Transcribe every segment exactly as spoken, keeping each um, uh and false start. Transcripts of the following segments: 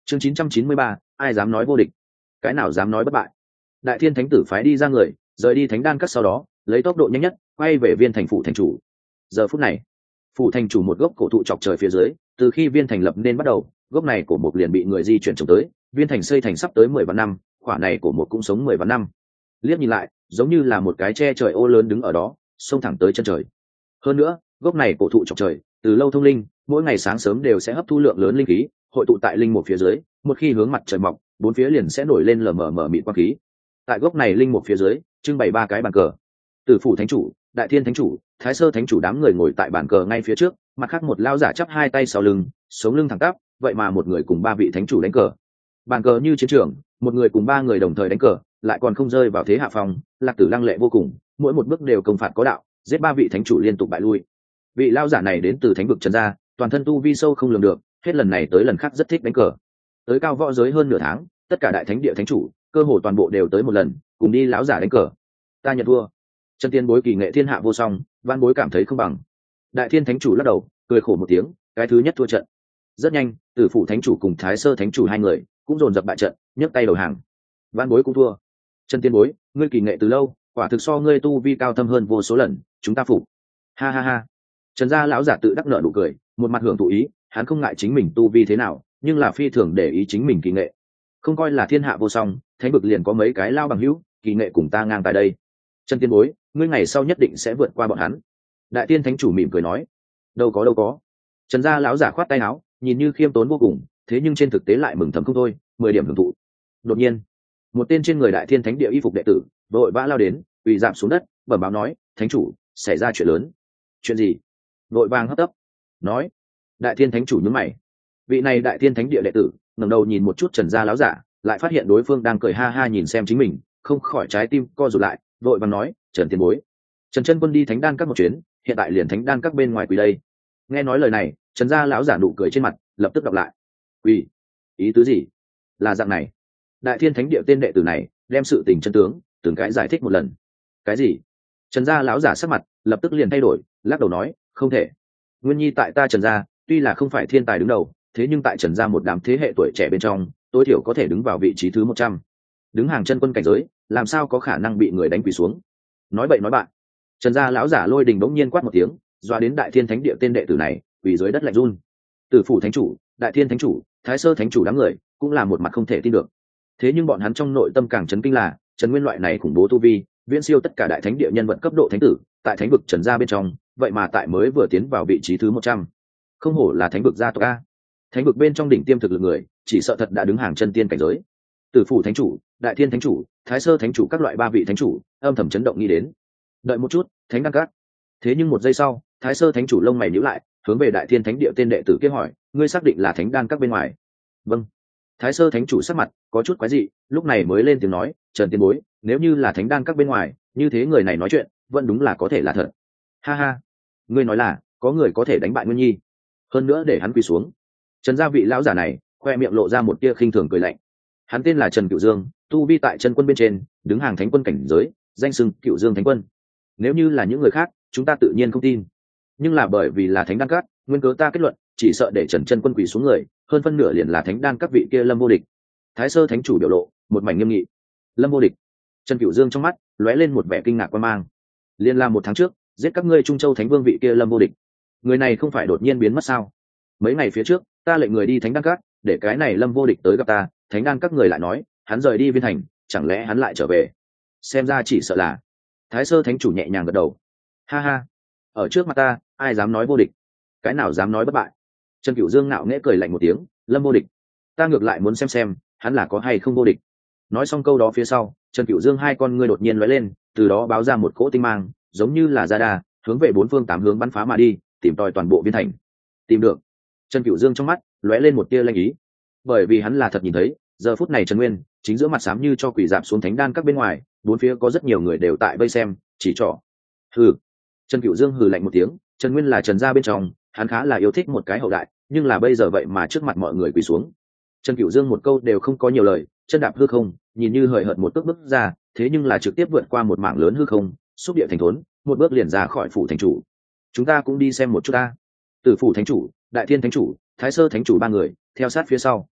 chương chín trăm chín mươi ba, ai dám nói vô địch, cái nào dám nói bất bại. Đại thiên thánh tử phái đi ra người, rời đi thánh đan các, sau đó lấy tốc độ nhanh nhất quay về viên thành phủ thành chủ. Giờ phút này, phủ thành chủ một gốc cổ thụ chọc trời phía dưới, từ khi viên thành lập nên bắt đầu, gốc này cổ một liền bị người di chuyển trồng tới, viên thành xây thành sắp tới mười vạn năm, quả này cổ một cũng sống mười vạn năm. Liếc nhìn lại, giống như là một cái che trời ô lớn đứng ở đó, xông thẳng tới chân trời. Hơn nữa, gốc này cổ thụ chọc trời, từ lâu thông linh, mỗi ngày sáng sớm đều sẽ hấp thu lượng lớn linh khí, hội tụ tại linh mục phía dưới, một khi hướng mặt trời mọc, bốn phía liền sẽ nổi lên lờ mờ mờ mịt quang khí. Tại gốc này linh mục phía dưới, trưng bày ba cái bàn cờ. Tử phủ thánh chủ, đại thiên thánh chủ, thái sơ thánh chủ đám người ngồi tại bàn cờ ngay phía trước, mặt khác một lao giả chắp hai tay sau lưng, sống lưng thẳng tắp, vậy mà một người cùng ba vị thánh chủ đánh cờ. Bàn cờ như chiến trường, một người cùng ba người đồng thời đánh cờ, lại còn không rơi vào thế hạ phong, Lạc Tử lăng lệ vô cùng, mỗi một bước đều công phạt có đạo, giết ba vị thánh chủ liên tục bại lui. Vị lao giả này đến từ thánh vực Trần gia, toàn thân tu vi sâu không lường được, hết lần này tới lần khác rất thích đánh cờ. Tới cao võ giới hơn nửa tháng, tất cả đại thánh địa thánh chủ, cơ hồ toàn bộ đều tới một lần, cùng đi lão giả đánh cờ. Ta nhận thua. Chân tiên bối kỳ nghệ thiên hạ vô song, văn bối cảm thấy không bằng. Đại thiên thánh chủ lắc đầu, cười khổ một tiếng, cái thứ nhất thua trận. Rất nhanh, Tử phủ thánh chủ cùng Thái sơ thánh chủ hai người cũng dồn dập bại trận, nhấc tay đầu hàng. Văn bối cũng thua. Chân tiên bối, ngươi kỳ nghệ từ lâu, quả thực so ngươi tu vi cao thâm hơn vô số lần, chúng ta phục. Ha ha ha. Trần gia lão giả tự đắc nợ nụ cười, một mặt hưởng thụ ý, hắn không ngại chính mình tu vi thế nào, nhưng là phi thường để ý chính mình kỳ nghệ. Không coi là thiên hạ vô song, thánh vực liền có mấy cái lao bằng hữu, kỳ nghệ cùng ta ngang tại đây. Chân tiên bối, ngươi ngày sau nhất định sẽ vượt qua bọn hắn. Đại tiên thánh chủ mỉm cười nói. Đâu có đâu có. Trần gia lão giả khoát tay áo, nhìn như khiêm tốn vô cùng, thế nhưng trên thực tế lại mừng thầm không thôi, mười điểm hưởng thụ. Đột nhiên, một tên trên người đại thiên thánh địa y phục đệ tử vội vã lao đến, quỳ rạp xuống đất, bẩm báo nói, thánh chủ, xảy ra chuyện lớn. Chuyện gì? Vội vàng hấp tấp nói. Đại thiên thánh chủ nhướng mày. Vị này đại thiên thánh địa đệ tử ngẩng đầu nhìn một chút Trần gia lão giả, lại phát hiện đối phương đang cười ha ha nhìn xem chính mình, không khỏi trái tim co rụt lại, vội vàng nói, Trần tiền bối, Trần chân quân đi thánh đan các một chuyến, hiện tại liền thánh đan các bên ngoài quỳ đây. Nghe nói lời này, Trần gia lão giả nụ cười trên mặt lập tức đọc lại. Quỳ? Ý tứ gì? Là dạng này. Đại thiên thánh địa tên đệ tử này đem sự tình chân tướng từng cái giải thích một lần. Cái gì? Trần gia lão giả sắc mặt lập tức liền thay đổi, lắc đầu nói, không thể. Nguyên nhi tại ta Trần gia tuy là không phải thiên tài đứng đầu, thế nhưng tại Trần gia một đám thế hệ tuổi trẻ bên trong, tối thiểu có thể đứng vào vị trí thứ một trăm, đứng hàng chân quân cảnh giới, làm sao có khả năng bị người đánh quỳ xuống? Nói bậy nói bạn. Trần gia lão giả lôi đình bỗng nhiên quát một tiếng, doa đến đại thiên thánh địa tên đệ tử này quỳ dưới đất lạnh run. Tử phủ thánh chủ, đại thiên thánh chủ, thái sơ thánh chủ đám người cũng là một mặt không thể tin được. Thế nhưng bọn hắn trong nội tâm càng chấn kinh là, Trần Nguyên loại này khủng bố tu vi, viễn siêu tất cả đại thánh địa nhân vật cấp độ thánh tử, tại thánh vực Trần gia bên trong, vậy mà tại mới vừa tiến vào vị trí thứ một trăm. Không hổ là thánh vực gia tộc a. Thánh vực bên trong đỉnh tiêm thực lực người, chỉ sợ thật đã đứng hàng chân tiên cảnh giới. Tử phủ thánh chủ, đại thiên thánh chủ, thái sơ thánh chủ các loại ba vị thánh chủ, âm thầm chấn động nghĩ đến. Đợi một chút, thánh đan các. Thế nhưng một giây sau, thái sơ thánh chủ lông mày nhíu lại, hướng về đại thiên thánh địa tên đệ tử kia hỏi, ngươi xác định là thánh đan các bên ngoài? Vâng. Thái sơ thánh chủ sắc mặt có chút quái dị, lúc này mới lên tiếng nói, Trần tiên bối, nếu như là thánh đan các bên ngoài, như thế người này nói chuyện vẫn đúng là có thể là thật. Ha ha, ngươi nói là có người có thể đánh bại Nguyên Nhi, hơn nữa để hắn quỳ xuống. Trần gia vị lão giả này khoe miệng lộ ra một tia khinh thường cười lạnh. Hắn tên là Trần Cửu Dương, tu vi tại chân quân bên trên, đứng hàng thánh quân cảnh giới, danh xưng Cửu Dương thánh quân. Nếu như là những người khác, chúng ta tự nhiên không tin, nhưng là bởi vì là thánh đan các, nguyên cớ ta kết luận, chỉ sợ để Trần chân quân quỳ xuống người, hơn phân nửa liền là thánh đan các vị kia Lâm vô địch. Thái sơ thánh chủ biểu lộ một mảnh nghiêm nghị. Lâm vô địch? Trần Cửu Dương trong mắt lóe lên một vẻ kinh ngạc quan mang. Liên là một tháng trước giết các ngươi Trung Châu Thánh Vương vị kia Lâm vô địch, người này không phải đột nhiên biến mất sao? Mấy ngày phía trước ta lệnh người đi thánh đan các, để cái này Lâm vô địch tới gặp ta, thánh đan các người lại nói hắn rời đi Viên Thành, chẳng lẽ hắn lại trở về? Xem ra chỉ sợ là. Thái sơ thánh chủ nhẹ nhàng gật đầu. Ha ha, ở trước mặt ta ai dám nói vô địch, cái nào dám nói bất bại? Trần Cửu Dương ngạo nghễ cười lạnh một tiếng, Lâm vô địch, ta ngược lại muốn xem xem hắn là có hay không vô địch. Nói xong câu đó phía sau, Trần Cửu Dương hai con ngươi đột nhiên lóe lên, từ đó báo ra một cỗ tinh mang, giống như là ra đà, hướng về bốn phương tám hướng bắn phá mà đi, tìm tòi toàn bộ Viên Thành. Tìm được? Trần Cửu Dương trong mắt lóe lên một tia lanh ý, bởi vì hắn là thật nhìn thấy, giờ phút này Trần Nguyên chính giữa mặt xám như cho quỷ dạp xuống thánh đan các bên ngoài, bốn phía có rất nhiều người đều tại vây xem, chỉ trỏ. Hừ. Trần Cửu Dương hừ lạnh một tiếng, Trần Nguyên là Trần gia bên trong, hắn khá là yêu thích một cái hậu đại, nhưng là bây giờ vậy mà trước mặt mọi người quỳ xuống. Trần Cửu Dương một câu đều không có nhiều lời, chân đạp hư không, nhìn như hời hợt một bước bước ra, thế nhưng là trực tiếp vượt qua một mảng lớn hư không, xúc địa thành thốn, một bước liền ra khỏi phủ thành chủ. Chúng ta cũng đi xem một chút ta. Tử phủ thánh chủ, đại thiên thánh chủ, thái sơ thánh chủ ba người theo sát phía sau.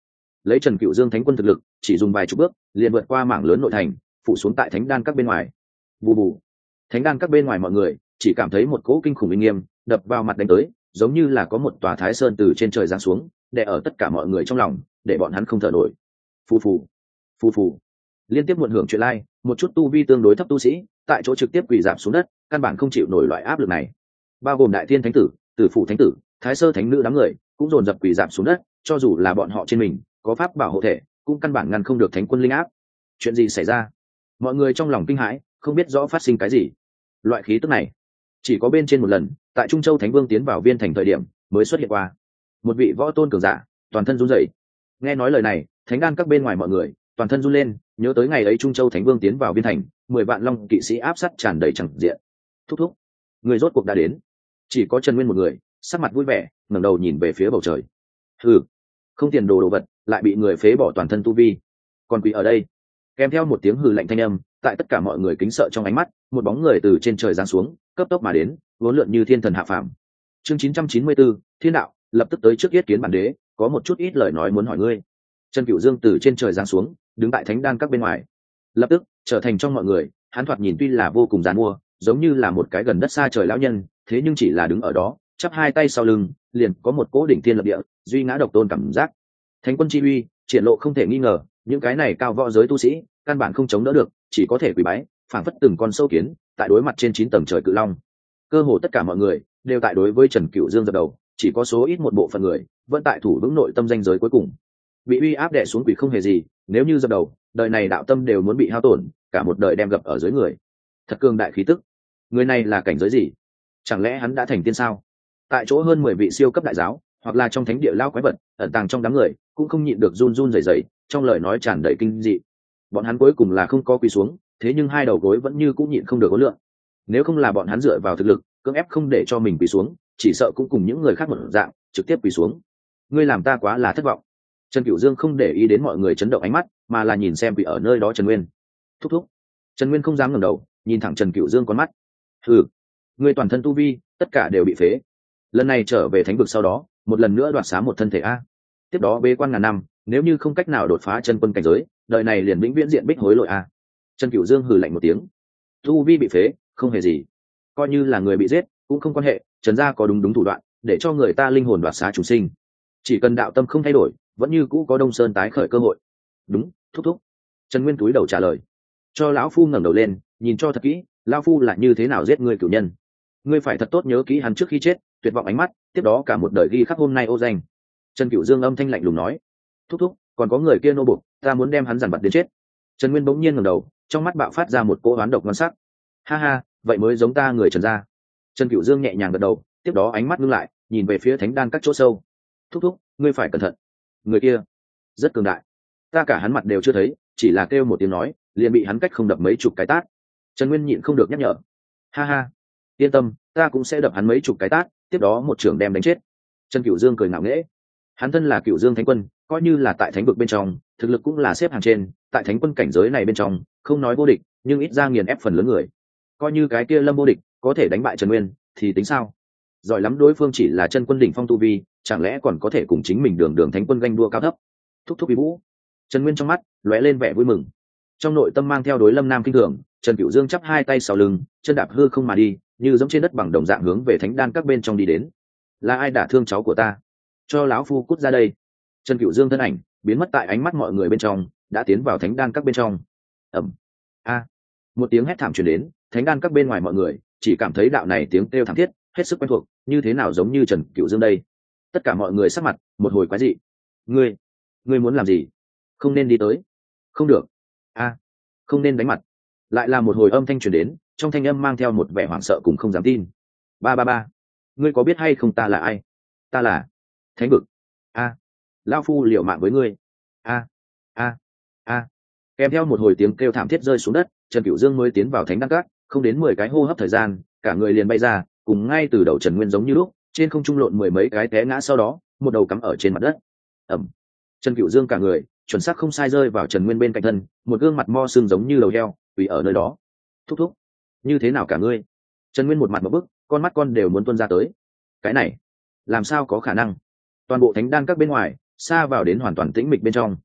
lấy Trần Cựu Dương thánh quân thực lực chỉ dùng vài chục bước liền vượt qua mảng lớn nội thành, phủ xuống tại thánh đan các bên ngoài. Bù bù. Thánh đan các bên ngoài mọi người chỉ cảm thấy một cỗ kinh khủng uy nghiêm đập vào mặt đánh tới, giống như là có một tòa thái sơn từ trên trời giáng xuống đè ở tất cả mọi người trong lòng, để bọn hắn không thở nổi. Phù phù, phù phù. Liên tiếp muộn hưởng chuyện lai, một chút tu vi tương đối thấp tu sĩ tại chỗ trực tiếp quỳ rạp xuống đất, căn bản không chịu nổi loại áp lực này. Bao gồm đại thiên thánh tử, tử phụ thánh tử, thái sơ thánh nữ đám người cũng dồn dập quỳ rạp xuống đất, cho dù là bọn họ trên mình có pháp bảo hộ thể cũng căn bản ngăn không được thánh quân linh áp. Chuyện gì xảy ra? Mọi người trong lòng kinh hãi, không biết rõ phát sinh cái gì. Loại khí tức này chỉ có bên trên một lần, tại Trung Châu Thánh Vương tiến vào Viên Thành thời điểm mới xuất hiện qua. Một vị võ tôn cường giả toàn thân run rẩy. Nghe nói lời này, thánh đan các bên ngoài mọi người toàn thân run lên, nhớ tới ngày ấy Trung Châu Thánh Vương tiến vào Viên Thành, mười vạn long kỵ sĩ áp sát tràn đầy chẳng diện. Thúc thúc, người rốt cuộc đã đến. Chỉ có Trần Nguyên một người sắc mặt vui vẻ, ngẩng đầu nhìn về phía bầu trời. Hừ, không tiền đồ đồ vật, lại bị người phế bỏ toàn thân tu vi, còn quỷ ở đây. Kèm theo một tiếng hừ lạnh thanh âm, tại tất cả mọi người kính sợ trong ánh mắt, một bóng người từ trên trời giáng xuống, cấp tốc mà đến, vốn lượn như thiên thần hạ phàm. Chương chín trăm chín mươi tư, Thiên đạo, lập tức tới trước yết kiến bản đế, có một chút ít lời nói muốn hỏi ngươi. Trần Cửu Dương từ trên trời giáng xuống, đứng tại thánh đan các bên ngoài, lập tức trở thành trong mọi người, hắn thoạt nhìn tuy là vô cùng giàn mua, giống như là một cái gần đất xa trời lão nhân, thế nhưng chỉ là đứng ở đó, chắp hai tay sau lưng, liền có một cỗ đỉnh thiên lập địa, duy ngã độc tôn cảm giác. Thánh quân chi uy triển lộ không thể nghi ngờ, những cái này cao võ giới tu sĩ căn bản không chống đỡ được, chỉ có thể quỳ bái, phảng phất từng con sâu kiến tại đối mặt trên chín tầng trời cự long. Cơ hồ tất cả mọi người đều tại đối với Trần Cửu Dương dập đầu, chỉ có số ít một bộ phận người vẫn tại thủ vững nội tâm danh giới cuối cùng. Bị uy áp đè xuống quỷ không hề gì, nếu như dập đầu, đời này đạo tâm đều muốn bị hao tổn, cả một đời đem gập ở dưới người. Thật cường đại khí tức. Người này là cảnh giới gì? Chẳng lẽ hắn đã thành tiên sao? Tại chỗ hơn mười vị siêu cấp đại giáo, hoặc là trong thánh địa lao quái vật ẩn tàng trong đám người, cũng không nhịn được run run rẩy rẩy, trong lời nói tràn đầy kinh dị. Bọn hắn cuối cùng là không có quỳ xuống, thế nhưng hai đầu gối vẫn như cũng nhịn không được có lượng. Nếu không là bọn hắn dựa vào thực lực cưỡng ép không để cho mình quỳ xuống, chỉ sợ cũng cùng những người khác một dạng trực tiếp quỳ xuống. Ngươi làm ta quá là thất vọng. Trần Cửu Dương không để ý đến mọi người chấn động ánh mắt, mà là nhìn xem quỳ ở nơi đó Trần Nguyên. Thúc thúc. Trần Nguyên không dám ngẩng đầu, nhìn thẳng Trần Cửu Dương con mắt. Hừ, ngươi toàn thân tu vi tất cả đều bị phế. Lần này trở về thánh vực sau đó, một lần nữa đoạt xá một thân thể a. Tiếp đó bế quan ngàn năm, nếu như không cách nào đột phá chân quân cảnh giới, đời này liền vĩnh viễn diện bích hối lội a. Trần Cửu Dương hừ lạnh một tiếng. Tu vi bị phế, không hề gì. Coi như là người bị giết, cũng không quan hệ, Trần gia có đúng đúng thủ đoạn, để cho người ta linh hồn đoạt xá chúng sinh. Chỉ cần đạo tâm không thay đổi, vẫn như cũ có Đông Sơn tái khởi cơ hội. Đúng, thúc thúc. Trần Nguyên túi đầu trả lời. Cho lão phu ngẩng đầu lên, nhìn cho thật kỹ, lão phu là như thế nào giết ngươi cửu nhân. Ngươi phải thật tốt nhớ kỹ hắn trước khi chết, tuyệt vọng ánh mắt, tiếp đó cả một đời ghi khắc hôm nay ô danh. Trần Cửu Dương âm thanh lạnh lùng nói. Thúc thúc, còn có người kia nô buộc, ta muốn đem hắn giàn vặt đến chết. Trần Nguyên bỗng nhiên ngẩng đầu, trong mắt bạo phát ra một cỗ oán độc ngon sắc. Ha ha, vậy mới giống ta người Trần gia. Trần Cửu Dương nhẹ nhàng gật đầu, tiếp đó ánh mắt ngưng lại, nhìn về phía thánh đan các chỗ sâu. Thúc thúc, ngươi phải cẩn thận. Người kia rất cường đại, ta cả hắn mặt đều chưa thấy, chỉ là kêu một tiếng nói, liền bị hắn cách không đập mấy chục cái tát. Trần Nguyên nhịn không được nhắc nhở. Ha ha, yên tâm, ta cũng sẽ đập hắn mấy chục cái tát, tiếp đó một trưởng đem đánh chết. Trần Cửu Dương cười ngạo nghễ. Hắn thân là Cửu Dương Thánh Quân, coi như là tại thánh vực bên trong, thực lực cũng là xếp hàng trên, tại thánh quân cảnh giới này bên trong, không nói vô địch, nhưng ít ra nghiền ép phần lớn người. Coi như cái kia Lâm vô địch có thể đánh bại Trần Nguyên, thì tính sao? Giỏi lắm đối phương chỉ là chân quân đỉnh phong tu vi, chẳng lẽ còn có thể cùng chính mình đường đường thánh quân ganh đua cao thấp? Thúc thúc uy vũ. Trần Nguyên trong mắt lóe lên vẻ vui mừng. Trong nội tâm mang theo đối Lâm Nam kinh thường, Trần Cửu Dương chắp hai tay sau lưng, chân đạp hư không mà đi, như giống trên đất bằng đồng dạng hướng về thánh đan các bên trong đi đến. Là ai đả thương cháu của ta? Cho lão phu cút ra đây. Trần Cửu Dương thân ảnh biến mất tại ánh mắt mọi người bên trong, đã tiến vào thánh đan các bên trong. Ầm. A. Một tiếng hét thảm truyền đến, thánh đan các bên ngoài mọi người chỉ cảm thấy đạo này tiếng kêu thảm thiết hết sức quen thuộc, như thế nào giống như Trần Cửu Dương đây. Tất cả mọi người sắc mặt một hồi quái dị. Ngươi, ngươi muốn làm gì? Không nên đi tới. Không được. A. Không nên đánh mặt. Lại là một hồi âm thanh truyền đến, trong thanh âm mang theo một vẻ hoảng sợ cùng không dám tin. Ba ba ba. Ngươi có biết hay không ta là ai? Ta là Thánh vực. A. Lão phu liều mạng với ngươi. A. A. A. Kèm theo một hồi tiếng kêu thảm thiết rơi xuống đất, Trần Cửu Dương mới tiến vào thánh đan các, không đến mười cái hô hấp thời gian, cả người liền bay ra, cùng ngay từ đầu Trần Nguyên giống như lúc, trên không trung lộn mười mấy cái té ngã, sau đó một đầu cắm ở trên mặt đất. Ẩm. Trần Cửu Dương cả người chuẩn xác không sai rơi vào Trần Nguyên bên cạnh thân, một gương mặt mo sưng giống như đầu heo, quỳ ở nơi đó. Thúc thúc, như thế nào cả ngươi? Trần Nguyên một mặt một bức, con mắt con đều muốn tuôn ra tới. Cái này, làm sao có khả năng? Toàn bộ thánh đan các bên ngoài xa vào đến hoàn toàn tĩnh mịch bên trong.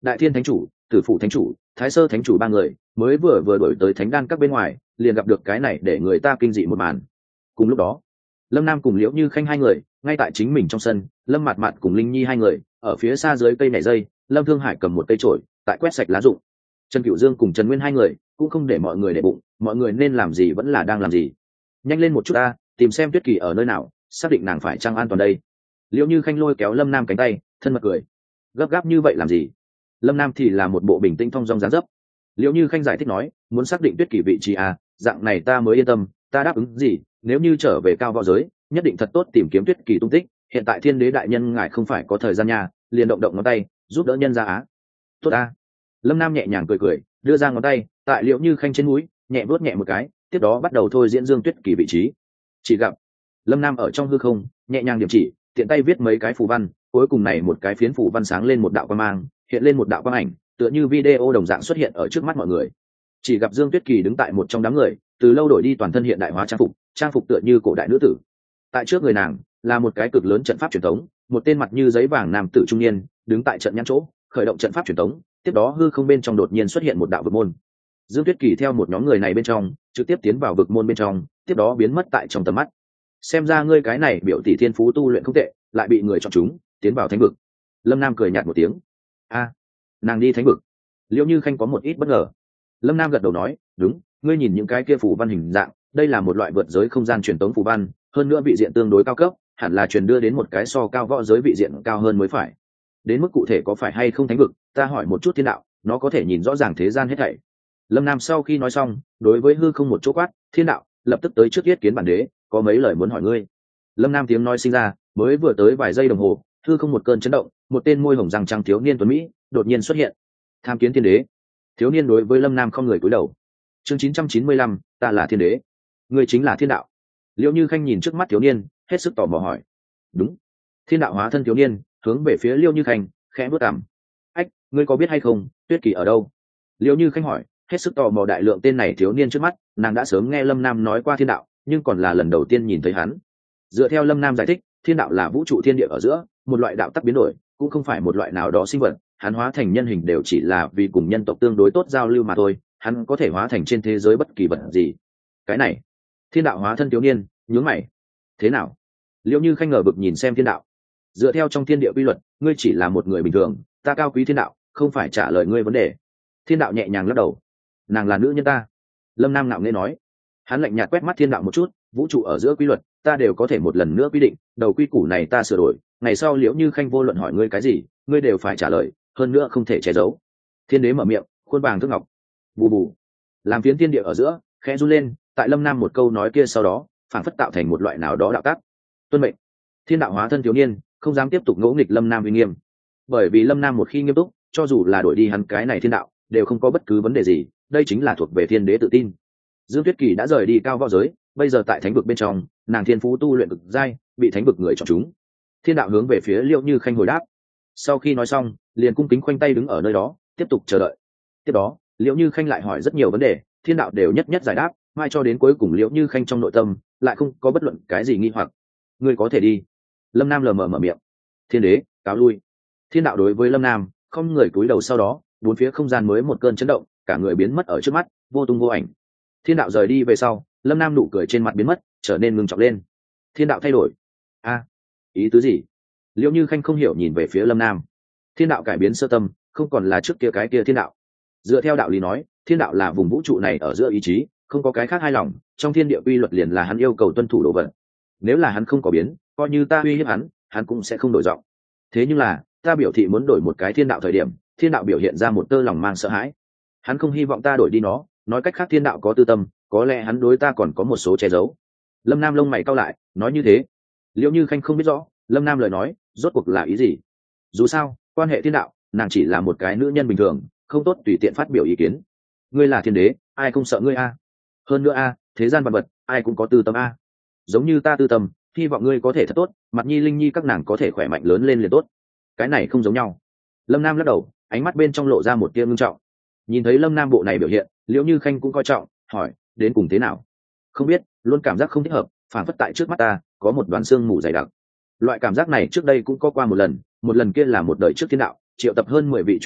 đại thiên thánh chủ, tử phủ thánh chủ, thái sơ thánh chủ ba người mới vừa vừa đổi tới thánh đan các bên ngoài, liền gặp được cái này để người ta kinh dị một màn. Cùng lúc đó, lâm nam cùng liễu như khanh hai người ngay tại chính mình trong sân, lâm mạt mạt cùng linh nhi hai người ở phía xa dưới cây nảy dây, lâm thương hải cầm một cây chổi tại quét sạch lá rụng. Trần Cửu Dương cùng Trần Nguyên hai người cũng không để mọi người để bụng, mọi người nên làm gì vẫn là đang làm gì. Nhanh lên một chút ta, tìm xem Tuyết Kỳ ở nơi nào, xác định nàng phải chăng an toàn đây. Liễu như khanh lôi kéo lâm nam cánh tay, thân mật cười. Gấp gáp như vậy làm gì? Lâm nam thì là một bộ bình tĩnh thong dong dáng dấp. Liễu như khanh giải thích nói, muốn xác định Tuyết Kỳ vị trí à, dạng này ta mới yên tâm. Ta đáp ứng gì, nếu như trở về cao võ giới nhất định thật tốt tìm kiếm Tuyết Kỳ tung tích. Hiện tại thiên đế đại nhân ngài không phải có thời gian nhà, liền động động ngón tay giúp đỡ nhân ra á. Tốt a. Lâm nam nhẹ nhàng cười cười, đưa ra ngón tay tại Liễu như khanh trên mũi nhẹ vuốt nhẹ một cái, tiếp đó bắt đầu thôi diễn Dương Tuyết Kỳ vị trí. Chỉ gặp lâm nam ở trong hư không nhẹ nhàng điểm chỉ, tiện tay viết mấy cái phù văn, cuối cùng này một cái phiến phù văn sáng lên một đạo quang mang, hiện lên một đạo quang ảnh, tựa như video đồng dạng xuất hiện ở trước mắt mọi người. Chỉ gặp Dương Tuyết Kỳ đứng tại một trong đám người, từ lâu đổi đi toàn thân hiện đại hóa trang phục, trang phục tựa như cổ đại nữ tử. Tại trước người nàng là một cái cực lớn trận pháp truyền thống, một tên mặt như giấy vàng nam tử trung niên đứng tại trận nhãn chỗ, khởi động trận pháp truyền thống. Tiếp đó hư không bên trong đột nhiên xuất hiện một đạo vực môn. Dương Tuyết Kỳ theo một nhóm người này bên trong trực tiếp tiến vào vực môn bên trong, tiếp đó biến mất tại trong tầm mắt. Xem ra ngươi cái này biểu tỷ thiên phú tu luyện không tệ, lại bị người chọn chúng tiến vào thánh vực. Lâm nam cười nhạt một tiếng. A, nàng đi thánh vực? Liễu như khanh có một ít bất ngờ. Lâm nam gật đầu nói, đúng, ngươi nhìn những cái kia phù văn hình dạng, đây là một loại vượt giới không gian truyền tống phù văn, hơn nữa vị diện tương đối cao cấp, hẳn là truyền đưa đến một cái so cao võ giới vị diện cao hơn mới phải. Đến mức cụ thể có phải hay không thánh vực, ta hỏi một chút thiên đạo, nó có thể nhìn rõ ràng thế gian hết thảy. Lâm nam sau khi nói xong, đối với hư không một chỗ quát, thiên đạo lập tức tới trước yết kiến bản đế, có mấy lời muốn hỏi ngươi. Lâm nam tiếng nói sinh ra, mới vừa tới vài giây đồng hồ, hư không một cơn chấn động, một tên môi hồng răng trắng thiếu niên tuấn mỹ đột nhiên xuất hiện. Tham kiến thiên đế. Thiếu niên đối với lâm nam không người cúi đầu. Chương chín trăm chín mươi lăm, ta là thiên đế, ngươi chính là thiên đạo. Liễu như khanh nhìn trước mắt thiếu niên, hết sức tò mò hỏi. Đúng. Thiên đạo hóa thân thiếu niên hướng về phía Liễu như khanh khẽ bước cằm. Ách, ngươi có biết hay không Tuyết Kỳ ở đâu? Liễu như khanh hỏi, hết sức tò mò đại lượng tên này thiếu niên trước mắt, nàng đã sớm nghe lâm nam nói qua thiên đạo, nhưng còn là lần đầu tiên nhìn thấy hắn. Dựa theo lâm nam giải thích, thiên đạo là vũ trụ thiên địa ở giữa một loại đạo tắc biến đổi, cũng không phải một loại nào đó sinh vật, hắn hóa thành nhân hình đều chỉ là vì cùng nhân tộc tương đối tốt giao lưu mà thôi, hắn có thể hóa thành trên thế giới bất kỳ vật gì. Cái này, thiên đạo hóa thân thiếu niên nhướng mày. Thế nào? Liễu như khanh ngờ vực nhìn xem thiên đạo. Dựa theo trong thiên địa quy luật, ngươi chỉ là một người bình thường, ta cao quý thiên đạo không phải trả lời ngươi vấn đề. Thiên đạo nhẹ nhàng lắc đầu. Nàng là nữ nhân ta. Lâm nam nạo nghễ nói. Hắn lạnh nhạt quét mắt thiên đạo một chút, vũ trụ ở giữa quy luật ta đều có thể một lần nữa quy định, đầu quy củ này ta sửa đổi, ngày sau Liễu như khanh vô luận hỏi ngươi cái gì, ngươi đều phải trả lời, hơn nữa không thể che giấu. Thiên đế mở miệng, khuôn vàng thước ngọc. Bù bù. Làm phiến thiên địa ở giữa khẽ run lên, tại lâm nam một câu nói kia sau đó phản phất tạo thành một loại nào đó đạo tác. Tuân mệnh. Thiên đạo hóa thân thiếu niên không dám tiếp tục ngỗ nghịch lâm nam uy nghiêm, bởi vì lâm nam một khi nghiêm túc, cho dù là đổi đi hắn cái này thiên đạo đều không có bất cứ vấn đề gì, đây chính là thuộc về thiên đế tự tin. Dương Tuyết Kỳ đã rời đi cao võ giới, bây giờ tại thánh vực bên trong, nàng thiên phú tu luyện cực giai, bị thánh vực người chọn chúng. Thiên đạo hướng về phía Liễu như khanh hồi đáp. Sau khi nói xong, liền cung kính khoanh tay đứng ở nơi đó tiếp tục chờ đợi. Tiếp đó Liễu như khanh lại hỏi rất nhiều vấn đề, thiên đạo đều nhất nhất giải đáp, mai cho đến cuối cùng Liễu như khanh trong nội tâm lại không có bất luận cái gì nghi hoặc. Ngươi có thể đi. Lâm nam lờ mờ mở miệng. Thiên đế cáo lui. Thiên đạo đối với lâm nam không người cúi đầu, sau đó bốn phía không gian mới một cơn chấn động, cả người biến mất ở trước mắt vô tung vô ảnh. Thiên đạo rời đi về sau, lâm nam nụ cười trên mặt biến mất, trở nên ngưng trọng lên. Thiên đạo thay đổi. A, ý tứ gì? Liễu như khanh không hiểu nhìn về phía lâm nam. Thiên đạo cải biến sơ tâm, không còn là trước kia cái kia thiên đạo. Dựa theo đạo lý nói, thiên đạo là vùng vũ trụ này ở giữa ý chí, không có cái khác hai lòng, trong thiên địa quy luật liền là hắn yêu cầu tuân thủ đồ vật. Nếu là hắn không có biến, coi như ta uy hiếp hắn, hắn cũng sẽ không đổi giọng. Thế nhưng là ta biểu thị muốn đổi một cái thiên đạo thời điểm, thiên đạo biểu hiện ra một tơ lòng mang sợ hãi. Hắn không hy vọng ta đổi đi nó, nói cách khác thiên đạo có tư tâm, có lẽ hắn đối ta còn có một số che giấu. Lâm nam lông mày cau lại, nói như thế. Liễu như khanh không biết rõ lâm nam lời nói rốt cuộc là ý gì. Dù sao quan hệ thiên đạo, nàng chỉ là một cái nữ nhân bình thường, không tốt tùy tiện phát biểu ý kiến. Ngươi là thiên đế, ai không sợ ngươi a? Hơn nữa a, thế gian vật vật ai cũng có tư tâm a. Giống như ta tư tâm, hy vọng ngươi có thể thật tốt, mặt nhi linh nhi các nàng có thể khỏe mạnh lớn lên liền tốt. Cái này không giống nhau. Lâm nam lắc đầu, ánh mắt bên trong lộ ra một tia ngưng trọng. Nhìn thấy lâm nam bộ này biểu hiện, Liễu như khanh cũng coi trọng, hỏi, đến cùng thế nào? Không biết, luôn cảm giác không thích hợp, phản phất tại trước mắt ta có một đoán xương mù dày đặc. Loại cảm giác này trước đây cũng có qua một lần, một lần kia là một đời trước thiên đạo triệu tập hơn mười vị chuẩn đế,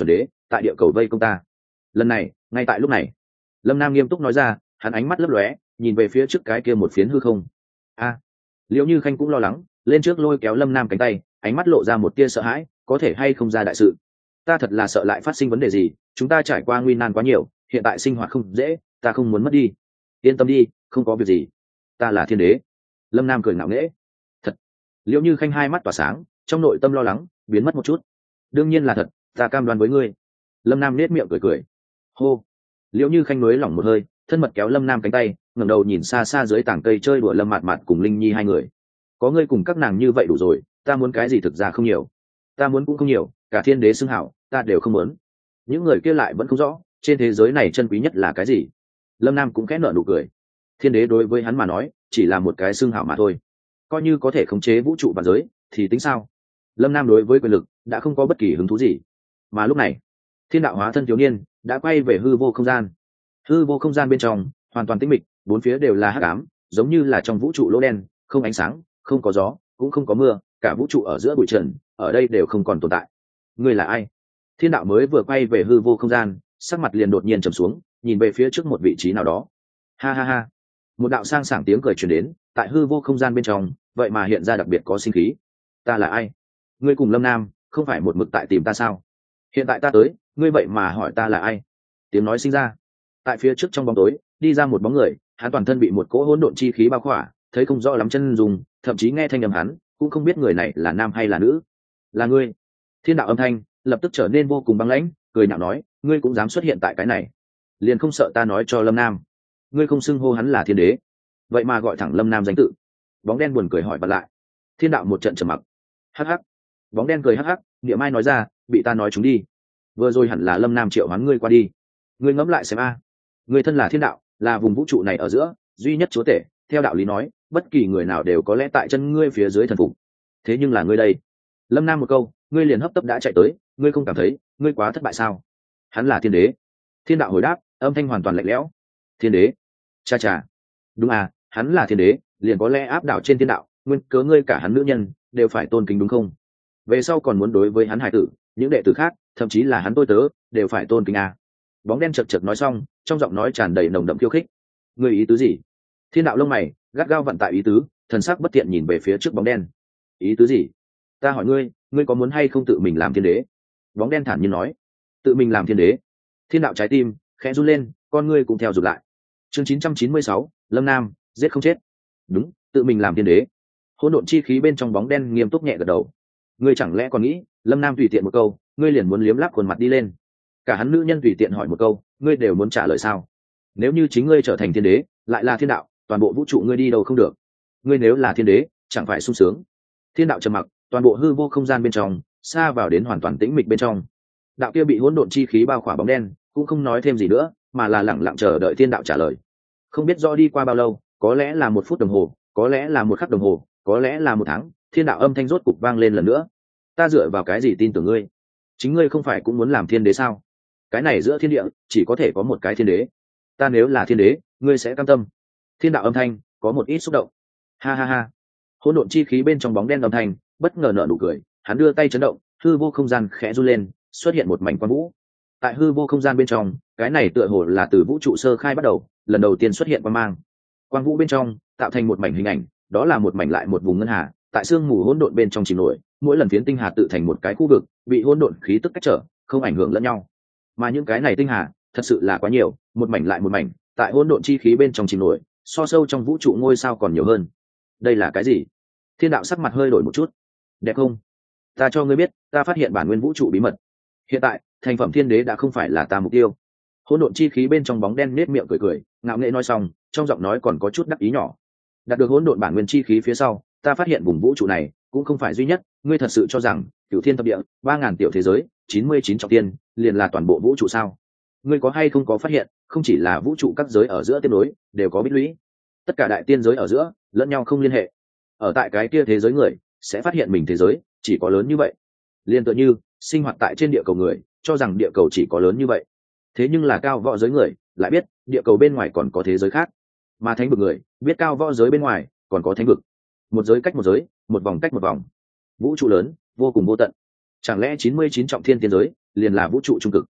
tại địa cầu vây công ta. Lần này ngay tại lúc này, Lâm Nam nghiêm túc nói ra, hắn ánh mắt lấp lóe nhìn về phía trước cái kia một phiến hư không. A, Liễu Như Khanh cũng lo lắng, lên trước lôi kéo Lâm Nam cánh tay, ánh mắt lộ ra một tia sợ hãi, có thể hay không ra đại sự. Ta thật là sợ lại phát sinh vấn đề gì, chúng ta trải qua nguy nan quá nhiều, hiện tại sinh hoạt không dễ, ta không muốn mất đi. Yên tâm đi, không có việc gì, ta là thiên đế. Lâm Nam cười ngạo nghễ. Thật? Liễu Như Khanh hai mắt tỏa sáng, trong nội tâm lo lắng biến mất một chút. Đương nhiên là thật, ta cam đoan với ngươi. Lâm Nam nết miệng cười cười. Hô. Liễu Như Khanh nới lỏng một hơi, thân mật kéo Lâm Nam cánh tay, ngẩng đầu nhìn xa xa dưới tảng cây chơi đùa Lâm Mạt Mạt cùng Linh Nhi hai người. Có ngươi cùng các nàng như vậy đủ rồi, ta muốn cái gì thực ra không nhiều. Ta muốn cũng không nhiều, cả thiên đế xưng hảo, ta đều không muốn. Những người kia lại vẫn không rõ, trên thế giới này chân quý nhất là cái gì. Lâm Nam cũng khẽ nở nụ cười. Thiên đế đối với hắn mà nói, chỉ là một cái xưng hảo mà thôi. Coi như có thể khống chế vũ trụ và giới, thì tính sao? Lâm Nam đối với quyền lực đã không có bất kỳ hứng thú gì. Mà lúc này, thiên đạo hóa thân thiếu niên đã quay về hư vô không gian. Hư vô không gian bên trong hoàn toàn tĩnh mịch, bốn phía đều là hắc ám, giống như là trong vũ trụ lỗ đen, không ánh sáng, không có gió, cũng không có mưa, cả vũ trụ ở giữa bụi trần, ở đây đều không còn tồn tại. Ngươi là ai? Thiên đạo mới vừa quay về hư vô không gian, sắc mặt liền đột nhiên trầm xuống, nhìn về phía trước một vị trí nào đó. Ha ha ha! Một đạo sang sảng tiếng cười truyền đến, tại hư vô không gian bên trong, vậy mà hiện ra đặc biệt có sinh khí. Ta là ai? Ngươi cùng Lâm Nam không phải một mực tại tìm ta sao? Hiện tại ta tới, ngươi vậy mà hỏi ta là ai? Tiếng nói sinh ra, tại phía trước trong bóng tối đi ra một bóng người, hắn toàn thân bị một cỗ hỗn độn chi khí bao khỏa, thấy không rõ lắm chân dùng, thậm chí nghe thanh âm hắn cũng không biết người này là nam hay là nữ. Là ngươi? Thiên đạo âm thanh lập tức trở nên vô cùng băng lãnh, cười nhạo nói, ngươi cũng dám xuất hiện tại cái này, liền không sợ ta nói cho Lâm Nam ngươi không xưng hô hắn là thiên đế, vậy mà gọi thẳng Lâm Nam danh tự. Bóng đen buồn cười hỏi bật lại. Thiên đạo một trận trầm mặc. Hắc hắc. Bóng đen cười hắc hắc, niệm mai nói ra, bị ta nói chúng đi. Vừa rồi hẳn là Lâm Nam triệu hoán ngươi qua đi. Ngươi ngẫm lại xem a, ngươi thân là thiên đạo, là vùng vũ trụ này ở giữa duy nhất chúa tể, theo đạo lý nói bất kỳ người nào đều có lẽ tại chân ngươi phía dưới thần phục. Thế nhưng là ngươi đây. Lâm Nam một câu, ngươi liền hấp tấp đã chạy tới, ngươi không cảm thấy ngươi quá thất bại sao? Hắn là thiên đế. Thiên đạo hồi đáp, âm thanh hoàn toàn lạnh lẽo. Thiên đế? Cha cha. Đúng à, hắn là thiên đế, liền có lẽ áp đảo trên thiên đạo, nguyên cớ ngươi cả hắn nữ nhân đều phải tôn kính đúng không? Về sau còn muốn đối với hắn hải tử, những đệ tử khác, thậm chí là hắn tôi tớ, đều phải tôn kính à. Bóng đen chật chật nói xong, trong giọng nói tràn đầy nồng đậm khiêu khích. Ngươi ý tứ gì? Thiên đạo lông mày gắt gao vặn tại ý tứ, thần sắc bất thiện nhìn về phía trước bóng đen. Ý tứ gì? Ta hỏi ngươi, ngươi có muốn hay không tự mình làm thiên đế? Bóng đen thản nhiên nói. Tự mình làm thiên đế? Thiên đạo trái tim khẽ run lên, con ngươi cũng theo rụt lại. Chương chín trăm chín mươi sáu, Lâm Nam giết không chết. Đúng, tự mình làm thiên đế. Hỗn độn chi khí bên trong bóng đen nghiêm túc nhẹ gật đầu. Ngươi chẳng lẽ còn nghĩ Lâm Nam tùy tiện một câu, ngươi liền muốn liếm láp khuôn mặt đi lên? Cả hắn nữ nhân tùy tiện hỏi một câu, ngươi đều muốn trả lời sao? Nếu như chính ngươi trở thành thiên đế, lại là thiên đạo, toàn bộ vũ trụ ngươi đi đâu không được. Ngươi nếu là thiên đế, chẳng phải sung sướng? Thiên đạo trầm mặc, toàn bộ hư vô không gian bên trong xa vào đến hoàn toàn tĩnh mịch bên trong. Đạo kia bị hỗn độn chi khí bao khỏa bóng đen cũng không nói thêm gì nữa, mà là lẳng lặng chờ đợi thiên đạo trả lời. Không biết do đi qua bao lâu, có lẽ là một phút đồng hồ, có lẽ là một khắc đồng hồ, có lẽ là một tháng, thiên đạo âm thanh rốt cục vang lên lần nữa. Ta dựa vào cái gì tin tưởng ngươi? Chính ngươi không phải cũng muốn làm thiên đế sao? Cái này giữa thiên địa chỉ có thể có một cái thiên đế. Ta nếu là thiên đế, ngươi sẽ cam tâm? Thiên đạo âm thanh có một ít xúc động. Ha ha ha. Hỗn độn chi khí bên trong bóng đen âm thanh bất ngờ nở nụ cười, hắn đưa tay chấn động, hư vô không gian khẽ run lên, xuất hiện một mảnh quang vũ. Tại hư vô không gian bên trong, cái này tựa hồ là từ vũ trụ sơ khai bắt đầu, lần đầu tiên xuất hiện quang mang. Quang vũ bên trong tạo thành một mảnh hình ảnh, đó là một mảnh lại một vùng ngân hà, tại sương mù hỗn độn bên trong chìm nổi, mỗi lần phiến tinh hà tự thành một cái khu vực, bị hỗn độn khí tức cách trở, không ảnh hưởng lẫn nhau. Mà những cái này tinh hà thật sự là quá nhiều, một mảnh lại một mảnh, tại hỗn độn chi khí bên trong chìm nổi, so sâu trong vũ trụ ngôi sao còn nhiều hơn. Đây là cái gì? Thiên đạo sắc mặt hơi đổi một chút. Đẹp không? Ta cho ngươi biết, ta phát hiện bản nguyên vũ trụ bí mật. Hiện tại thành phẩm thiên đế đã không phải là ta mục tiêu. Hỗn độn chi khí bên trong bóng đen nết miệng cười cười, ngạo nghễ nói xong, trong giọng nói còn có chút đắc ý nhỏ. Đạt được hỗn độn bản nguyên chi khí phía sau, ta phát hiện vùng vũ trụ này cũng không phải duy nhất. Ngươi thật sự cho rằng cửu thiên thập địa, ba ngàn tiểu thế giới, chín mươi chín trọng tiên liền là toàn bộ vũ trụ sao? Ngươi có hay không có phát hiện, không chỉ là vũ trụ các giới ở giữa tiếp nối đều có bích lũy, tất cả đại tiên giới ở giữa lẫn nhau không liên hệ. Ở tại cái kia thế giới người sẽ phát hiện mình thế giới chỉ có lớn như vậy, liên tự như sinh hoạt tại trên địa cầu người cho rằng địa cầu chỉ có lớn như vậy, thế nhưng là cao võ giới người lại biết địa cầu bên ngoài còn có thế giới khác, mà thánh vực người biết cao võ giới bên ngoài còn có thánh vực. Một giới cách một giới, một vòng cách một vòng, vũ trụ lớn vô cùng vô tận. Chẳng lẽ chín mươi chín trọng thiên tiên giới liền là vũ trụ trung cực?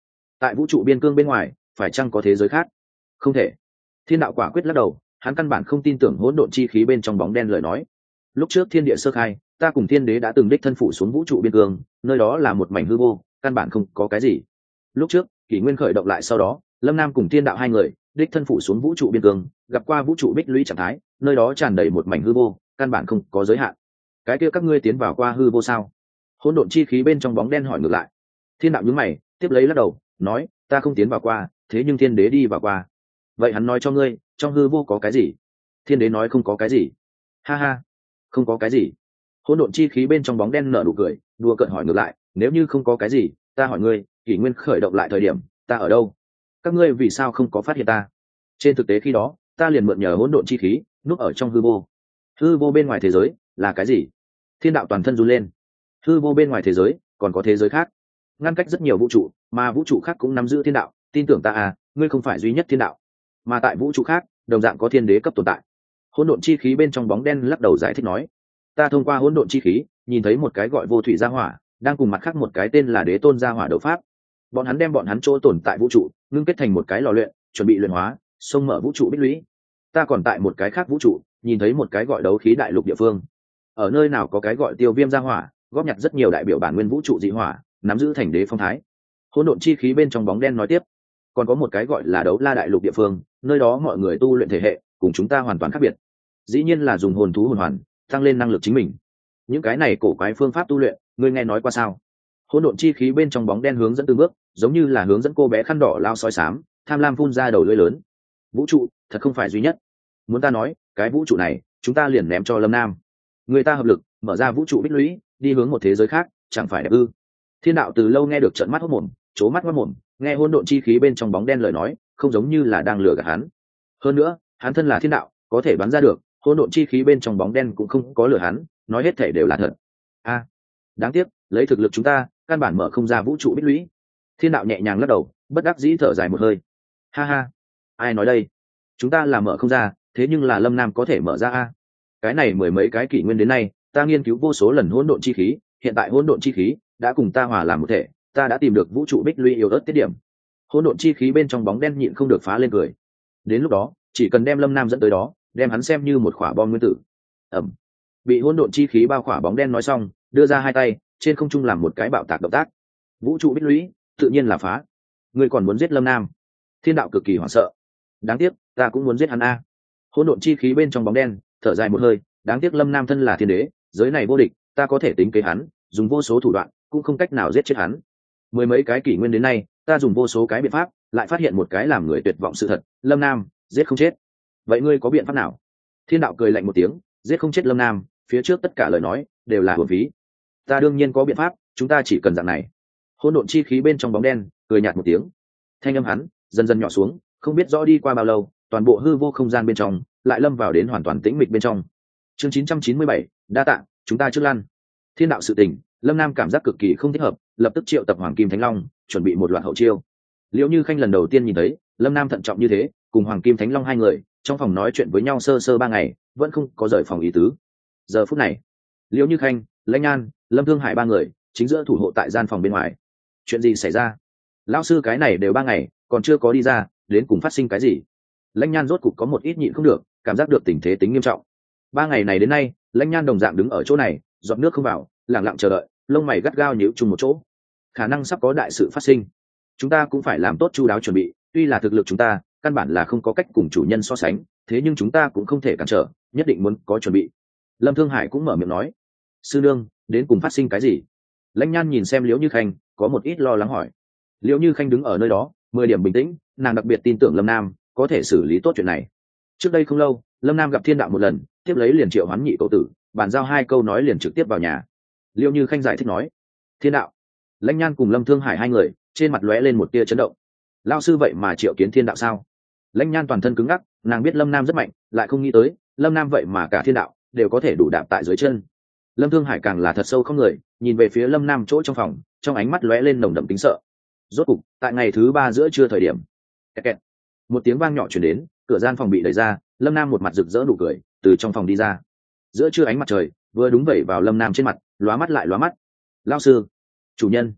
tại vũ trụ biên cương bên ngoài phải chăng có thế giới khác? Không thể. Thiên đạo quả quyết lắc đầu, hắn căn bản không tin tưởng hỗn độn chi khí bên trong bóng đen lời nói. Lúc trước thiên địa sơ khai, ta cùng thiên đế đã từng đích thân phụ xuống vũ trụ biên cương, nơi đó là một mảnh hư vô, căn bản không có cái gì. Lúc trước kỷ nguyên khởi động lại sau đó, lâm nam cùng thiên đạo hai người đích thân phụ xuống vũ trụ biên cương, gặp qua vũ trụ bích lũy trạng thái, nơi đó tràn đầy một mảnh hư vô, căn bản không có giới hạn. Cái kia các ngươi tiến vào qua hư vô sao? Hỗn độn chi khí bên trong bóng đen hỏi ngược lại. Thiên đạo nhướng mày, tiếp lấy lắc đầu, nói, ta không tiến vào qua, thế nhưng thiên đế đi vào qua. Vậy hắn nói cho ngươi, trong hư vô có cái gì? Thiên đế nói không có cái gì. Ha ha, không có cái gì. Hỗn độn chi khí bên trong bóng đen nở nụ cười, đùa cợt hỏi ngược lại, nếu như không có cái gì, ta hỏi ngươi, kỷ nguyên khởi động lại thời điểm, ta ở đâu? Các ngươi vì sao không có phát hiện ta? Trên thực tế khi đó, ta liền mượn nhờ hỗn độn chi khí, núp ở trong hư vô. Hư vô bên ngoài thế giới là cái gì? Thiên đạo toàn thân run lên. Hư vô bên ngoài thế giới còn có thế giới khác, ngăn cách rất nhiều vũ trụ, mà vũ trụ khác cũng nắm giữ thiên đạo. Tin tưởng ta à, ngươi không phải duy nhất thiên đạo, mà tại vũ trụ khác đồng dạng có thiên đế cấp tồn tại. Hỗn độn chi khí bên trong bóng đen lắc đầu giải thích nói, ta thông qua hỗn độn chi khí nhìn thấy một cái gọi vô thủy gia hỏa đang cùng mặt khác một cái tên là đế tôn gia hỏa đấu pháp. Bọn hắn đem bọn hắn chỗ tồn tại vũ trụ ngưng kết thành một cái lò luyện, chuẩn bị luyện hóa xông mở vũ trụ bích lũy. Ta còn tại một cái khác vũ trụ nhìn thấy một cái gọi đấu khí đại lục địa phương, ở nơi nào có cái gọi tiêu viêm gia hỏa góp nhặt rất nhiều đại biểu bản nguyên vũ trụ dị hỏa, nắm giữ thành đế phong thái. Hỗn độn chi khí bên trong bóng đen nói tiếp, còn có một cái gọi là đấu la đại lục địa phương, nơi đó mọi người tu luyện thể hệ cùng chúng ta hoàn toàn khác biệt, dĩ nhiên là dùng hồn thú hồn hoàn tăng lên năng lực chính mình. Những cái này cổ quái phương pháp tu luyện, ngươi nghe nói qua sao? Hỗn độn chi khí bên trong bóng đen hướng dẫn từng bước, giống như là hướng dẫn cô bé khăn đỏ lao soi sám, tham lam phun ra đầu lưỡi lớn. Vũ trụ thật không phải duy nhất, muốn ta nói, cái vũ trụ này chúng ta liền ném cho lâm nam, người ta hợp lực mở ra vũ trụ bích lũy, đi hướng một thế giới khác, chẳng phải đẹp ư? Thiên đạo từ lâu nghe được trợn mắt hốt mồm, trố mắt mắt mồm, nghe hỗn độn chi khí bên trong bóng đen lời nói, không giống như là đang lừa gạt hắn. Hơn nữa, hắn thân là thiên đạo, có thể đoán ra được, hỗn độn chi khí bên trong bóng đen cũng không có lừa hắn, nói hết thể đều là thật. A, à, đáng tiếc, lấy thực lực chúng ta, căn bản mở không ra vũ trụ bích lũy. Thiên đạo nhẹ nhàng lắc đầu, bất đắc dĩ thở dài một hơi. Ha ha, ai nói đây? Chúng ta là mở không ra, thế nhưng là lâm nam có thể mở ra a. Cái này mười mấy cái kỷ nguyên đến nay, ta nghiên cứu vô số lần hỗn độn chi khí, hiện tại hỗn độn chi khí đã cùng ta hòa làm một thể, ta đã tìm được vũ trụ bích lũy yếu ớt tiết điểm. Hỗn độn chi khí bên trong bóng đen nhịn không được phá lên cười. Đến lúc đó, chỉ cần đem lâm nam dẫn tới đó, đem hắn xem như một quả bom nguyên tử. Ẩm. Bị hỗn độn chi khí bao khỏa bóng đen nói xong, đưa ra hai tay trên không trung làm một cái bạo tạc động tác. Vũ trụ bích lũy tự nhiên là phá. Ngươi còn muốn giết lâm nam? Thiên đạo cực kỳ hoảng sợ. Đáng tiếc, ta cũng muốn giết hắn a. Hỗn độn chi khí bên trong bóng đen thở dài một hơi, đáng tiếc lâm nam thân là thiên đế, giới này vô địch, ta có thể tính kế hắn, dùng vô số thủ đoạn cũng không cách nào giết chết hắn. Mười mấy cái kỷ nguyên đến nay, ta dùng vô số cái biện pháp, lại phát hiện một cái làm người tuyệt vọng sự thật, lâm nam giết không chết. Vậy ngươi có biện pháp nào? Thiên đạo cười lạnh một tiếng, giết không chết lâm nam, phía trước tất cả lời nói đều là hưởng phí. Ta đương nhiên có biện pháp, chúng ta chỉ cần dạng này. Hỗn độn chi khí bên trong bóng đen cười nhạt một tiếng, thanh âm hắn dần dần nhỏ xuống, không biết rõ đi qua bao lâu, toàn bộ hư vô không gian bên trong lại lâm vào đến hoàn toàn tĩnh mịch bên trong. Chương chín trăm chín mươi bảy, đa tạ, chúng ta trước lăn. Thiên đạo sự tình, lâm nam cảm giác cực kỳ không thích hợp, lập tức triệu tập hoàng kim thánh long, chuẩn bị một loạt hậu chiêu. Liệu như khanh lần đầu tiên nhìn thấy lâm nam thận trọng như thế, cùng hoàng kim thánh long hai người trong phòng nói chuyện với nhau sơ sơ ba ngày, vẫn không có rời phòng ý tứ. Giờ phút này, liễu như khanh, lãnh an, lâm thương hải ba người chính giữa thủ hộ tại gian phòng bên ngoài. Chuyện gì xảy ra? Lão sư cái này đều ba ngày còn chưa có đi ra, đến cùng phát sinh cái gì? Lãnh nhan rốt cục có một ít nhịn không được, cảm giác được tình thế tính nghiêm trọng. Ba ngày này đến nay, lãnh nhan đồng dạng đứng ở chỗ này, giọt nước không vào, lặng lặng chờ đợi, lông mày gắt gao nhíu chung một chỗ. Khả năng sắp có đại sự phát sinh, chúng ta cũng phải làm tốt chu đáo chuẩn bị. Tuy là thực lực chúng ta căn bản là không có cách cùng chủ nhân so sánh, thế nhưng chúng ta cũng không thể cản trở, nhất định muốn có chuẩn bị. Lâm Thương Hải cũng mở miệng nói. Sư nương, đến cùng phát sinh cái gì? Lãnh nhan nhìn xem liễu như khanh, có một ít lo lắng hỏi. Liễu như khanh đứng ở nơi đó, mười điểm bình tĩnh, nàng đặc biệt tin tưởng lâm nam có thể xử lý tốt chuyện này. Trước đây không lâu, lâm nam gặp thiên đạo một lần, tiếp lấy liền triệu hoán nhị cậu tử, bàn giao hai câu nói liền trực tiếp vào nhà. Liễu như khanh giải thích nói. Thiên đạo? Lãnh nhan cùng Lâm Thương Hải hai người trên mặt lóe lên một tia chấn động. Lao sư vậy mà triệu kiến thiên đạo sao? Lãnh nhan toàn thân cứng ngắc, nàng biết lâm nam rất mạnh, lại không nghĩ tới lâm nam vậy mà cả thiên đạo đều có thể đủ đạp tại dưới chân. Lâm Thương Hải càng là thật sâu không người, nhìn về phía lâm nam chỗ trong phòng, trong ánh mắt lóe lên nồng đậm tính sợ. Rốt cục tại ngày thứ ba giữa trưa thời điểm, kẹt kẹt, một tiếng vang nhỏ chuyển đến, cửa gian phòng bị đẩy ra, lâm nam một mặt rực rỡ nụ cười từ trong phòng đi ra. Giữa trưa ánh mặt trời vừa đúng vẩy vào lâm nam trên mặt, lóa mắt lại lóa mắt. Lao sư, chủ nhân.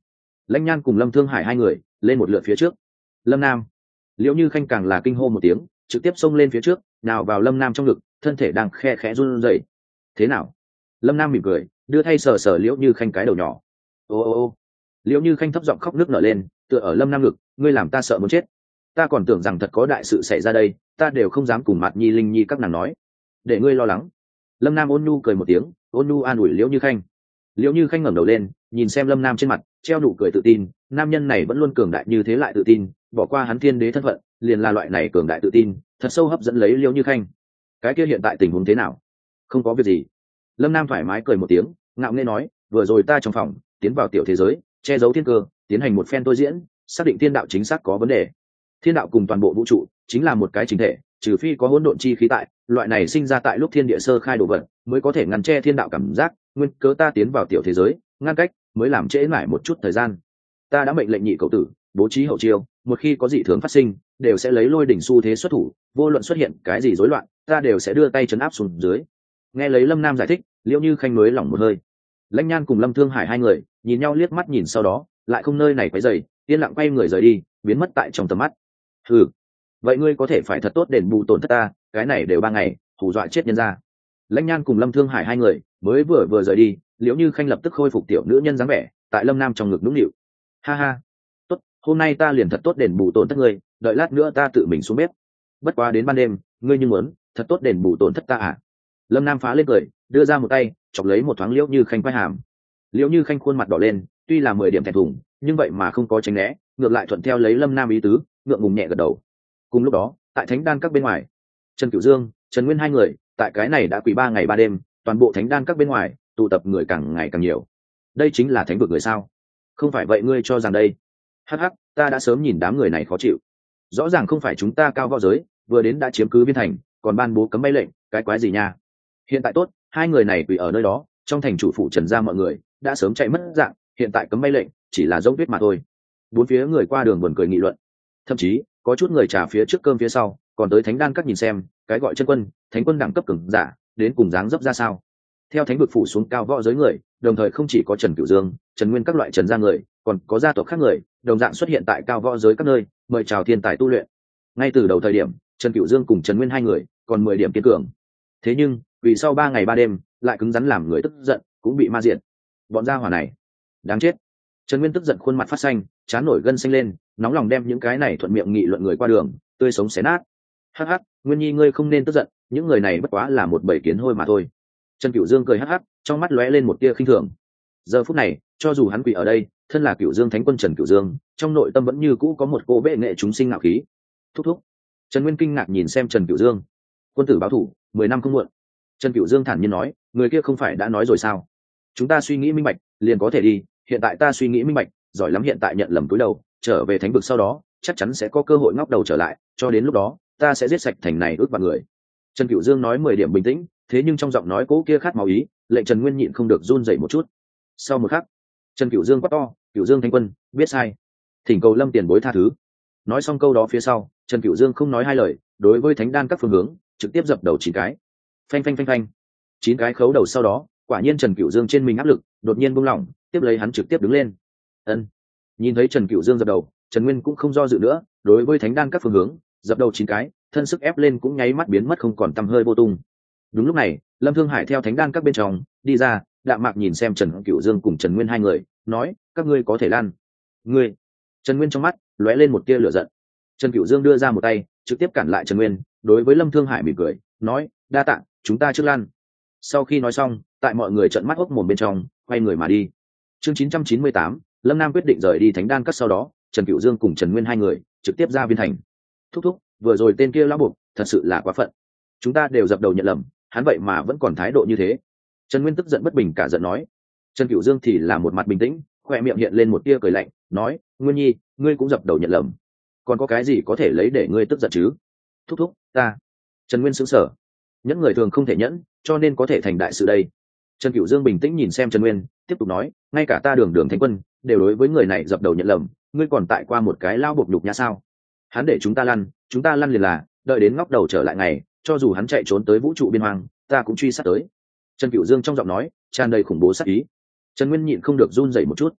Lãnh Nhan cùng Lâm Thương Hải hai người lên một lượt phía trước. Lâm Nam, Liễu Như Khanh càng là kinh hô một tiếng, trực tiếp xông lên phía trước, nào vào Lâm Nam trong ngực, thân thể đang khe khẽ run rẩy. Thế nào? Lâm Nam mỉm cười, đưa thay sờ sờ Liễu Như Khanh cái đầu nhỏ. Ô ô ô. Liễu Như Khanh thấp giọng khóc nức nở lên, tựa ở Lâm Nam ngực, ngươi làm ta sợ muốn chết. Ta còn tưởng rằng thật có đại sự xảy ra đây, ta đều không dám cùng Mạt Nhi, Linh Nhi các nàng nói, để ngươi lo lắng. Lâm Nam ôn nhu cười một tiếng, ôn nhu an ủi Liễu Như Khanh. Liễu Như Khanh ngẩng đầu lên, nhìn xem Lâm Nam trên mặt treo nụ cười tự tin, nam nhân này vẫn luôn cường đại như thế lại tự tin, bỏ qua hắn thiên đế thân phận, liền là loại này cường đại tự tin, thật sâu hấp dẫn lấy Liễu Như Khanh. Cái kia hiện tại tình huống thế nào? Không có việc gì. Lâm Nam thoải mái cười một tiếng, ngạo nghễ nói, vừa rồi ta trong phòng tiến vào tiểu thế giới, che giấu thiên cơ, tiến hành một phen tôi diễn, xác định thiên đạo chính xác có vấn đề. Thiên đạo cùng toàn bộ vũ trụ chính là một cái chính thể, trừ phi có hỗn độn chi khí tại, loại này sinh ra tại lúc thiên địa sơ khai đồ vật mới có thể ngăn che thiên đạo cảm giác, nguyên cớ ta tiến vào tiểu thế giới, ngăn cách mới làm trễ mãi một chút thời gian. Ta đã mệnh lệnh nhị cậu tử bố trí hậu chiêu, một khi có dị thường phát sinh, đều sẽ lấy lôi đỉnh xu thế xuất thủ, vô luận xuất hiện cái gì rối loạn, ta đều sẽ đưa tay chấn áp xuống dưới. Nghe lấy Lâm Nam giải thích, Liễu Như Khanh nới lỏng một hơi. Lãnh Nhan cùng Lâm Thương Hải hai người nhìn nhau liếc mắt nhìn, sau đó lại không nơi này quấy rầy, yên lặng quay người rời đi, biến mất tại trong tầm mắt. Hừ, vậy ngươi có thể phải thật tốt đền bù tổn thất ta, cái này đều ba ngày, hù dọa chết nhân ra. Lãnh Nhan cùng Lâm Thương Hải hai người mới vừa vừa rời đi, Liễu Như Khanh lập tức khôi phục tiểu nữ nhân dáng vẻ, tại Lâm Nam trong ngực nũng nịu. Ha ha, tốt, hôm nay ta liền thật tốt đền bù tổn thất ngươi, đợi lát nữa ta tự mình xuống bếp. Bất quá đến ban đêm, ngươi như muốn thật tốt đền bù tổn thất ta à? Lâm Nam phá lên cười, đưa ra một tay chọc lấy một thoáng Liễu Như Khanh quay hàm. Liễu Như Khanh khuôn mặt đỏ lên, tuy là mười điểm thẹn thùng, nhưng vậy mà không có tránh né, ngược lại thuận theo lấy Lâm Nam ý tứ, ngượng ngùng nhẹ gật đầu. Cùng lúc đó, tại Thánh Đan các bên ngoài, Trần Cửu Dương, Trần Nguyên hai người tại cái này đã quỳ ba ngày ba đêm, toàn bộ Thánh Đan các bên ngoài tụ tập người càng ngày càng nhiều. Đây chính là thánh vực người sao? Không phải vậy ngươi cho rằng đây? Hắc hắc, ta đã sớm nhìn đám người này khó chịu. Rõ ràng không phải chúng ta cao võ giới, vừa đến đã chiếm cứ Viên Thành, còn ban bố cấm bay lệnh, cái quái gì nha? Hiện tại tốt, hai người này quỳ ở nơi đó, trong thành chủ phủ Trần gia mọi người đã sớm chạy mất dạng, hiện tại cấm bay lệnh chỉ là giống tuyết mà thôi. Bốn phía người qua đường buồn cười nghị luận, thậm chí có chút người trà phía trước cơm phía sau, còn tới Thánh Đan các nhìn xem, cái gọi chân quân, thánh quân đẳng cấp cường giả, đến cùng dáng dấp ra sao. Theo thánh vực phủ xuống cao võ giới người, đồng thời không chỉ có Trần Cửu Dương, Trần Nguyên các loại Trần gia người, còn có gia tộc khác người, đồng dạng xuất hiện tại cao võ giới các nơi, mời chào thiên tài tu luyện. Ngay từ đầu thời điểm, Trần Cửu Dương cùng Trần Nguyên hai người còn mười điểm kiên cường. Thế nhưng, vì sau ba ngày ba đêm, lại cứng rắn làm người tức giận, cũng bị ma diệt. Bọn gia hỏa này, đáng chết. Trần Nguyên tức giận khuôn mặt phát xanh, trán nổi gân xanh lên, nóng lòng đem những cái này thuận miệng nghị luận người qua đường tươi sống xé nát. Hắc hắc, Nguyên Nhi ngươi không nên tức giận, những người này bất quá là một bầy kiến hôi mà thôi. Trần Cửu Dương cười hắc hắc, trong mắt lóe lên một tia khinh thường. Giờ phút này, cho dù hắn quỳ ở đây, thân là Cửu Dương Thánh Quân Trần Cửu Dương, trong nội tâm vẫn như cũ có một cỗ bệ nghệ chúng sinh ngạo khí. Thúc thúc. Trần Nguyên kinh ngạc nhìn xem Trần Cửu Dương. Quân tử báo thủ, mười năm không muộn. Trần Cửu Dương thản nhiên nói, người kia không phải đã nói rồi sao? Chúng ta suy nghĩ minh bạch, liền có thể đi, hiện tại ta suy nghĩ minh bạch, giỏi lắm hiện tại nhận lầm túi đầu, trở về thánh vực sau đó, chắc chắn sẽ có cơ hội ngóc đầu trở lại, cho đến lúc đó, ta sẽ giết sạch thành này ước vạn người. Trần Cửu Dương nói mười điểm bình tĩnh, thế nhưng trong giọng nói cố kia khát máu ý, lệnh Trần Nguyên nhịn không được run rẩy một chút. Sau một khắc, Trần Cửu Dương quát to, Cửu Dương Thánh Quân, biết sai, thỉnh cầu Lâm tiền bối tha thứ. Nói xong câu đó phía sau, Trần Cửu Dương không nói hai lời, đối với Thánh Đan các phương hướng, trực tiếp dập đầu chín cái. Phanh phanh phanh phanh. Chín cái khấu đầu sau đó, quả nhiên Trần Cửu Dương trên mình áp lực, đột nhiên buông lỏng, tiếp lấy hắn trực tiếp đứng lên. Ân. Nhìn thấy Trần Cửu Dương dập đầu, Trần Nguyên cũng không do dự nữa, đối với Thánh Đan các phương hướng, dập đầu chín cái, thân sức ép lên cũng nháy mắt biến mất không còn tăm hơi vô tung. Đúng lúc này, Lâm Thương Hải theo Thánh Đan các bên trong đi ra, đạm mạc nhìn xem Trần Cửu Dương cùng Trần Nguyên hai người, nói, các ngươi có thể lan. Ngươi. Trần Nguyên trong mắt lóe lên một tia lửa giận. Trần Cửu Dương đưa ra một tay, trực tiếp cản lại Trần Nguyên, đối với Lâm Thương Hải mỉm cười, nói, đa tạ, chúng ta trước lan. Sau khi nói xong, tại mọi người trợn mắt hốc mồm bên trong, quay người mà đi. Chương chín trăm chín mươi tám, Lâm Nam quyết định rời đi Thánh Đan các, sau đó, Trần Cửu Dương cùng Trần Nguyên hai người trực tiếp ra Viên Thành. Thúc thúc, vừa rồi tên kia lão buộc, thật sự là quá phận. Chúng ta đều dập đầu nhận lầm, hắn vậy mà vẫn còn thái độ như thế. Trần Nguyên tức giận bất bình cả giận nói. Trần Cửu Dương thì là một mặt bình tĩnh, khoe miệng hiện lên một tia cười lạnh, nói, Nguyên Nhi, ngươi cũng dập đầu nhận lầm, còn có cái gì có thể lấy để ngươi tức giận chứ? Thúc thúc, ta. Trần Nguyên sững sờ. Những người thường không thể nhẫn, cho nên có thể thành đại sự đây. Trần Cửu Dương bình tĩnh nhìn xem Trần Nguyên, tiếp tục nói, ngay cả ta Đường Đường Thánh Quân đều đối với người này dập đầu nhận lầm, ngươi còn tại qua một cái lao bộc nhục nhã sao? Hắn để chúng ta lăn, chúng ta lăn liền là, đợi đến ngóc đầu trở lại ngày, cho dù hắn chạy trốn tới vũ trụ biên hoang, ta cũng truy sát tới. Trần Cửu Dương trong giọng nói tràn đầy khủng bố sát ý. Trần Nguyên nhịn không được run rẩy một chút.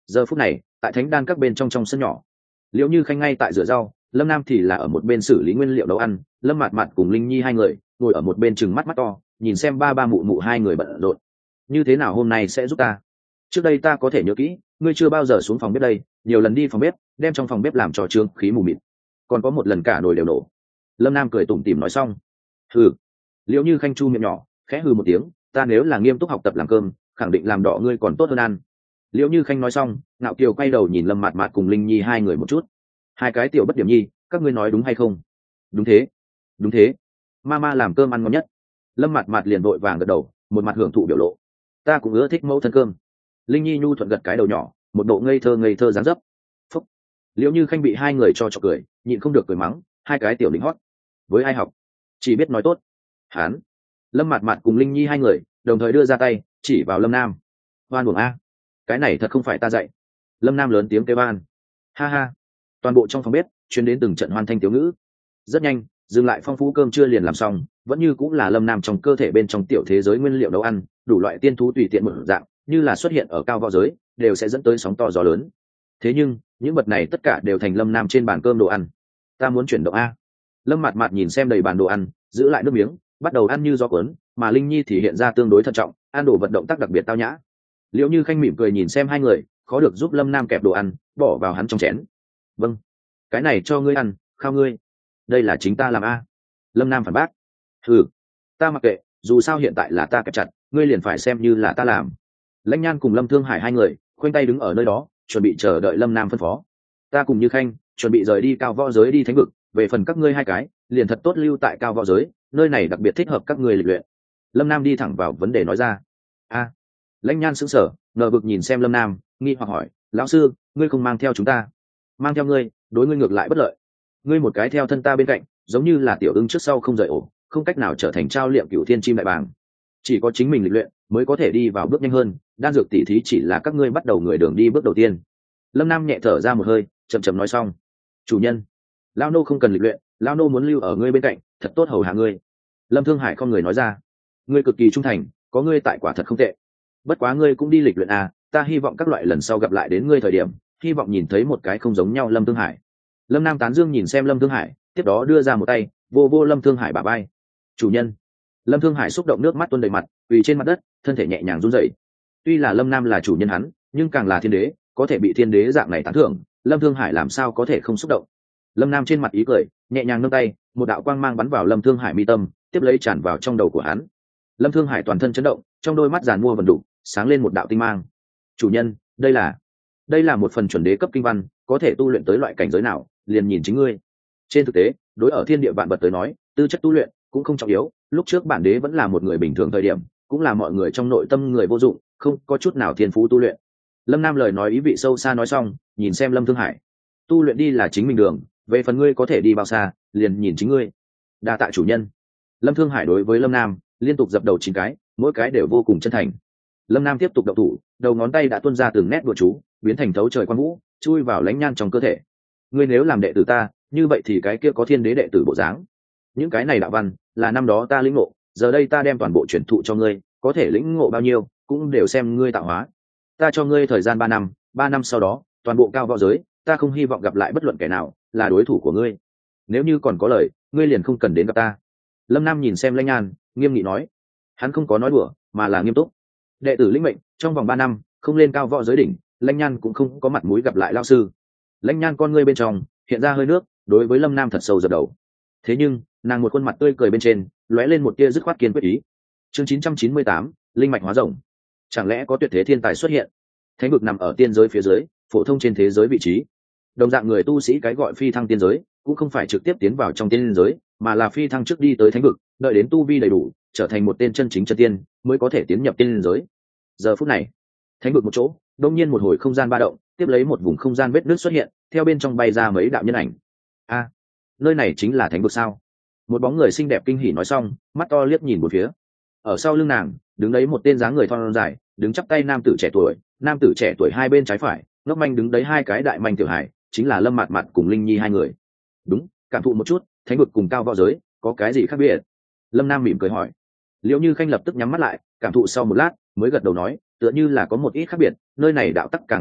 Giờ phút này tại thánh đan các bên trong trong sân nhỏ, liệu như khanh ngay tại rửa rau, lâm nam thì là ở một bên xử lý nguyên liệu nấu ăn. Lâm mạt mạt cùng linh nhi hai người ngồi ở một bên chừng mắt mắt to nhìn xem ba ba mụ mụ hai người bận rộn. Như thế nào hôm nay sẽ giúp ta? Trước đây ta có thể nhớ kỹ ngươi chưa bao giờ xuống phòng bếp đây, nhiều lần đi phòng bếp đem trong phòng bếp làm cho trương khí mù mịt, còn có một lần cả nồi đều nổ. Lâm nam cười tủm tỉm nói xong. Hừ. Liệu như khanh chu miệng nhỏ khẽ hừ một tiếng, ta nếu là nghiêm túc học tập làm cơm khẳng định làm đỏ ngươi còn tốt hơn ăn. Liệu như khanh nói xong, ngạo kiều quay đầu nhìn lâm mạt mạt cùng linh nhi hai người một chút. Hai cái tiểu bất điểm nhi, các ngươi nói đúng hay không? Đúng thế, đúng thế, mama làm cơm ăn ngon nhất. Lâm mạt mạt liền vội vàng gật đầu, một mặt hưởng thụ biểu lộ. Ta cũng ưa thích mẫu thân cơm. Linh nhi nhu thuận gật cái đầu nhỏ, một bộ ngây thơ ngây thơ dáng dấp. Phúc. Liệu như khanh bị hai người cho chọc cười, nhịn không được cười mắng, hai cái tiểu lính hót với ai học, chỉ biết nói tốt. Hán. Lâm mạt mạt cùng linh nhi hai người đồng thời đưa ra tay chỉ vào lâm nam. Oan uổng a, cái này thật không phải ta dạy. Lâm nam lớn tiếng kêu van. Ha ha. Toàn bộ trong phòng bếp truyền đến từng trận hoan thanh tiểu ngữ. Rất nhanh dừng lại phong phú cơm chưa liền làm xong, vẫn như cũng là lâm nam trong cơ thể bên trong tiểu thế giới nguyên liệu nấu ăn, đủ loại tiên thú tùy tiện một dạng như là xuất hiện ở cao võ giới đều sẽ dẫn tới sóng to gió lớn. Thế nhưng những vật này tất cả đều thành lâm nam trên bàn cơm đồ ăn. Ta muốn chuyển động a. Lâm mạt mạt nhìn xem đầy bàn đồ ăn, giữ lại nước miếng bắt đầu ăn như gió cuốn, mà linh nhi thì hiện ra tương đối thận trọng, ăn đồ vật động tác đặc biệt tao nhã. Liệu như khanh mỉm cười nhìn xem hai người, khó được giúp lâm nam kẹp đồ ăn bỏ vào hắn trong chén. Vâng, cái này cho ngươi ăn, khao ngươi. Đây là chính ta làm a. Lâm nam phản bác. Ừ, ta mặc kệ, dù sao hiện tại là ta kẹp chặt, ngươi liền phải xem như là ta làm. Lãnh Nhan cùng Lâm Thương Hải hai người khoanh tay đứng ở nơi đó chuẩn bị chờ đợi lâm nam phân phó. Ta cùng Như Khanh chuẩn bị rời đi cao võ giới đi thánh vực, về phần các ngươi hai cái liền thật tốt lưu tại cao võ giới, nơi này đặc biệt thích hợp các ngươi lịch luyện. Lâm nam đi thẳng vào vấn đề nói ra. A. Lãnh Nhan sững sờ ngờ vực nhìn xem lâm nam, nghi hoặc hỏi, lão sư ngươi không mang theo chúng ta? Mang theo ngươi đối ngươi ngược lại bất lợi, ngươi một cái theo thân ta bên cạnh giống như là tiểu ưng trước sau không rời ổ, không cách nào trở thành trao liệm cửu thiên chim đại bàng. Chỉ có chính mình lịch luyện mới có thể đi vào bước nhanh hơn, đan dược tỉ thí chỉ là các ngươi bắt đầu người đường đi bước đầu tiên. Lâm nam nhẹ thở ra một hơi chậm chậm nói xong. Chủ nhân, lao nô không cần lịch luyện, lao nô muốn lưu ở ngươi bên cạnh thật tốt hầu hạ ngươi. Lâm Thương Hải không người nói ra. Ngươi cực kỳ trung thành, có ngươi tại quả thật không tệ, bất quá ngươi cũng đi lịch luyện à, ta hy vọng các loại lần sau gặp lại đến ngươi thời điểm hy vọng nhìn thấy một cái không giống nhau Lâm Thương Hải. Lâm nam tán dương nhìn xem Lâm Thương Hải, tiếp đó đưa ra một tay vô vô Lâm Thương Hải bả vai. Chủ nhân. Lâm Thương Hải xúc động nước mắt tuôn đầy mặt, quỳ trên mặt đất thân thể nhẹ nhàng run rẩy. Tuy là lâm nam là chủ nhân hắn, nhưng càng là thiên đế, có thể bị thiên đế dạng này tán thưởng, Lâm Thương Hải làm sao có thể không xúc động. Lâm nam trên mặt ý cười, nhẹ nhàng nâng tay, một đạo quang mang bắn vào Lâm Thương Hải mi tâm, tiếp lấy tràn vào trong đầu của hắn. Lâm Thương Hải toàn thân chấn động, trong đôi mắt giàn mua vần đục sáng lên một đạo tinh mang. Chủ nhân, đây là đây là một phần chuẩn đế cấp kinh văn, có thể tu luyện tới loại cảnh giới nào liền nhìn chính ngươi. Trên thực tế đối ở thiên địa vạn vật tới nói, tư chất tu luyện cũng không trọng yếu, lúc trước bản đế vẫn là một người bình thường thời điểm cũng là mọi người trong nội tâm người vô dụng, không có chút nào thiên phú tu luyện. Lâm nam lời nói ý vị sâu xa nói xong, nhìn xem Lâm Thương Hải. Tu luyện đi là chính mình đường, về phần ngươi có thể đi bao xa liền nhìn chính ngươi. Đa tạ chủ nhân. Lâm Thương Hải đối với lâm nam liên tục dập đầu chín cái, mỗi cái đều vô cùng chân thành. Lâm nam tiếp tục động thủ, đầu ngón tay đã tuôn ra từng nét đùa chú, biến thành thấu trời quan vũ, chui vào Lãnh Nhan trong cơ thể. Ngươi nếu làm đệ tử ta, như vậy thì cái kia có thiên đế đệ tử bộ dáng. Những cái này đạo văn là năm đó ta lĩnh ngộ, giờ đây ta đem toàn bộ truyền thụ cho ngươi, có thể lĩnh ngộ bao nhiêu cũng đều xem ngươi tạo hóa. Ta cho ngươi thời gian ba năm, ba năm sau đó toàn bộ cao võ giới ta không hy vọng gặp lại bất luận kẻ nào là đối thủ của ngươi. Nếu như còn có lời, ngươi liền không cần đến gặp ta. Lâm nam nhìn xem Lãnh Nhan, nghiêm nghị nói. Hắn không có nói đùa mà là nghiêm túc. Đệ tử lĩnh mệnh trong vòng ba năm không lên cao võ giới đỉnh, Lãnh Nhan cũng không có mặt mũi gặp lại lao sư. Lãnh Nhan con ngươi bên trong hiện ra hơi nước, đối với lâm nam thật sâu dập đầu. Thế nhưng nàng một khuôn mặt tươi cười bên trên lóe lên một tia dứt khoát kiên quyết ý. Chương chín trăm chín mươi tám, linh mạch hóa rồng. Chẳng lẽ có tuyệt thế thiên tài xuất hiện? Thánh vực nằm ở tiên giới phía dưới, phổ thông trên thế giới vị trí. Đồng dạng người tu sĩ cái gọi phi thăng tiên giới, cũng không phải trực tiếp tiến vào trong tiên giới, mà là phi thăng trước đi tới thánh vực, đợi đến tu vi đầy đủ, trở thành một tên chân chính chân tiên, mới có thể tiến nhập tiên giới. Giờ phút này, thánh vực một chỗ, đột nhiên một hồi không gian ba động, tiếp lấy một vùng không gian vết nứt xuất hiện, theo bên trong bay ra mấy đạo nhân ảnh. A, nơi này chính là thánh vực sao? Một bóng người xinh đẹp kinh hỉ nói xong, mắt to liếc nhìn một phía. Ở sau lưng nàng đứng đấy một tên dáng người thon dài, đứng chắp tay nam tử trẻ tuổi, nam tử trẻ tuổi hai bên trái phải ngốc manh đứng đấy hai cái đại manh tiểu hải, chính là Lâm Mạt Mạt cùng Linh Nhi hai người. Đúng, cảm thụ một chút thánh vực cùng cao võ giới có cái gì khác biệt? Lâm nam mỉm cười hỏi. Liễu Như Khanh lập tức nhắm mắt lại cảm thụ sau một lát mới gật đầu nói, tựa như là có một ít khác biệt, nơi này đạo tắc càng hoàn thiện,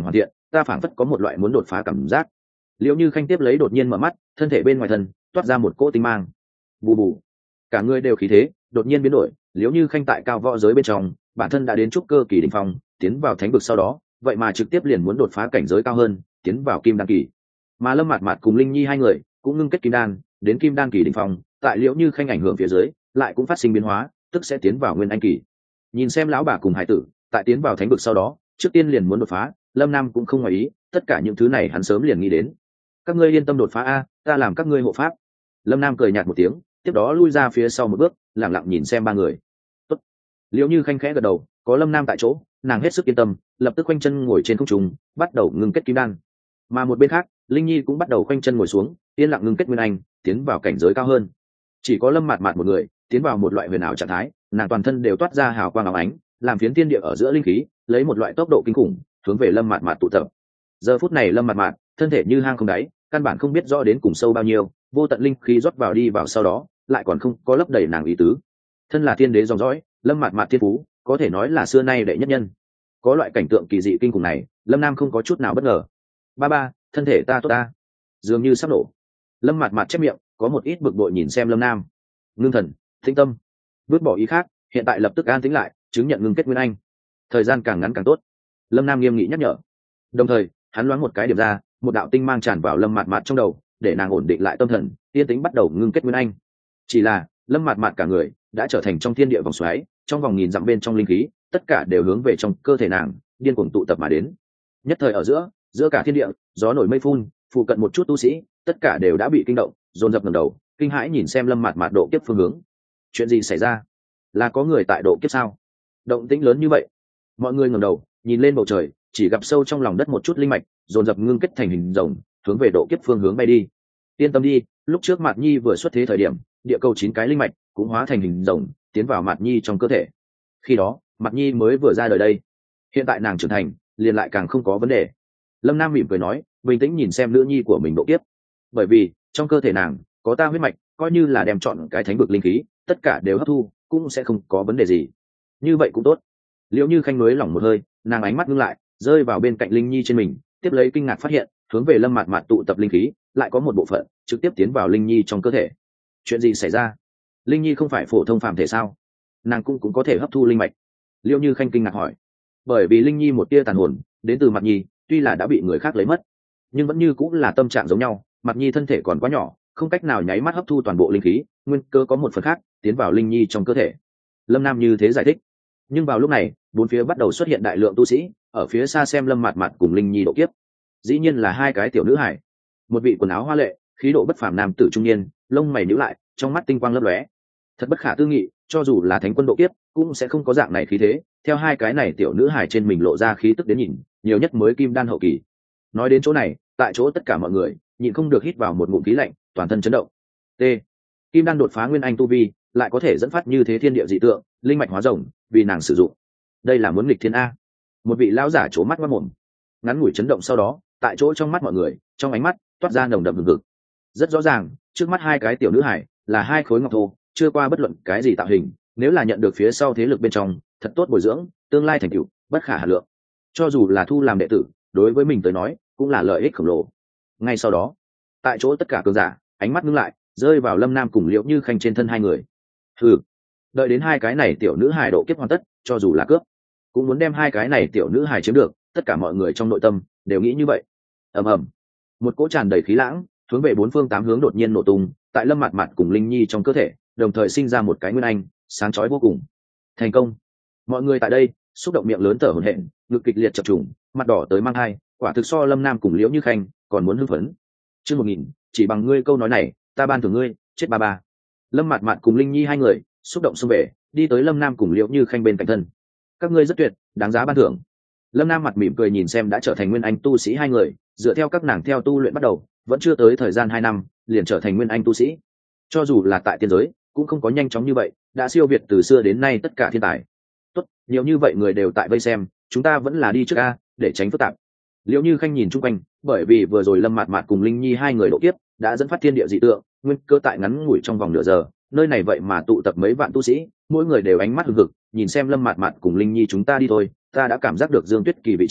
ta phảng phất có một loại muốn đột phá cảm giác. Liễu Như Khanh tiếp lấy đột nhiên mở mắt, thân thể bên ngoài thân toát ra một cỗ tinh mang, bù bù, cả người đều khí thế đột nhiên biến đổi. Liễu Như Khanh tại cao võ giới bên trong, bản thân đã đến trúc cơ kỳ đỉnh phong, tiến vào thánh vực sau đó, vậy mà trực tiếp liền muốn đột phá cảnh giới cao hơn, tiến vào kim đan kỳ. Mà Lâm Mạt Mạt cùng Linh Nhi hai người cũng ngưng kết kim đan, đến kim đan kỳ đỉnh phong, tại Liễu Như Khanh ảnh hưởng phía dưới, lại cũng phát sinh biến hóa, tức sẽ tiến vào nguyên anh kỳ. Nhìn xem lão bà cùng hải tử, tại tiến vào thánh vực sau đó, trước tiên liền muốn đột phá, Lâm Nam cũng không ngoài ý, tất cả những thứ này hắn sớm liền nghĩ đến. Các ngươi yên tâm đột phá a, ta làm các ngươi hộ pháp. Lâm Nam cười nhạt một tiếng, tiếp đó lui ra phía sau một bước, lặng lặng nhìn xem ba người. Tốt. Liễu Như Khanh khẽ gật đầu, có Lâm Nam tại chỗ, nàng hết sức yên tâm, lập tức khoanh chân ngồi trên không trung, bắt đầu ngưng kết kim đan. Mà một bên khác, Linh Nhi cũng bắt đầu khoanh chân ngồi xuống, yên lặng ngưng kết nguyên anh, tiến vào cảnh giới cao hơn. Chỉ có Lâm Mạt Mạt một người, tiến vào một loại huyền ảo trạng thái, nàng toàn thân đều toát ra hào quang óng ánh, làm phiến thiên địa ở giữa linh khí lấy một loại tốc độ kinh khủng hướng về Lâm Mạt Mạt tụ tập. Giờ phút này Lâm Mạt Mạt thân thể như hang không đáy, căn bản không biết rõ đến cùng sâu bao nhiêu, vô tận linh khí rót vào đi vào sau đó, lại còn không có lấp đầy nàng ý tứ. Thân là thiên đế dòng dõi, Lâm Mạt Mạt thiên phú có thể nói là xưa nay đệ nhất nhân. Có loại cảnh tượng kỳ dị kinh khủng này, Lâm Nam không có chút nào bất ngờ. Ba ba, thân thể ta tốt ta, dường như sắp nổ. Lâm Mạt Mạt chép miệng, có một ít bực bội nhìn xem Lâm Nam. Ngưng thần, tĩnh tâm, vứt bỏ ý khác, hiện tại lập tức an tĩnh lại, chứng nhận ngưng kết nguyên anh. Thời gian càng ngắn càng tốt. Lâm Nam nghiêm nghị nhắc nhở. Đồng thời, hắn loáng một cái điểm ra, một đạo tinh mang tràn vào Lâm Mạt Mạt trong đầu, để nàng ổn định lại tâm thần, yên tĩnh bắt đầu ngưng kết nguyên anh. Chỉ là Lâm Mạt Mạt cả người đã trở thành trong thiên địa vòng xoáy, trong vòng nghìn dặm bên trong linh khí, tất cả đều hướng về trong cơ thể nàng điên cuồng tụ tập mà đến. Nhất thời ở giữa, giữa cả thiên địa, gió nổi mây phun, phụ cận một chút tu sĩ, tất cả đều đã bị kinh động, dồn dập ngẩng đầu, kinh hãi nhìn xem Lâm Mạt Mạt độ kiếp phương hướng. Chuyện gì xảy ra? Là có người tại độ kiếp sao? Động tĩnh lớn như vậy. Mọi người ngẩng đầu, nhìn lên bầu trời, chỉ gặp sâu trong lòng đất một chút linh mạch, dồn dập ngưng kết thành hình rồng, hướng về độ kiếp phương hướng bay đi. Yên tâm đi, lúc trước Mạt Nhi vừa xuất thế thời điểm, địa cầu chín cái linh mạch cũng hóa thành hình rồng, tiến vào Mạt Nhi trong cơ thể. Khi đó, Mạt Nhi mới vừa ra đời đây. Hiện tại nàng trưởng thành, liền lại càng không có vấn đề. Lâm Nam mỉm cười nói, bình tĩnh nhìn xem nữ nhi của mình độ kiếp. Bởi vì, trong cơ thể nàng có ta huyết mạch, coi như là đem chọn cái thánh vực linh khí, tất cả đều hấp thu, cũng sẽ không có vấn đề gì. Như vậy cũng tốt. Liễu Như Khanh mới lỏng một hơi, nàng ánh mắt ngưng lại, rơi vào bên cạnh Linh Nhi trên mình, tiếp lấy kinh ngạc phát hiện, hướng về Lâm Mạt Mạt tụ tập linh khí, lại có một bộ phận trực tiếp tiến vào Linh Nhi trong cơ thể. Chuyện gì xảy ra? Linh Nhi không phải phổ thông phàm thể sao? Nàng cũng cũng có thể hấp thu linh mạch. Liễu Như Khanh kinh ngạc hỏi. Bởi vì Linh Nhi một tia tàn hồn đến từ Mạt Nhi, tuy là đã bị người khác lấy mất, nhưng vẫn như cũng là tâm trạng giống nhau. Mạt Nhi thân thể còn quá nhỏ, không cách nào nháy mắt hấp thu toàn bộ linh khí, nguyên cơ có một phần khác tiến vào Linh Nhi trong cơ thể. Lâm Nam như thế giải thích. Nhưng vào lúc này, bốn phía bắt đầu xuất hiện đại lượng tu sĩ, ở phía xa xem Lâm Mạt Mạt cùng Linh Nhi độ kiếp. Dĩ nhiên là hai cái tiểu nữ hải. Một vị quần áo hoa lệ, khí độ bất phàm nam tử trung niên, lông mày nhíu lại, trong mắt tinh quang lấp lóe. Thật bất khả tư nghị, cho dù là thánh quân độ kiếp, cũng sẽ không có dạng này khí thế. Theo hai cái này tiểu nữ hải trên mình lộ ra khí tức đến nhìn, nhiều nhất mới kim đan hậu kỳ. Nói đến chỗ này, tại chỗ tất cả mọi người nhịn không được hít vào một ngụm khí lạnh, toàn thân chấn động. T. Kim đan đột phá nguyên anh tu vi, lại có thể dẫn phát như thế thiên địa dị tượng, linh mạch hóa rồng, vì nàng sử dụng. Đây là muốn nghịch thiên a. Một vị lão giả trố mắt mắt mồm. Ngắn ngủi chấn động sau đó, tại chỗ trong mắt mọi người, trong ánh mắt toát ra nồng đậm hừng hực. Rất rõ ràng, trước mắt hai cái tiểu nữ hải là hai khối ngọc thô, chưa qua bất luận cái gì tạo hình, nếu là nhận được phía sau thế lực bên trong, thật tốt bồi dưỡng, tương lai thành tựu bất khả hà lượng. Cho dù là thu làm đệ tử, đối với mình tới nói, cũng là lợi ích khổng lồ. Ngay sau đó, tại chỗ tất cả cường giả, ánh mắt ngưng lại, rơi vào Lâm Nam cùng Liễu Như Khanh trên thân hai người. Hừ, đợi đến hai cái này tiểu nữ hài độ kiếp hoàn tất, cho dù là cướp, cũng muốn đem hai cái này tiểu nữ hài chiếm được. Tất cả mọi người trong nội tâm đều nghĩ như vậy. Ầm ầm, một cỗ tràn đầy khí lãng hướng về bốn phương tám hướng đột nhiên nổ tung, tại Lâm Mạt Mạt cùng Linh Nhi trong cơ thể, đồng thời sinh ra một cái nguyên anh sáng chói vô cùng. Thành công! Mọi người tại đây xúc động miệng lớn thở hổn hển, ngực kịch liệt chập trùng, mặt đỏ tới mang hai, quả thực so Lâm Nam cùng Liễu Như Khanh còn muốn hưng phấn. Chương một nghìn, chỉ bằng ngươi câu nói này, ta ban thưởng ngươi, chết ba ba. Lâm Mạt Mạt cùng Linh Nhi hai người xúc động xông về, đi tới Lâm Nam cùng Liễu Như Khanh bên cạnh thân. Các ngươi rất tuyệt, đáng giá ban thưởng. Lâm Nam mặt mỉm cười nhìn xem đã trở thành nguyên anh tu sĩ hai người, dựa theo các nàng theo tu luyện bắt đầu, vẫn chưa tới thời gian hai năm, liền trở thành nguyên anh tu sĩ. Cho dù là tại tiên giới, cũng không có nhanh chóng như vậy, đã siêu việt từ xưa đến nay tất cả thiên tài. Tốt, nhiều như vậy người đều tại vây xem, chúng ta vẫn là đi trước a, để tránh phức tạp. Liễu Như Khanh nhìn chung quanh, bởi vì vừa rồi Lâm Mạt Mạt cùng Linh Nhi hai người độ kiếp, đã dẫn phát thiên địa dị tượng, nguyên cơ tại ngắn ngủi trong vòng nửa giờ, nơi này vậy mà tụ tập mấy vạn tu sĩ, mỗi người đều ánh mắt hừng hực, nhìn xem Lâm Mạt Mạt cùng Linh Nhi chúng ta đi thôi, ta đã cảm giác được Dương Tuyết Kỳ vị trí,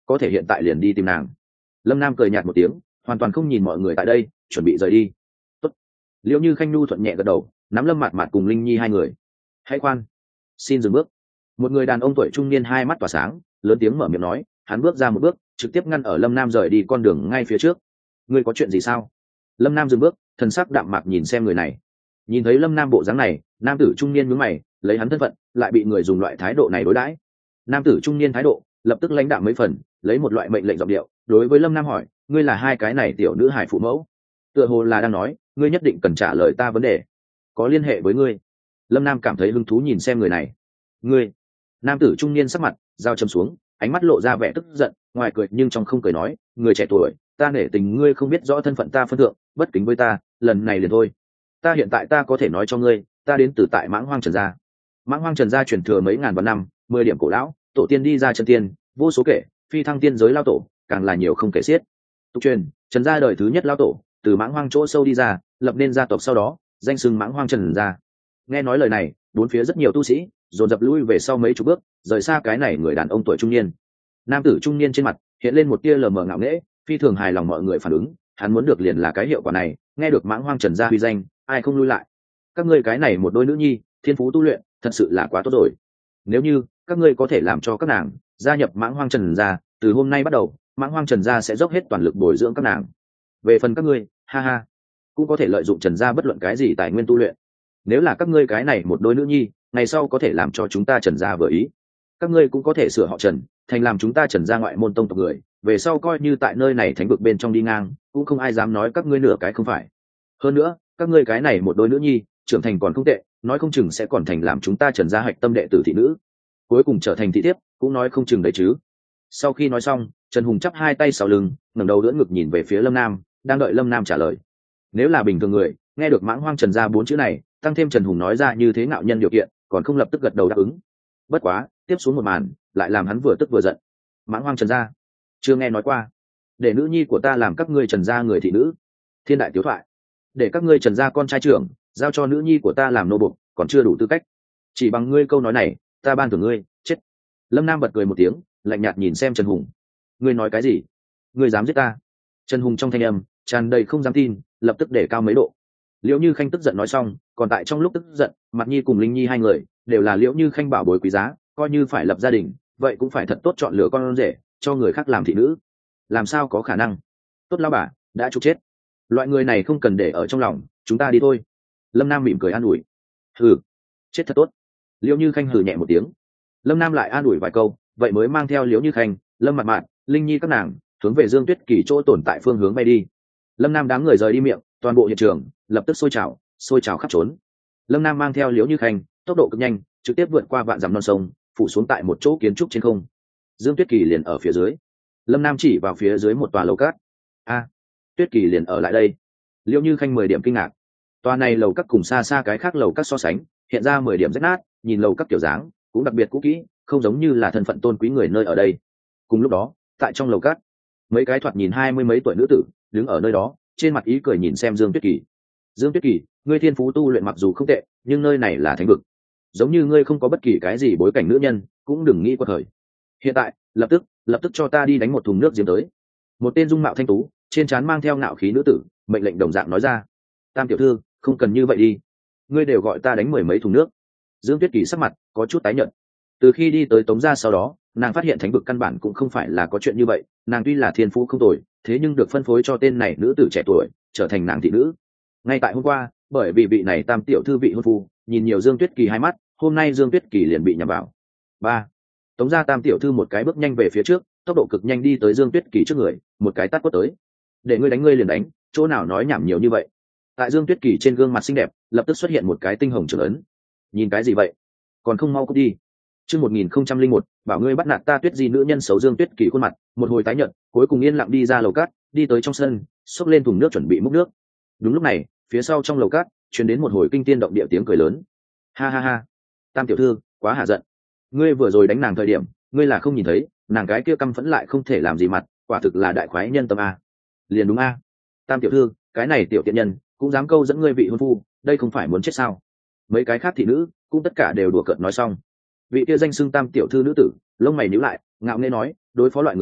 có thể hiện tại liền đi tìm nàng. Lâm Nam cười nhạt một tiếng, hoàn toàn không nhìn mọi người tại đây, chuẩn bị rời đi. Tốt. Liễu Như Khanh nu thuận nhẹ gật đầu, nắm Lâm Mạt Mạt cùng Linh Nhi hai người. Hãy khoan, xin dừng bước. Một người đàn ông tuổi trung niên hai mắt tỏa sáng, lớn tiếng mở miệng nói. Hắn bước ra một bước, trực tiếp ngăn ở Lâm Nam rời đi con đường ngay phía trước. Ngươi có chuyện gì sao? Lâm Nam dừng bước, thần sắc đạm mạc nhìn xem người này. Nhìn thấy Lâm Nam bộ dáng này, nam tử trung niên nhướng mày, lấy hắn thân phận, lại bị người dùng loại thái độ này đối đãi. Nam tử trung niên thái độ lập tức lãnh đạm mấy phần, lấy một loại mệnh lệnh giọng điệu, đối với Lâm Nam hỏi, ngươi là hai cái này tiểu nữ hải phụ mẫu? Tựa hồ là đang nói, ngươi nhất định cần trả lời ta vấn đề, có liên hệ với ngươi. Lâm Nam cảm thấy hứng thú nhìn xem người này. Ngươi? Nam tử trung niên sắc mặt dao châm xuống, ánh mắt lộ ra vẻ tức giận, ngoài cười nhưng trong không cười nói, người trẻ tuổi, ta nể tình ngươi không biết rõ thân phận ta phân thượng, bất kính với ta, lần này liền thôi. Ta hiện tại ta có thể nói cho ngươi, ta đến từ tại Mãng Hoang Trần gia. Mãng Hoang Trần gia truyền thừa mấy ngàn vạn năm, mười điểm cổ lão, tổ tiên đi ra chân tiên, vô số kể, phi thăng tiên giới lao tổ, càng là nhiều không kể xiết. Tục truyền, Trần gia đời thứ nhất lao tổ, từ Mãng Hoang chỗ sâu đi ra, lập nên gia tộc sau đó, danh xưng Mãng Hoang Trần gia. Nghe nói lời này, bốn phía rất nhiều tu sĩ dồn dập lui về sau mấy chục bước, rời xa cái này người đàn ông tuổi trung niên. Nam tử trung niên trên mặt hiện lên một tia lờ mờ ngạo nghễ, phi thường hài lòng mọi người phản ứng, hắn muốn được liền là cái hiệu quả này, nghe được Mãng Hoang Trần gia huy danh, ai không lui lại. Các ngươi cái này một đôi nữ nhi, thiên phú tu luyện, thật sự là quá tốt rồi. Nếu như các ngươi có thể làm cho các nàng gia nhập Mãng Hoang Trần gia, từ hôm nay bắt đầu, Mãng Hoang Trần gia sẽ dốc hết toàn lực bồi dưỡng các nàng. Về phần các ngươi, ha ha, cũng có thể lợi dụng Trần gia bất luận cái gì tài nguyên tu luyện. Nếu là các ngươi cái này một đôi nữ nhi, ngày sau có thể làm cho chúng ta Trần gia vừa ý, các ngươi cũng có thể sửa họ Trần, thành làm chúng ta Trần gia ngoại môn tông tộc người, về sau coi như tại nơi này thánh vực bên trong đi ngang, cũng không ai dám nói các ngươi nửa cái không phải. Hơn nữa, các ngươi cái này một đôi nữ nhi, trưởng thành còn không tệ, nói không chừng sẽ còn thành làm chúng ta Trần gia hạch tâm đệ tử thị nữ, cuối cùng trở thành thị thiếp, cũng nói không chừng đấy chứ. Sau khi nói xong, Trần Hùng chắp hai tay sau lưng, ngẩng đầu đỡ ngực nhìn về phía Lâm Nam, đang đợi Lâm Nam trả lời. Nếu là bình thường người, nghe được Mãng Hoang Trần gia bốn chữ này, tăng thêm Trần Hùng nói ra như thế ngạo nhân điều kiện, còn không lập tức gật đầu đáp ứng. Bất quá, tiếp xuống một màn, lại làm hắn vừa tức vừa giận. Mãng Hoang Trần gia, chưa nghe nói qua. Để nữ nhi của ta làm các ngươi Trần gia người thị nữ, thiên đại tiếu thoại. Để các ngươi Trần gia con trai trưởng giao cho nữ nhi của ta làm nô bộc, còn chưa đủ tư cách. Chỉ bằng ngươi câu nói này, ta ban thưởng ngươi, chết. Lâm Nam bật cười một tiếng, lạnh nhạt nhìn xem Trần Hùng. Ngươi nói cái gì? Ngươi dám giết ta? Trần Hùng trong thanh âm tràn đầy không dám tin, lập tức để cao mấy độ. Liễu Như Khanh tức giận nói xong, còn tại trong lúc tức giận, Mạt Nhi cùng Linh Nhi hai người đều là Liễu Như Khanh bảo bối quý giá, coi như phải lập gia đình, vậy cũng phải thật tốt chọn lựa con rể, cho người khác làm thị nữ. Làm sao có khả năng? Tốt lão bà, đã chụp chết. Loại người này không cần để ở trong lòng, chúng ta đi thôi. Lâm Nam mỉm cười an ủi. Hừ, chết thật tốt. Liễu Như Khanh hừ nhẹ một tiếng. Lâm Nam lại an ủi vài câu, vậy mới mang theo Liễu Như Khanh, Lâm Mạt Mạt, Linh Nhi các nàng hướng về Dương Tuyết Kỳ chỗ tồn tại phương hướng bay đi. Lâm Nam đám người rời đi miệng, toàn bộ hiện trường lập tức sôi trào, sôi trào khắp trốn. Lâm Nam mang theo Liễu Như Khanh, tốc độ cực nhanh, trực tiếp vượt qua vạn dặm non sông, phủ xuống tại một chỗ kiến trúc trên không. Dương Tuyết Kỳ liền ở phía dưới. Lâm Nam chỉ vào phía dưới một tòa lầu cát. A, Tuyết Kỳ liền ở lại đây. Liễu Như Khanh mười điểm kinh ngạc. Tòa này lầu các cùng xa xa cái khác lầu các so sánh, hiện ra mười điểm rách nát, nhìn lầu các kiểu dáng cũng đặc biệt cũ kỹ, không giống như là thân phận tôn quý người nơi ở đây. Cùng lúc đó, tại trong lầu các, mấy cái thoạt nhìn hai mươi mấy tuổi nữ tử đứng ở nơi đó, trên mặt ý cười nhìn xem Dương Tuyết Kỳ. Dương Tuyết Kỳ, ngươi thiên phú tu luyện mặc dù không tệ, nhưng nơi này là thánh vực, giống như ngươi không có bất kỳ cái gì bối cảnh nữ nhân, cũng đừng nghĩ qua thời. Hiện tại, lập tức, lập tức cho ta đi đánh một thùng nước giếng tới. Một tên dung mạo thanh tú, trên trán mang theo ngạo khí nữ tử, mệnh lệnh đồng dạng nói ra. Tam tiểu thư, không cần như vậy đi, ngươi đều gọi ta đánh mười mấy thùng nước. Dương Tuyết Kỳ sắc mặt có chút tái nhợt. Từ khi đi tới Tống gia sau đó, nàng phát hiện thánh vực căn bản cũng không phải là có chuyện như vậy. Nàng tuy là thiên phú không tồi, thế nhưng được phân phối cho tên này nữ tử trẻ tuổi trở thành nàng thị nữ. Ngay tại hôm qua, bởi vì vị này tam tiểu thư vị hôn phu nhìn nhiều Dương Tuyết Kỳ hai mắt, hôm nay Dương Tuyết Kỳ liền bị nhầm vào. Ba, Tống gia tam tiểu thư một cái bước nhanh về phía trước, tốc độ cực nhanh đi tới Dương Tuyết Kỳ trước người, một cái tát quất tới. Để ngươi đánh ngươi liền đánh, chỗ nào nói nhảm nhiều như vậy. Tại Dương Tuyết Kỳ trên gương mặt xinh đẹp lập tức xuất hiện một cái tinh hồng trưởng ấn. Nhìn cái gì vậy, còn không mau cút đi. Chương một nghìn không trăm linh một, bảo ngươi bắt nạt ta Tuyết Di nữ nhân xấu. Dương Tuyết Kỳ khuôn mặt một hồi tái nhợt, cuối cùng yên lặng đi ra lầu cát, đi tới trong sân, xốc lên thùng nước chuẩn bị múc nước. Đúng lúc này, phía sau trong lầu cát truyền đến một hồi kinh tiên động địa tiếng cười lớn. Ha ha ha, tam tiểu thư, quá hạ giận. Ngươi vừa rồi đánh nàng thời điểm, ngươi là không nhìn thấy, nàng cái kia căm phẫn lại không thể làm gì mặt, quả thực là đại khoái nhân tâm a. Liền đúng a. Tam tiểu thư, cái này tiểu tiện nhân cũng dám câu dẫn ngươi vị hôn phu, đây không phải muốn chết sao? Mấy cái khác thị nữ cũng tất cả đều đùa cợt nói xong. Vị kia danh xưng tam tiểu thư nữ tử lông mày nhíu lại, ngạo nghễ nói, đối phó loại người này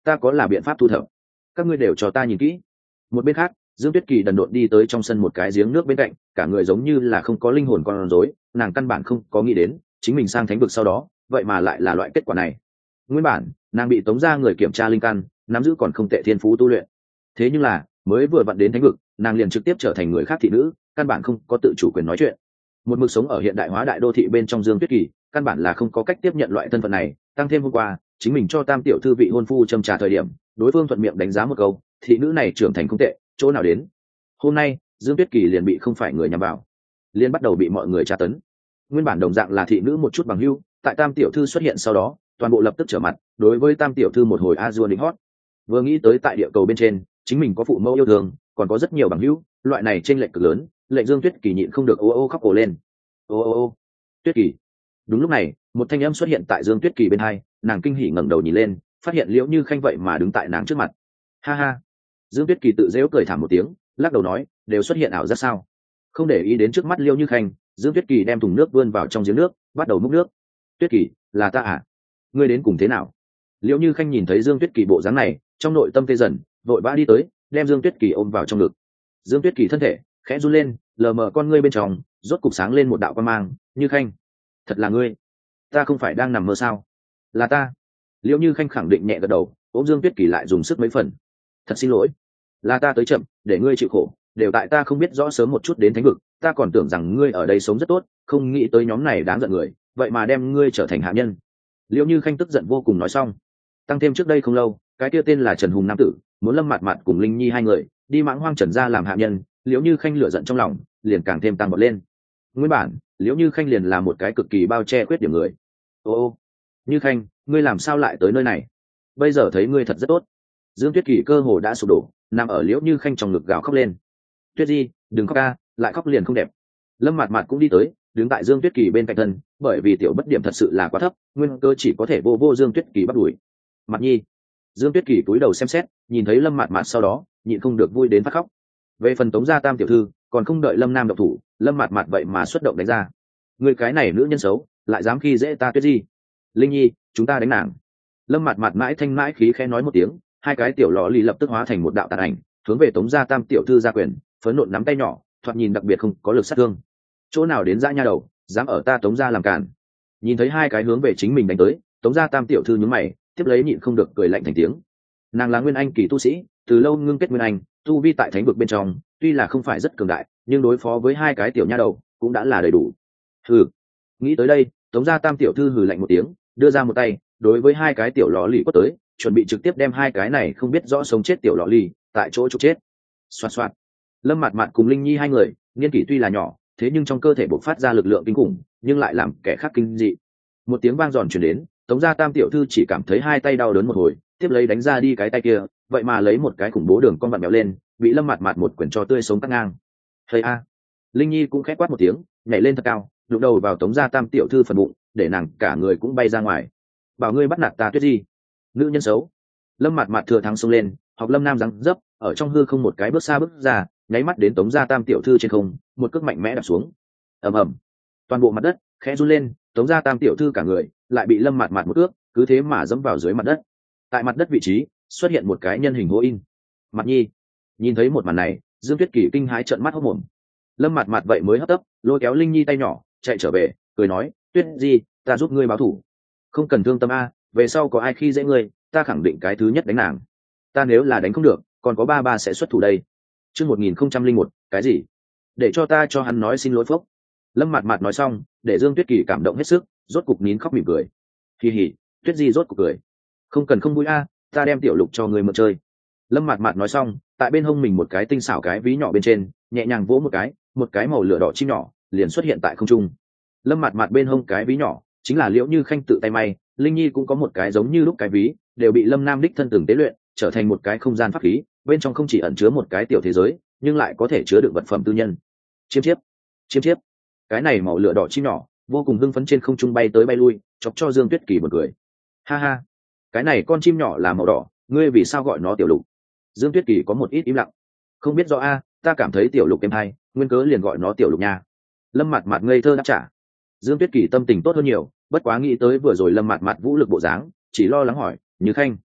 ta có là biện pháp thu thập, các ngươi đều cho ta nhìn kỹ. Một bên khác, Dương Tuyết Kỳ đần độn đi tới trong sân một cái giếng nước bên cạnh, cả người giống như là không có linh hồn con rối, nàng căn bản không có nghĩ đến chính mình sang thánh vực sau đó vậy mà lại là loại kết quả này. Nguyên bản nàng bị tống ra người kiểm tra linh căn, nắm giữ còn không tệ thiên phú tu luyện, thế nhưng là mới vừa vặn đến thánh vực, nàng liền trực tiếp trở thành người khác thị nữ, căn bản không có tự chủ quyền nói chuyện. Một mực sống ở hiện đại hóa đại đô thị bên trong Dương Tuyết Kỳ căn bản là không có cách tiếp nhận loại thân phận này, tăng thêm hôm qua chính mình cho tam tiểu thư vị hôn phu châm trà thời điểm, đối phương thuận miệng đánh giá một câu thị nữ này trưởng thành không tệ, chỗ nào đến hôm nay Dương Tuyết Kỳ liền bị không phải người nhằm vào, liền bắt đầu bị mọi người tra tấn. Nguyên bản đồng dạng là thị nữ một chút bằng hưu, tại tam tiểu thư xuất hiện sau đó toàn bộ lập tức trở mặt, đối với tam tiểu thư một hồi a dua đính hót. Vừa nghĩ tới tại địa cầu bên trên chính mình có phụ mẫu yêu thương, còn có rất nhiều bằng hữu, loại này chênh lệch cực lớn, lệnh Dương Tuyết Kỳ nhịn không được ô ô khóc ồ lên. Ô ô ô, Tuyết Kỳ. Đúng lúc này, một thanh âm xuất hiện tại Dương Tuyết Kỳ bên hai, nàng kinh hỉ ngẩng đầu nhìn lên, phát hiện Liễu Như Khanh vậy mà đứng tại nàng trước mặt. Ha ha. Dương Tuyết Kỳ tự giễu cười thảm một tiếng, lắc đầu nói, đều xuất hiện ảo giác sao? Không để ý đến trước mắt Liễu Như Khanh, Dương Tuyết Kỳ đem thùng nước vươn vào trong giếng nước, bắt đầu múc nước. Tuyết Kỳ, là ta à? Ngươi đến cùng thế nào? Liễu Như Khanh nhìn thấy Dương Tuyết Kỳ bộ dáng này, trong nội tâm tê dần, vội vã đi tới, đem Dương Tuyết Kỳ ôm vào trong ngực. Dương Tuyết Kỳ thân thể khẽ run lên, lờ mờ con ngươi bên trong rốt cục sáng lên một đạo quan mang. Như Khanh, thật là ngươi? Ta không phải đang nằm mơ sao? Là ta. Liễu Như Khanh khẳng định nhẹ gật đầu, ôm Dương Tuyết Kỳ lại dùng sức mấy phần. Thật xin lỗi, là ta tới chậm, để ngươi chịu khổ, đều tại ta không biết rõ sớm một chút đến thánh vực, ta còn tưởng rằng ngươi ở đây sống rất tốt, không nghĩ tới nhóm này đáng giận người, vậy mà đem ngươi trở thành hạ nhân. Liễu Như Khanh tức giận vô cùng nói xong. Tăng thêm trước đây không lâu, cái kia tên là Trần Hùng nam tử muốn Lâm Mạt Mạt cùng Linh Nhi hai người đi mãng hoang Trần gia làm hạ nhân, Liễu Như Khanh lửa giận trong lòng liền càng thêm tăng bật lên. Nguyên bản Liễu Như Khanh liền là một cái cực kỳ bao che khuyết điểm người. Ô ô, Như Khanh, ngươi làm sao lại tới nơi này? Bây giờ thấy ngươi thật rất tốt. Dương Tuyết Kỳ cơ hồ đã sụp đổ, nằm ở Liễu Như Khanh trong ngực gào khóc lên. Tuyết Di, đừng khóc ca, lại khóc liền không đẹp. Lâm Mạt Mạt cũng đi tới, đứng tại Dương Tuyết Kỳ bên cạnh thân, bởi vì tiểu bất điểm thật sự là quá thấp, nguyên cơ chỉ có thể vô vô Dương Tuyết Kỳ bắt đuổi. Mặt Nhi. Dương Tuyết Kỳ cúi đầu xem xét, nhìn thấy Lâm Mạt Mạt sau đó nhịn không được vui đến phát khóc. Về phần Tống gia tam tiểu thư, còn không đợi Lâm Nam động thủ, Lâm Mạt Mạt vậy mà xuất động đánh ra. Người cái này nữ nhân xấu, lại dám khi dễ ta Tuyết Di. Linh Nhi, chúng ta đánh nàng. Lâm Mạt Mạt mãi thanh mãi khí khẽ nói một tiếng, hai cái tiểu lọ lì lập tức hóa thành một đạo tàn ảnh, hướng về Tống gia tam tiểu thư ra quyền, phấn nộn nắm tay nhỏ, thoạt nhìn đặc biệt không có lực sát thương. Chỗ nào đến dã nha đầu, dám ở ta Tống gia làm cản. Nhìn thấy hai cái hướng về chính mình đánh tới, Tống gia tam tiểu thư nhướng mày, tiếp lấy nhịn không được cười lạnh thành tiếng. Nàng là nguyên anh kỳ tu sĩ, từ lâu ngưng kết nguyên anh, tu vi tại thánh vực bên trong tuy là không phải rất cường đại, nhưng đối phó với hai cái tiểu nha đầu cũng đã là đầy đủ. Hừ. Nghĩ tới đây, Tống gia tam tiểu thư hừ lạnh một tiếng, đưa ra một tay, đối với hai cái tiểu lọ lì quất tới, chuẩn bị trực tiếp đem hai cái này không biết rõ sống chết tiểu lọ lì tại chỗ trục chết. Xoạt xoạt. Lâm Mạt Mạt cùng Linh Nhi hai người, niên kỷ tuy là nhỏ, thế nhưng trong cơ thể bộc phát ra lực lượng kinh khủng, nhưng lại làm kẻ khác kinh dị. Một tiếng vang giòn truyền đến, Tống gia tam tiểu thư chỉ cảm thấy hai tay đau đớn một hồi, tiếp lấy đánh ra đi cái tay kia, vậy mà lấy một cái khủng bố đường con vặn mèo lên, bị Lâm Mạt Mạt một quyển cho tươi sống cắt ngang. Hay a. Linh Nhi cũng khẽ quát một tiếng, nhảy lên thật cao, đụng đầu vào Tống gia tam tiểu thư phần bụng, để nàng cả người cũng bay ra ngoài. Bảo ngươi bắt nạt ta Tuyết Di, nữ nhân xấu. Lâm Mạt Mạt thừa thắng xông lên, học Lâm Nam giáng dấp, ở trong hư không một cái bước xa bước ra, nháy mắt đến Tống gia tam tiểu thư trên không, một cước mạnh mẽ đạp xuống. Ầm ầm. Toàn bộ mặt đất khẽ run lên, Tống gia tam tiểu thư cả người lại bị Lâm Mạt Mạt một ước, cứ thế mà dẫm vào dưới mặt đất. Tại mặt đất vị trí xuất hiện một cái nhân hình hố in. Mặt Nhi. Nhìn thấy một màn này, Dương Tuyết Kỳ kinh hãi trợn mắt hốt mồm. Lâm Mạt Mạt vậy mới hấp tấp lôi kéo Linh Nhi tay nhỏ chạy trở về, cười nói, Tuyết Di, ta giúp ngươi báo thù. Không cần thương tâm a, về sau có ai khi dễ ngươi, ta khẳng định cái thứ nhất đánh nàng. Ta nếu là đánh không được, còn có ba ba sẽ xuất thủ đây. Chương một nghìn không trăm linh một, cái gì? Để cho ta cho hắn nói xin lỗi phốc. Lâm Mạt Mạt nói xong, để Dương Tuyết Kỳ cảm động hết sức, rốt cục nín khóc mỉm cười. Kỳ hỉ, Tuyết Di rốt cục cười. Không cần không vui a, ta đem tiểu lục cho người mượn chơi. Lâm Mạt Mạt nói xong, tại bên hông mình một cái tinh xảo cái ví nhỏ bên trên, nhẹ nhàng vỗ một cái, một cái màu lửa đỏ chim nhỏ liền xuất hiện tại không trung. Lâm Mạt Mạt bên hông cái ví nhỏ chính là Liễu Như Khanh tự tay may, Linh Nhi cũng có một cái giống như lúc cái ví, đều bị Lâm Nam đích thân từng tế luyện, trở thành một cái không gian pháp khí, bên trong không chỉ ẩn chứa một cái tiểu thế giới, nhưng lại có thể chứa đựng vật phẩm tư nhân. Chiêm chiếp, chiêm chiếp. Cái này màu lửa đỏ chim nhỏ vô cùng hưng phấn trên không trung bay tới bay lui, chọc cho Dương Tuyết Kỳ bật cười. Ha ha, cái này con chim nhỏ là màu đỏ, ngươi vì sao gọi nó tiểu lục? Dương Tuyết Kỳ có một ít im lặng. Không biết rõ a, ta cảm thấy tiểu lục em hay, nguyên cớ liền gọi nó tiểu lục nha. Lâm Mạt Mạt ngây thơ đáp trả. Dương Tuyết Kỳ tâm tình tốt hơn nhiều, bất quá nghĩ tới vừa rồi Lâm Mạt Mạt vũ lực bộ dáng, chỉ lo lắng hỏi, Như Khanh,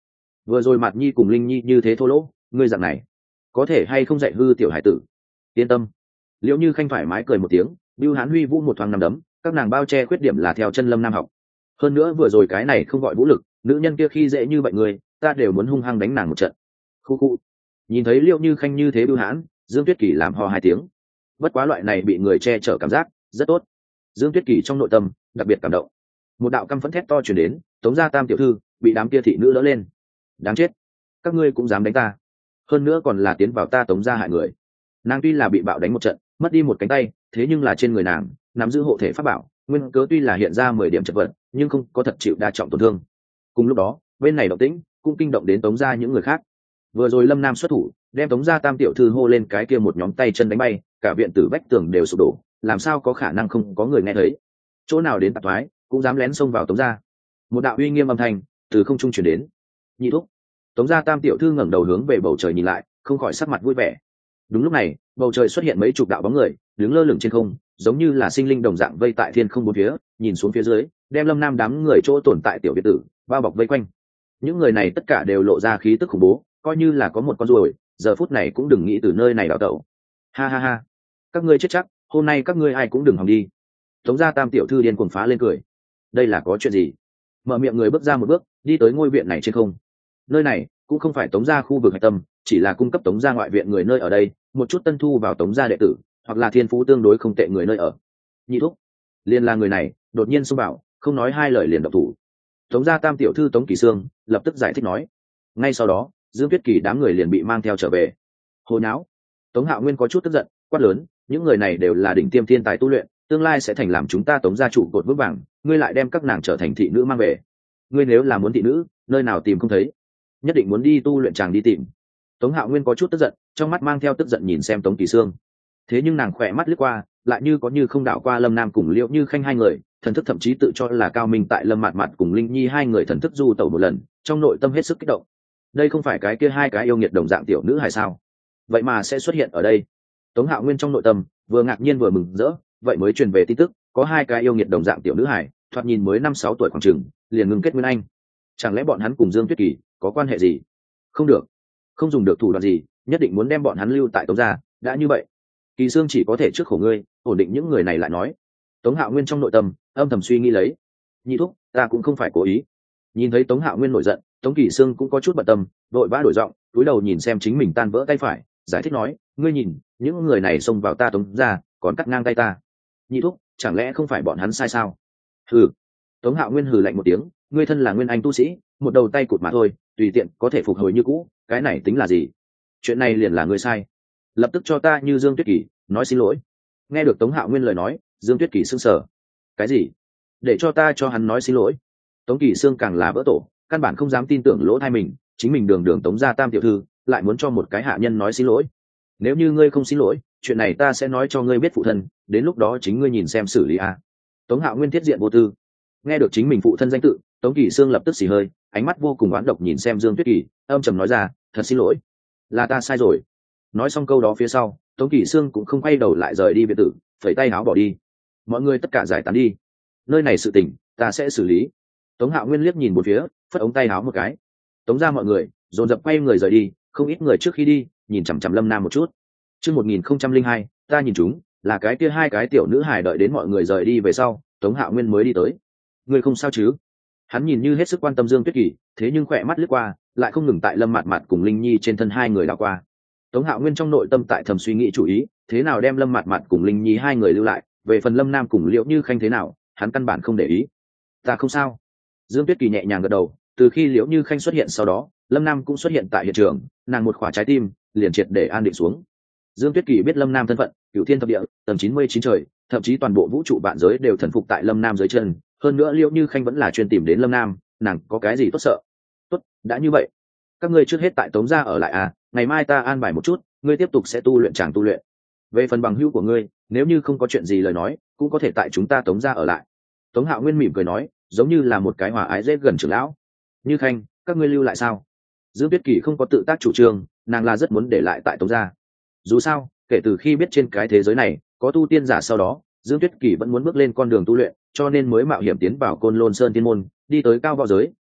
vừa rồi Mạt Nhi cùng Linh Nhi như thế thô lỗ, ngươi dạng này có thể hay không dạy hư tiểu hải tử? Yên tâm. Liễu Như Khanh thoải mái cười một tiếng, Bưu Hán Huy vũ một thoáng nằm đấm, các nàng bao che khuyết điểm là theo chân Lâm Nam học. Hơn nữa vừa rồi cái này không gọi vũ lực, nữ nhân kia khi dễ như vậy người, ta đều muốn hung hăng đánh nàng một trận. Khu khu. Nhìn thấy Liễu Như Khanh như thế Bưu Hán, Dương Tuyết Kỳ làm ho hai tiếng. Bất quá loại này bị người che chở cảm giác rất tốt. Dương Tuyết Kỳ trong nội tâm đặc biệt cảm động. Một đạo căm phẫn thét to truyền đến, Tống gia Tam tiểu thư bị đám kia thị nữ đỡ lên. Đáng chết, các ngươi cũng dám đánh ta, hơn nữa còn là tiến vào ta Tống gia hại người. Nàng tuy là bị bạo đánh một trận, mất đi một cánh tay, thế nhưng là trên người nàng nắm giữ hộ thể pháp bảo, nguyên cớ tuy là hiện ra mười điểm chật vật, nhưng không có thật chịu đa trọng tổn thương. Cùng lúc đó, bên này động tĩnh cũng kinh động đến Tống gia những người khác. Vừa rồi Lâm Nam xuất thủ, đem Tống gia Tam tiểu thư hô lên cái kia một nhóm tay chân đánh bay, cả viện tử vách tường đều sụp đổ, làm sao có khả năng không có người nghe thấy? Chỗ nào đến tạp thoái, cũng dám lén xông vào Tống gia. Một đạo uy nghiêm âm thanh từ không trung truyền đến. Nhị thúc. Tống gia Tam tiểu thư ngẩng đầu hướng về bầu trời nhìn lại, không khỏi sắc mặt vui vẻ. Đúng lúc này, bầu trời xuất hiện mấy chục đạo bóng người, đứng lơ lửng trên không, giống như là sinh linh đồng dạng vây tại thiên không bốn phía, nhìn xuống phía dưới, đem Lâm Nam đám người chỗ tồn tại tiểu biệt tử bao bọc vây quanh. Những người này tất cả đều lộ ra khí tức khủng bố, coi như là có một con ruồi, giờ phút này cũng đừng nghĩ từ nơi này đào tẩu. Ha ha ha, các ngươi chết chắc, hôm nay các ngươi ai cũng đừng hòng đi. Tống gia Tam tiểu thư điên cuồng phá lên cười. Đây là có chuyện gì? Mở miệng người bước ra một bước, đi tới ngôi viện này trên không. Nơi này cũng không phải Tống gia khu vực hạch tâm, chỉ là cung cấp Tống gia ngoại viện người nơi ở đây, một chút tân thu vào Tống gia đệ tử, hoặc là thiên phú tương đối không tệ người nơi ở. Nhị thúc, liền là người này, đột nhiên xông vào, không nói hai lời liền động thủ. Tống gia Tam tiểu thư Tống Kỳ Sương lập tức giải thích nói. Ngay sau đó, Dương Tuyết Kỳ đám người liền bị mang theo trở về. Hồ nháo. Tống Hạo Nguyên có chút tức giận, quát lớn, những người này đều là đỉnh tiêm thiên tài tu luyện, tương lai sẽ thành làm chúng ta Tống gia trụ cột vững vàng, ngươi lại đem các nàng trở thành thị nữ mang về. Ngươi nếu là muốn thị nữ, nơi nào tìm không thấy, nhất định muốn đi tu luyện chàng đi tìm. Tống Hạo Nguyên có chút tức giận, trong mắt mang theo tức giận nhìn xem Tống Kỳ Sương. Thế nhưng nàng khỏe mắt lướt qua, lại như có như không đảo qua Lâm Nam cùng Liễu Như Khanh hai người, thần thức thậm chí tự cho là cao minh tại Lâm Mạt Mạt cùng Linh Nhi hai người thần thức du tẩu một lần, trong nội tâm hết sức kích động. Đây không phải cái kia hai cái yêu nghiệt đồng dạng tiểu nữ hay sao? Vậy mà sẽ xuất hiện ở đây. Tống Hạo Nguyên trong nội tâm vừa ngạc nhiên vừa mừng rỡ, vậy mới truyền về tin tức, có hai cái yêu nghiệt đồng dạng tiểu nữ hải, thoạt nhìn mới năm sáu tuổi khoảng chừng, liền ngừng kết nguyên anh. Chẳng lẽ bọn hắn cùng Dương Tuyết Kỳ có quan hệ gì? Không được, không dùng được thủ đoạn gì, nhất định muốn đem bọn hắn lưu tại Tống gia. Đã như vậy, Kỳ Sương chỉ có thể trước khổ ngươi, ổn định những người này lại nói. Tống Hạo Nguyên trong nội tâm âm thầm suy nghĩ lấy. Nhị thúc, ta cũng không phải cố ý. Nhìn thấy Tống Hạo Nguyên nổi giận, Tống Kỳ Sương cũng có chút bận tâm, vội vã đổi giọng, cúi đầu nhìn xem chính mình tan vỡ tay phải, giải thích nói, ngươi nhìn, những người này xông vào ta Tống gia, còn cắt ngang tay ta. Nhị thúc, chẳng lẽ không phải bọn hắn sai sao? Hừ. Tống Hạo Nguyên hừ lạnh một tiếng, ngươi thân là nguyên anh tu sĩ, một đầu tay cụt mà thôi, tùy tiện có thể phục hồi như cũ, cái này tính là gì? Chuyện này liền là ngươi sai, lập tức cho ta như Dương Tuyết Kỳ nói xin lỗi. Nghe được Tống Hạo Nguyên lời nói, Dương Tuyết Kỳ sững sờ. Cái gì? Để cho ta cho hắn nói xin lỗi? Tống Kỳ Sương càng là vỡ tổ, căn bản không dám tin tưởng lỗ tai mình, chính mình đường đường Tống gia Tam tiểu thư, lại muốn cho một cái hạ nhân nói xin lỗi. Nếu như ngươi không xin lỗi, chuyện này ta sẽ nói cho ngươi biết phụ thân, đến lúc đó chính ngươi nhìn xem xử lý a. Tống Hạo Nguyên thiết diện vô tư. Nghe được chính mình phụ thân danh tự, Tống Kỳ Sương lập tức xì hơi, ánh mắt vô cùng oán độc nhìn xem Dương Tuyết Kỳ, âm trầm nói ra, thật xin lỗi, là ta sai rồi. Nói xong câu đó phía sau, Tống Kỳ Sương cũng không quay đầu lại rời đi biệt tử, phẩy tay áo bỏ đi. Mọi người tất cả giải tán đi, nơi này sự tình ta sẽ xử lý. Tống Hạo Nguyên liếc nhìn một phía, phất ống tay áo một cái. Tống ra mọi người dồn dập quay người rời đi, không ít người trước khi đi nhìn chằm chằm Lâm Nam một chút. Chương một nghìn không trăm linh hai, ta nhìn chúng là cái kia hai cái tiểu nữ hài. Đợi đến mọi người rời đi về sau, Tống Hạo Nguyên mới đi tới. Ngươi không sao chứ? Hắn nhìn như hết sức quan tâm Dương Tuyết Kỳ, thế nhưng khỏe mắt lướt qua, lại không ngừng tại Lâm Mạt Mạt cùng Linh Nhi trên thân hai người đảo qua. Tống Hạo Nguyên trong nội tâm tại thầm suy nghĩ chủ ý, thế nào đem Lâm Mạt Mạt cùng Linh Nhi hai người lưu lại, về phần Lâm Nam cùng Liễu Như Khanh thế nào, hắn căn bản không để ý. Ta không sao. Dương Tuyết Kỳ nhẹ nhàng gật đầu, từ khi Liễu Như Khanh xuất hiện sau đó, Lâm Nam cũng xuất hiện tại hiện trường, nàng một khỏa trái tim liền triệt để an định xuống. Dương Tuyết Kỳ biết Lâm Nam thân phận, cửu thiên thập địa, tầng chín mươi chín trời, thậm chí toàn bộ vũ trụ vạn giới đều thần phục tại Lâm Nam dưới chân, hơn nữa Liễu Như Khanh vẫn là chuyên tìm đến Lâm Nam, nàng có cái gì tốt sợ? Tốt, đã như vậy, các ngươi trước hết tại Tống gia ở lại à, ngày mai ta an bài một chút, ngươi tiếp tục sẽ tu luyện chàng tu luyện. Về phần bằng hữu của ngươi, nếu như không có chuyện gì lời nói, cũng có thể tại chúng ta Tống gia ở lại. Tống Hạo Nguyên mỉm cười nói, giống như là một cái hòa ái dễ gần trưởng lão. Như Khanh, các ngươi lưu lại sao? Dương Tuyết Kỳ không có tự tác chủ trương, nàng là rất muốn để lại tại Tống gia. Dù sao, kể từ khi biết trên cái thế giới này có tu tiên giả sau đó, Dương Tuyết Kỳ vẫn muốn bước lên con đường tu luyện, cho nên mới mạo hiểm tiến vào Côn Lôn Sơn Tiên môn, đi tới cao võ giới,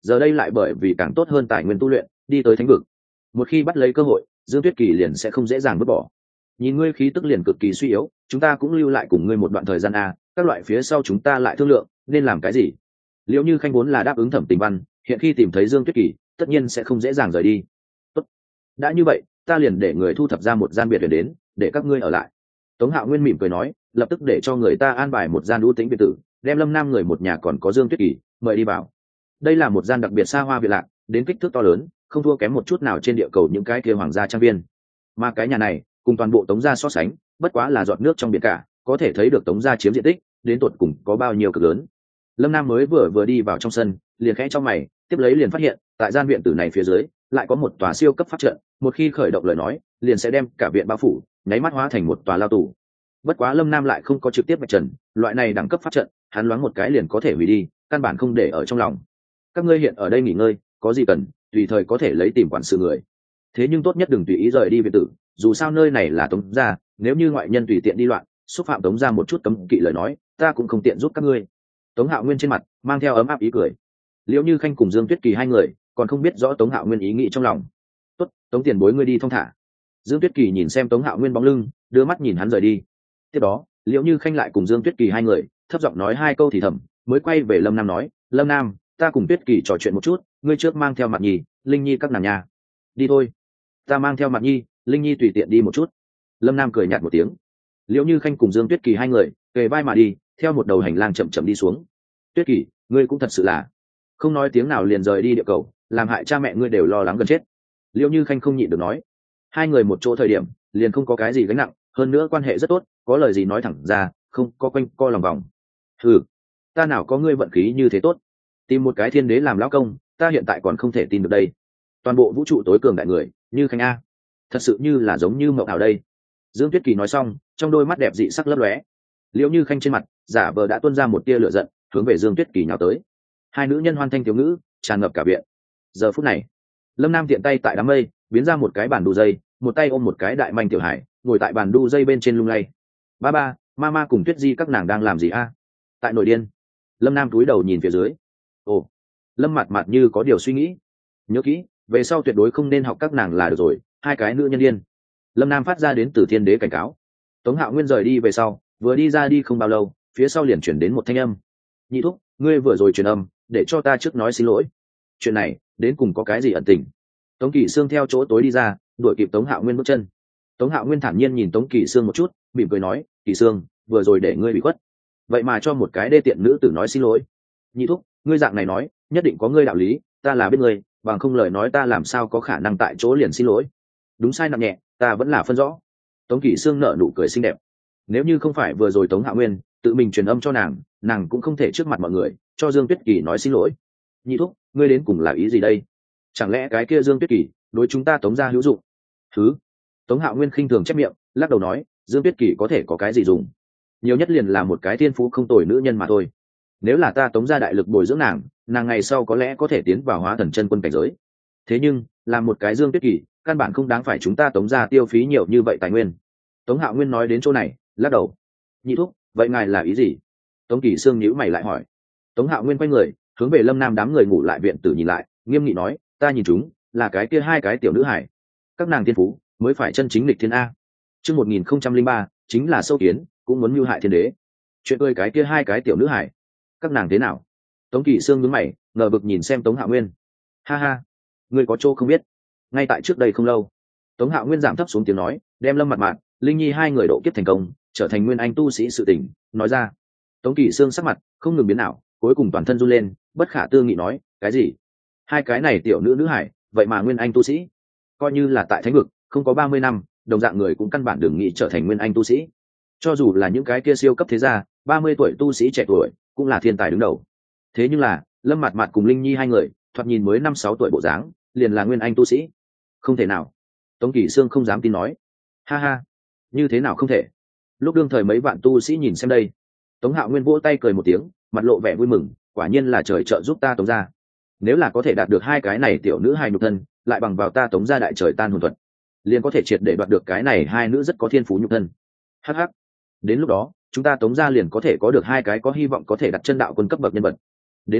giờ đây lại bởi vì càng tốt hơn tài nguyên tu luyện đi tới thánh vực. Một khi bắt lấy cơ hội, Dương Tuyết Kỳ liền sẽ không dễ dàng vứt bỏ. Nhìn ngươi khí tức liền cực kỳ suy yếu, chúng ta cũng lưu lại cùng ngươi một đoạn thời gian a, các loại phía sau chúng ta lại thương lượng nên làm cái gì. Liệu như Khanh vốn là đáp ứng Thẩm Tình Văn, hiện khi tìm thấy Dương Tuyết Kỳ tất nhiên sẽ không dễ dàng rời đi. Tốt, đã như vậy ta liền để người thu thập ra một gian biệt viện đến để các ngươi ở lại. Tống Hạo Nguyên mỉm cười nói, lập tức để cho người ta an bài một gian ưu tĩnh biệt tử, đem Lâm Nam người một nhà còn có Dương Tuyết Kỳ mời đi vào. Đây là một gian đặc biệt xa hoa biệt lạc, đến kích thước to lớn, không thua kém một chút nào trên địa cầu những cái kia hoàng gia trang viên. Mà cái nhà này cùng toàn bộ Tống gia so sánh, bất quá là giọt nước trong biển cả, có thể thấy được Tống gia chiếm diện tích đến tột cùng có bao nhiêu cực lớn. Lâm Nam mới vừa vừa đi vào trong sân, liền khẽ trong mày, tiếp lấy liền phát hiện, tại gian viện tử này phía dưới, lại có một tòa siêu cấp pháp trận, một khi khởi động lời nói, liền sẽ đem cả viện bao phủ, nháy mắt hóa thành một tòa lao tù. Bất quá Lâm Nam lại không có trực tiếp vạch trần, loại này đẳng cấp pháp trận, hắn loáng một cái liền có thể hủy đi, căn bản không để ở trong lòng. Các ngươi hiện ở đây nghỉ ngơi, có gì cần, tùy thời có thể lấy tìm quản sự người. Thế nhưng tốt nhất đừng tùy ý rời đi viện tử, dù sao nơi này là Tống gia, nếu như ngoại nhân tùy tiện đi loạn, xúc phạm Tống gia một chút cấm kỵ lời nói, ta cũng không tiện giúp các ngươi. Tống Hạo Nguyên trên mặt mang theo ấm áp ý cười. Liễu Như Khanh cùng Dương Tuyết Kỳ hai người còn không biết rõ Tống Hạo Nguyên ý nghĩ trong lòng. Tốt, Tống tiền bối ngươi đi thong thả. Dương Tuyết Kỳ nhìn xem Tống Hạo Nguyên bóng lưng, đưa mắt nhìn hắn rời đi. Tiếp đó, Liễu Như Khanh lại cùng Dương Tuyết Kỳ hai người thấp giọng nói hai câu thì thầm, mới quay về Lâm Nam nói, Lâm Nam, ta cùng Tuyết Kỳ trò chuyện một chút, ngươi trước mang theo Mạn Nhi, Linh Nhi các nàng nhà. Đi thôi. Ta mang theo Mạn Nhi, Linh Nhi tùy tiện đi một chút. Lâm Nam cười nhạt một tiếng. Liễu Như Khanh cùng Dương Tuyết Kỳ hai người kề vai mà đi, theo một đầu hành lang chậm chậm đi xuống. Tuyết Kỳ, ngươi cũng thật sự là không nói tiếng nào liền rời đi địa cầu, làm hại cha mẹ ngươi đều lo lắng gần chết. Liễu Như Khanh không nhịn được nói. Hai người một chỗ thời điểm liền không có cái gì gánh nặng, hơn nữa quan hệ rất tốt, có lời gì nói thẳng ra, không có quanh co lòng vòng. Ừ, ta nào có ngươi vận khí như thế tốt, tìm một cái thiên đế làm lão công, ta hiện tại còn không thể tin được đây. Toàn bộ vũ trụ tối cường đại người Như Khanh a, thật sự như là giống như mộng ảo đây. Dương Tuyết Kỳ nói xong, trong đôi mắt đẹp dị sắc lấp lóe. Liễu Như Khanh trên mặt giả vờ đã tuôn ra một tia lửa giận, hướng về Dương Tuyết Kỳ nhào tới. Hai nữ nhân hoan thanh thiếu ngữ tràn ngập cả viện. Giờ phút này, Lâm Nam tiện tay tại đám mây biến ra một cái bàn đu dây, một tay ôm một cái đại manh tiểu hải, ngồi tại bàn đu dây bên trên lung lay. Ba ba, mama cùng Tuyết Di các nàng đang làm gì a? Tại nổi điên. Lâm Nam cúi đầu nhìn phía dưới. Ồ, Lâm mặt mặt như có điều suy nghĩ. Nhớ kỹ, về sau tuyệt đối không nên học các nàng là được rồi, hai cái nữ nhân điên. Lâm Nam phát ra đến từ thiên đế cảnh cáo. Tống Hạo Nguyên rời đi về sau, vừa đi ra đi không bao lâu, phía sau liền chuyển đến một thanh âm. Nhị thúc, ngươi vừa rồi truyền âm, để cho ta trước nói xin lỗi. Chuyện này đến cùng có cái gì ẩn tình? Tống Kỳ Sương theo chỗ tối đi ra, đuổi kịp Tống Hạo Nguyên bước chân. Tống Hạo Nguyên thản nhiên nhìn Tống Kỳ Sương một chút, mỉm cười nói, Kỳ Sương, vừa rồi để ngươi bị khuất, vậy mà cho một cái đê tiện nữ tử nói xin lỗi. Nhị thúc, ngươi dạng này nói, nhất định có ngươi đạo lý, ta là biết ngươi, bằng không lời nói ta làm sao có khả năng tại chỗ liền xin lỗi. Đúng sai nặng nhẹ, ta vẫn là phân rõ. Tống Kỳ Sương nở nụ cười xinh đẹp. Nếu như không phải vừa rồi Tống Hạo Nguyên tự mình truyền âm cho nàng, nàng cũng không thể trước mặt mọi người cho Dương Tuyết Kỳ nói xin lỗi. Nhị thúc, ngươi đến cùng là ý gì đây? Chẳng lẽ cái kia Dương Tuyết Kỳ đối chúng ta Tống gia hữu dụng? Thứ. Tống Hạo Nguyên khinh thường chép miệng, lắc đầu nói, Dương Tuyết Kỳ có thể có cái gì dùng? Nhiều nhất liền là một cái thiên phú không tồi nữ nhân mà thôi. Nếu là ta Tống gia đại lực bồi dưỡng nàng, nàng ngày sau có lẽ có thể tiến vào hóa thần chân quân cảnh giới. Thế nhưng, là một cái Dương Tuyết Kỳ, căn bản không đáng phải chúng ta Tống gia tiêu phí nhiều như vậy tài nguyên. Tống Hạo Nguyên nói đến chỗ này, lắc đầu. Nhị thúc, vậy ngài là ý gì? Tống Kỳ Sương nhíu mày lại hỏi. Tống Hạo Nguyên quay người, hướng về Lâm Nam đám người ngủ lại viện tử nhìn lại, nghiêm nghị nói, ta nhìn chúng là cái kia hai cái tiểu nữ hải, các nàng thiên phú mới phải chân chính lịch thiên a. Chương một nghìn không trăm linh ba, chính là sâu kiến, cũng muốn mưu hại thiên đế. Chuyện ơi cái kia hai cái tiểu nữ hải, các nàng thế nào? Tống Kỳ Sương nhướng mày, ngờ vực nhìn xem Tống Hạo Nguyên. Ha ha, ngươi có chỗ không biết. Ngay tại trước đây không lâu, Tống Hạo Nguyên giảm thấp xuống tiếng nói, đem Lâm Mạt Mạt, Linh Nhi hai người độ kiếp thành công, trở thành nguyên anh tu sĩ sự tình nói ra. Tống Kỳ Sương sắc mặt không ngừng biến ảo, cuối cùng toàn thân run lên, bất khả tư nghị nói, cái gì? Hai cái này tiểu nữ nữ hải, vậy mà nguyên anh tu sĩ? Coi như là tại thánh vực, không có ba mươi năm, đồng dạng người cũng căn bản đừng nghĩ trở thành nguyên anh tu sĩ. Cho dù là những cái kia siêu cấp thế gia, ba mươi tuổi tu sĩ trẻ tuổi, cũng là thiên tài đứng đầu. Thế nhưng là, Lâm Mạt Mạt cùng Linh Nhi hai người, thoạt nhìn mới năm sáu tuổi bộ dáng, liền là nguyên anh tu sĩ. Không thể nào. Tống Kỳ Sương không dám tin nói. Ha ha, như thế nào không thể? Lúc đương thời mấy vạn tu sĩ nhìn xem đây. Tống Hạo Nguyên vỗ tay cười một tiếng, mặt lộ vẻ vui mừng, quả nhiên là trời trợ giúp ta Tống gia. Nếu là có thể đạt được hai cái này tiểu nữ hai nhục thân, lại bằng vào ta Tống gia đại trời tan hồn thuật, liền có thể triệt để đoạt được cái này hai nữ rất có thiên phú nhục thân. Hắc hắc. Đến lúc đó, chúng ta Tống gia liền có thể có được hai cái có hy vọng có thể đặt chân đạo quân cấp bậc nhân vật. Đến lúc đó,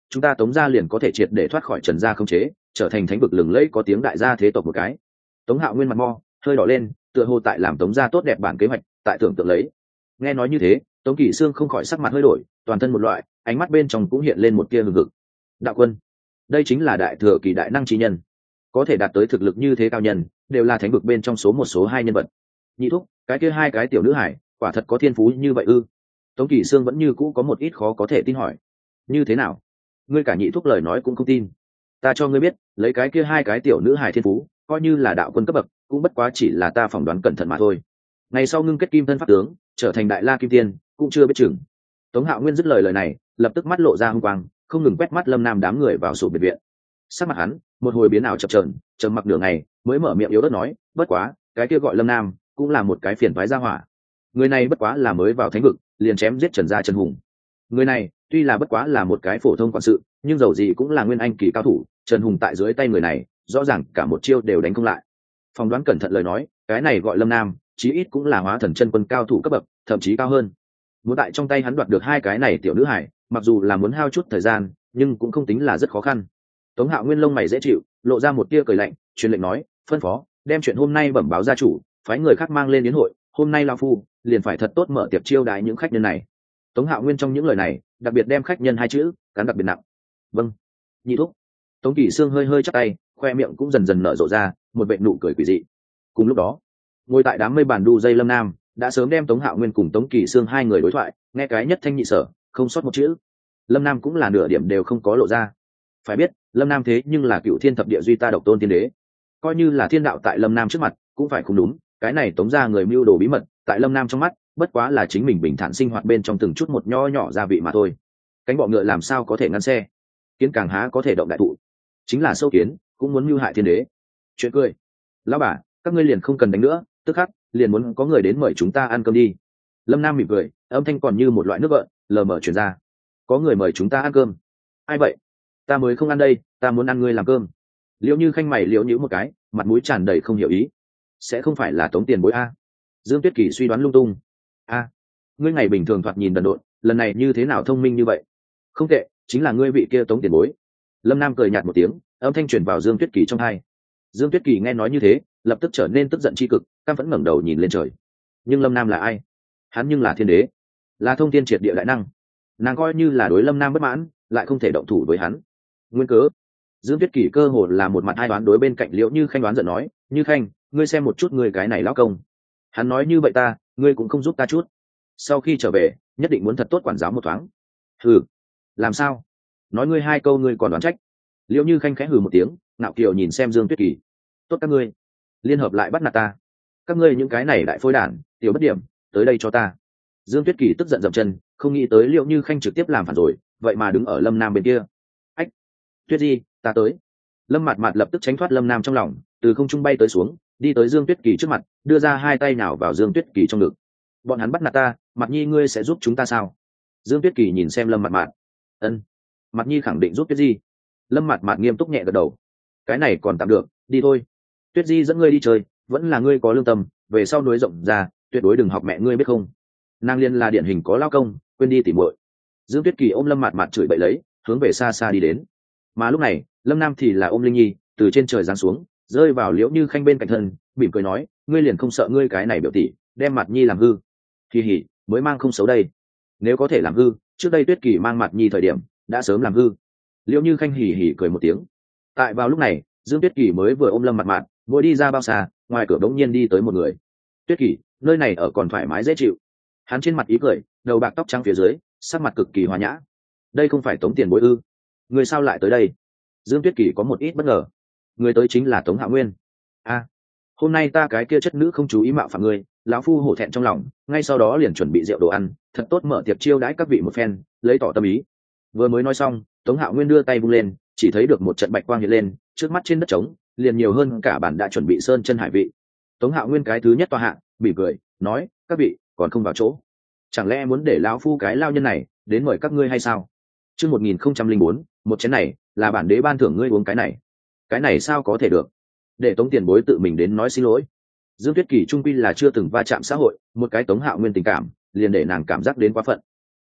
chúng ta Tống gia liền có thể triệt để thoát khỏi Trần gia khống chế, trở thành thánh vực lừng lẫy có tiếng đại gia thế tộc một cái. Tống Hạo Nguyên mặt mo hơi đỏ lên, tựa hồ tại làm Tống gia tốt đẹp bản kế hoạch, tại tưởng tượng lấy. Nghe nói như thế, Tống Kỷ Sương không khỏi sắc mặt hơi đổi, toàn thân một loại, ánh mắt bên trong cũng hiện lên một tia hừng hực. Đạo quân, đây chính là đại thừa kỳ đại năng chi nhân, có thể đạt tới thực lực như thế cao nhân, đều là thánh vực bên trong số một số hai nhân vật. Nhị thúc, cái kia hai cái tiểu nữ hải, quả thật có thiên phú như vậy ư? Tống Kỷ Sương vẫn như cũ có một ít khó có thể tin hỏi. Như thế nào? Ngươi cả nhị thúc lời nói cũng không tin. Ta cho ngươi biết, lấy cái kia hai cái tiểu nữ hải thiên phú, coi như là đạo quân cấp bậc, cũng bất quá chỉ là ta phỏng đoán cẩn thận mà thôi. Ngày sau ngưng kết kim thân pháp tướng, trở thành đại la kim tiên, cũng chưa biết chừng. Tống Hạo Nguyên dứt lời lời này, lập tức mắt lộ ra hung quang, không ngừng quét mắt Lâm Nam đám người vào sổ biệt viện. Sắc mặt hắn một hồi biến ảo chập chờn, trầm mặc nửa ngày, mới mở miệng yếu ớt nói, bất quá, cái kia gọi Lâm Nam, cũng là một cái phiền toái gia hỏa. Người này bất quá là mới vào thánh vực, liền chém giết Trần gia Trần Hùng. Người này tuy là bất quá là một cái phổ thông quản sự, nhưng dầu gì cũng là nguyên anh kỳ cao thủ, Trần Hùng tại dưới tay người này, rõ ràng cả một chiêu đều đánh không lại. Phỏng đoán cẩn thận lời nói, cái này gọi Lâm Nam, chí ít cũng là hóa thần chân quân cao thủ cấp bậc, thậm chí cao hơn. Muốn tại trong tay hắn đoạt được hai cái này tiểu nữ hải, mặc dù là muốn hao chút thời gian, nhưng cũng không tính là rất khó khăn. Tống Hạo Nguyên lông mày dễ chịu, lộ ra một tia cười lạnh, truyền lệnh nói, phân phó, đem chuyện hôm nay bẩm báo gia chủ, phái người khác mang lên đến hội, hôm nay lão phu liền phải thật tốt mở tiệc chiêu đãi những khách nhân này. Tống Hạo Nguyên trong những lời này, đặc biệt đem khách nhân hai chữ cắn đặc biệt nặng. Vâng, nhị thúc. Tống Kỷ Sương hơi hơi chắp tay, khoe miệng cũng dần dần nở rộ ra một vệt nụ cười quỷ dị. Cùng lúc đó, ngồi tại đám mây bàn đu dây Lâm Nam đã sớm đem Tống Hạo Nguyên cùng Tống Kỷ Sương hai người đối thoại nghe cái nhất thanh nhị sở, không sót một chữ. Lâm Nam cũng là nửa điểm đều không có lộ ra. Phải biết, Lâm Nam thế nhưng là cựu thiên thập địa duy ta độc tôn tiên đế, coi như là thiên đạo tại Lâm Nam trước mặt cũng phải không đúng. Cái này Tống gia người mưu đồ bí mật, tại Lâm Nam trong mắt bất quá là chính mình bình thản sinh hoạt bên trong từng chút một nho nhỏ gia vị mà thôi. Cánh bọ ngựa làm sao có thể ngăn xe, kiến càng há có thể động đại thụ. Chính là sâu kiến cũng muốn mưu hại thiên đế. Chuyện cười. Lão bà, các ngươi liền không cần đánh nữa, tức khắc liền muốn có người đến mời chúng ta ăn cơm đi. Lâm Nam mỉm cười, âm thanh còn như một loại nước gợn lờ mờ truyền ra. Có người mời chúng ta ăn cơm? Ai vậy? Ta mới không ăn đây, ta muốn ăn ngươi làm cơm. Liễu Như Khanh mày liễu nhíu một cái, mặt mũi tràn đầy không hiểu ý. Sẽ không phải là Tống Tiền Bối a? Dương Tuyết Kỳ suy đoán lung tung. A, ngươi ngày bình thường thoạt nhìn đần độn, lần này như thế nào thông minh như vậy? Không tệ, chính là ngươi vị kia Tống Tiền Bối. Lâm Nam cười nhạt một tiếng, âm thanh truyền vào Dương Tuyết Kỳ trong tai. Dương Tuyết Kỳ nghe nói như thế, lập tức trở nên tức giận chi cực, căm phẫn ngẩng đầu nhìn lên trời. Nhưng Lâm Nam là ai? Hắn nhưng là thiên đế, là thông thiên triệt địa đại năng. Nàng coi như là đối Lâm Nam bất mãn, lại không thể động thủ với hắn. Nguyên cớ? Dương Tuyết Kỳ cơ hồ là một mặt ai đoán đối bên cạnh Liễu Như Khanh đoán giận nói, Như Khanh, ngươi xem một chút người cái này lão công. Hắn nói như vậy ta, ngươi cũng không giúp ta chút. Sau khi trở về, nhất định muốn thật tốt quản giáo một thoáng. Hừ, làm sao? Nói ngươi hai câu ngươi còn đoán trách. Liễu Như Khanh khẽ hừ một tiếng, ngạo kiều nhìn xem Dương Tuyết Kỳ. Tốt các ngươi, liên hợp lại bắt nạt ta. Các ngươi những cái này đại phôi đản, tiểu bất điểm, tới đây cho ta. Dương Tuyết Kỳ tức giận dậm chân, không nghĩ tới Liễu Như Khanh trực tiếp làm phản rồi, vậy mà đứng ở Lâm Nam bên kia. Ách, Tuyết Di, ta tới. Lâm Mạt Mạt lập tức tránh thoát Lâm Nam trong lòng, từ không trung bay tới xuống, đi tới Dương Tuyết Kỳ trước mặt, đưa ra hai tay nào vào Dương Tuyết Kỳ trong ngực. Bọn hắn bắt nạt ta, Mặt Nhi ngươi sẽ giúp chúng ta sao? Dương Tuyết Kỳ nhìn xem Lâm Mạt Mạt. Ân, Mặt Nhi khẳng định giúp Tuyết Di. Lâm Mạt Mạt nghiêm túc nhẹ gật đầu. Cái này còn tạm được, đi thôi. Tuyết Di dẫn ngươi đi chơi, vẫn là ngươi có lương tâm, về sau núi rộng ra, tuyệt đối đừng học mẹ ngươi biết không? Nàng liên là điển hình có lao công, quên đi tỉ muội. Dương Tuyết Kỳ ôm Lâm Mạt Mạt chửi bậy lấy, hướng về xa xa đi đến. Mà lúc này, Lâm Nam thì là ôm Linh Nhi, từ trên trời giáng xuống, rơi vào Liễu Như Khanh bên cạnh thân, mỉm cười nói, ngươi liền không sợ ngươi cái này biểu tỷ đem Mặt Nhi làm hư? Kỳ hỉ, mới mang không xấu đây. Nếu có thể làm hư, trước đây Tuyết Kỳ mang Mặt Nhi thời điểm, đã sớm làm hư. Liễu Như Khanh hỉ hỉ cười một tiếng. Tại vào lúc này, Dương Tuyết Kỳ mới vừa ôm Lâm Mạt Mạt, vừa đi ra bao xa, ngoài cửa đống nhiên đi tới một người. Tuyết Kỳ, nơi này ở còn thoải mái dễ chịu. Hắn trên mặt ý cười, đầu bạc tóc trắng phía dưới, sắc mặt cực kỳ hòa nhã. Đây không phải Tống Tiền Bối ư? Người sao lại tới đây? Dương Tuyết Kỳ có một ít bất ngờ. Người tới chính là Tống Hạo Nguyên. A, hôm nay ta cái kia chất nữ không chú ý mạo phạm ngươi, lão phu hổ thẹn trong lòng, ngay sau đó liền chuẩn bị rượu đồ ăn, thật tốt mở tiệc chiêu đãi các vị một phen, lấy tỏ tâm ý. Vừa mới nói xong, Tống Hạo Nguyên đưa tay vung lên, chỉ thấy được một trận bạch quang hiện lên, trước mắt trên đất trống, liền nhiều hơn cả bản đã chuẩn bị sơn chân hải vị. Tống Hạo Nguyên cái thứ nhất tòa hạ, mỉm cười, nói, các vị còn không vào chỗ, chẳng lẽ muốn để lão phu cái lao nhân này đến mời các ngươi hay sao? Chương một nghìn không trăm linh bốn, một chén này là bản đế ban thưởng ngươi uống cái này. Cái này sao có thể được? Để Tống Tiền Bối tự mình đến nói xin lỗi. Dương Tuyết Kỳ trung quy là chưa từng va chạm xã hội, một cái Tống Hạo Nguyên tình cảm, liền để nàng cảm giác đến quá phận.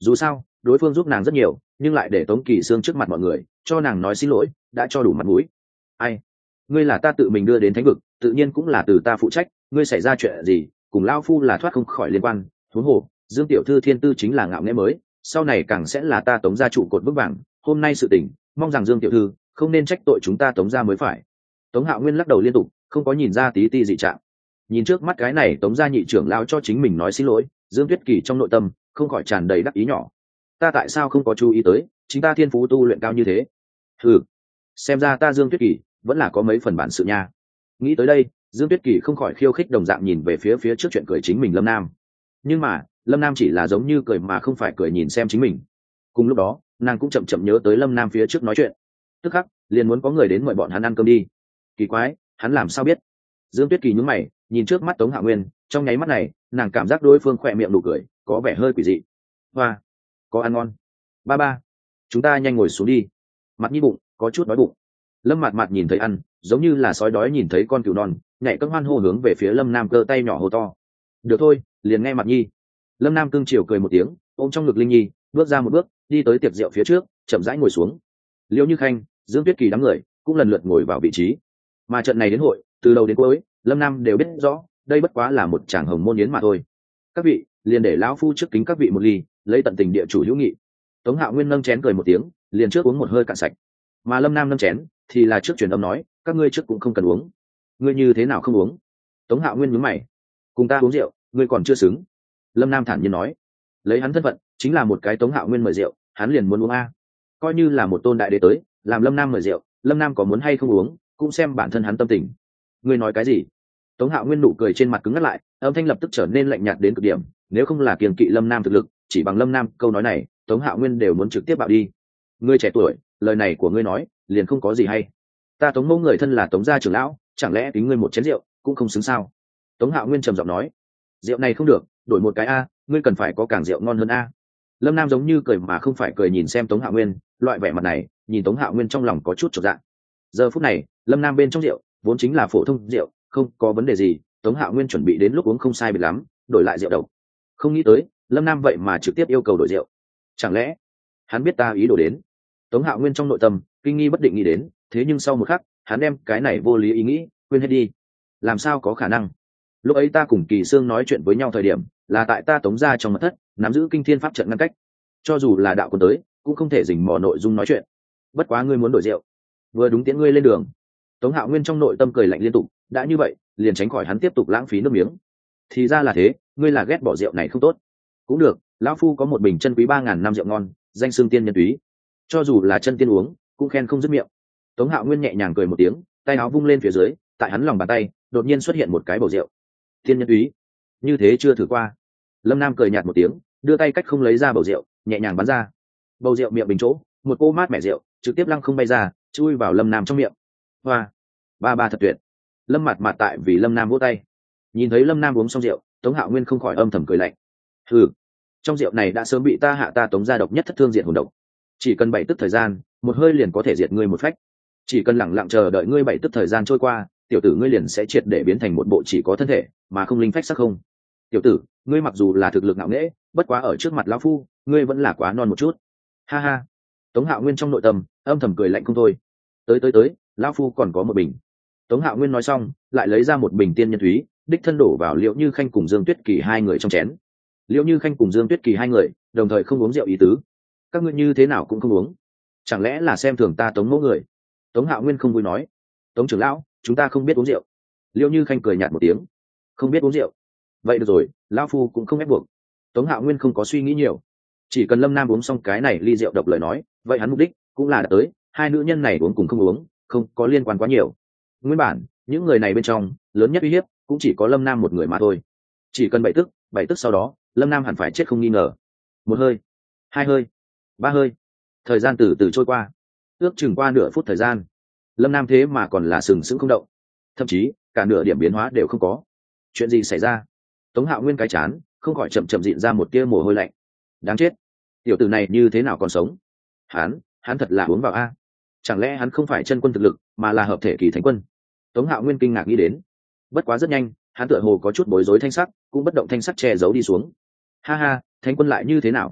dù sao đối phương giúp nàng rất nhiều, nhưng lại để Tống Kỳ Sương trước mặt mọi người cho nàng nói xin lỗi, đã cho đủ mặt mũi. Ai? Ngươi là ta tự mình đưa đến thánh vực, tự nhiên cũng là từ ta phụ trách, ngươi xảy ra chuyện gì cùng lao phu là thoát không khỏi liên quan. Huống hồ Dương tiểu thư thiên tư chính là ngạo nghễ mới, sau này càng sẽ là ta Tống gia trụ cột vững vàng. Hôm nay sự tình, mong rằng Dương tiểu thư không nên trách tội chúng ta Tống gia mới phải. Tống Hạo Nguyên lắc đầu liên tục, không có nhìn ra tí ti dị trạng. Nhìn trước mắt cái này Tống gia nhị trưởng lao cho chính mình nói xin lỗi, Dương Tuyết Kỳ trong nội tâm không khỏi tràn đầy đắc ý nhỏ. Ta tại sao không có chú ý tới, chính ta thiên phú tu luyện cao như thế. Ừ, xem ra ta Dương Tuyết Kỳ vẫn là có mấy phần bản sự nha. Nghĩ tới đây, Dương Tuyết Kỳ không khỏi khiêu khích đồng dạng nhìn về phía phía trước chuyện cười chính mình Lâm Nam. Nhưng mà Lâm Nam chỉ là giống như cười mà không phải cười nhìn xem chính mình. Cùng lúc đó nàng cũng chậm chậm nhớ tới Lâm Nam phía trước nói chuyện, tức khắc liền muốn có người đến mời bọn hắn ăn cơm đi. Kỳ quái, hắn làm sao biết? Dương Tuyết Kỳ nhướng mày nhìn trước mắt Tống Hạo Nguyên, trong nháy mắt này nàng cảm giác đối phương khỏe miệng nụ cười có vẻ hơi quỷ dị. Hoa, có ăn ngon. Ba ba, chúng ta nhanh ngồi xuống đi. Mặt nhi bụng có chút đói bụng. Lâm Mạt Mạt nhìn thấy ăn, giống như là sói đói nhìn thấy con cừu non, nhảy cất hoan hô hướng về phía Lâm Nam, cơ tay nhỏ hô to. Được thôi, liền nghe Mặt nhi. Lâm Nam cưng chiều cười một tiếng, ôm trong ngực Linh Nhi, bước ra một bước, đi tới tiệc rượu phía trước, chậm rãi ngồi xuống. Liễu Như Khanh, Dương Tuyết Kỳ đám người cũng lần lượt ngồi vào vị trí. Mà trận này đến hội, từ đầu đến cuối, Lâm Nam đều biết rõ, đây bất quá là một tràng hồng môn yến mà thôi. Các vị, liền để lão phu trước kính các vị một ly, lấy tận tình địa chủ hữu nghị. Tống Hạo Nguyên nâng chén cười một tiếng, liền trước uống một hơi cạn sạch. Mà Lâm Nam nâng chén thì là trước truyền âm nói, các ngươi trước cũng không cần uống. Ngươi như thế nào không uống? Tống Hạo Nguyên nhướng mày, cùng ta uống rượu, ngươi còn chưa xứng. Lâm Nam thản nhiên nói, lấy hắn thân phận chính là một cái Tống Hạo Nguyên mời rượu, hắn liền muốn uống a. Coi như là một tôn đại đế tới làm Lâm Nam mời rượu, Lâm Nam có muốn hay không uống cũng xem bản thân hắn tâm tình. Ngươi nói cái gì? Tống Hạo Nguyên nụ cười trên mặt cứng ngắt lại, âm thanh lập tức trở nên lạnh nhạt đến cực điểm. Nếu không là kiêng kỵ Lâm Nam thực lực, chỉ bằng Lâm Nam câu nói này, Tống Hạo Nguyên đều muốn trực tiếp bạo đi. Ngươi trẻ tuổi, lời này của ngươi nói liền không có gì hay. Ta Tống mẫu người thân là Tống gia trưởng lão, chẳng lẽ kính ngươi một chén rượu cũng không xứng sao? Tống Hạo Nguyên trầm giọng nói, rượu này không được, đổi một cái a, ngươi cần phải có càng rượu ngon hơn a. Lâm Nam giống như cười mà không phải cười nhìn xem Tống Hạo Nguyên, loại vẻ mặt này nhìn Tống Hạo Nguyên trong lòng có chút chột dạ. Giờ phút này Lâm Nam bên trong rượu vốn chính là phổ thông rượu, không có vấn đề gì. Tống Hạo Nguyên chuẩn bị đến lúc uống không sai biệt lắm, đổi lại rượu độc. Không nghĩ tới Lâm Nam vậy mà trực tiếp yêu cầu đổi rượu, chẳng lẽ hắn biết ta ý đồ đến? Tống Hạo Nguyên trong nội tâm kinh nghi bất định nghĩ đến, thế nhưng sau một khắc hắn đem cái này vô lý ý nghĩ quên hết đi. Làm sao có khả năng? Lúc ấy ta cùng Kỳ Sương nói chuyện với nhau thời điểm là tại ta Tống gia trong mật thất, nắm giữ kinh thiên pháp trận ngăn cách, cho dù là đạo quân tới cũng không thể dình mò nội dung nói chuyện. Bất quá ngươi muốn đổi rượu, vừa đúng tiễn ngươi lên đường. Tống Hạo Nguyên trong nội tâm cười lạnh liên tục, đã như vậy liền tránh khỏi hắn tiếp tục lãng phí nước miếng. Thì ra là thế, ngươi là ghét bỏ rượu này không tốt. Cũng được, lão phu có một bình chân quý ba ngàn năm rượu ngon, danh xưng tiên nhân túy, cho dù là chân tiên uống cũng khen không dứt miệng. Tống Hạo Nguyên nhẹ nhàng cười một tiếng, tay áo vung lên phía dưới, tại hắn lòng bàn tay đột nhiên xuất hiện một cái bầu rượu. Tiên nhân túy, như thế chưa thử qua. Lâm Nam cười nhạt một tiếng, đưa tay cách không lấy ra bầu rượu, nhẹ nhàng bắn ra. Bầu rượu miệng bình chỗ, một cô mát mẻ rượu trực tiếp lăng không bay ra, chui vào Lâm Nam trong miệng. Hoa, ba ba thật tuyệt. Lâm Mạt Mạt tại vì Lâm Nam vỗ tay. Nhìn thấy Lâm Nam uống xong rượu, Tống Hạo Nguyên không khỏi âm thầm cười lạnh. Hừ, trong rượu này đã sớm bị ta hạ ta Tống gia độc nhất thất thương diệt hồn độc, chỉ cần bảy tức thời gian, một hơi liền có thể diệt ngươi một phách. Chỉ cần lẳng lặng chờ đợi ngươi bảy tức thời gian trôi qua, tiểu tử ngươi liền sẽ triệt để biến thành một bộ chỉ có thân thể mà không linh phách sắc không. Tiểu tử, ngươi mặc dù là thực lực ngạo nghễ, bất quá ở trước mặt lão phu, ngươi vẫn là quá non một chút. Ha ha. Tống Hạo Nguyên trong nội tâm âm thầm cười lạnh không thôi. Tới tới tới, lão phu còn có một bình. Tống Hạo Nguyên nói xong, lại lấy ra một bình tiên nhân thúy, đích thân đổ vào Liễu Như Khanh cùng Dương Tuyết Kỳ hai người trong chén. Liễu Như Khanh cùng Dương Tuyết Kỳ hai người đồng thời không uống rượu ý tứ. Các ngươi như thế nào cũng không uống, chẳng lẽ là xem thường ta Tống mẫu người? Tống Hạo Nguyên không vui nói, Tống trưởng lão, chúng ta không biết uống rượu. Liễu Như Khanh cười nhạt một tiếng, không biết uống rượu, vậy được rồi, lão phu cũng không ép buộc. Tống Hạo Nguyên không có suy nghĩ nhiều, chỉ cần Lâm Nam uống xong cái này ly rượu độc lời nói, vậy hắn mục đích cũng là đã tới, hai nữ nhân này uống cùng không uống không có liên quan quá nhiều. Nguyên bản những người này bên trong lớn nhất uy hiếp cũng chỉ có Lâm Nam một người mà thôi. Chỉ cần bảy tức bảy tức sau đó Lâm Nam hẳn phải chết không nghi ngờ. Một hơi, hai hơi, ba hơi, thời gian từ từ trôi qua, ước chừng qua nửa phút thời gian, Lâm Nam thế mà còn là sừng sững không động, thậm chí cả nửa điểm biến hóa đều không có. Chuyện gì xảy ra? Tống Hạo Nguyên cái chán không khỏi chậm chậm dịn ra một tia mồ hôi lạnh. Đáng chết, tiểu tử này như thế nào còn sống? Hắn, hắn thật là uống vào a? Chẳng lẽ hắn không phải chân quân thực lực mà là hợp thể kỳ thánh quân? Tống Hạo Nguyên kinh ngạc nghĩ đến. Bất quá rất nhanh, hắn tựa hồ có chút bối rối thanh sắc, cũng bất động thanh sắc che giấu đi xuống. Ha ha, thánh quân lại như thế nào?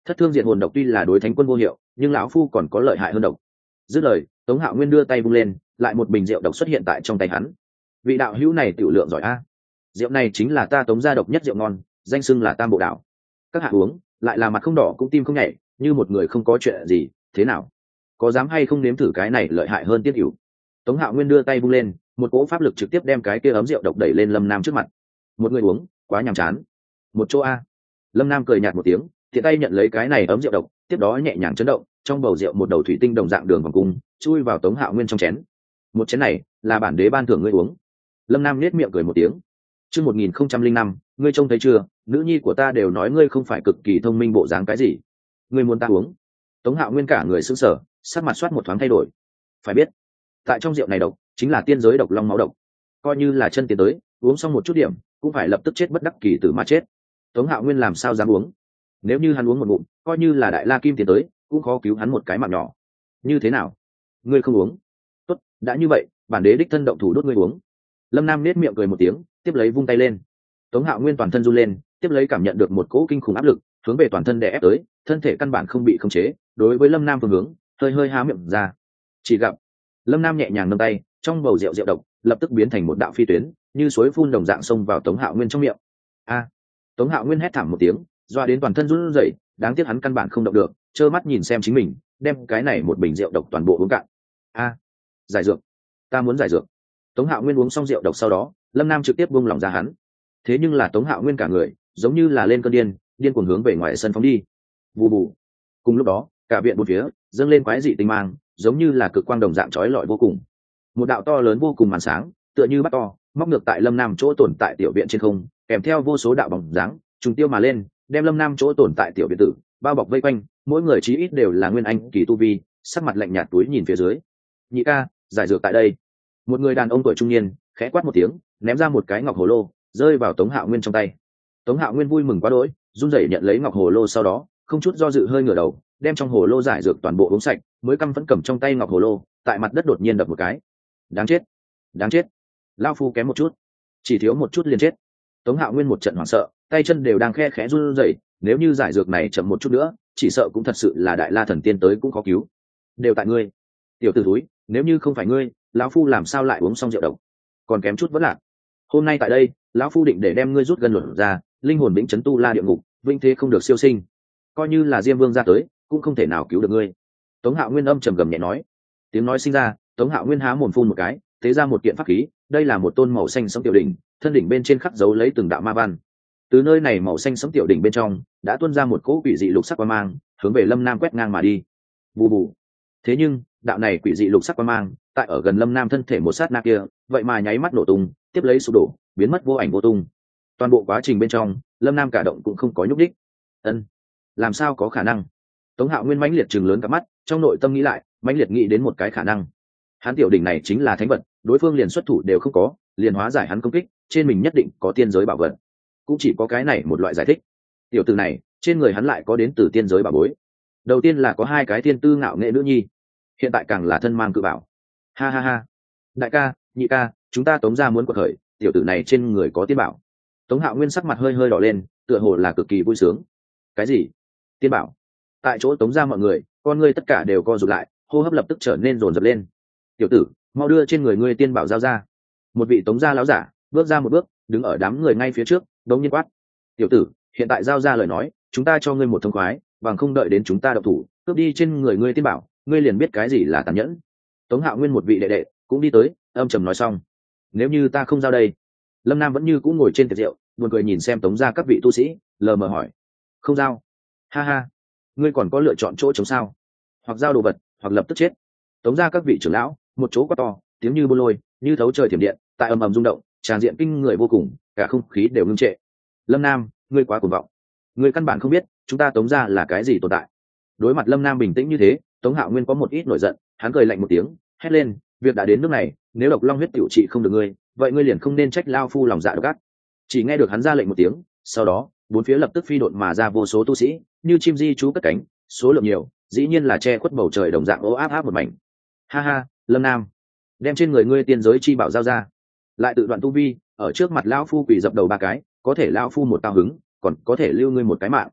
Thất thương diện hồn độc tuy là đối thánh quân vô hiệu, nhưng lão phu còn có lợi hại hơn độc. Dứt lời, Tống Hạo Nguyên đưa tay vung lên, lại một bình rượu độc xuất hiện tại trong tay hắn. Vị đạo hữu này tiểu lượng giỏi a. Rượu này chính là ta Tống gia độc nhất rượu ngon, danh xưng là Tam Bộ Đạo. Các hạ uống, lại là mặt không đỏ cũng tim không nhảy, như một người không có chuyện gì, thế nào? Có dám hay không nếm thử cái này lợi hại hơn tiết hữu? Tống Hạo Nguyên đưa tay vung lên, một cỗ pháp lực trực tiếp đem cái kia ấm rượu độc đẩy lên Lâm Nam trước mặt. Một người uống, quá nhàm chán. Một chỗ a. Lâm Nam cười nhạt một tiếng, tiện tay nhận lấy cái này ấm rượu độc, tiếp đó nhẹ nhàng chấn động, trong bầu rượu một đầu thủy tinh đồng dạng đường vòng cung chui vào Tống Hạo Nguyên trong chén. Một chén này là bản đế ban thưởng ngươi uống. Lâm Nam nết miệng cười một tiếng. Chương một nghìn không trăm linh năm, ngươi trông thấy chưa, nữ nhi của ta đều nói ngươi không phải cực kỳ thông minh bộ dáng cái gì. Ngươi muốn ta uống? Tống Hạo Nguyên cả người sững sờ, sắc mặt soát một thoáng thay đổi. Phải biết, tại trong rượu này độc chính là tiên giới độc long máu độc, coi như là chân tiến tới uống xong một chút điểm cũng phải lập tức chết bất đắc kỳ tử mà chết. Tống Hạo Nguyên làm sao dám uống? Nếu như hắn uống một ngụm, coi như là đại la kim tiến tới cũng khó cứu hắn một cái mạng nhỏ. Như thế nào? Ngươi không uống? Tốt, đã như vậy, bản đế đích thân động thủ đốt ngươi uống. Lâm Nam nết miệng cười một tiếng, tiếp lấy vung tay lên. Tống Hạo Nguyên toàn thân run lên, tiếp lấy cảm nhận được một cỗ kinh khủng áp lực hướng về toàn thân đè ép tới, thân thể căn bản không bị khống chế, đối với Lâm Nam phương hướng hơi hơi há miệng ra. Chỉ gặp Lâm Nam nhẹ nhàng nâng tay, trong bầu rượu rượu độc lập tức biến thành một đạo phi tuyến, như suối phun đồng dạng xông vào Tống Hạo Nguyên trong miệng. A! Tống Hạo Nguyên hét thảm một tiếng, doa đến toàn thân run rẩy, đáng tiếc hắn căn bản không động được, trơ mắt nhìn xem chính mình đem cái này một bình rượu độc toàn bộ uống cạn. A! Giải dược, ta muốn giải dược. Tống Hạo Nguyên uống xong rượu độc sau đó, Lâm Nam trực tiếp buông lỏng ra hắn. Thế nhưng là Tống Hạo Nguyên cả người giống như là lên cơn điên, điên cuồng hướng về ngoài sân phóng đi. Vù vù. Cùng lúc đó, cả viện bốn phía dâng lên quái dị tinh mang, giống như là cực quang đồng dạng chói lọi vô cùng. Một đạo to lớn vô cùng màn sáng, tựa như bắt to, móc ngược tại Lâm Nam chỗ tồn tại tiểu viện trên không, kèm theo vô số đạo bóng dáng trùng tiêu mà lên, đem Lâm Nam chỗ tồn tại tiểu viện tử bao bọc vây quanh, mỗi người chí ít đều là nguyên anh kỳ tu vi, sắc mặt lạnh nhạt túi nhìn phía dưới. Nhị ca, giải dược tại đây. Một người đàn ông tuổi trung niên khẽ quát một tiếng, ném ra một cái ngọc hồ lô, rơi vào Tống Hạo Nguyên trong tay. Tống Hạo Nguyên vui mừng quá đỗi, run rẩy nhận lấy ngọc hồ lô, sau đó không chút do dự hơi ngửa đầu, đem trong hồ lô giải dược toàn bộ uống sạch, mới căm phẫn cầm trong tay ngọc hồ lô tại mặt đất đột nhiên đập một cái. Đáng chết, đáng chết, lao phu kém một chút, chỉ thiếu một chút liền chết. Tống Hạo Nguyên một trận hoảng sợ, tay chân đều đang khe khẽ run rẩy, nếu như giải dược này chậm một chút nữa, chỉ sợ cũng thật sự là đại la thần tiên tới cũng khó cứu. Đều tại ngươi, tiểu tử thúi, nếu như không phải ngươi, lão phu làm sao lại uống xong rượu độc, còn kém chút vẫn lạc. Hôm nay tại đây, lão phu định để đem ngươi rút gần luật ra, linh hồn vĩnh chấn tu la địa ngục, vinh thế không được siêu sinh, coi như là Diêm Vương ra tới cũng không thể nào cứu được ngươi. Tống Hạo Nguyên âm trầm gầm nhẹ nói. Tiếng nói sinh ra, Tống Hạo Nguyên há mồm phun một cái, tế ra một kiện pháp khí. Đây là một tôn màu xanh sẫm tiểu đỉnh, thân đỉnh bên trên khắc dấu lấy từng đạo ma văn. Từ nơi này màu xanh sẫm tiểu đỉnh bên trong đã tuôn ra một cỗ quỷ dị lục sắc quang mang, hướng về Lâm Nam quét ngang mà đi. Bù bù. Thế nhưng đạo này quỷ dị lục sắc quang mang tại ở gần Lâm Nam thân thể một sát na kia, vậy mà nháy mắt nổ tung, tiếp lấy sụp đổ, biến mất vô ảnh vô tung. Toàn bộ quá trình bên trong, Lâm Nam cả động cũng không có nhúc đích. Ân, làm sao có khả năng? Tống Hạo Nguyên mãnh liệt trừng lớn cả mắt, trong nội tâm nghĩ lại, mãnh liệt nghĩ đến một cái khả năng. Hắn tiểu đỉnh này chính là thánh vật, đối phương liền xuất thủ đều không có, liền hóa giải hắn công kích, trên mình nhất định có tiên giới bảo vật. Cũng chỉ có cái này một loại giải thích. Tiểu tử này, trên người hắn lại có đến từ tiên giới bảo bối. Đầu tiên là có hai cái tiên tư ngạo nghệ nữ nhi, hiện tại càng là thân mang cự bảo. Ha ha ha. Đại ca, nhị ca, chúng ta Tống gia muốn quật khởi, tiểu tử này trên người có tiên bảo. Tống Hạo Nguyên sắc mặt hơi hơi đỏ lên, tựa hồ là cực kỳ vui sướng. Cái gì? Tiên bảo? Tại chỗ Tống gia mọi người, con ngươi tất cả đều co rụt lại, hô hấp lập tức trở nên rồn rập lên. Tiểu tử, mau đưa trên người ngươi tiên bảo giao ra. Một vị Tống gia lão giả bước ra một bước, đứng ở đám người ngay phía trước, đống nhiên quát. Tiểu tử, hiện tại giao ra lời nói, chúng ta cho ngươi một thông khoái, bằng không đợi đến chúng ta động thủ, cướp đi trên người ngươi tiên bảo, ngươi liền biết cái gì là tàn nhẫn. Tống Hạo Nguyên một vị đệ đệ cũng đi tới, âm trầm nói xong. Nếu như ta không giao đây. Lâm Nam vẫn như cũng ngồi trên tiệc rượu, buồn cười nhìn xem Tống gia các vị tu sĩ, lờ mờ hỏi. Không giao? Ha ha, ngươi còn có lựa chọn chỗ chống sao? Hoặc giao đồ vật, hoặc lập tức chết. Tống gia các vị trưởng lão, một chỗ quá to, tiếng như bô lôi, như thấu trời thiểm điện, tại ầm ầm rung động, tràn diện kinh người vô cùng, cả không khí đều ngưng trệ. Lâm Nam, ngươi quá cuồng vọng, ngươi căn bản không biết chúng ta Tống gia là cái gì tồn tại. Đối mặt Lâm Nam bình tĩnh như thế, Tống Hạo Nguyên có một ít nổi giận, hắn cười lạnh một tiếng, hét lên, việc đã đến nước này, nếu độc long huyết tiểu trị không được ngươi, vậy ngươi liền không nên trách lao phu lòng dạ độc ác. Chỉ nghe được hắn ra lệnh một tiếng, sau đó bốn phía lập tức phi độn mà ra vô số tu sĩ, như chim di trú cất cánh, số lượng nhiều, dĩ nhiên là che khuất bầu trời đồng dạng ố áp áp một mảnh. Ha ha, Lâm Nam, đem trên người ngươi tiên giới chi bảo giao ra, lại tự đoạn tu vi, ở trước mặt lão phu quỳ dập đầu ba cái, có thể lão phu một tao hứng, còn có thể lưu ngươi một cái mạng.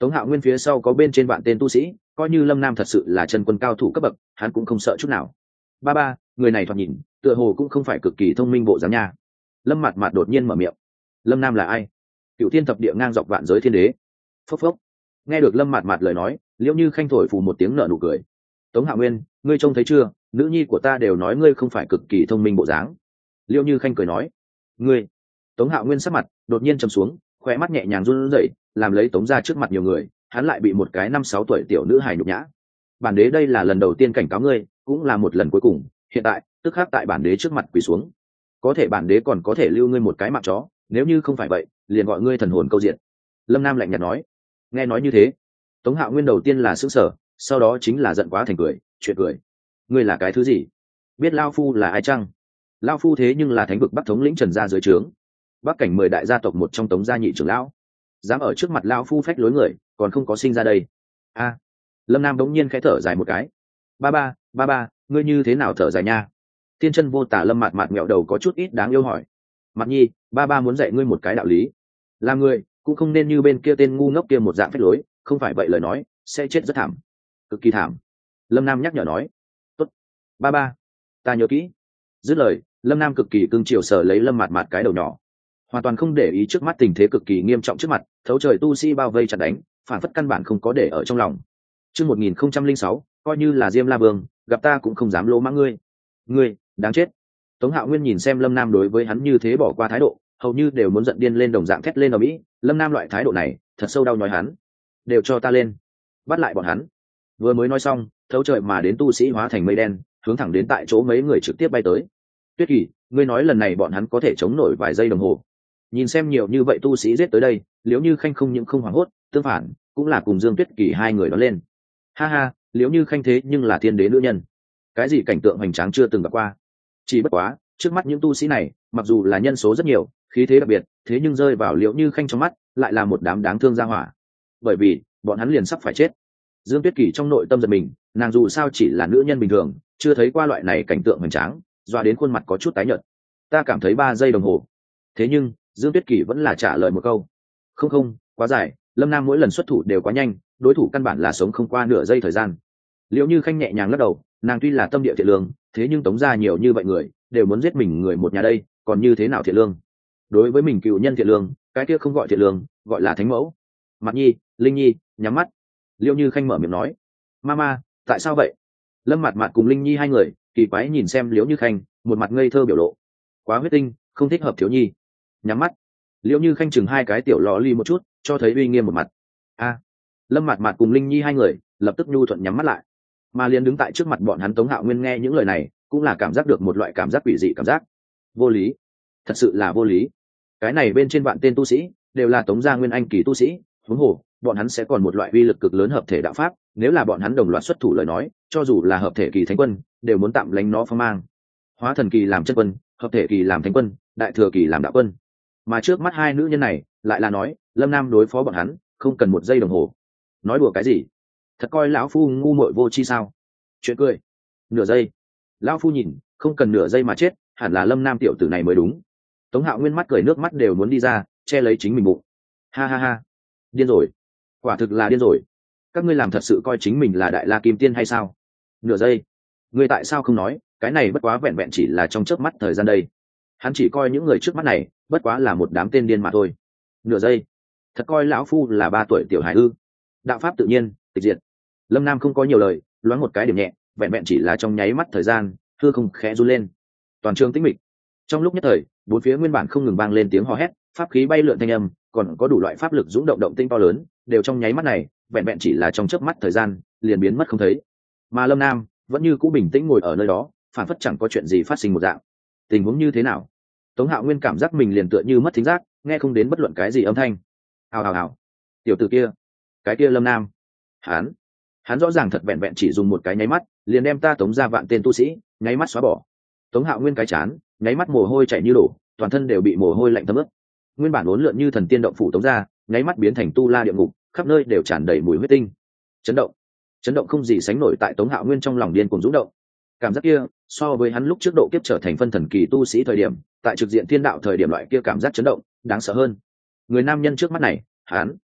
Tống Hạo Nguyên phía sau có bên trên vạn tên tu sĩ, coi như Lâm Nam thật sự là chân quân cao thủ cấp bậc, hắn cũng không sợ chút nào. Ba ba, người này thoạt nhìn tựa hồ cũng không phải cực kỳ thông minh bộ dáng nha. Lâm Mạt Mạt đột nhiên mở miệng. Lâm Nam là ai? Cựu thiên thập địa ngang dọc vạn giới thiên đế. Phốc phốc. Nghe được Lâm Mạt Mạt lời nói, Liễu Như Khanh thổi phù một tiếng nở nụ cười. Tống Hạo Nguyên, ngươi trông thấy chưa, nữ nhi của ta đều nói ngươi không phải cực kỳ thông minh bộ dáng. Liễu Như Khanh cười nói. Ngươi. Tống Hạo Nguyên sắc mặt đột nhiên trầm xuống, khóe mắt nhẹ nhàng run rẩy, làm lấy Tống ra trước mặt nhiều người, hắn lại bị một cái năm sáu tuổi tiểu nữ hài nhục nhã. Bản đế đây là lần đầu tiên cảnh cáo ngươi, cũng là một lần cuối cùng, hiện tại tức khắc tại bản đế trước mặt quỳ xuống. Có thể bản đế còn có thể lưu ngươi một cái mạng chó, nếu như không phải vậy liền gọi ngươi thần hồn câu diện. Lâm Nam lạnh nhạt nói. Nghe nói như thế, Tống Hạo Nguyên đầu tiên là sững sờ, sau đó chính là giận quá thành cười. Chuyện cười? Ngươi là cái thứ gì? Biết lao phu là ai chăng? Lao phu thế nhưng là thánh vực Bắc thống lĩnh Trần gia dưới trướng, Bắc cảnh mười đại gia tộc một trong Tống gia nhị trưởng lão, dám ở trước mặt lao phu phách lối người, còn không có sinh ra đây. A. Lâm Nam đống nhiên khẽ thở dài một cái. Ba ba, ba ba, ngươi như thế nào thở dài nha? Tiên chân vô tả Lâm Mạt Mạt mẹo đầu có chút ít đáng yêu hỏi. Mặt nhi, ba ba muốn dạy ngươi một cái đạo lý, làm người cũng không nên như bên kia tên ngu ngốc kia một dạng phách lối, không phải vậy lời nói sẽ chết rất thảm, cực kỳ thảm. Lâm Nam nhắc nhở nói. Tốt, ba ba, ta nhớ kỹ. Dứt lời, Lâm Nam cực kỳ cưng chiều sờ lấy Lâm Mạt Mạt cái đầu nhỏ, hoàn toàn không để ý trước mắt tình thế cực kỳ nghiêm trọng trước mặt, thấu trời tu sĩ bao vây chặt đánh, phản phất căn bản không có để ở trong lòng. Chương một nghìn không trăm linh sáu, coi như là Diêm La Vương, gặp ta cũng không dám lỗ mãng ngươi. Ngươi, đáng chết. Tống Hạo Nguyên nhìn xem Lâm Nam đối với hắn như thế bỏ qua thái độ, hầu như đều muốn giận điên lên đồng dạng thét lên ở mỹ. Lâm Nam loại thái độ này thật sâu đau nhói hắn. Đều cho ta lên, bắt lại bọn hắn. Vừa mới nói xong, thấu trời mà đến tu sĩ hóa thành mây đen, hướng thẳng đến tại chỗ mấy người trực tiếp bay tới. Tuyết Kỳ, ngươi nói lần này bọn hắn có thể chống nổi vài giây đồng hồ? Nhìn xem nhiều như vậy tu sĩ giết tới đây, Liễu Như Khanh không những không hoảng hốt, tương phản cũng là cùng Dương Tuyết Kỳ hai người đó lên. Ha ha, Liễu Như Khanh thế nhưng là thiên đế nữ nhân, cái gì cảnh tượng hoành tráng chưa từng gặp qua. Chỉ bất quá trước mắt những tu sĩ này mặc dù là nhân số rất nhiều, khí thế đặc biệt, thế nhưng rơi vào Liễu Như Khanh trong mắt lại là một đám đáng thương ra hỏa, bởi vì bọn hắn liền sắp phải chết. Dương Tuyết Kỳ trong nội tâm giật mình, nàng dù sao chỉ là nữ nhân bình thường, chưa thấy qua loại này cảnh tượng hoành tráng, doa đến khuôn mặt có chút tái nhợt. Ta cảm thấy ba giây đồng hồ. Thế nhưng Dương Tuyết Kỳ vẫn là trả lời một câu. Không không, quá dài, Lâm Nam mỗi lần xuất thủ đều quá nhanh, đối thủ căn bản là sống không qua nửa giây thời gian. Liễu Như Khanh nhẹ nhàng lắc đầu, nàng tuy là tâm địa thiện lương, thế nhưng Tống gia nhiều như vậy người đều muốn giết mình người một nhà đây, còn như thế nào thiện lương? Đối với mình cựu nhân thiện lương, cái kia không gọi thiện lương, gọi là thánh mẫu. Mặt nhi, Linh nhi, nhắm mắt. Liễu Như Khanh mở miệng nói. Mama, tại sao vậy? Lâm Mạt Mạt cùng Linh nhi hai người kỳ quái nhìn xem Liễu Như Khanh, một mặt ngây thơ biểu lộ. Quá huyết tinh, không thích hợp thiếu nhi. Nhắm mắt. Liễu Như Khanh chừng hai cái tiểu lò ly một chút, cho thấy uy nghiêm một mặt. A. Lâm Mạt Mạt cùng Linh nhi hai người lập tức nhu thuận nhắm mắt lại, mà liền đứng tại trước mặt bọn hắn Tống Hạo Nguyên nghe những lời này cũng là cảm giác được một loại cảm giác quỷ dị, cảm giác vô lý, thật sự là vô lý. Cái này bên trên vạn tên tu sĩ đều là Tống gia nguyên anh kỳ tu sĩ, huống hồ bọn hắn sẽ còn một loại uy lực cực lớn hợp thể đạo pháp, nếu là bọn hắn đồng loạt xuất thủ lời nói, cho dù là hợp thể kỳ thánh quân đều muốn tạm lánh nó phong mang. Hóa thần kỳ làm chân quân, hợp thể kỳ làm thánh quân, đại thừa kỳ làm đạo quân, mà trước mắt hai nữ nhân này lại là nói Lâm Nam đối phó bọn hắn không cần một giây đồng hồ. Nói đùa cái gì? Thật coi lão phu ngu muội vô chi sao? Chuyện cười. Nửa giây, lão phu nhìn không cần nửa giây mà chết, hẳn là Lâm Nam tiểu tử này mới đúng. Tống Hạo Nguyên mắt cười nước mắt đều muốn đi ra, che lấy chính mình bụng. Ha ha ha, điên rồi, quả thực là điên rồi. Các ngươi làm thật sự coi chính mình là đại la kim tiên hay sao? Nửa giây, ngươi tại sao không nói cái này bất quá vẹn vẹn chỉ là trong chớp mắt thời gian đây? Hắn chỉ coi những người trước mắt này bất quá là một đám tên điên mà thôi. Nửa giây, thật coi lão phu là ba tuổi tiểu hải ư? Đạo pháp tự nhiên tịch diệt. Lâm Nam không có nhiều lời, loáng một cái điểm nhẹ, vẹn vẹn chỉ là trong nháy mắt thời gian, hư không khẽ run lên, toàn trường tĩnh mịch. Trong lúc nhất thời, bốn phía nguyên bản không ngừng vang lên tiếng hò hét, pháp khí bay lượn thanh âm, còn có đủ loại pháp lực dũng động động tinh to lớn, đều trong nháy mắt này, vẹn vẹn chỉ là trong chớp mắt thời gian, liền biến mất không thấy. Mà Lâm Nam vẫn như cũ bình tĩnh ngồi ở nơi đó, phản phất chẳng có chuyện gì phát sinh một dạng. Tình huống như thế nào? Tống Hạo Nguyên cảm giác mình liền tựa như mất thính giác, nghe không đến bất luận cái gì âm thanh. Hào hào hào, tiểu tử kia, cái kia Lâm Nam, hắn, hắn rõ ràng thật vẹn vẹn chỉ dùng một cái nháy mắt, liền đem ta Tống ra vạn tên tu sĩ nháy mắt xóa bỏ. Tống Hạo Nguyên cái chán nháy mắt mồ hôi chảy như đổ, toàn thân đều bị mồ hôi lạnh thấm ướt. Nguyên bản uốn lượn như thần tiên động phủ Tống ra, nháy mắt biến thành tu la địa ngục, khắp nơi đều tràn đầy mùi huyết tinh. Chấn động, chấn động không gì sánh nổi tại Tống Hạo Nguyên trong lòng điên cuồng rung động. Cảm giác kia so với hắn lúc trước độ kiếp trở thành phân thần kỳ tu sĩ thời điểm, tại trực diện thiên đạo thời điểm loại kia cảm giác chấn động đáng sợ hơn. Người nam nhân trước mắt này, hắn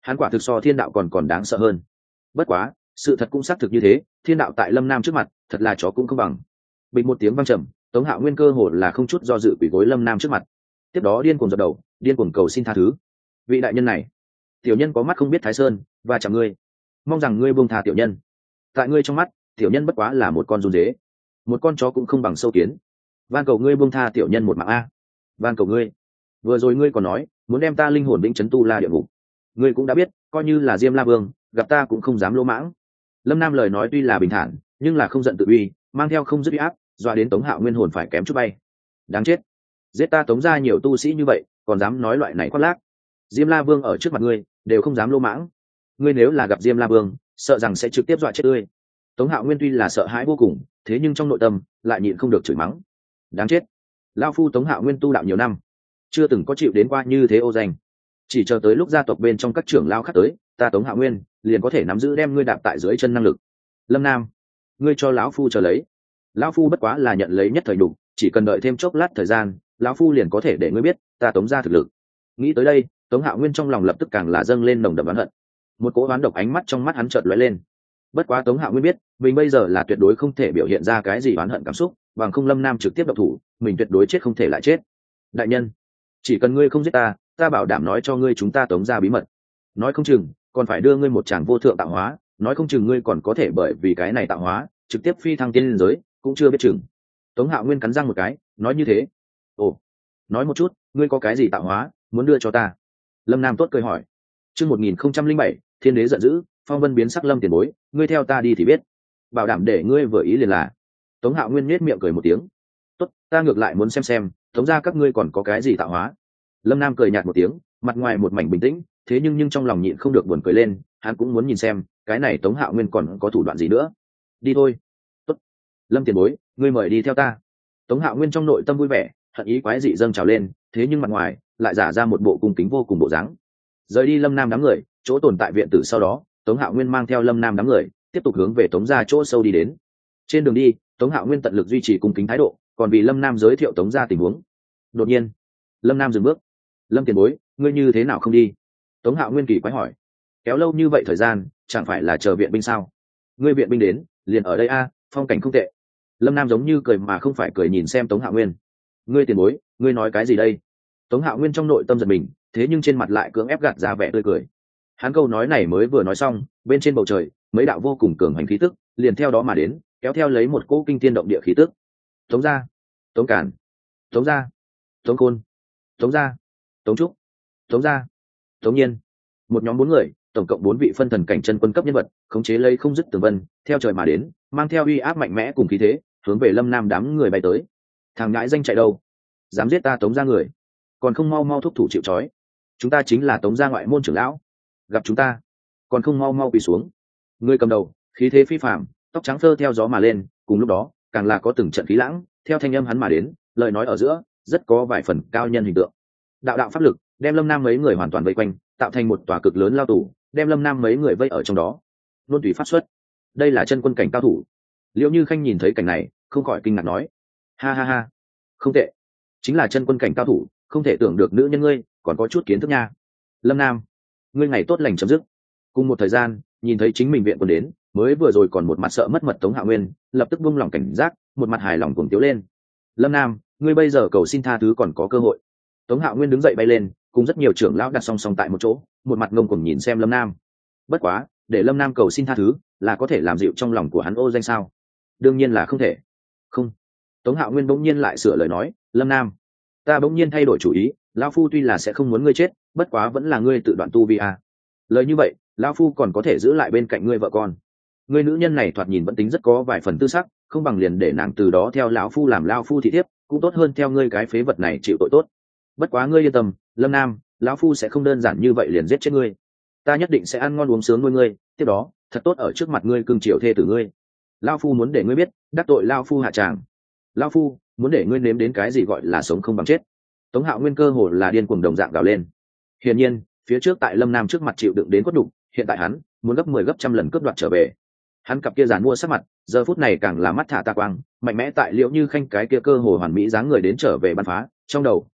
hắn quả thực so thiên đạo còn còn đáng sợ hơn. Bất quá sự thật cũng xác thực như thế, thiên đạo tại lâm nam trước mặt thật là chó cũng không bằng. Bịch một tiếng vang trầm, Tống Hạo Nguyên cơ hồ là không chút do dự quỳ gối lâm nam trước mặt, tiếp đó điên cuồng dập đầu, điên cuồng cầu xin tha thứ. Vị đại nhân này, tiểu nhân có mắt không biết thái sơn, và chẳng ngươi, mong rằng ngươi buông tha tiểu nhân. Tại ngươi trong mắt, tiểu nhân bất quá là một con run dế, một con chó cũng không bằng sâu kiến. Van cầu ngươi buông tha tiểu nhân một mạng a. Van cầu ngươi. Vừa rồi ngươi còn nói muốn đem ta linh hồn vĩnh chấn tu la địa ngục, ngươi cũng đã biết, coi như là Diêm La Vương gặp ta cũng không dám lỗ mãng. Lâm Nam lời nói tuy là bình thản, nhưng là không giận tự uy, mang theo không dứt uy áp, dọa đến Tống Hạo Nguyên hồn phải kém chút bay. Đáng chết, giết ta Tống gia nhiều tu sĩ như vậy, còn dám nói loại này khoác lác. Diêm La Vương ở trước mặt ngươi đều không dám lỗ mãng, ngươi nếu là gặp Diêm La Vương, sợ rằng sẽ trực tiếp dọa chết ngươi. Tống Hạo Nguyên tuy là sợ hãi vô cùng, thế nhưng trong nội tâm lại nhịn không được chửi mắng. Đáng chết, lão phu Tống Hạo Nguyên tu đạo nhiều năm, chưa từng có chịu đến qua như thế ô danh. Chỉ chờ tới lúc gia tộc bên trong các trưởng lao khác tới, ta Tống Hạo Nguyên liền có thể nắm giữ đem ngươi đạp tại dưới chân năng lực. Lâm Nam, ngươi cho lão phu chờ lấy. Lão phu bất quá là nhận lấy nhất thời đủ, chỉ cần đợi thêm chốc lát thời gian, lão phu liền có thể để ngươi biết ta Tống gia thực lực. Nghĩ tới đây, Tống Hạo Nguyên trong lòng lập tức càng là dâng lên nồng đậm oán hận. Một cỗ oán độc ánh mắt trong mắt hắn chợt lóe lên. Bất quá Tống Hạo Nguyên biết, mình bây giờ là tuyệt đối không thể biểu hiện ra cái gì oán hận cảm xúc, bằng không Lâm Nam trực tiếp độc thủ, mình tuyệt đối chết không thể lại chết. Đại nhân, chỉ cần ngươi không giết ta, ta bảo đảm nói cho ngươi chúng ta Tống gia bí mật. Nói không chừng còn phải đưa ngươi một tràng vô thượng tạo hóa, nói không chừng ngươi còn có thể bởi vì cái này tạo hóa trực tiếp phi thăng tiên giới, cũng chưa biết chừng. Tống Hạo Nguyên cắn răng một cái, nói như thế. Ồ, nói một chút, ngươi có cái gì tạo hóa muốn đưa cho ta? Lâm Nam tốt cười hỏi. Chương một nghìn không trăm linh bảy, Thiên Đế giận dữ, phong vân biến sắc. Lâm tiền bối, ngươi theo ta đi thì biết, bảo đảm để ngươi vừa ý liền là. Tống Hạo Nguyên nhếch miệng cười một tiếng. Tốt, ta ngược lại muốn xem xem Tống gia các ngươi còn có cái gì tạo hóa. Lâm Nam cười nhạt một tiếng, mặt ngoài một mảnh bình tĩnh, thế nhưng nhưng trong lòng nhịn không được buồn cười lên, hắn cũng muốn nhìn xem cái này Tống Hạo Nguyên còn có thủ đoạn gì nữa. Đi thôi. Tốt. Lâm tiền bối, ngươi mời đi theo ta. Tống Hạo Nguyên trong nội tâm vui vẻ, hận ý quái dị dâng trào lên, thế nhưng mặt ngoài lại giả ra một bộ cung kính vô cùng bộ dáng. Rời đi Lâm Nam đám người, chỗ tồn tại viện tử sau đó, Tống Hạo Nguyên mang theo Lâm Nam đám người tiếp tục hướng về Tống gia chỗ sâu đi đến. Trên đường đi, Tống Hạo Nguyên tận lực duy trì cung kính thái độ, còn vì Lâm Nam giới thiệu Tống gia tình huống. Đột nhiên, Lâm Nam dừng bước. Lâm tiền bối, ngươi như thế nào không đi? Tống Hạo Nguyên kỳ quái hỏi. Kéo lâu như vậy thời gian, chẳng phải là chờ viện binh sao? Ngươi viện binh đến, liền ở đây a, phong cảnh không tệ. Lâm Nam giống như cười mà không phải cười nhìn xem Tống Hạo Nguyên. Ngươi tiền bối, ngươi nói cái gì đây? Tống Hạo Nguyên trong nội tâm giật mình, thế nhưng trên mặt lại cưỡng ép gạt ra vẻ tươi cười. Hắn câu nói này mới vừa nói xong, bên trên bầu trời mấy đạo vô cùng cường hành khí tức liền theo đó mà đến, kéo theo lấy một cỗ kinh thiên động địa khí tức. Tống gia, Tống Cản, Tống gia, Tống Khôn, Tống gia, Tống Trúc, Tống gia, Tống Nhiên, một nhóm bốn người, tổng cộng bốn vị phân thần cảnh chân quân cấp nhân vật, khống chế lấy không dứt tường vân, theo trời mà đến, mang theo uy áp mạnh mẽ cùng khí thế, hướng về Lâm Nam đám người bay tới. Thằng ngãi danh chạy đâu? Dám giết ta Tống gia người, còn không mau mau thúc thủ chịu trói. Chúng ta chính là Tống gia ngoại môn trưởng lão, gặp chúng ta, còn không mau mau quỳ xuống. Người cầm đầu, khí thế phi phàm, tóc trắng phơ theo gió mà lên, cùng lúc đó, càng là có từng trận khí lãng, theo thanh âm hắn mà đến, lời nói ở giữa, rất có vài phần cao nhân hình tượng. Đạo đạo pháp lực, đem Lâm Nam mấy người hoàn toàn vây quanh, tạo thành một tòa cực lớn lao tù, đem Lâm Nam mấy người vây ở trong đó. Luân tùy pháp xuất, đây là chân quân cảnh cao thủ. Liệu Như Khanh nhìn thấy cảnh này, không khỏi kinh ngạc nói: ha ha ha, không tệ, chính là chân quân cảnh cao thủ, không thể tưởng được nữ nhân ngươi còn có chút kiến thức nha. Lâm Nam, ngươi ngày tốt lành chấm dứt. Cùng một thời gian, nhìn thấy chính mình viện quân đến, mới vừa rồi còn một mặt sợ mất mật Tống Hạo Nguyên lập tức buông lòng cảnh giác, một mặt hài lòng cuồng tiếu lên. Lâm Nam, ngươi bây giờ cầu xin tha thứ còn có cơ hội. Tống Hạo Nguyên đứng dậy bay lên, cùng rất nhiều trưởng lão đặt song song tại một chỗ, một mặt ngông cuồng nhìn xem Lâm Nam. Bất quá, để Lâm Nam cầu xin tha thứ, là có thể làm dịu trong lòng của hắn ô danh sao? Đương nhiên là không thể. Không. Tống Hạo Nguyên bỗng nhiên lại sửa lời nói: Lâm Nam, ta bỗng nhiên thay đổi chủ ý, lão phu tuy là sẽ không muốn ngươi chết, bất quá vẫn là ngươi tự đoạn tu vi à. Lời như vậy, lão phu còn có thể giữ lại bên cạnh ngươi vợ con. Ngươi nữ nhân này thoạt nhìn vẫn tính rất có vài phần tư sắc, không bằng liền để nàng từ đó theo lão phu làm lão phu thị thiếp, cũng tốt hơn theo ngươi cái phế vật này chịu tội tốt. Bất quá ngươi yên tâm, Lâm Nam, lão phu sẽ không đơn giản như vậy liền giết chết ngươi. Ta nhất định sẽ ăn ngon uống sướng nuôi ngươi, tiếp đó thật tốt ở trước mặt ngươi cưng chiều thê tử ngươi. Lão phu muốn để ngươi biết đắc tội lão phu hạ tràng. Lão phu muốn để ngươi nếm đến cái gì gọi là sống không bằng chết. Tống Hạo Nguyên cơ hồ là điên cuồng đồng dạng gào lên. Hiển nhiên, phía trước tại Lâm Nam trước mặt chịu đựng đến quất đục, hiện tại hắn muốn gấp mười gấp trăm lần cướp đoạt trở về. Hắn cặp kia giàn mua sắc mặt, giờ phút này càng là mắt thả ta quang, mạnh mẽ tại Liễu Như Khanh cái kia cơ hồ hoàn mỹ dáng người đến trở về bắn phá, trong đầu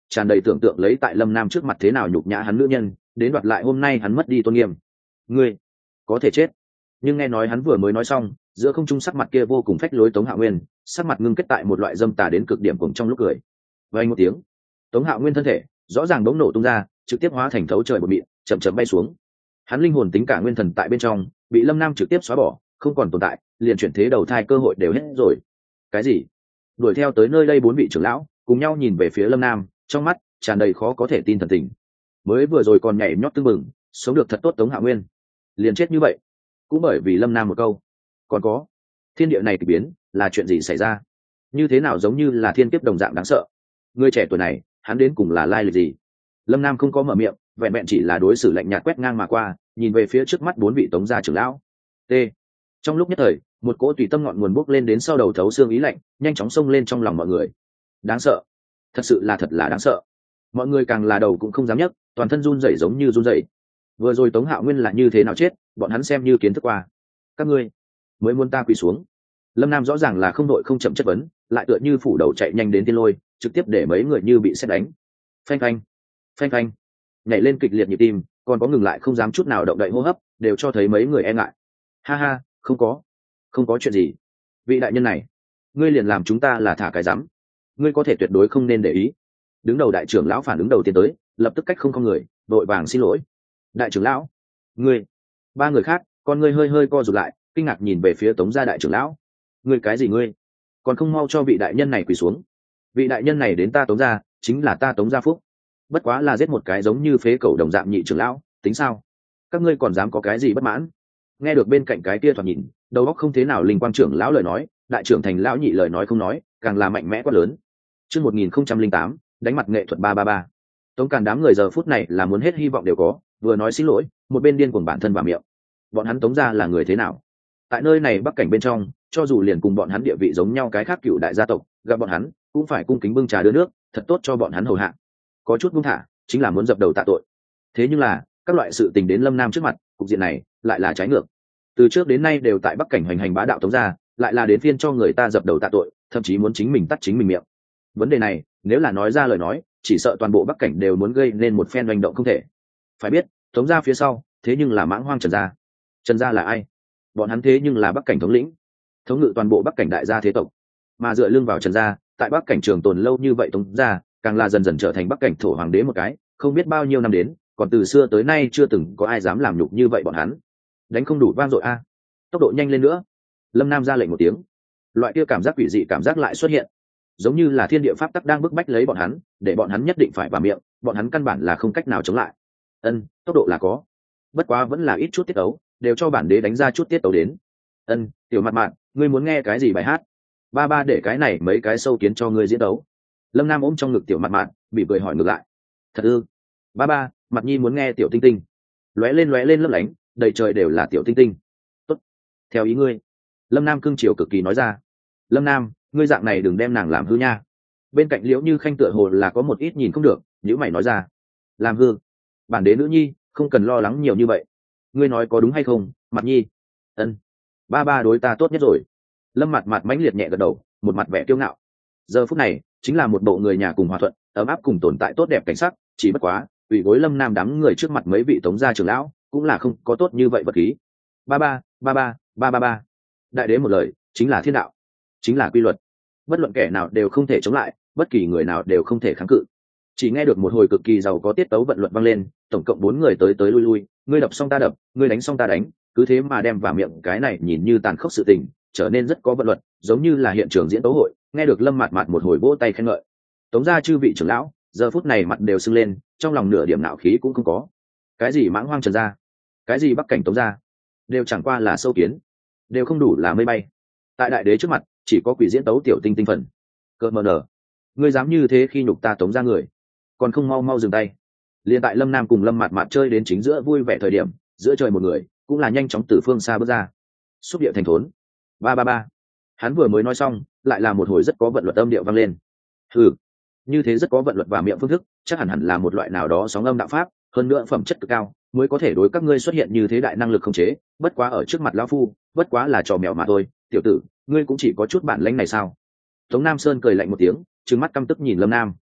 tràn đầy tưởng tượng lấy tại Lâm Nam trước mặt thế nào nhục nhã hắn nữ nhân, đến đoạt lại hôm nay hắn mất đi tôn nghiêm. Ngươi có thể chết. Nhưng nghe nói hắn vừa mới nói xong, giữa không trung sắc mặt kia vô cùng phách lối Tống Hạo Nguyên, sắc mặt ngưng kết tại một loại dâm tà đến cực điểm cùng trong lúc cười. Vang một tiếng, Tống Hạo Nguyên thân thể rõ ràng đống nổ tung ra, trực tiếp hóa thành thấu trời bột mịn, chậm chậm bay xuống. Hắn linh hồn tính cả nguyên thần tại bên trong, bị Lâm Nam trực tiếp xóa bỏ, không còn tồn tại, liền chuyển thế đầu thai cơ hội đều hết rồi. Cái gì? Đuổi theo tới nơi đây bốn vị trưởng lão cùng nhau nhìn về phía Lâm Nam, trong mắt tràn đầy khó có thể tin thần tình. Mới vừa rồi còn nhảy nhót tưng bừng, sống được thật tốt Tống Hạo Nguyên, liền chết như vậy, cũng bởi vì Lâm Nam một câu. Còn có, thiên địa này kỳ biến, là chuyện gì xảy ra? Như thế nào giống như là thiên kiếp đồng dạng đáng sợ? Người trẻ tuổi này, hắn đến cùng là lai lịch gì? Lâm Nam không có mở miệng, vẹn vẹn chỉ là đối xử lạnh nhạt quét ngang mà qua, nhìn về phía trước mắt bốn vị Tống gia trưởng lão. T. Trong lúc nhất thời, một cỗ tùy tâm ngọn nguồn bốc lên đến sau đầu thấu xương ý lạnh, nhanh chóng xông lên trong lòng mọi người. Đáng sợ, thật sự là thật là đáng sợ. Mọi người càng là đầu cũng không dám nhấc, toàn thân run rẩy giống như run rẩy. Vừa rồi Tống Hạo Nguyên là như thế nào chết, bọn hắn xem như kiến thức qua. Các ngươi mới muốn ta quỳ xuống? Lâm Nam rõ ràng là không đội không chậm chất vấn, lại tựa như phủ đầu chạy nhanh đến tiên lôi, trực tiếp để mấy người như bị sét đánh. Phanh phanh, phanh phanh, nhảy lên kịch liệt nhịp tim, còn có ngừng lại không dám chút nào động đậy hô hấp, đều cho thấy mấy người e ngại. Ha ha, không có, không có chuyện gì. Vị đại nhân này, ngươi liền làm chúng ta là thả cái rắm, ngươi có thể tuyệt đối không nên để ý. Đứng đầu đại trưởng lão phản ứng đầu tiên tới, lập tức cách không không người, đội vàng xin lỗi. Đại trưởng lão, ngươi. Ba người khác, con ngươi hơi hơi co rụt lại, kinh ngạc nhìn về phía Tống gia đại trưởng lão. Ngươi cái gì ngươi? Còn không mau cho vị đại nhân này quỳ xuống. Vị đại nhân này đến ta Tống gia, chính là ta Tống gia phúc. Bất quá là giết một cái giống như phế cẩu đồng dạng nhị trưởng lão, tính sao? Các ngươi còn dám có cái gì bất mãn? Nghe được bên cạnh cái kia thoạt nhìn, đầu óc không thế nào linh quang trưởng lão lời nói, đại trưởng thành lão nhị lời nói không nói, càng là mạnh mẽ quá lớn. Chương một nghìn không trăm linh tám, đánh mặt nghệ thuật ba ba ba. Tống Càn đám người giờ phút này là muốn hết hy vọng đều có, vừa nói xin lỗi, một bên điên cuồng bản thân vào miệng. Bọn hắn Tống gia là người thế nào? Tại nơi này Bắc cảnh bên trong, cho dù liền cùng bọn hắn địa vị giống nhau cái khác cựu đại gia tộc, gặp bọn hắn cũng phải cung kính bưng trà đưa nước, thật tốt cho bọn hắn hầu hạ. Có chút buông thả, chính là muốn dập đầu tạ tội. Thế nhưng là, các loại sự tình đến Lâm Nam trước mặt, cục diện này lại là trái ngược. Từ trước đến nay đều tại Bắc cảnh hoành hành bá đạo Tống gia, lại là đến phiên cho người ta dập đầu tạ tội, thậm chí muốn chính mình tắt chính mình miệng. Vấn đề này, nếu là nói ra lời nói, chỉ sợ toàn bộ Bắc cảnh đều muốn gây nên một phen hành động không thể. Phải biết, Tống gia phía sau, thế nhưng là Mãng Hoang Trần gia. Trần gia là ai? Bọn hắn thế nhưng là Bắc cảnh thống lĩnh, thống ngự toàn bộ Bắc cảnh đại gia thế tộc. Mà dựa lưng vào Trần gia, tại Bắc cảnh trường tồn lâu như vậy Tống gia, càng là dần dần trở thành Bắc cảnh thổ hoàng đế một cái, không biết bao nhiêu năm đến, còn từ xưa tới nay chưa từng có ai dám làm nhục như vậy bọn hắn. Đánh không đủ vang dội a. Tốc độ nhanh lên nữa. Lâm Nam ra lệnh một tiếng. Loại kia cảm giác quỷ dị cảm giác lại xuất hiện, giống như là thiên địa pháp tắc đang bức bách lấy bọn hắn, để bọn hắn nhất định phải vào miệng, bọn hắn căn bản là không cách nào chống lại. Ân, tốc độ là có, bất quá vẫn là ít chút tiết tấu, đều cho bản đế đánh ra chút tiết tấu đến. Ân, tiểu mặt mạn, ngươi muốn nghe cái gì bài hát? Ba ba để cái này mấy cái sâu kiến cho ngươi diễn đấu. Lâm Nam ôm trong ngực tiểu mặt mạn, bị cười hỏi ngược lại. Thật ư? Ba ba, mặt nhi muốn nghe tiểu tinh tinh. Lóe lên lóe lên lấp lánh, đầy trời đều là tiểu tinh tinh. Tốt, theo ý ngươi. Lâm Nam cưng chiều cực kỳ nói ra. Lâm Nam, ngươi dạng này đừng đem nàng làm hư nha. Bên cạnh Liễu Như Khanh tựa hồ là có một ít nhìn không được, nhữ mày nói ra. Làm hư? Bản đế nữ nhi, không cần lo lắng nhiều như vậy. Ngươi nói có đúng hay không, mặt nhi? Ân, ba ba đối ta tốt nhất rồi. Lâm mặt mặt mãnh liệt nhẹ gật đầu, một mặt vẻ kiêu ngạo. Giờ phút này chính là một bộ người nhà cùng hòa thuận, ấm áp cùng tồn tại tốt đẹp cảnh sắc, chỉ bất quá ủy gối Lâm Nam đám người trước mặt mấy vị Tống gia trưởng lão cũng là không có tốt như vậy vật khí. Ba ba, ba ba, ba ba ba. Đại đế một lời chính là thiên đạo, chính là quy luật, bất luận kẻ nào đều không thể chống lại, bất kỳ người nào đều không thể kháng cự. Chỉ nghe được một hồi cực kỳ giàu có tiết tấu vận luật vang lên, tổng cộng bốn người tới tới lui lui, ngươi đập xong ta đập, ngươi đánh xong ta đánh, cứ thế mà đem vào miệng cái này nhìn như tàn khốc sự tình, trở nên rất có vận luật, giống như là hiện trường diễn tấu hội. Nghe được Lâm Mạt Mạt một hồi vỗ tay khen ngợi. Tống gia chư vị trưởng lão giờ phút này mặt đều sưng lên, trong lòng nửa điểm nạo khí cũng không có. Cái gì Mãng Hoang Trần gia, cái gì Bắc cảnh Tống gia, đều chẳng qua là sâu kiến, đều không đủ là mây bay. Tại đại đế trước mặt chỉ có quỷ diễn tấu tiểu tinh tinh phần. Cơ mờ nở, ngươi dám như thế khi nhục ta Tống gia người, còn không mau mau dừng tay. Liên tại Lâm Nam cùng Lâm Mạt Mạt chơi đến chính giữa vui vẻ thời điểm, giữa trời một người cũng là nhanh chóng từ phương xa bước ra. Xúc địa thành thốn. Ba ba ba. Hắn vừa mới nói xong, lại là một hồi rất có vận luật âm điệu vang lên. Hừ, như thế rất có vận luật và miệng phương thức, chắc hẳn hẳn là một loại nào đó sóng âm đạo pháp, hơn nữa phẩm chất cực cao, mới có thể đối các ngươi xuất hiện như thế đại năng lực khống chế. Bất quá ở trước mặt lão phu, bất quá là trò mèo mà thôi. Tiểu tử, ngươi cũng chỉ có chút bản lĩnh này sao? Tống Nam Sơn cười lạnh một tiếng, trừng mắt căm tức nhìn Lâm Nam.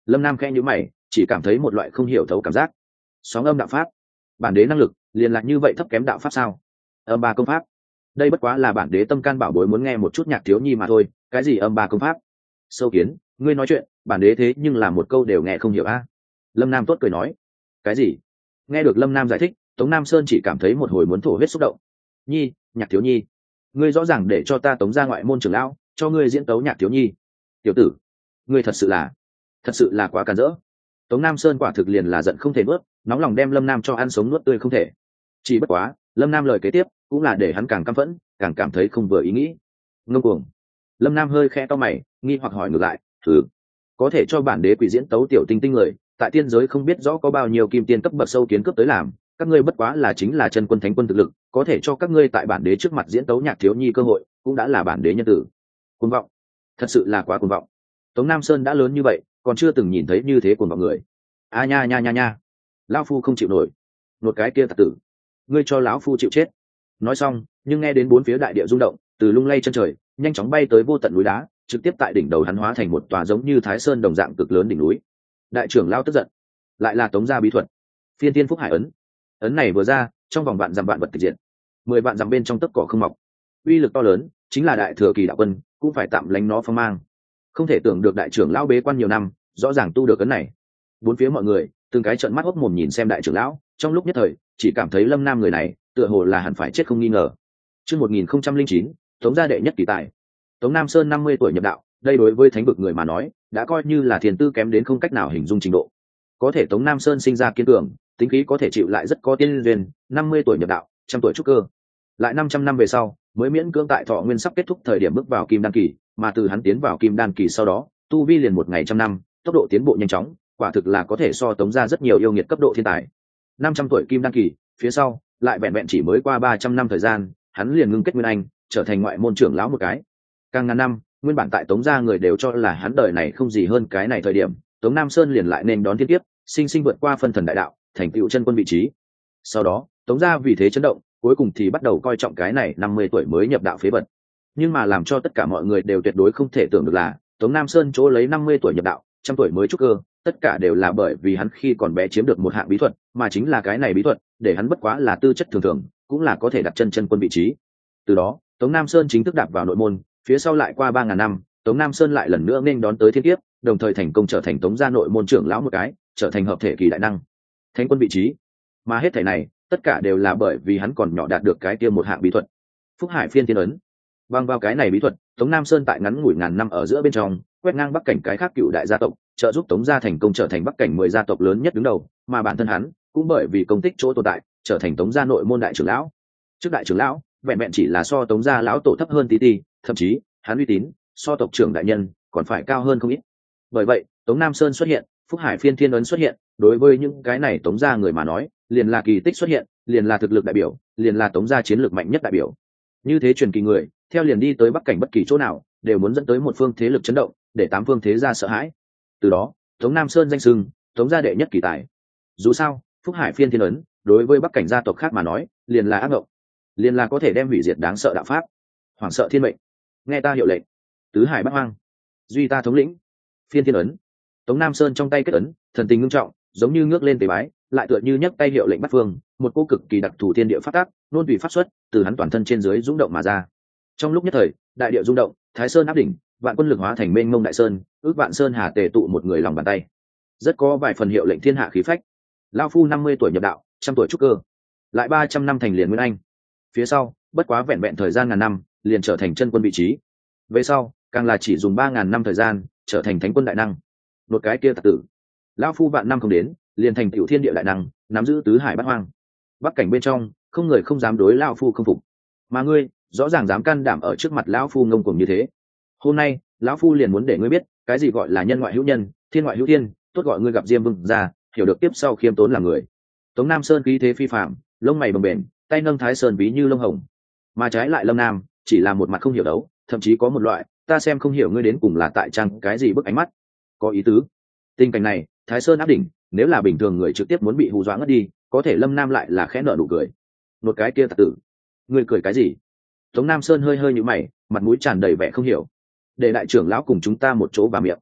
Lâm Nam khẽ nhíu mày, chỉ cảm thấy một loại không hiểu thấu cảm giác. Sóng âm đạo pháp, bản đế năng lực liền là như vậy thấp kém đạo pháp sao? Âm ba công pháp, đây bất quá là bản đế tâm can bảo bối muốn nghe một chút nhạc thiếu nhi mà thôi, cái gì âm ba công pháp? Sâu Kiến, ngươi nói chuyện, bản đế thế nhưng là một câu đều nghe không hiểu a. Lâm Nam tốt cười nói. Cái gì? Nghe được Lâm Nam giải thích, Tống Nam Sơn chỉ cảm thấy một hồi muốn thổ huyết xúc động. Nhi, nhạc thiếu nhi, ngươi rõ ràng để cho ta tống ra ngoại môn trưởng lão, cho ngươi diễn tấu nhạc thiếu nhi. Tiểu tử, ngươi thật sự là, thật sự là quá càn rỡ. Tống Nam Sơn quả thực liền là giận không thể nuốt, nóng lòng đem Lâm Nam cho ăn sống nuốt tươi không thể. Chỉ bất quá, Lâm Nam lời kế tiếp cũng là để hắn càng căm phẫn, càng cảm thấy không vừa ý nghĩ. Ngông cuồng. Lâm Nam hơi khẽ to mày, nghi hoặc hỏi ngược lại, thử có thể cho bản đế quỷ diễn tấu tiểu tinh tinh người, tại tiên giới không biết rõ có bao nhiêu kim tiên cấp bậc sâu kiến cướp tới làm, các ngươi bất quá là chính là chân quân thánh quân thực lực, có thể cho các ngươi tại bản đế trước mặt diễn tấu nhạc thiếu nhi cơ hội, cũng đã là bản đế nhân tử. Cuồng vọng, thật sự là quá cuồng vọng. Tống Nam Sơn đã lớn như vậy, còn chưa từng nhìn thấy như thế cuồng vọng người. A nha nha nha nha, lão phu không chịu nổi. Một cái kia tặc tử, ngươi cho lão phu chịu chết. Nói xong, nhưng nghe đến bốn phía đại địa rung động, từ lung lay chân trời, nhanh chóng bay tới vô tận núi đá, trực tiếp tại đỉnh đầu hắn hóa thành một tòa giống như Thái Sơn đồng dạng cực lớn đỉnh núi. Đại trưởng lão tức giận, lại là Tống gia bí thuật, Phiên Thiên Phúc Hải ấn. Ấn này vừa ra, trong vòng vạn dặm vạn vật tịch diệt, mười vạn dặm bên trong tấc cỏ không mọc. Uy lực to lớn, chính là đại thừa kỳ đạo quân cũng phải tạm lánh nó phong mang. Không thể tưởng được đại trưởng lão bế quan nhiều năm, rõ ràng tu được ấn này. Bốn phía mọi người từng cái trợn mắt hốc mồm nhìn xem đại trưởng lão, trong lúc nhất thời chỉ cảm thấy Lâm Nam người này tựa hồ là hẳn phải chết không nghi ngờ. Chương một nghìn không trăm linh chín, Tống gia đệ nhất kỳ tài. Tống Nam Sơn năm mươi tuổi nhập đạo, đây đối với thánh vực người mà nói, đã coi như là thiền tư kém đến không cách nào hình dung trình độ. Có thể Tống Nam Sơn sinh ra kiên cường, tính khí có thể chịu lại rất có tiên duyên, năm mươi tuổi nhập đạo, trăm tuổi trúc cơ. Lại năm trăm năm về sau, mới miễn cưỡng tại thọ nguyên sắp kết thúc thời điểm bước vào kim đan kỳ, mà từ hắn tiến vào kim đan kỳ sau đó, tu vi liền một ngày trăm năm, tốc độ tiến bộ nhanh chóng, quả thực là có thể so Tống gia rất nhiều yêu nghiệt cấp độ thiên tài. năm trăm tuổi kim đan kỳ, phía sau, lại vẹn vẹn chỉ mới qua ba trăm năm thời gian, hắn liền ngưng kết nguyên anh, trở thành ngoại môn trưởng lão một cái. Càng ngàn năm, nguyên bản tại Tống gia người đều cho là hắn đời này không gì hơn cái này thời điểm, Tống Nam Sơn liền lại nên đón thiên kiếp, sinh sinh vượt qua phân thần đại đạo, thành tựu chân quân vị trí. Sau đó, Tống gia vì thế chấn động, cuối cùng thì bắt đầu coi trọng cái này năm mươi tuổi mới nhập đạo phế vật. Nhưng mà làm cho tất cả mọi người đều tuyệt đối không thể tưởng được là, Tống Nam Sơn chỗ lấy năm mươi tuổi nhập đạo, trăm tuổi mới trúc cơ, tất cả đều là bởi vì hắn khi còn bé chiếm được một hạng bí thuật, mà chính là cái này bí thuật, để hắn bất quá là tư chất thường thường, cũng là có thể đặt chân chân quân vị trí. Từ đó, Tống Nam Sơn chính thức đạp vào nội môn, phía sau lại qua ba ngàn năm, Tống Nam Sơn lại lần nữa nên đón tới thiên kiếp, đồng thời thành công trở thành Tống gia nội môn trưởng lão một cái, trở thành hợp thể kỳ đại năng, thánh quân vị trí. Mà hết thảy này, tất cả đều là bởi vì hắn còn nhỏ đạt được cái kia một hạng bí thuật, Phúc Hải Phiên Thiên ấn. Bằng vào cái này bí thuật, Tống Nam Sơn tại ngắn ngủi ngàn năm ở giữa bên trong, quét ngang bắc cảnh cái khác cựu đại gia tộc, trợ giúp Tống gia thành công trở thành bắc cảnh mười gia tộc lớn nhất đứng đầu, mà bản thân hắn cũng bởi vì công tích chỗ tồn tại, trở thành Tống gia nội môn đại trưởng lão. Trước đại trưởng lão, vẹn vẹn chỉ là so Tống gia lão tổ thấp hơn tí tí, thậm chí, hắn uy tín so tộc trưởng đại nhân còn phải cao hơn không ít. Bởi vậy, Tống Nam Sơn xuất hiện, Phúc Hải Phiên Thiên ấn xuất hiện, đối với những cái này Tống gia người mà nói, liền là kỳ tích xuất hiện, liền là thực lực đại biểu, liền là Tống gia chiến lược mạnh nhất đại biểu. Như thế truyền kỳ người, theo liền đi tới bắc cảnh bất kỳ chỗ nào, đều muốn dẫn tới một phương thế lực chấn động, để tám phương thế gia sợ hãi. Từ đó, Tống Nam Sơn danh xưng Tống gia đệ nhất kỳ tài. Dù sao, Phúc Hải Phiên Thiên ấn đối với bắc cảnh gia tộc khác mà nói, liền là ác ngộng, liền là có thể đem hủy diệt đáng sợ đạo pháp, hoảng sợ thiên mệnh. Nghe ta hiệu lệnh, tứ hải bắc hoang, duy ta thống lĩnh. Phiên Thiên ấn. Tống Nam Sơn trong tay kết ấn, thần tình ngưng trọng, giống như ngước lên tế bái, lại tựa như nhấc tay hiệu lệnh bắt phương, một cô cực kỳ đặc thù thiên địa pháp tác, nôn tùy pháp xuất, từ hắn toàn thân trên dưới rung động mà ra. Trong lúc nhất thời, đại địa rung động, Thái Sơn áp đỉnh, vạn quân lực hóa thành mênh mông đại sơn, ước vạn sơn hà tề tụ một người lòng bàn tay. Rất có vài phần hiệu lệnh thiên hạ khí phách. Lão phu năm mươi tuổi nhập đạo, trăm tuổi trúc cơ, lại ba trăm năm thành liền nguyên anh. Phía sau, bất quá vẹn vẹn thời gian ngàn năm, liền trở thành chân quân vị trí. Về sau, càng là chỉ dùng ba ngàn năm thời gian, trở thành thánh quân đại năng. Một cái kia tặc tử, lão phu vạn năm không đến, liền thành tiểu thiên địa đại năng, nắm giữ tứ hải bát hoang. Bắc cảnh bên trong, không người không dám đối lão phu không phục. Mà ngươi, rõ ràng dám can đảm ở trước mặt lão phu ngông cuồng như thế. Hôm nay, lão phu liền muốn để ngươi biết, cái gì gọi là nhân ngoại hữu nhân, thiên ngoại hữu thiên, tốt gọi ngươi gặp Diêm Vương ra, hiểu được tiếp sau khiêm tốn là người. Tống Nam Sơn khí thế phi phạm, lông mày bồng bềnh, tay nâng Thái Sơn ví như lông hồng. Mà trái lại Lâm Nam, chỉ là một mặt không hiểu đấu, thậm chí có một loại, ta xem không hiểu ngươi đến cùng là tại trang cái gì bức ánh mắt. Có ý tứ. Tình cảnh này, Thái Sơn áp đỉnh, nếu là bình thường người trực tiếp muốn bị hù dọa ngất đi, có thể Lâm Nam lại là khẽ nở nụ cười. Một cái kia tặc tử, ngươi cười cái gì? Tống Nam Sơn hơi hơi nhíu mày, mặt mũi tràn đầy vẻ không hiểu. Để đại trưởng lão cùng chúng ta một chỗ vào miệng.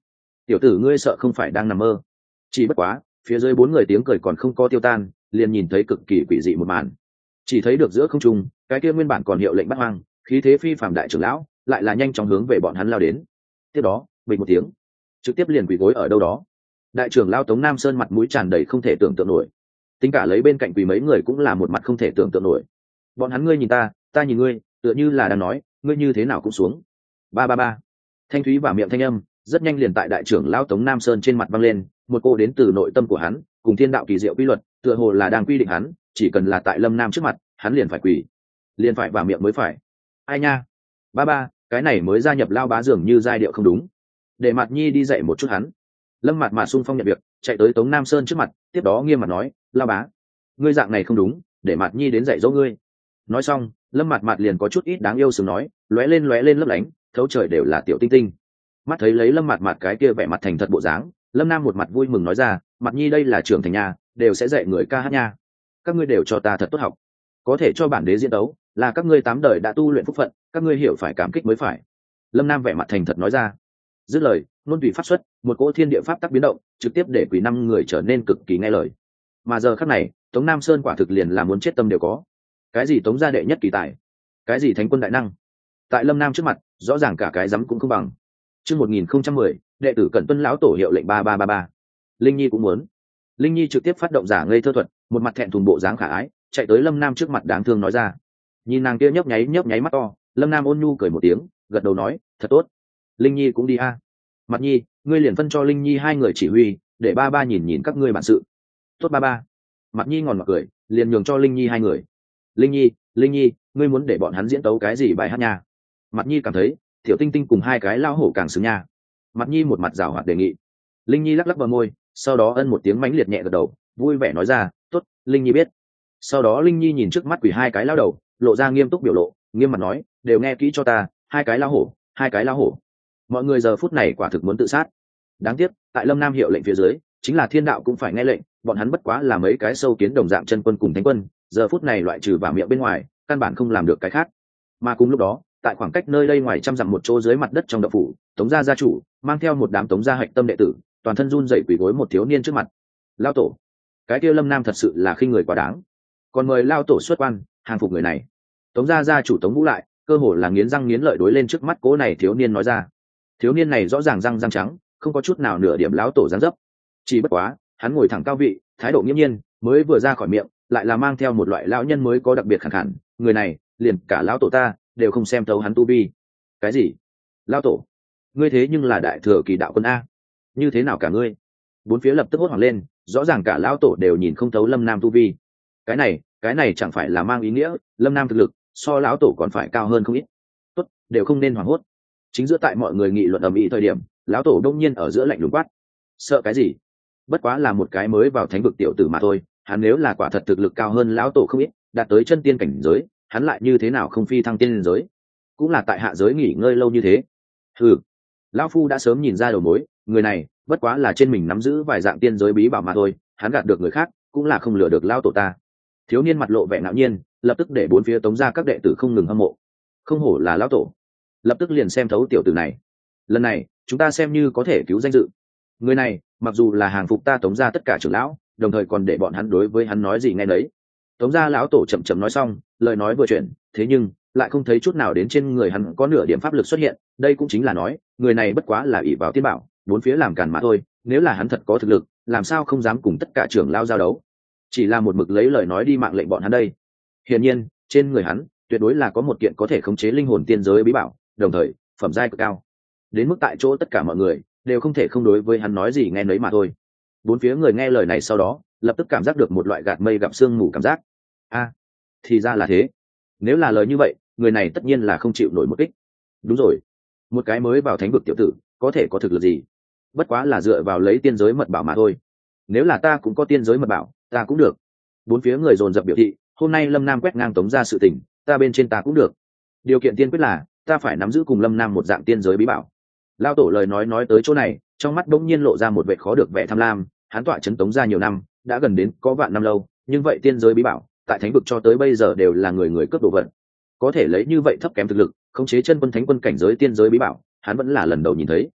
tiểu tử ngươi sợ không phải đang nằm mơ. Chỉ bất quá phía dưới bốn người tiếng cười còn không có tiêu tan, liền nhìn thấy cực kỳ quỷ dị một màn. Chỉ thấy được giữa không trung, cái kia nguyên bản còn hiệu lệnh bắt hoang, khí thế phi phàm đại trưởng lão lại là nhanh chóng hướng về bọn hắn lao đến. Tiếp đó bình một tiếng, trực tiếp liền quỳ gối ở đâu đó. Đại trưởng lão Tống Nam Sơn mặt mũi tràn đầy không thể tưởng tượng nổi, tính cả lấy bên cạnh quỳ mấy người cũng là một mặt không thể tưởng tượng nổi. Bọn hắn ngươi nhìn ta, ta nhìn ngươi, tựa như là đang nói ngươi như thế nào cũng xuống. Ba ba ba. Thanh thúy và miệng thanh âm rất nhanh liền tại đại trưởng lão Tống Nam Sơn trên mặt vang lên, một cô đến từ nội tâm của hắn, cùng thiên đạo kỳ diệu quy luật, tựa hồ là đang quy định hắn, chỉ cần là tại Lâm Nam trước mặt, hắn liền phải quỳ, liền phải vào miệng mới phải. Ai nha, ba ba, cái này mới gia nhập lao bá dường như giai điệu không đúng, để Mạt Nhi đi dạy một chút hắn. Lâm Mạt Mạt xung phong nhận việc, chạy tới Tống Nam Sơn trước mặt, tiếp đó nghiêm mặt nói, lao bá, ngươi dạng này không đúng, để Mạt Nhi đến dạy dỗ ngươi. Nói xong, Lâm Mạt Mạt liền có chút ít đáng yêu sướng nói, lóe lên lóe lên lấp lánh, thấu trời đều là tiểu tinh tinh. Mắt thấy lấy Lâm Mạt Mạt cái kia vẻ mặt thành thật bộ dáng, Lâm Nam một mặt vui mừng nói ra, Mạt Nhi đây là trưởng thành nhà, đều sẽ dạy người ca hát nha. Các ngươi đều cho ta thật tốt học, có thể cho bản đế diễn tấu, là các ngươi tám đời đã tu luyện phúc phận, các ngươi hiểu phải cảm kích mới phải. Lâm Nam vẻ mặt thành thật nói ra. Dứt lời, luân tùy pháp xuất, một cỗ thiên địa pháp tắc biến động, trực tiếp để quỷ năm người trở nên cực kỳ nghe lời. Mà giờ khắc này, Tống Nam Sơn quả thực liền là muốn chết tâm đều có. Cái gì Tống gia đệ nhất kỳ tài, cái gì thánh quân đại năng, tại Lâm Nam trước mặt, rõ ràng cả cái rắm cũng không bằng. Chương một nghìn không trăm mười, đệ tử Cẩn Tuân lão tổ hiệu lệnh ba ba ba ba. Linh Nhi cũng muốn. Linh Nhi trực tiếp phát động giả ngây thơ thuật, một mặt thẹn thùng bộ dáng khả ái, chạy tới Lâm Nam trước mặt đáng thương nói ra. Nhìn nàng kia nhấp nháy nhấp nháy mắt to, Lâm Nam ôn nhu cười một tiếng, gật đầu nói, thật tốt. Linh Nhi cũng đi a. À. Mặt Nhi, ngươi liền phân cho Linh Nhi hai người chỉ huy, để ba ba nhìn nhìn các ngươi bản sự. Tốt ba ba. Mặt Nhi ngòn mặt cười, liền nhường cho Linh Nhi hai người. Linh Nhi, Linh Nhi, ngươi muốn để bọn hắn diễn tấu cái gì bài hát nha? Mặt Nhi cảm thấy, Tiểu Tinh Tinh cùng hai cái lao hổ càng xứng nha. Mặt Nhi một mặt rảo hoạt đề nghị. Linh Nhi lắc lắc bờ môi, sau đó ân một tiếng mãnh liệt nhẹ gật đầu, vui vẻ nói ra, tốt, Linh Nhi biết. Sau đó Linh Nhi nhìn trước mắt quỷ hai cái lao đầu, lộ ra nghiêm túc biểu lộ, nghiêm mặt nói, đều nghe kỹ cho ta, hai cái lao hổ, hai cái lao hổ. Mọi người giờ phút này quả thực muốn tự sát. Đáng tiếc, tại Lâm Nam hiệu lệnh phía dưới, chính là thiên đạo cũng phải nghe lệnh, bọn hắn bất quá là mấy cái sâu kiến đồng dạng chân quân cùng thánh quân, giờ phút này loại trừ vào miệng bên ngoài, căn bản không làm được cái khác. Mà cùng lúc đó, tại khoảng cách nơi đây ngoài trăm dặm một chỗ dưới mặt đất trong động phủ, Tống gia gia chủ mang theo một đám Tống gia hạch tâm đệ tử, toàn thân run rẩy quỳ gối một thiếu niên trước mặt. Lao tổ, cái kia Lâm Nam thật sự là khinh người quá đáng, còn mời lao tổ xuất quan hàng phục người này. Tống gia gia chủ Tống Vũ lại cơ hồ là nghiến răng nghiến lợi đối lên trước mắt cố này thiếu niên nói ra. Thiếu niên này rõ ràng răng răng trắng, không có chút nào nửa điểm lão tổ dáng dấp, chỉ bất quá hắn ngồi thẳng cao vị, thái độ nghiêm nhiên, mới vừa ra khỏi miệng lại là mang theo một loại lão nhân mới có đặc biệt khẳng khẳng. Người này liền cả lão tổ ta đều không xem thấu hắn tu vi. Cái gì? Lão tổ, ngươi thế nhưng là đại thừa kỳ đạo quân a, như thế nào cả ngươi? Bốn phía lập tức hốt hoảng lên, rõ ràng cả lão tổ đều nhìn không thấu Lâm Nam tu vi. Cái này cái này chẳng phải là mang ý nghĩa Lâm Nam thực lực so lão tổ còn phải cao hơn không ít. Tốt, đều không nên hoảng hốt. Chính giữa tại mọi người nghị luận ầm ĩ thời điểm, lão tổ đông nhiên ở giữa lạnh lùng quát, sợ cái gì? Bất quá là một cái mới vào thánh vực tiểu tử mà thôi, hắn nếu là quả thật thực lực cao hơn lão tổ không ít, đạt tới chân tiên cảnh giới, hắn lại như thế nào không phi thăng tiên giới? Cũng là tại hạ giới nghỉ ngơi lâu như thế. Hừ, lão phu đã sớm nhìn ra đầu mối, người này bất quá là trên mình nắm giữ vài dạng tiên giới bí bảo mà thôi, hắn gạt được người khác, cũng là không lừa được lão tổ ta. Thiếu niên mặt lộ vẻ ngạo nhiên, lập tức để bốn phía Tống gia các đệ tử không ngừng hâm mộ. Không hổ là lão tổ, lập tức liền xem thấu tiểu tử này. Lần này chúng ta xem như có thể cứu danh dự. Người này mặc dù là hàng phục ta Tống gia tất cả trưởng lão, đồng thời còn để bọn hắn đối với hắn nói gì nghe nấy. Tống gia lão tổ chậm chậm nói xong, lời nói vừa chuyển, thế nhưng lại không thấy chút nào đến trên người hắn có nửa điểm pháp lực xuất hiện. Đây cũng chính là nói, người này bất quá là ỷ vào tiên bảo, bốn phía làm càn mà thôi. Nếu là hắn thật có thực lực, làm sao không dám cùng tất cả trưởng lão giao đấu? Chỉ là một mực lấy lời nói đi mạng lệnh bọn hắn đây. Hiển nhiên, trên người hắn tuyệt đối là có một kiện có thể khống chế linh hồn tiên giới bí bảo, đồng thời phẩm giai cực cao, đến mức tại chỗ tất cả mọi người đều không thể không đối với hắn nói gì nghe nấy mà thôi. Bốn phía người nghe lời này sau đó lập tức cảm giác được một loại gạt mây gặp sương mù cảm giác. A, à, thì ra là thế. Nếu là lời như vậy, người này tất nhiên là không chịu nổi một kích. Đúng rồi, một cái mới vào thánh vực tiểu tử có thể có thực lực gì? Bất quá là dựa vào lấy tiên giới mật bảo mà thôi. Nếu là ta cũng có tiên giới mật bảo, ta cũng được. Bốn phía người dồn dập biểu thị, hôm nay Lâm Nam quét ngang Tống gia sự tình, ta bên trên ta cũng được. Điều kiện tiên quyết là ta phải nắm giữ cùng Lâm Nam một dạng tiên giới bí bảo. Lao tổ lời nói nói tới chỗ này, trong mắt bỗng nhiên lộ ra một vẻ khó được vẻ tham lam. Hắn tọa chấn Tống gia nhiều năm, đã gần đến có vạn năm lâu, nhưng vậy tiên giới bí bảo tại thánh vực cho tới bây giờ đều là người người cướp đồ vật. Có thể lấy như vậy thấp kém thực lực khống chế chân quân thánh quân cảnh giới tiên giới bí bảo, hắn vẫn là lần đầu nhìn thấy.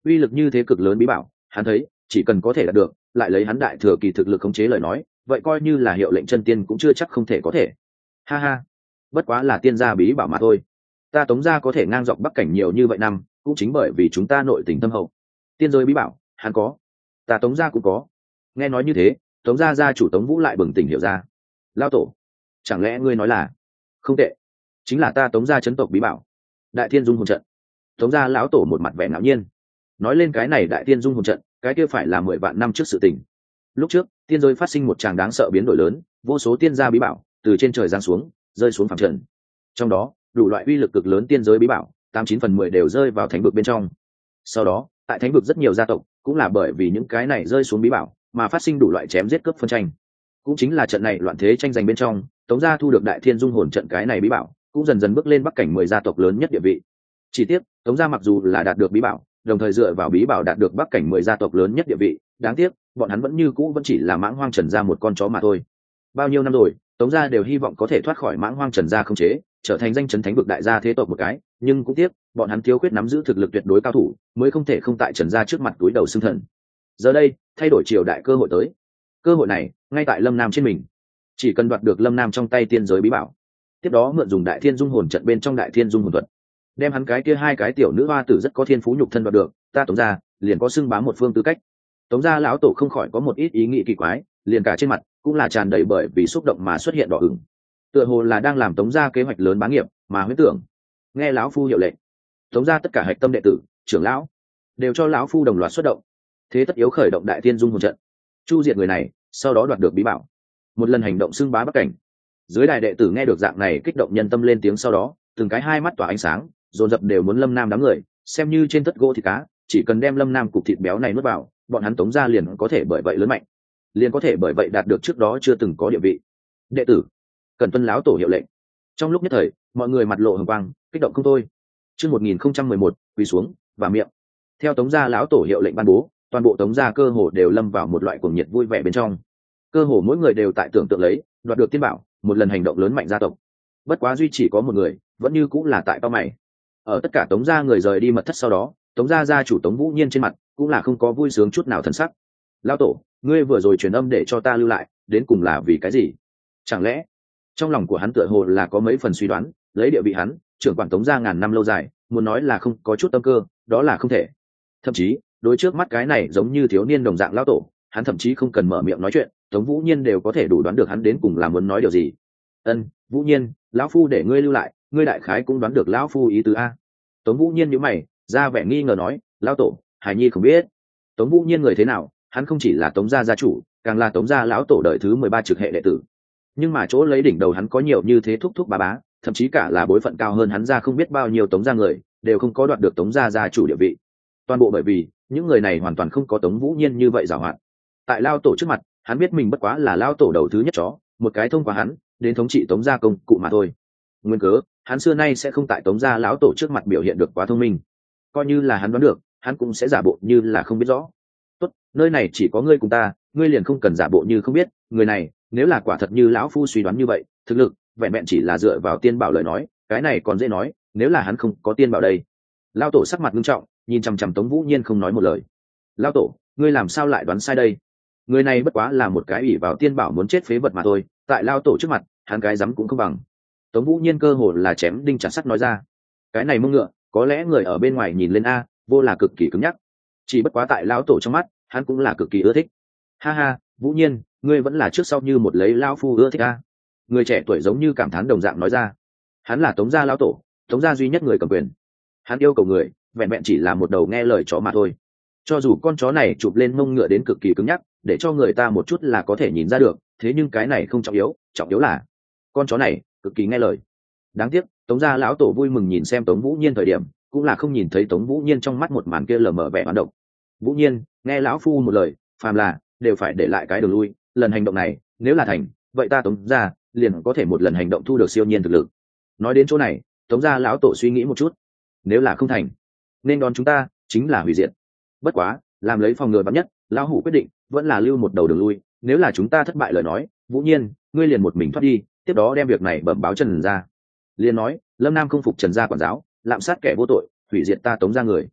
uy lực như thế cực lớn bí bảo, hắn thấy chỉ cần có thể đạt được, lại lấy hắn đại thừa kỳ thực lực khống chế lời nói, vậy coi như là hiệu lệnh chân tiên cũng chưa chắc không thể có thể. Ha ha, bất quá là tiên gia bí bảo mà thôi. Ta Tống gia có thể ngang dọc bắc cảnh nhiều như vậy năm, cũng chính bởi vì chúng ta nội tình thâm hậu. Tiên giới bí bảo hắn có, ta Tống gia cũng có. Nghe nói như thế, Tống gia gia chủ Tống Vũ lại bừng tỉnh hiểu ra. Lao tổ, chẳng lẽ ngươi nói là? Không tệ, chính là ta Tống gia chấn tộc bí bảo, Đại Thiên Dung hồn trận. Tống gia lão tổ một mặt vẻ ngạo nhiên, nói lên cái này Đại Thiên Dung hồn trận, cái kia phải là mười vạn năm trước sự tình. Lúc trước tiên giới phát sinh một tràng đáng sợ biến đổi lớn, vô số tiên gia bí bảo từ trên trời giáng xuống, rơi xuống phàm trần. Trong đó đủ loại uy lực cực lớn tiên giới bí bảo, tám chín phần mười đều rơi vào thánh vực bên trong. Sau đó tại thánh vực rất nhiều gia tộc cũng là bởi vì những cái này rơi xuống bí bảo mà phát sinh đủ loại chém giết cướp phân tranh. Cũng chính là trận này loạn thế tranh giành bên trong, Tống gia thu được Đại Thiên Dung hồn trận cái này bí bảo, cũng dần dần bước lên bắc cảnh mười gia tộc lớn nhất địa vị. Chỉ tiếc Tống gia mặc dù là đạt được bí bảo, đồng thời dựa vào bí bảo đạt được bắc cảnh mười gia tộc lớn nhất địa vị, đáng tiếc bọn hắn vẫn như cũ vẫn chỉ là mãng hoang trần gia một con chó mà thôi. Bao nhiêu năm rồi, Tống gia đều hy vọng có thể thoát khỏi mãng hoang trần gia không chế, trở thành danh chấn thánh vực đại gia thế tộc một cái, nhưng cũng tiếc bọn hắn thiếu khuyết nắm giữ thực lực tuyệt đối cao thủ, mới không thể không tại trần gia trước mặt túi đầu xưng thần. Giờ đây thay đổi triều đại cơ hội tới, cơ hội này ngay tại Lâm Nam trên mình. Chỉ cần đoạt được Lâm Nam trong tay tiên giới bí bảo, tiếp đó mượn dùng Đại Thiên Dung hồn trận bên trong Đại Thiên Dung hồn thuật, đem hắn cái kia hai cái tiểu nữ hoa tử rất có thiên phú nhục thân đoạt được, ta Tống gia liền có xưng bá một phương tư cách. Tống gia lão tổ không khỏi có một ít ý nghĩ kỳ quái, liền cả trên mặt cũng là tràn đầy bởi vì xúc động mà xuất hiện đỏ ửng, tựa hồ là đang làm Tống gia kế hoạch lớn bá nghiệp mà huyết tưởng. Nghe lão phu hiệu lệnh, Tống gia tất cả hạch tâm đệ tử, trưởng lão đều cho lão phu đồng loạt xuất động, thế tất yếu khởi động Đại Thiên Dung hồn trận, chu diệt người này, sau đó đoạt được bí bảo, một lần hành động xưng bá bắc cảnh. Dưới đài đệ tử nghe được dạng này kích động nhân tâm lên tiếng, sau đó từng cái hai mắt tỏa ánh sáng, dồn dập đều muốn Lâm Nam đám người xem như trên tất gỗ thịt cá, chỉ cần đem Lâm Nam cục thịt béo này nuốt vào, bọn hắn Tống gia liền có thể bởi vậy lớn mạnh, liền có thể bởi vậy đạt được trước đó chưa từng có địa vị. Đệ tử cần tuân lão tổ hiệu lệnh. Trong lúc nhất thời, mọi người mặt lộ hồng quang, kích động không thôi. Chương một nghìn không trăm mười một, quỳ xuống và miệng. Theo Tống gia lão tổ hiệu lệnh ban bố, toàn bộ Tống gia cơ hồ đều lâm vào một loại cuồng nhiệt vui vẻ bên trong. Cơ hồ mỗi người đều tại tưởng tượng lấy đoạt được tiên bảo, một lần hành động lớn mạnh gia tộc. Bất quá duy chỉ có một người vẫn như cũng là tại cao mày. Ở tất cả Tống gia người rời đi mật thất sau đó, Tống gia gia chủ Tống Vũ Nhiên trên mặt cũng là không có vui sướng chút nào thần sắc. Lão tổ, ngươi vừa rồi truyền âm để cho ta lưu lại, đến cùng là vì cái gì? Chẳng lẽ trong lòng của hắn tựa hồ là có mấy phần suy đoán, lấy địa vị hắn trưởng quản Tống gia ngàn năm lâu dài, muốn nói là không có chút tâm cơ đó là không thể. Thậm chí đối trước mắt cái này giống như thiếu niên đồng dạng lão tổ, hắn thậm chí không cần mở miệng nói chuyện, Tống Vũ Nhiên đều có thể đủ đoán được hắn đến cùng là muốn nói điều gì. Ân, Vũ Nhiên, lão phu để ngươi lưu lại, ngươi đại khái cũng đoán được lão phu ý tứ a. Tống Vũ Nhiên nhíu mày, ra vẻ nghi ngờ nói, lão tổ, Hải Nhi không biết. Tống Vũ Nhiên người thế nào, hắn không chỉ là Tống gia gia chủ, càng là Tống gia lão tổ đời thứ mười ba trực hệ đệ tử. Nhưng mà chỗ lấy đỉnh đầu hắn có nhiều như thế thúc thúc bá bá, thậm chí cả là bối phận cao hơn hắn ra không biết bao nhiêu Tống gia người, đều không có đoạt được Tống gia gia chủ địa vị. Toàn bộ bởi vì những người này hoàn toàn không có Tống Vũ Nhiên như vậy giàu hạn. Tại lão tổ trước mặt, hắn biết mình bất quá là lão tổ đầu thứ nhất chó, một cái thông qua hắn đến thống trị Tống gia công cụ mà thôi. Nguyên cớ, hắn xưa nay sẽ không tại Tống gia lão tổ trước mặt biểu hiện được quá thông minh. Coi như là hắn đoán được, hắn cũng sẽ giả bộ như là không biết rõ. Tốt, nơi này chỉ có ngươi cùng ta, ngươi liền không cần giả bộ như không biết. Người này nếu là quả thật như lão phu suy đoán như vậy, thực lực vẹn vẹn chỉ là dựa vào tiên bảo lời nói, cái này còn dễ nói, nếu là hắn không có tiên bảo đây. Lão tổ sắc mặt nghiêm trọng, nhìn chằm chằm Tống Vũ Nhiên không nói một lời. Lão tổ, ngươi làm sao lại đoán sai đây? Người này bất quá là một cái ủy vào tiên bảo muốn chết phế vật mà thôi, tại lão tổ trước mặt, hắn cái dám cũng không bằng. Tống Vũ Nhiên cơ hồ là chém đinh chặt sắt nói ra. Cái này mông ngựa, có lẽ người ở bên ngoài nhìn lên a, vô là cực kỳ cứng nhắc. Chỉ bất quá tại lão tổ trong mắt, hắn cũng là cực kỳ ưa thích. Ha ha, Vũ Nhiên, ngươi vẫn là trước sau như một lấy lão phu ưa thích a. Người trẻ tuổi giống như cảm thán đồng dạng nói ra. Hắn là Tống gia lão tổ, Tống gia duy nhất người cầm quyền. Hắn yêu cầu người, vẹn vẹn chỉ là một đầu nghe lời chó mà thôi. Cho dù con chó này chụp lên mông ngựa đến cực kỳ cứng nhắc, để cho người ta một chút là có thể nhìn ra được, thế nhưng cái này không trọng yếu, trọng yếu là con chó này cực kỳ nghe lời. Đáng tiếc Tống gia lão tổ vui mừng nhìn xem Tống Vũ Nhiên thời điểm, cũng là không nhìn thấy Tống Vũ Nhiên trong mắt một màn kia lờ mờ vẻ hoán độc. Vũ Nhiên, nghe lão phu một lời, phàm là đều phải để lại cái đường lui, lần hành động này nếu là thành, vậy ta Tống gia liền có thể một lần hành động thu được siêu nhiên thực lực. Nói đến chỗ này, Tống gia lão tổ suy nghĩ một chút, nếu là không thành, nên đón chúng ta chính là hủy diệt. Bất quá làm lấy phòng ngừa vắn nhất, lão hủ quyết định vẫn là lưu một đầu đường lui, nếu là chúng ta thất bại lời nói, Vũ Nhiên, ngươi liền một mình thoát đi, tiếp đó đem việc này bẩm báo Trần gia. Liền nói Lâm Nam không phục Trần gia quản giáo, lạm sát kẻ vô tội, hủy diệt ta Tống gia người.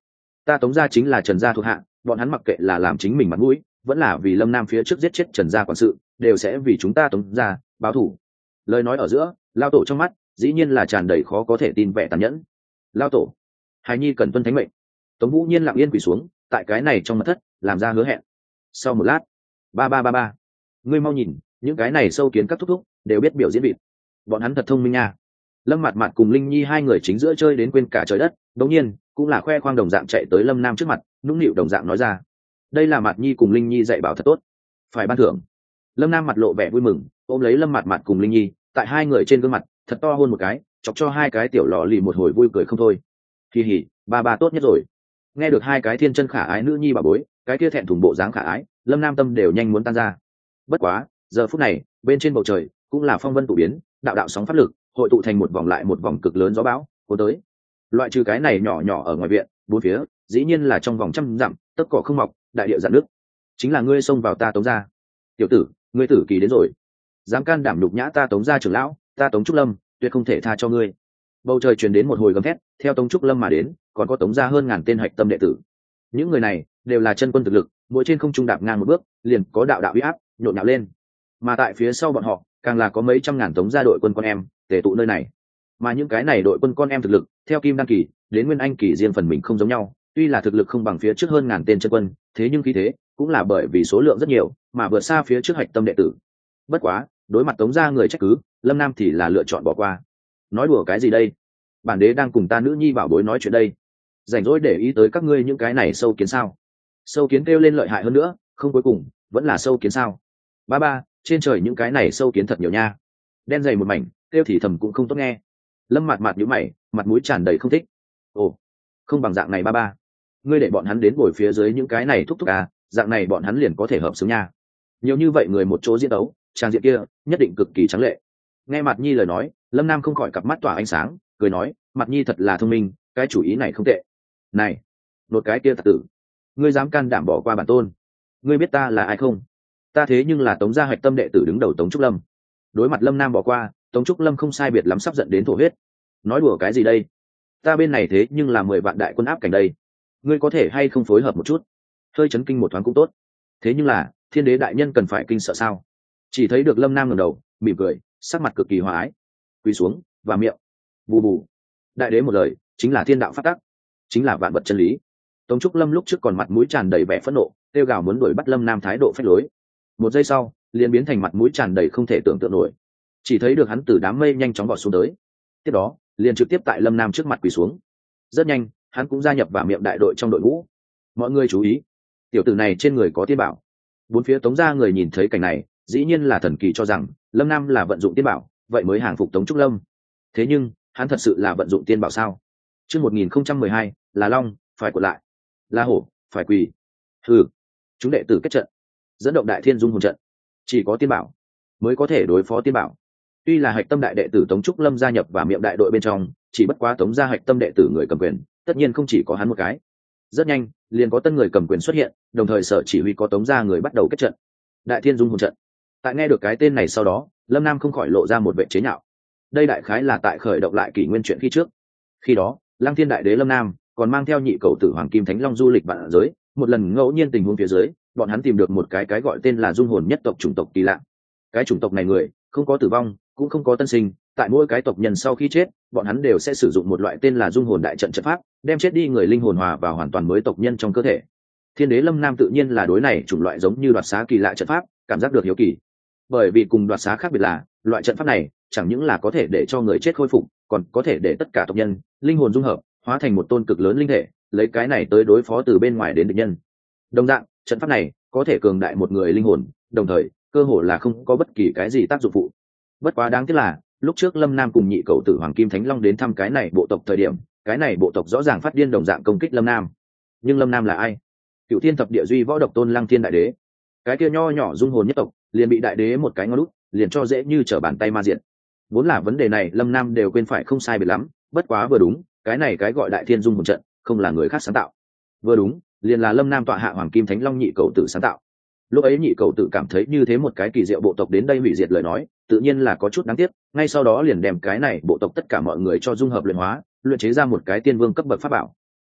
ta Tống gia chính là Trần gia thuộc hạ, bọn hắn mặc kệ là làm chính mình mặt mũi vẫn là vì Lâm Nam phía trước giết chết Trần gia quản sự, đều sẽ vì chúng ta Tống gia báo thù. Lời nói ở giữa, lao tổ trong mắt dĩ nhiên là tràn đầy khó có thể tin vẻ tàn nhẫn. Lao tổ, hài nhi cần tuân thánh mệnh. Tống Vũ Nhiên lặng yên quỳ xuống tại cái này trong mật thất làm ra hứa hẹn. Sau một lát, ba ba ba ba, ngươi mau nhìn, những cái này sâu kiến các thúc thúc đều biết biểu diễn vịt, bọn hắn thật thông minh nha. Lâm Mạt Mạt cùng Linh Nhi hai người chính giữa chơi đến quên cả trời đất, đống nhiên cũng là khoe khoang đồng dạng chạy tới Lâm Nam trước mặt, nũng nịu đồng dạng nói ra, đây là Mạt Nhi cùng Linh Nhi dạy bảo thật tốt, phải ban thưởng. Lâm Nam mặt lộ vẻ vui mừng, ôm lấy Lâm Mạt Mạt cùng Linh Nhi, tại hai người trên gương mặt thật to hôn một cái, chọc cho hai cái tiểu lọ lì một hồi vui cười không thôi. Kỳ hỉ, ba ba tốt nhất rồi. Nghe được hai cái thiên chân khả ái nữ nhi bà bối, cái kia thẹn thùng bộ dáng khả ái, Lâm Nam tâm đều nhanh muốn tan ra. Bất quá, giờ phút này, bên trên bầu trời cũng là phong vân tụ biến, đạo đạo sóng pháp lực hội tụ thành một vòng lại một vòng cực lớn gió bão cuốn tới. Loại trừ cái này nhỏ nhỏ ở ngoài viện, bốn phía dĩ nhiên là trong vòng trăm dặm tất cỏ không mọc, đại địa dạn nước. Chính là ngươi xông vào ta Tống gia. Tiểu tử, ngươi tử kỳ đến rồi, dám can đảm nhục nhã ta Tống gia trưởng lão, ta Tống Trúc Lâm tuyệt không thể tha cho ngươi. Bầu trời truyền đến một hồi gầm thét, theo Tống Trúc Lâm mà đến còn có Tống gia hơn ngàn tên hạch tâm đệ tử. Những người này đều là chân quân thực lực, mỗi trên không trung đạp ngang một bước liền có đạo đạo uy áp nhộn nhạo lên, mà tại phía sau bọn họ càng là có mấy trăm ngàn Tống gia đội quân con em tề tụ nơi này. Mà những cái này đội quân con em thực lực theo kim đăng kỳ đến nguyên anh kỳ riêng phần mình không giống nhau, tuy là thực lực không bằng phía trước hơn ngàn tên chân quân, thế nhưng khí thế cũng là bởi vì số lượng rất nhiều mà vượt xa phía trước hạch tâm đệ tử. Bất quá đối mặt Tống gia người trách cứ, Lâm Nam thì là lựa chọn bỏ qua. Nói đùa cái gì đây, bản đế đang cùng ta nữ nhi bảo bối nói chuyện đây, rảnh rỗi để ý tới các ngươi những cái này sâu kiến sao? Sâu kiến kêu lên lợi hại hơn nữa, không cuối cùng vẫn là sâu kiến sao? Ba ba, trên trời những cái này sâu kiến thật nhiều nha, đen dày một mảnh, kêu thì thầm cũng không tốt nghe. Lâm Mạt Mạt nhíu mày, mặt mũi tràn đầy không thích. Ồ, không bằng dạng này ba ba, ngươi để bọn hắn đến ngồi phía dưới những cái này thúc thúc à, dạng này bọn hắn liền có thể hợp xứng nha. Nhiều như vậy người một chỗ diễn đấu, trang diện kia nhất định cực kỳ tráng lệ. Nghe Mạt Nhi lời nói, Lâm Nam không khỏi cặp mắt tỏa ánh sáng, cười nói, Mạt Nhi thật là thông minh, cái chủ ý này không tệ. Này, một cái kia tặc tử, ngươi dám can đảm bỏ qua bản tôn, ngươi biết ta là ai không? Ta thế nhưng là Tống gia hạch tâm đệ tử đứng đầu Tống Trúc Lâm. Đối mặt Lâm Nam bỏ qua, Tống Trúc Lâm không sai biệt lắm sắp giận đến thổ huyết. Nói đùa cái gì đây, ta bên này thế nhưng là mười vạn đại quân áp cảnh đây, ngươi có thể hay không phối hợp một chút, hơi chấn kinh một thoáng cũng tốt. Thế nhưng là thiên đế đại nhân cần phải kinh sợ sao? Chỉ thấy được Lâm Nam ngẩng đầu mỉm cười, sắc mặt cực kỳ hòa ái, quỳ xuống và miệng bù bù. Đại đế một lời chính là thiên đạo phát tắc, chính là vạn vật chân lý. Tống Trúc Lâm lúc trước còn mặt mũi tràn đầy vẻ phẫn nộ, kêu gào muốn đuổi bắt Lâm Nam thái độ phách lối, một giây sau liền biến thành mặt mũi tràn đầy không thể tưởng tượng nổi. Chỉ thấy được hắn từ đám mây nhanh chóng vọt xuống tới, tiếp đó liền trực tiếp tại Lâm Nam trước mặt quỳ xuống. Rất nhanh hắn cũng gia nhập vào miệng đại đội trong đội ngũ. Mọi người chú ý, tiểu tử này trên người có tiên bảo. Bốn phía Tống gia người nhìn thấy cảnh này dĩ nhiên là thần kỳ, cho rằng Lâm Nam là vận dụng tiên bảo, vậy mới hàng phục Tống Trúc Lâm. Thế nhưng hắn thật sự là vận dụng tiên bảo sao? Chương một nghìn không trăm mười hai, là long phải cuộn lại, là hổ phải quỳ. Hừ, chúng đệ tử kết trận, dẫn động đại thiên dung hồn trận, chỉ có tiên bảo mới có thể đối phó tiên bảo. Tuy là hạch tâm đại đệ tử Tống Trúc Lâm gia nhập vào miệng đại đội bên trong, chỉ bất quá Tống gia hạch tâm đệ tử người cầm quyền tất nhiên không chỉ có hắn một cái. Rất nhanh liền có tân người cầm quyền xuất hiện, đồng thời sở chỉ huy có Tống gia người bắt đầu kết trận, đại thiên dung hồn trận. Tại nghe được cái tên này sau đó, Lâm Nam không khỏi lộ ra một vệ chế nhạo. Đây đại khái là tại khởi động lại kỷ nguyên chuyện khi trước. Khi đó Lăng Thiên đại đế Lâm Nam còn mang theo nhị cầu tử Hoàng Kim Thánh Long du lịch vạn giới, một lần ngẫu nhiên tình huống phía dưới, bọn hắn tìm được một cái cái gọi tên là dung hồn nhất tộc chủng tộc kỳ lạ. Cái chủng tộc này người không có tử vong, cũng không có tân sinh, tại mỗi cái tộc nhân sau khi chết, bọn hắn đều sẽ sử dụng một loại tên là dung hồn đại trận trận pháp, đem chết đi người linh hồn hòa vào hoàn toàn mới tộc nhân trong cơ thể. Thiên đế Lâm Nam tự nhiên là đối này chủng loại giống như đoạt xá kỳ lạ trận pháp cảm giác được hiếu kỳ. Bởi vì cùng đoạt xá khác biệt là, loại trận pháp này chẳng những là có thể để cho người chết khôi phục, còn có thể để tất cả tộc nhân linh hồn dung hợp, hóa thành một tôn cực lớn linh thể, lấy cái này tới đối phó từ bên ngoài đến địch nhân. Đồng dạng, trận pháp này có thể cường đại một người linh hồn, đồng thời cơ hội là không có bất kỳ cái gì tác dụng phụ. Bất quá đáng tiếc là, lúc trước Lâm Nam cùng nhị cầu tử Hoàng Kim Thánh Long đến thăm cái này bộ tộc thời điểm, cái này bộ tộc rõ ràng phát điên đồng dạng công kích Lâm Nam. Nhưng Lâm Nam là ai? Cựu Thiên thập địa duy võ độc tôn Lăng Thiên đại đế. Cái kia nho nhỏ dung hồn nhất tộc, liền bị đại đế một cái ngón út, liền cho dễ như trở bàn tay ma diện. Vốn là vấn đề này Lâm Nam đều quên phải không sai biệt lắm, bất quá vừa đúng, cái này cái gọi đại thiên dung hồn trận, không là người khác sáng tạo. Vừa đúng, liền là Lâm Nam tọa hạ Hoàng Kim Thánh Long nhị cầu tử sáng tạo. Lúc ấy nhị cầu tử cảm thấy như thế một cái kỳ diệu bộ tộc đến đây hủy diệt lời nói, tự nhiên là có chút đáng tiếc, ngay sau đó liền đem cái này bộ tộc tất cả mọi người cho dung hợp luyện hóa, luyện chế ra một cái tiên vương cấp bậc pháp bảo.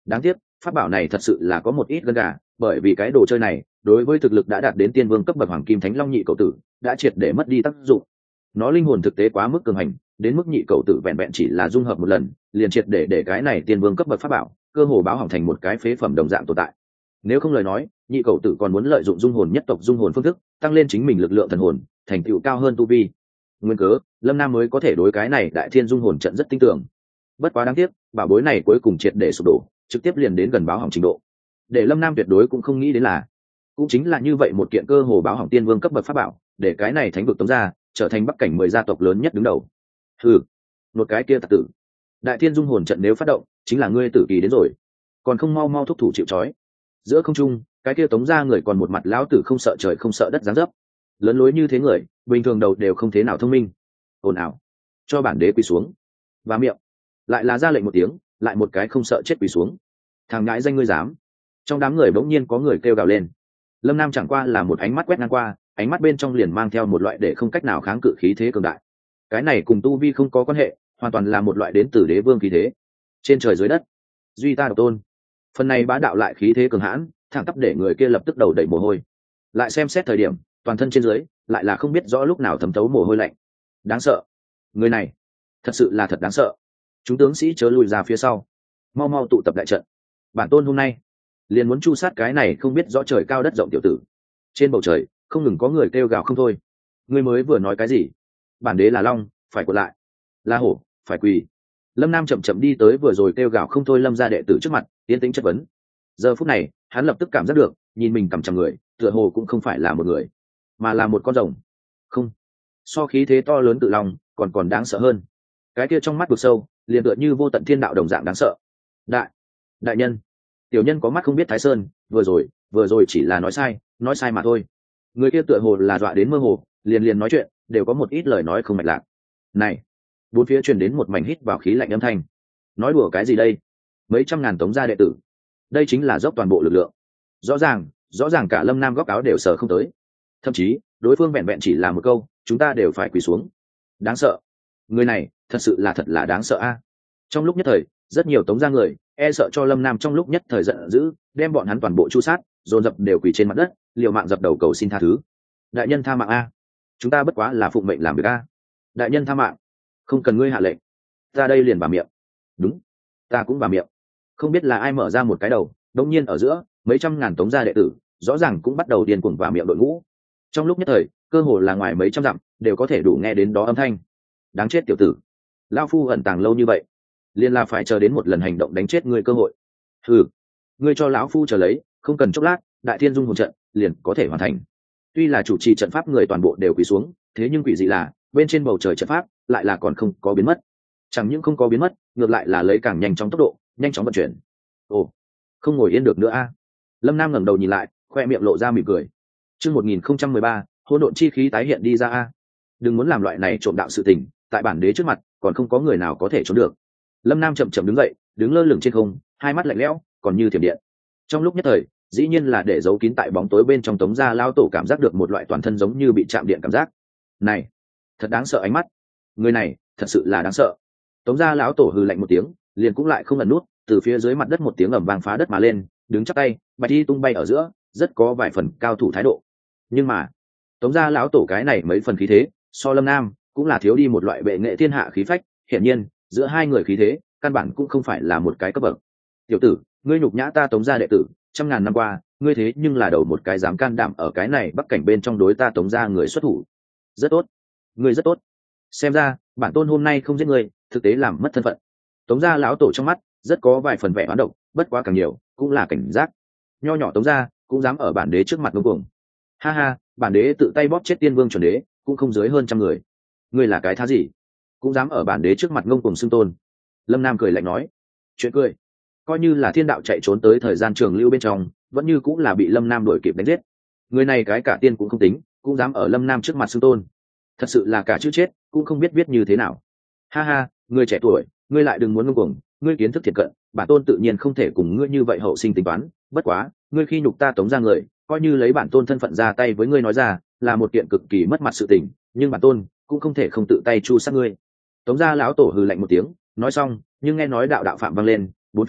Đáng tiếc pháp bảo này thật sự là có một ít gân gà, bởi vì cái đồ chơi này đối với thực lực đã đạt đến tiên vương cấp bậc hoàng kim thánh long nhị cầu tử đã triệt để mất đi tác dụng. Nó linh hồn thực tế quá mức cường hành, đến mức nhị cầu tử vẹn vẹn chỉ là dung hợp một lần liền triệt để để cái này tiên vương cấp bậc pháp bảo cơ hồ báo hỏng thành một cái phế phẩm đồng dạng tồn tại. Nếu không lời nói, nhị cầu tử còn muốn lợi dụng dung hồn nhất tộc dung hồn phương thức tăng lên chính mình lực lượng thần hồn, thành tựu cao hơn tu vi. Nguyên cớ Lâm Nam mới có thể đối cái này đại thiên dung hồn trận rất tin tưởng. Bất quá đáng tiếc, bảo bối này cuối cùng triệt để sụp đổ, trực tiếp liền đến gần báo hỏng trình độ. Để Lâm Nam tuyệt đối cũng không nghĩ đến là, cũng chính là như vậy một kiện cơ hồ báo hỏng tiên vương cấp bậc pháp bảo, để cái này thánh vực tống ra trở thành bắc cảnh mười gia tộc lớn nhất đứng đầu. Hừ, một cái kia tặc tử, đại thiên dung hồn trận nếu phát động, chính là ngươi tử kỳ đến rồi, còn không mau mau thúc thủ chịu trói. Giữa không trung, cái kia tống ra người còn một mặt lão tử không sợ trời không sợ đất dáng dấp, lớn lối như thế người bình thường đầu đều không thế nào thông minh. Ồn ào, cho bản đế quỳ xuống. Và miệng lại là ra lệnh một tiếng, lại một cái không sợ chết quỳ xuống. Thằng ngãi danh ngươi dám. Trong đám người bỗng nhiên có người kêu gào lên. Lâm Nam chẳng qua là một ánh mắt quét ngang qua, ánh mắt bên trong liền mang theo một loại để không cách nào kháng cự khí thế cường đại. Cái này cùng tu vi không có quan hệ, hoàn toàn là một loại đến từ đế vương khí thế. Trên trời dưới đất, duy ta độc tôn. Phần này bá đạo lại khí thế cường hãn, thẳng tắp để người kia lập tức đầu đẩy mồ hôi. Lại xem xét thời điểm, toàn thân trên dưới lại là không biết rõ lúc nào thấm thấu mồ hôi lạnh. Đáng sợ, người này thật sự là thật đáng sợ. Chúng tướng sĩ chớ lùi ra phía sau, mau mau tụ tập đại trận. Bản tôn hôm nay liền muốn chu sát cái này không biết rõ trời cao đất rộng tiểu tử. Trên bầu trời không ngừng có người kêu gào không thôi. Ngươi mới vừa nói cái gì? Bản đế là long, phải quật lại; là hổ, phải quỳ. Lâm Nam chậm chậm đi tới vừa rồi kêu gào không thôi Lâm gia đệ tử trước mặt, yên tĩnh chất vấn. Giờ phút này hắn lập tức cảm giác được, nhìn mình cầm chằm người tựa hồ cũng không phải là một người, mà là một con rồng. Không, so khí thế to lớn tự lòng còn còn đáng sợ hơn. Cái kia trong mắt vực sâu liền tựa như vô tận thiên đạo đồng dạng đáng sợ. Đại đại nhân, tiểu nhân có mắt không biết Thái Sơn, vừa rồi vừa rồi chỉ là nói sai nói sai mà thôi. Người kia tựa hồ là dọa đến mơ hồ, liền liền nói chuyện đều có một ít lời nói không mạch lạc. Này, bốn phía truyền đến một mảnh hít vào khí lạnh âm thanh. Nói đùa cái gì đây? Mấy trăm ngàn tống gia đệ tử, đây chính là dốc toàn bộ lực lượng. Rõ ràng rõ ràng cả Lâm Nam góc áo đều sờ không tới, thậm chí đối phương vẹn vẹn chỉ là một câu chúng ta đều phải quỳ xuống. Đáng sợ, người này thật sự là thật là đáng sợ a. Trong lúc nhất thời rất nhiều tống gia người e sợ cho Lâm Nam trong lúc nhất thời giận dữ đem bọn hắn toàn bộ chu sát, dồn dập đều quỳ trên mặt đất liều mạng dập đầu cầu xin tha thứ. Đại nhân tha mạng a, chúng ta bất quá là phụng mệnh làm việc a. Đại nhân tha mạng, không cần ngươi hạ lệnh, ta đây liền bà miệng. Đúng, ta cũng bà miệng. Không biết là ai mở ra một cái đầu, đống nhiên ở giữa mấy trăm ngàn tống gia đệ tử rõ ràng cũng bắt đầu điên cuồng vào miệng đội ngũ. Trong lúc nhất thời cơ hồ là ngoài mấy trăm dặm đều có thể đủ nghe đến đó âm thanh. Đáng chết tiểu tử, lao phu ẩn tàng lâu như vậy, liền là phải chờ đến một lần hành động đánh chết ngươi cơ hội. Ừ, ngươi cho lão phu chờ lấy, không cần chốc lát đại thiên dung hồn trận liền có thể hoàn thành. Tuy là chủ trì trận pháp người toàn bộ đều quỳ xuống, thế nhưng quỷ dị là bên trên bầu trời trận pháp lại là còn không có biến mất. Chẳng những không có biến mất, ngược lại là lấy càng nhanh chóng tốc độ nhanh chóng vận chuyển. Ồ, không ngồi yên được nữa a. Lâm Nam ngẩng đầu nhìn lại, khoe miệng lộ ra mỉm cười. Chương một nghìn không trăm mười ba, hỗn độn chi khí tái hiện đi ra a. Đừng muốn làm loại này trộm đạo sự tình, tại bản đế trước mặt còn không có người nào có thể trốn được. Lâm Nam chậm chậm đứng dậy, đứng lơ lửng trên không, hai mắt lạnh lẽo còn như thiểm điện. Trong lúc nhất thời dĩ nhiên là để giấu kín tại bóng tối bên trong tống gia lao tổ cảm giác được một loại toàn thân giống như bị chạm điện cảm giác. Này, thật đáng sợ ánh mắt, người này thật sự là đáng sợ. Tống gia lão tổ hừ lạnh một tiếng, liền cũng lại không ẩn nút, từ phía dưới mặt đất một tiếng ầm vang phá đất mà lên, đứng chắp tay, bạch y tung bay ở giữa, rất có vài phần cao thủ thái độ. Nhưng mà tống gia lão tổ cái này mấy phần khí thế so Lâm Nam cũng là thiếu đi một loại bệ nghệ thiên hạ khí phách. Hiển nhiên giữa hai người khí thế căn bản cũng không phải là một cái cấp bậc. Tiểu tử, ngươi nhục nhã ta tống gia đệ tử trăm ngàn năm qua, ngươi thế nhưng là đầu một cái dám can đảm ở cái này bắc cảnh bên trong đối ta tống gia người xuất thủ. Rất tốt, ngươi rất tốt. Xem ra bản tôn hôm nay không giết ngươi, thực tế làm mất thân phận. Tống gia lão tổ trong mắt rất có vài phần vẻ oán độc, bất quá càng nhiều cũng là cảnh giác. Nho nhỏ tống gia cũng dám ở bản đế trước mặt ngông cuồng. Ha ha, bản đế tự tay bóp chết tiên vương chuẩn đế cũng không dưới hơn trăm người, ngươi là cái thá gì cũng dám ở bản đế trước mặt ngông cuồng xưng tôn. Lâm Nam cười lạnh nói. Chuyện cười, coi như là thiên đạo chạy trốn tới thời gian trường lưu bên trong vẫn như cũng là bị Lâm Nam đuổi kịp đánh giết. Người này cái cả tiên cũng không tính, cũng dám ở Lâm Nam trước mặt xưng tôn, thật sự là cả chữ chết cũng không biết viết như thế nào. Ha ha, người trẻ tuổi, ngươi lại đừng muốn ngông cuồng, ngươi kiến thức thiệt cận, bản tôn tự nhiên không thể cùng ngươi như vậy hậu sinh tính toán. Bất quá ngươi khi nhục ta tống ra người, coi như lấy bản tôn thân phận ra tay với ngươi nói ra là một kiện cực kỳ mất mặt sự tình, nhưng bản tôn cũng không thể không tự tay chu sát ngươi. Tống gia lão tổ hừ lạnh một tiếng, nói xong nhưng nghe nói đạo đạo phạm vang lên, bốn phía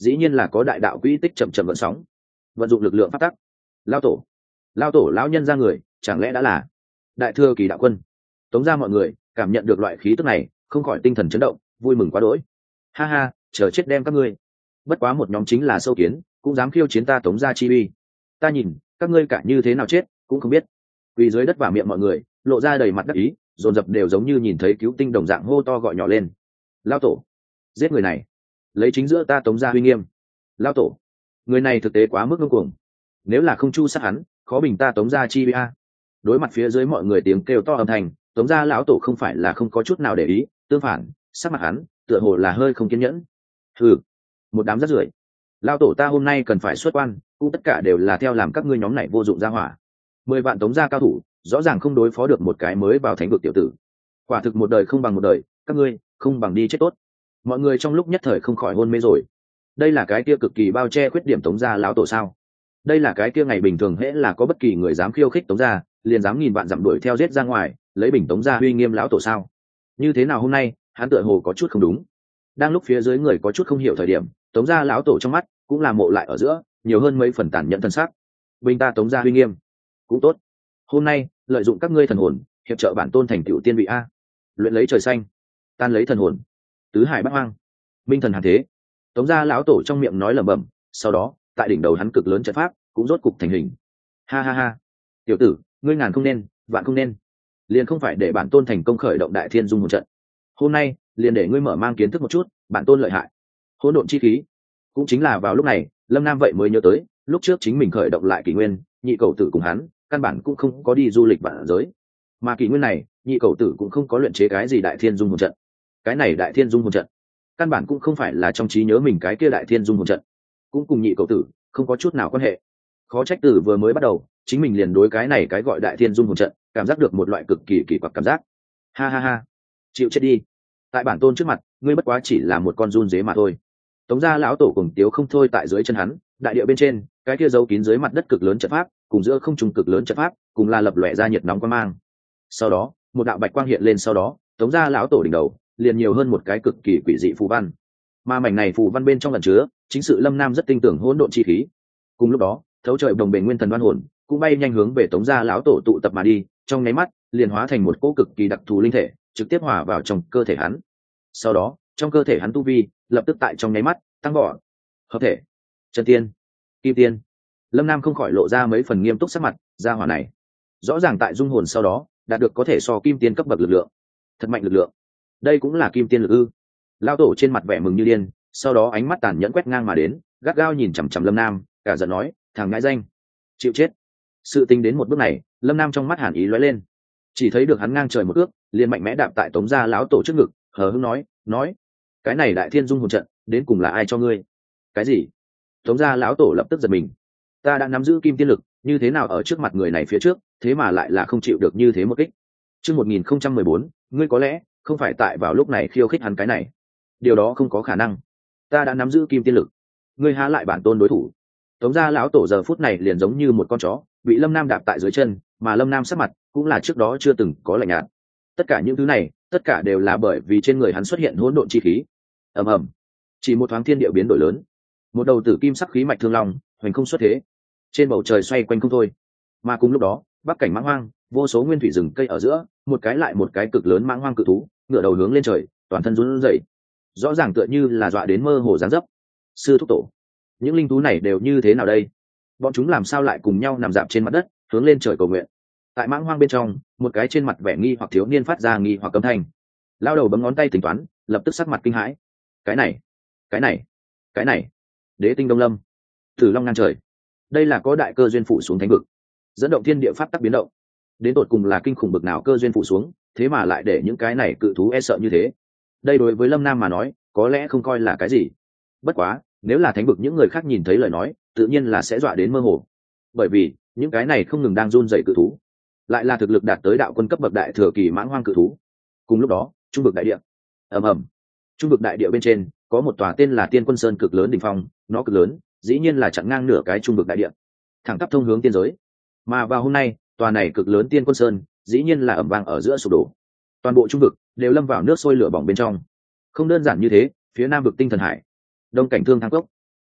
dĩ nhiên là có đại đạo quỹ tích chậm chậm vận sóng, vận dụng lực lượng phát tắc. Lao tổ, lao tổ lão nhân ra người, chẳng lẽ đã là đại thừa kỳ đạo quân? Tống ra mọi người cảm nhận được loại khí tức này, không khỏi tinh thần chấn động, vui mừng quá đỗi. Ha ha, chờ chết đem các ngươi. Bất quá một nhóm chính là sâu kiến, cũng dám khiêu chiến ta Tống gia chi uy. Ta nhìn các ngươi cả như thế nào chết cũng không biết. Vì dưới đất và miệng mọi người lộ ra đầy mặt đắc ý, dồn dập đều giống như nhìn thấy cứu tinh đồng dạng hô to gọi nhỏ lên. Lao tổ, giết người này, lấy chính giữa ta Tống gia uy nghiêm. Lao tổ, người này thực tế quá mức ngông cuồng, nếu là không chu sát hắn, khó bình ta Tống gia chi uy a. Đối mặt phía dưới mọi người tiếng kêu to âm thanh, Tống gia lão tổ không phải là không có chút nào để ý, tương phản, sắc mặt hắn tựa hồ là hơi không kiên nhẫn. Hừ, một đám rác rưởi, lão tổ ta hôm nay cần phải xuất quan, cũng tất cả đều là theo làm các ngươi nhóm này vô dụng ra hỏa. Mười vạn Tống gia cao thủ, rõ ràng không đối phó được một cái mới vào thánh vực tiểu tử. Quả thực một đời không bằng một đời, các ngươi không bằng đi chết tốt. Mọi người trong lúc nhất thời không khỏi hôn mê rồi. Đây là cái kia cực kỳ bao che khuyết điểm Tống gia lão tổ sao? Đây là cái kia ngày bình thường hễ là có bất kỳ người dám khiêu khích Tống gia, liền dám nghìn vạn dặm đuổi theo giết ra ngoài, lấy bình Tống gia uy nghiêm lão tổ sao? Như thế nào hôm nay hắn tựa hồ có chút không đúng. Đang lúc phía dưới người có chút không hiểu thời điểm, Tống gia lão tổ trong mắt cũng là mộ lại ở giữa nhiều hơn mấy phần tàn nhẫn thân sắc. Bình ta Tống gia uy nghiêm cũng tốt, hôm nay lợi dụng các ngươi thần hồn hiệp trợ bản tôn thành tựu tiên vị a, luyện lấy trời xanh, tan lấy thần hồn, tứ hải bát hoang, minh thần hàn thế. Tống gia lão tổ trong miệng nói lẩm bẩm, sau đó tại đỉnh đầu hắn cực lớn trận pháp cũng rốt cục thành hình. Ha ha ha, tiểu tử, ngươi ngàn không nên, vạn không nên, liền không phải để bản tôn thành công khởi động đại thiên dung hồn trận. Hôm nay liền để ngươi mở mang kiến thức một chút bản tôn lợi hại. Hỗn độn chi khí. Cũng chính là vào lúc này, Lâm Nam vậy mới nhớ tới, lúc trước chính mình khởi động lại kỷ nguyên, nhị cầu tử cùng hắn căn bản cũng không có đi du lịch vạn giới, mà kỷ nguyên này nhị cầu tử cũng không có luyện chế cái gì đại thiên dung hồn trận. Cái này đại thiên dung hồn trận căn bản cũng không phải là trong trí nhớ mình cái kia đại thiên dung hồn trận, cũng cùng nhị cầu tử không có chút nào quan hệ. Khó trách tử vừa mới bắt đầu chính mình liền đối cái này cái gọi đại thiên dung hồn trận cảm giác được một loại cực kỳ kỳ quặc cảm giác. Ha ha ha, chịu chết đi, tại bản tôn trước mặt ngươi bất quá chỉ là một con run dế mà thôi. Tống gia lão tổ cùng tiếu không thôi tại dưới chân hắn, đại địa bên trên cái kia giấu kín dưới mặt đất cực lớn trận pháp cùng giữa không trung cực lớn trận pháp cùng là lập lòe ra nhiệt nóng quan mang. Sau đó một đạo bạch quang hiện lên, sau đó Tống gia lão tổ đỉnh đầu liền nhiều hơn một cái cực kỳ quỷ dị phù văn, mà mảnh này phù văn bên trong lần chứa chính sự Lâm Nam rất tinh tưởng hỗn độn chi khí. Cùng lúc đó thấu trời đồng bề nguyên thần đoan hồn cũng bay nhanh hướng về Tống gia lão tổ tụ tập mà đi, trong nháy mắt liền hóa thành một cỗ cực kỳ đặc thù linh thể trực tiếp hòa vào trong cơ thể hắn. Sau đó trong cơ thể hắn tu vi lập tức tại trong nháy mắt tăng vọt, hợp thể chân tiên, kim tiên. Lâm Nam không khỏi lộ ra mấy phần nghiêm túc sắc mặt, gia hỏa này rõ ràng tại dung hồn sau đó đạt được có thể so kim tiên cấp bậc lực lượng, thật mạnh lực lượng. Đây cũng là kim tiên lực ư? Lão tổ trên mặt vẻ mừng như điên, sau đó ánh mắt tàn nhẫn quét ngang mà đến, gắt gao nhìn chằm chằm Lâm Nam, cả giận nói, thằng ngãi danh, chịu chết. Sự tính đến một bước này, Lâm Nam trong mắt hàn ý lóe lên, chỉ thấy được hắn ngang trời một ước, liền mạnh mẽ đạp tại Tống gia lão tổ trước ngực, hờ hững nói, nói, cái này đại thiên dung hồn trận đến cùng là ai cho ngươi? Cái gì? Tống gia lão tổ lập tức giật mình, ta đã nắm giữ kim tiên lực, như thế nào ở trước mặt người này phía trước thế mà lại là không chịu được như thế một kích. Chương một nghìn không trăm mười bốn, ngươi có lẽ không phải tại vào lúc này khiêu khích hắn cái này, điều đó không có khả năng, ta đã nắm giữ kim tiên lực, ngươi há lại bản tôn đối thủ. Tống gia lão tổ giờ phút này liền giống như một con chó bị Lâm Nam đạp tại dưới chân, mà Lâm Nam sắc mặt cũng là trước đó chưa từng có lạnh nhạt. Tất cả những thứ này tất cả đều là bởi vì trên người hắn xuất hiện hỗn độn chi khí. Ầm ầm, chỉ một thoáng thiên địa biến đổi lớn, một đầu tử kim sắc khí mạch thương long hoành không xuất thế, trên bầu trời xoay quanh không thôi. Mà cùng lúc đó bắc cảnh mãng hoang, vô số nguyên thủy rừng cây ở giữa, một cái lại một cái cực lớn mãng hoang cự thú ngửa đầu hướng lên trời, toàn thân run rẩy, rõ ràng tựa như là dọa đến mơ hồ dáng dấp. Sư thúc tổ, những linh thú này đều như thế nào đây? Bọn chúng làm sao lại cùng nhau nằm dạp trên mặt đất hướng lên trời cầu nguyện? Tại mãng hoang bên trong, một cái trên mặt vẻ nghi hoặc thiếu niên phát ra nghi hoặc cấm thanh. Lao đầu bấm ngón tay tính toán, lập tức sắc mặt kinh hãi. Cái này, cái này, cái này, đế tinh đông lâm, thử long ngang trời, đây là có đại cơ duyên phụ xuống thánh vực, dẫn động thiên địa pháp tắc biến động. Đến tột cùng là kinh khủng bực nào cơ duyên phụ xuống, thế mà lại để những cái này cự thú e sợ như thế. Đây đối với Lâm Nam mà nói có lẽ không coi là cái gì, bất quá nếu là thánh vực những người khác nhìn thấy lời nói tự nhiên là sẽ dọa đến mơ hồ, bởi vì những cái này không ngừng đang run dậy cự thú lại là thực lực đạt tới đạo quân cấp bậc đại thừa kỳ mãng hoang cự thú. Cùng lúc đó trung vực đại địa, ầm ầm, trung vực đại địa bên trên có một tòa tên là Tiên Quân Sơn cực lớn đỉnh phong, nó cực lớn dĩ nhiên là chặn ngang nửa cái trung vực đại địa, thẳng tắp thông hướng tiên giới. Mà vào hôm nay tòa này cực lớn Tiên Quân Sơn dĩ nhiên là ầm vang ở giữa sụp đổ, toàn bộ trung vực đều lâm vào nước sôi lửa bỏng bên trong. Không đơn giản như thế, phía nam vực Tinh Thần Hải, đông cảnh Thương Thang Cốc,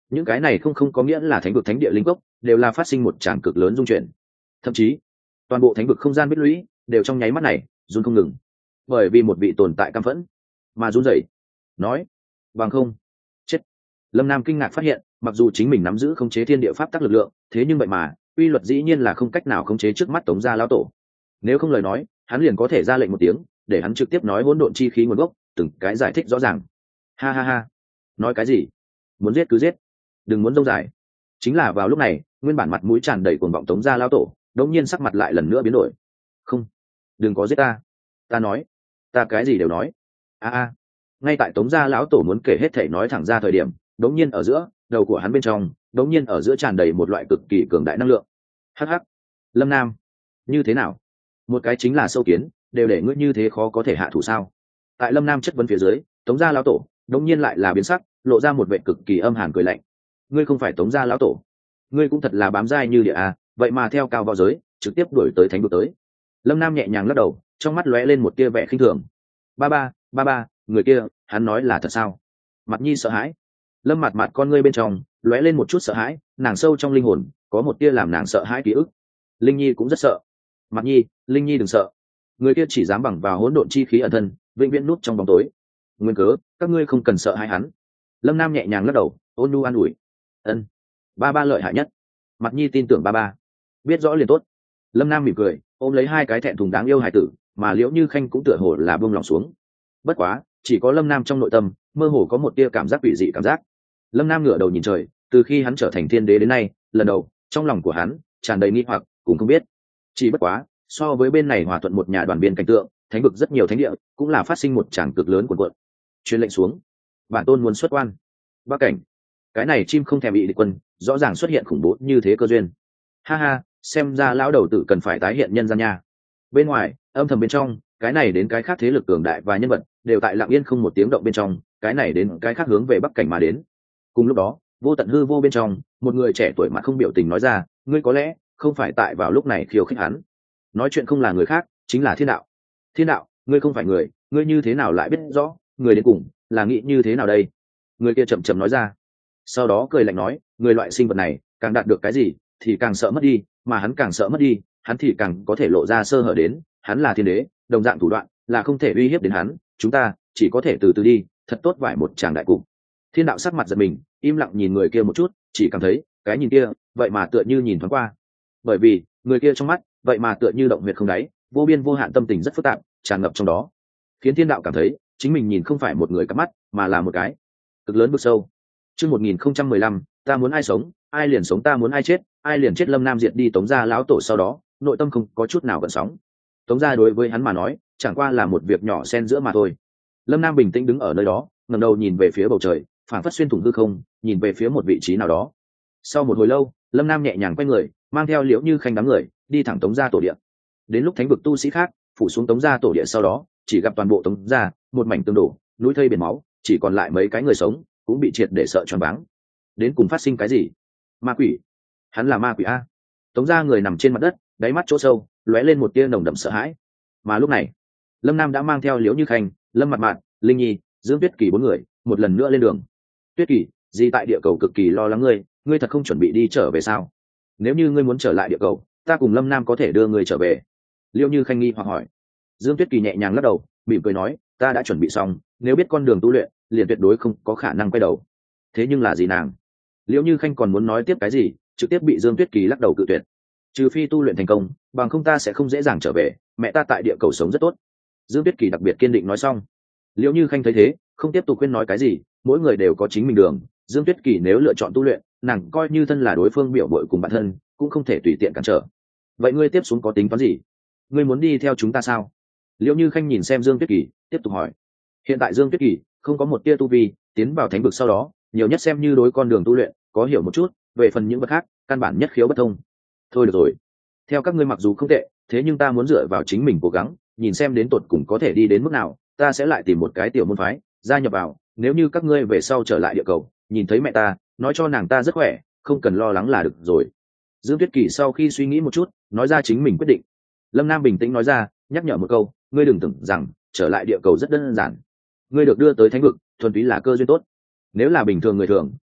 những cái này không không có nghĩa là thánh vực thánh địa linh cốc đều là phát sinh một tràng cực lớn dung chuyển, thậm chí toàn bộ thánh vực không gian bích lũy đều trong nháy mắt này run không ngừng, bởi vì một vị tồn tại căm phẫn mà run rẩy nói bằng không chết. Lâm Nam kinh ngạc phát hiện mặc dù chính mình nắm giữ khống chế thiên địa pháp tắc lực lượng, thế nhưng vậy mà quy luật dĩ nhiên là không cách nào khống chế trước mắt Tống gia lão tổ. Nếu không lời nói hắn liền có thể ra lệnh một tiếng để hắn trực tiếp nói hỗn độn chi khí nguồn gốc, từng cái giải thích rõ ràng. Ha ha ha, nói cái gì, muốn giết cứ giết, đừng muốn dông dài. Chính là vào lúc này nguyên bản mặt mũi tràn đầy cuồng vọng Tống gia lão tổ đột nhiên sắc mặt lại lần nữa biến đổi. Không, đừng có giết ta, ta nói, ta cái gì đều nói. A a, ngay tại Tống gia lão tổ muốn kể hết thảy nói thẳng ra thời điểm, đột nhiên ở giữa đầu của hắn bên trong đột nhiên ở giữa tràn đầy một loại cực kỳ cường đại năng lượng. Hắc hắc, Lâm Nam, như thế nào, một cái chính là sâu kiến đều để ngươi như thế khó có thể hạ thủ sao? Tại Lâm Nam chất vấn phía dưới, Tống gia lão tổ đột nhiên lại là biến sắc, lộ ra một vẻ cực kỳ âm hàn cười lạnh. Ngươi không phải Tống gia lão tổ, ngươi cũng thật là bám dai như địa a, vậy mà theo cao vào giới trực tiếp đuổi tới thánh vực tới. Lâm Nam nhẹ nhàng lắc đầu, trong mắt lóe lên một tia vẻ khinh thường. Ba ba, ba ba, người kia, hắn nói là thật sao? Mặt Nhi sợ hãi. Lâm mặt mặt con ngươi bên trong lóe lên một chút sợ hãi, nàng sâu trong linh hồn có một tia làm nàng sợ hãi ký ức. Linh Nhi cũng rất sợ. Mặt Nhi, Linh Nhi đừng sợ. Người kia chỉ dám bằng vào hỗn độn chi khí ẩn thân, vĩnh viễn núp trong bóng tối. Nguyên cớ, các ngươi không cần sợ hãi hắn. Lâm Nam nhẹ nhàng lắc đầu, ôn nhu an ủi. Ân, ba ba lợi hại nhất. Mặt Nhi tin tưởng ba ba. Biết rõ liền tốt. Lâm Nam mỉm cười, ôm lấy hai cái thẹn thùng đáng yêu hải tử, mà Liễu Như Khanh cũng tựa hồ là buông lòng xuống. Bất quá, chỉ có Lâm Nam trong nội tâm mơ hồ có một tia cảm giác quỷ dị cảm giác. Lâm Nam ngửa đầu nhìn trời, từ khi hắn trở thành thiên đế đến nay, lần đầu trong lòng của hắn tràn đầy nghi hoặc cũng không biết. Chỉ bất quá, so với bên này hòa thuận một nhà đoàn biên cảnh tượng, thánh vực rất nhiều thánh địa cũng là phát sinh một tràng cực lớn cuộn cuộn. Truyền lệnh xuống, bản tôn muốn xuất quan. Bắc cảnh, cái này chim không thèm bị địch quân, rõ ràng xuất hiện khủng bố như thế cơ duyên. Ha ha, xem ra lão đầu tử cần phải tái hiện nhân gian nha. Bên ngoài, âm thầm bên trong, cái này đến cái khác thế lực cường đại và nhân vật đều tại lặng yên không một tiếng động bên trong, cái này đến cái khác hướng về Bắc cảnh mà đến. Cùng lúc đó, vô tận hư vô bên trong, một người trẻ tuổi mặt không biểu tình nói ra, ngươi có lẽ không phải tại vào lúc này khiêu khích hắn. Nói chuyện không là người khác, chính là Thiên Đạo. Thiên Đạo, ngươi không phải người, ngươi như thế nào lại biết rõ người đến cùng là nghĩ như thế nào đây? Người kia chậm chậm nói ra. Sau đó cười lạnh nói, người loại sinh vật này càng đạt được cái gì thì càng sợ mất đi, mà hắn càng sợ mất đi, hắn thì càng có thể lộ ra sơ hở đến. Hắn là thiên đế, đồng dạng thủ đoạn là không thể uy hiếp đến hắn, chúng ta chỉ có thể từ từ đi, thật tốt vải một tràng đại cục. Thiên Đạo sắc mặt giật mình, im lặng nhìn người kia một chút, chỉ cảm thấy cái nhìn kia vậy mà tựa như nhìn thoáng qua, bởi vì người kia trong mắt vậy mà tựa như động huyệt không đáy, vô biên vô hạn tâm tình rất phức tạp tràn ngập trong đó, khiến Thiên Đạo cảm thấy chính mình nhìn không phải một người cặp mắt, mà là một cái cực lớn vực sâu. Chương một nghìn không trăm mười lăm, ta muốn ai sống ai liền sống, ta muốn ai chết ai liền chết. Lâm Nam diệt đi Tống gia lão tổ sau đó, nội tâm không có chút nào gợn sóng. Tống gia đối với hắn mà nói chẳng qua là một việc nhỏ xen giữa mà thôi. Lâm Nam bình tĩnh đứng ở nơi đó, ngẩng đầu nhìn về phía bầu trời, phảng phất xuyên thủng hư không, nhìn về phía một vị trí nào đó. Sau một hồi lâu, Lâm Nam nhẹ nhàng quay người, mang theo Liễu Như Khanh đám người đi thẳng Tống gia tổ địa. Đến lúc thánh vực tu sĩ khác phủ xuống Tống gia tổ địa sau đó, chỉ gặp toàn bộ Tống gia một mảnh tương đổ, núi thây biển máu, chỉ còn lại mấy cái người sống cũng bị triệt để sợ choáng váng. Đến cùng phát sinh cái gì? Ma quỷ? Hắn là ma quỷ a? Tống gia người nằm trên mặt đất, đáy mắt chỗ sâu lóe lên một tia nồng đậm sợ hãi. Mà lúc này, Lâm Nam đã mang theo Liễu Như Khanh, Lâm Mạt Mạt, Linh Nhi, Dương Tuyết Kỳ bốn người một lần nữa lên đường. Tuyết Kỳ, gì tại địa cầu cực kỳ lo lắng ngươi, ngươi thật không chuẩn bị đi trở về sao? Nếu như ngươi muốn trở lại địa cầu, ta cùng Lâm Nam có thể đưa ngươi trở về. Liễu Như Khanh nghi hoặc hỏi. Dương Tuyết Kỳ nhẹ nhàng lắc đầu, mỉm cười nói, ta đã chuẩn bị xong, nếu biết con đường tu luyện, liền tuyệt đối không có khả năng quay đầu. Thế nhưng là gì nàng? Liễu Như Khanh còn muốn nói tiếp cái gì, trực tiếp bị Dương Tuyết Kỳ lắc đầu cự tuyệt. Trừ phi tu luyện thành công, bằng không ta sẽ không dễ dàng trở về, mẹ ta tại địa cầu sống rất tốt. Dương Tuyết Kỳ đặc biệt kiên định nói xong. Liễu Như Khanh thấy thế, không tiếp tục khuyên nói cái gì, mỗi người đều có chính mình đường. Dương Tuyết Kỳ nếu lựa chọn tu luyện, nàng coi như thân là đối phương biểu bội cùng bản thân, cũng không thể tùy tiện cản trở. Vậy ngươi tiếp xuống có tính toán gì? Ngươi muốn đi theo chúng ta sao? Liễu Như Khanh nhìn xem Dương Tuyết Kỳ, tiếp tục hỏi. Hiện tại Dương Tuyết Kỳ không có một tia tu vi, tiến vào thánh vực sau đó, nhiều nhất xem như đối con đường tu luyện có hiểu một chút, về phần những vật khác, căn bản nhất khiếu bất thông. Thôi được rồi, theo các ngươi mặc dù không tệ, thế nhưng ta muốn dựa vào chính mình cố gắng, nhìn xem đến tột cùng có thể đi đến mức nào, ta sẽ lại tìm một cái tiểu môn phái gia nhập vào. Nếu như các ngươi về sau trở lại địa cầu, nhìn thấy mẹ ta, nói cho nàng ta rất khỏe, không cần lo lắng là được rồi. Dương Tuyết Kỳ sau khi suy nghĩ một chút, nói ra chính mình quyết định. Lâm Nam bình tĩnh nói ra, nhắc nhở một câu, ngươi đừng tưởng rằng trở lại địa cầu rất đơn giản. Ngươi được đưa tới thánh vực thuần túy là cơ duyên tốt. Nếu là bình thường người thường,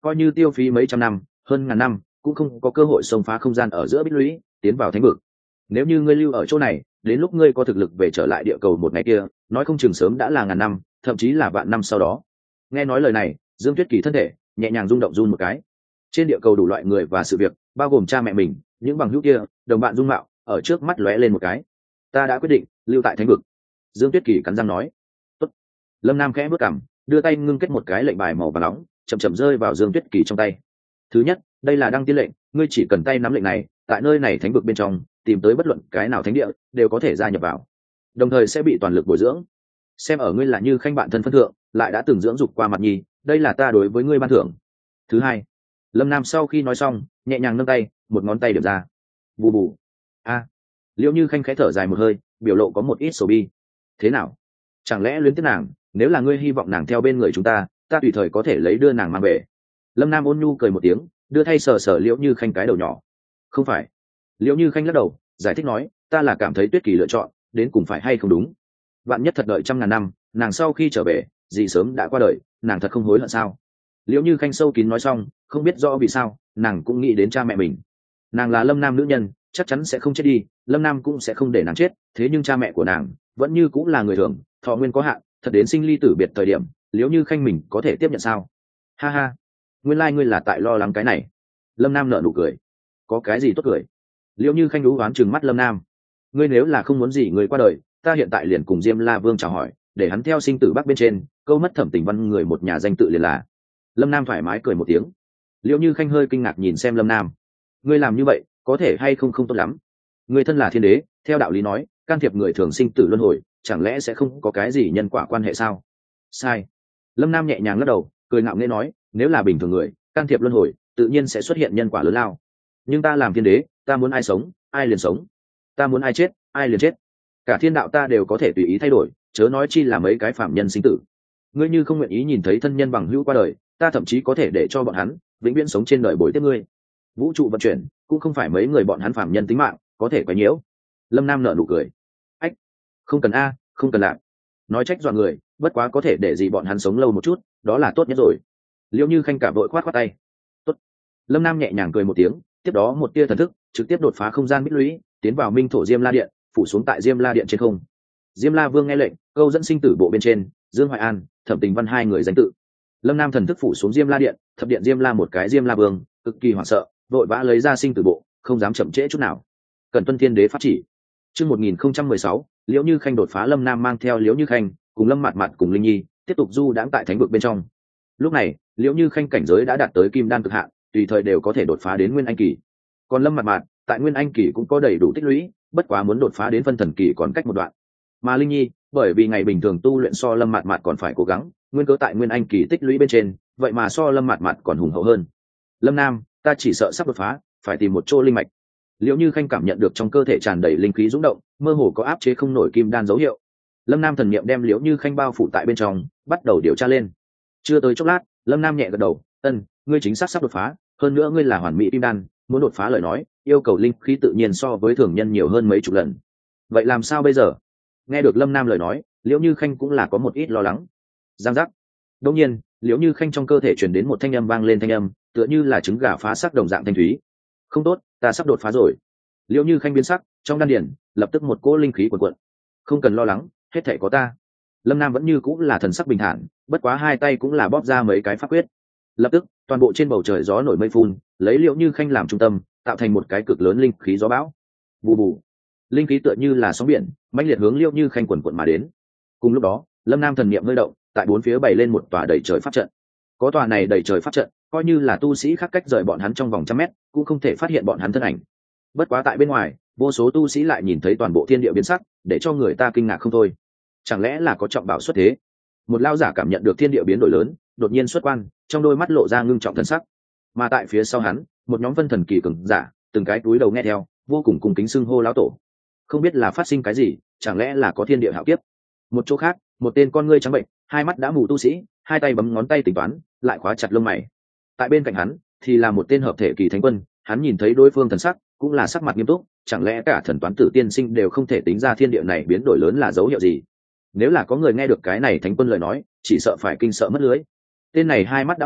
coi như tiêu phí mấy trăm năm hơn ngàn năm cũng không có cơ hội xông phá không gian ở giữa bích lũy tiến vào thánh vực. Nếu như ngươi lưu ở chỗ này, đến lúc ngươi có thực lực về trở lại địa cầu một ngày kia, nói không chừng sớm đã là ngàn năm thậm chí là vạn năm sau đó. Nghe nói lời này, Dương Tuyết Kỳ thân thể nhẹ nhàng rung động run một cái. Trên địa cầu đủ loại người và sự việc, bao gồm cha mẹ mình, những bằng hữu kia, đồng bạn dung mạo, ở trước mắt lóe lên một cái. Ta đã quyết định lưu tại thánh vực. Dương Tuyết Kỳ cắn răng nói. Tốt. Lâm Nam khẽ bước cằm, đưa tay ngưng kết một cái lệnh bài màu vàng nóng, chậm chậm rơi vào Dương Tuyết Kỳ trong tay. Thứ nhất, đây là đăng tiên lệnh, ngươi chỉ cần tay nắm lệnh này, tại nơi này thánh vực bên trong, tìm tới bất luận cái nào thánh địa, đều có thể gia nhập vào, đồng thời sẽ bị toàn lực bồi dưỡng. Xem ở ngươi là Như Khanh bạn thân phân thượng, lại đã từng dưỡng dục qua Mặt Nhi, đây là ta đối với ngươi ban thưởng. Thứ hai, Lâm Nam sau khi nói xong, nhẹ nhàng nâng tay, một ngón tay điểm ra. Bù bù. A. À. Liễu Như Khanh khẽ thở dài một hơi, biểu lộ có một ít sầu bi. Thế nào? Chẳng lẽ luyến tiếc nàng? Nếu là ngươi hy vọng nàng theo bên người chúng ta, ta tùy thời có thể lấy đưa nàng mang về. Lâm Nam ôn nhu cười một tiếng, đưa thay sờ sờ Liễu Như Khanh cái đầu nhỏ. Không phải. Liễu Như Khanh lắc đầu, giải thích nói, ta là cảm thấy Tuyết Kỳ lựa chọn, đến cùng phải hay không đúng. Vạn nhất thật đợi trăm ngàn năm, nàng sau khi trở về, dì sớm đã qua đời, nàng thật không hối hận sao? Liễu Như Khanh sâu kín nói xong, không biết rõ vì sao, nàng cũng nghĩ đến cha mẹ mình. Nàng là Lâm Nam nữ nhân, chắc chắn sẽ không chết đi, Lâm Nam cũng sẽ không để nàng chết, thế nhưng cha mẹ của nàng vẫn như cũng là người thường, thọ nguyên có hạn, thật đến sinh ly tử biệt thời điểm, Liễu Như Khanh mình có thể tiếp nhận sao? Ha ha, nguyên lai like ngươi là tại lo lắng cái này. Lâm Nam nở nụ cười. Có cái gì tốt cười? Liễu Như Khanh đú oán trừng mắt Lâm Nam. Ngươi nếu là không muốn gì người qua đời, ta hiện tại liền cùng Diêm La Vương chào hỏi, để hắn theo sinh tử bắc bên trên, câu mất Thẩm Tình Văn người một nhà danh tự liền là. Lâm Nam thoải mái cười một tiếng. Liễu Như Khanh hơi kinh ngạc nhìn xem Lâm Nam. Ngươi làm như vậy, có thể hay không không tốt lắm. Ngươi thân là thiên đế, theo đạo lý nói, can thiệp người thường sinh tử luân hồi, chẳng lẽ sẽ không có cái gì nhân quả quan hệ sao? Sai. Lâm Nam nhẹ nhàng lắc đầu, cười ngạo nghễ nói, nếu là bình thường người, can thiệp luân hồi, tự nhiên sẽ xuất hiện nhân quả lớn lao. Nhưng ta làm thiên đế, ta muốn ai sống, ai liền sống. Ta muốn ai chết, ai liền chết. Cả thiên đạo ta đều có thể tùy ý thay đổi, chớ nói chi là mấy cái phạm nhân sinh tử. Ngươi như không nguyện ý nhìn thấy thân nhân bằng hữu qua đời, ta thậm chí có thể để cho bọn hắn vĩnh viễn sống trên đời bồi tiếp ngươi. Vũ trụ vận chuyển cũng không phải mấy người bọn hắn phạm nhân tính mạng có thể quấy nhiễu. Lâm Nam nở nụ cười. Ách, không cần a, không cần làm. Nói trách dọa người, bất quá có thể để gì bọn hắn sống lâu một chút, đó là tốt nhất rồi. Liễu Như Khanh cả vội khoát khoát tay. Tốt. Lâm Nam nhẹ nhàng cười một tiếng, tiếp đó một tia thần thức trực tiếp đột phá không gian bích lũy, tiến vào minh thổ Diêm La Điện, phủ xuống tại Diêm La Điện trên không. Diêm La Vương nghe lệnh, câu dẫn sinh tử bộ bên trên, Dương Hoài An, Thẩm Tình Văn hai người danh tự. Lâm Nam thần thức phủ xuống Diêm La Điện, thập điện Diêm La một cái Diêm La Vương, cực kỳ hoảng sợ, vội vã lấy ra sinh tử bộ, không dám chậm trễ chút nào. Cần tuân thiên đế pháp chỉ. Chương một nghìn không trăm mười sáu, Liễu Như Khanh đột phá. Lâm Nam mang theo Liễu Như Khanh, cùng Lâm Mạt Mạt cùng Linh Nhi, tiếp tục du đãng tại thánh vực bên trong. Lúc này, Liễu Như Khanh cảnh giới đã đạt tới kim đan cực hạn, tùy thời đều có thể đột phá đến nguyên anh kỳ. Còn Lâm Mạt Mạt, tại nguyên anh kỳ cũng có đầy đủ tích lũy, bất quá muốn đột phá đến phân thần kỳ còn cách một đoạn. Mà Linh Nhi, bởi vì ngày bình thường tu luyện so Lâm Mạt Mạt còn phải cố gắng, nguyên cớ tại nguyên anh kỳ tích lũy bên trên, vậy mà so Lâm Mạt Mạt còn hùng hậu hơn. Lâm Nam, ta chỉ sợ sắp đột phá, phải tìm một chỗ linh mạch. Liễu Như Khanh cảm nhận được trong cơ thể tràn đầy linh khí dũng động, mơ hồ có áp chế không nổi kim đan dấu hiệu. Lâm Nam thần niệm đem Liễu Như Khanh bao phủ tại bên trong, bắt đầu điều tra lên. Chưa tới chốc lát, Lâm Nam nhẹ gật đầu, "Ân, ngươi chính xác sắp đột phá, hơn nữa ngươi là hoàn mỹ kim đan, muốn đột phá lời nói, yêu cầu linh khí tự nhiên so với thường nhân nhiều hơn mấy chục lần. Vậy làm sao bây giờ?" Nghe được Lâm Nam lời nói, Liễu Như Khanh cũng là có một ít lo lắng. Giang giác. Đột nhiên, Liễu Như Khanh trong cơ thể truyền đến một thanh âm vang lên, thanh âm tựa như là trứng gà phá xác đồng dạng thanh thúy. "Không tốt, ta sắp đột phá rồi." Liễu Như Khanh biến sắc, trong đan điển lập tức một cỗ linh khí cuồn cuộn. "Không cần lo lắng, hết thảy có ta." Lâm Nam vẫn như cũng là thần sắc bình thản, bất quá hai tay cũng là bóp ra mấy cái pháp quyết. Lập tức, toàn bộ trên bầu trời gió nổi mây phun, lấy Liễu Như Khanh làm trung tâm, tạo thành một cái cực lớn linh khí gió bão. Bù bù. Linh khí tựa như là sóng biển, mãnh liệt hướng Liễu Như Khanh quần quần mà đến. Cùng lúc đó, Lâm Nam thần niệm hơi động, tại bốn phía bày lên một tòa đầy trời pháp trận. Có tòa này đầy trời pháp trận, coi như là tu sĩ khác cách rời bọn hắn trong vòng trăm mét, cũng không thể phát hiện bọn hắn thân ảnh. Bất quá tại bên ngoài, vô số tu sĩ lại nhìn thấy toàn bộ thiên địa biến sắc, để cho người ta kinh ngạc không thôi. Chẳng lẽ là có trọng bảo xuất thế? Một lao giả cảm nhận được thiên địa biến đổi lớn, đột nhiên xuất quan, trong đôi mắt lộ ra ngưng trọng thần sắc. Mà tại phía sau hắn, một nhóm vân thần kỳ cường giả, từng cái túi đầu nghe theo, vô cùng cung kính xưng hô lão tổ. Không biết là phát sinh cái gì, chẳng lẽ là có thiên địa hạo kiếp? Một chỗ khác, một tên con ngươi trắng bệnh, hai mắt đã mù tu sĩ, hai tay bấm ngón tay tính toán, lại khóa chặt lông mày. Tại bên cạnh hắn, thì là một tên hợp thể kỳ thánh quân, hắn nhìn thấy đối phương thần sắc, cũng là sắc mặt nghiêm túc, chẳng lẽ cả thần toán tử tiên sinh đều không thể tính ra thiên địa này biến đổi lớn là dấu hiệu gì? Nếu là có người nghe được cái này thánh quân lời nói, chỉ sợ phải kinh sợ mất lưới. Tên này hai mắt đã mù,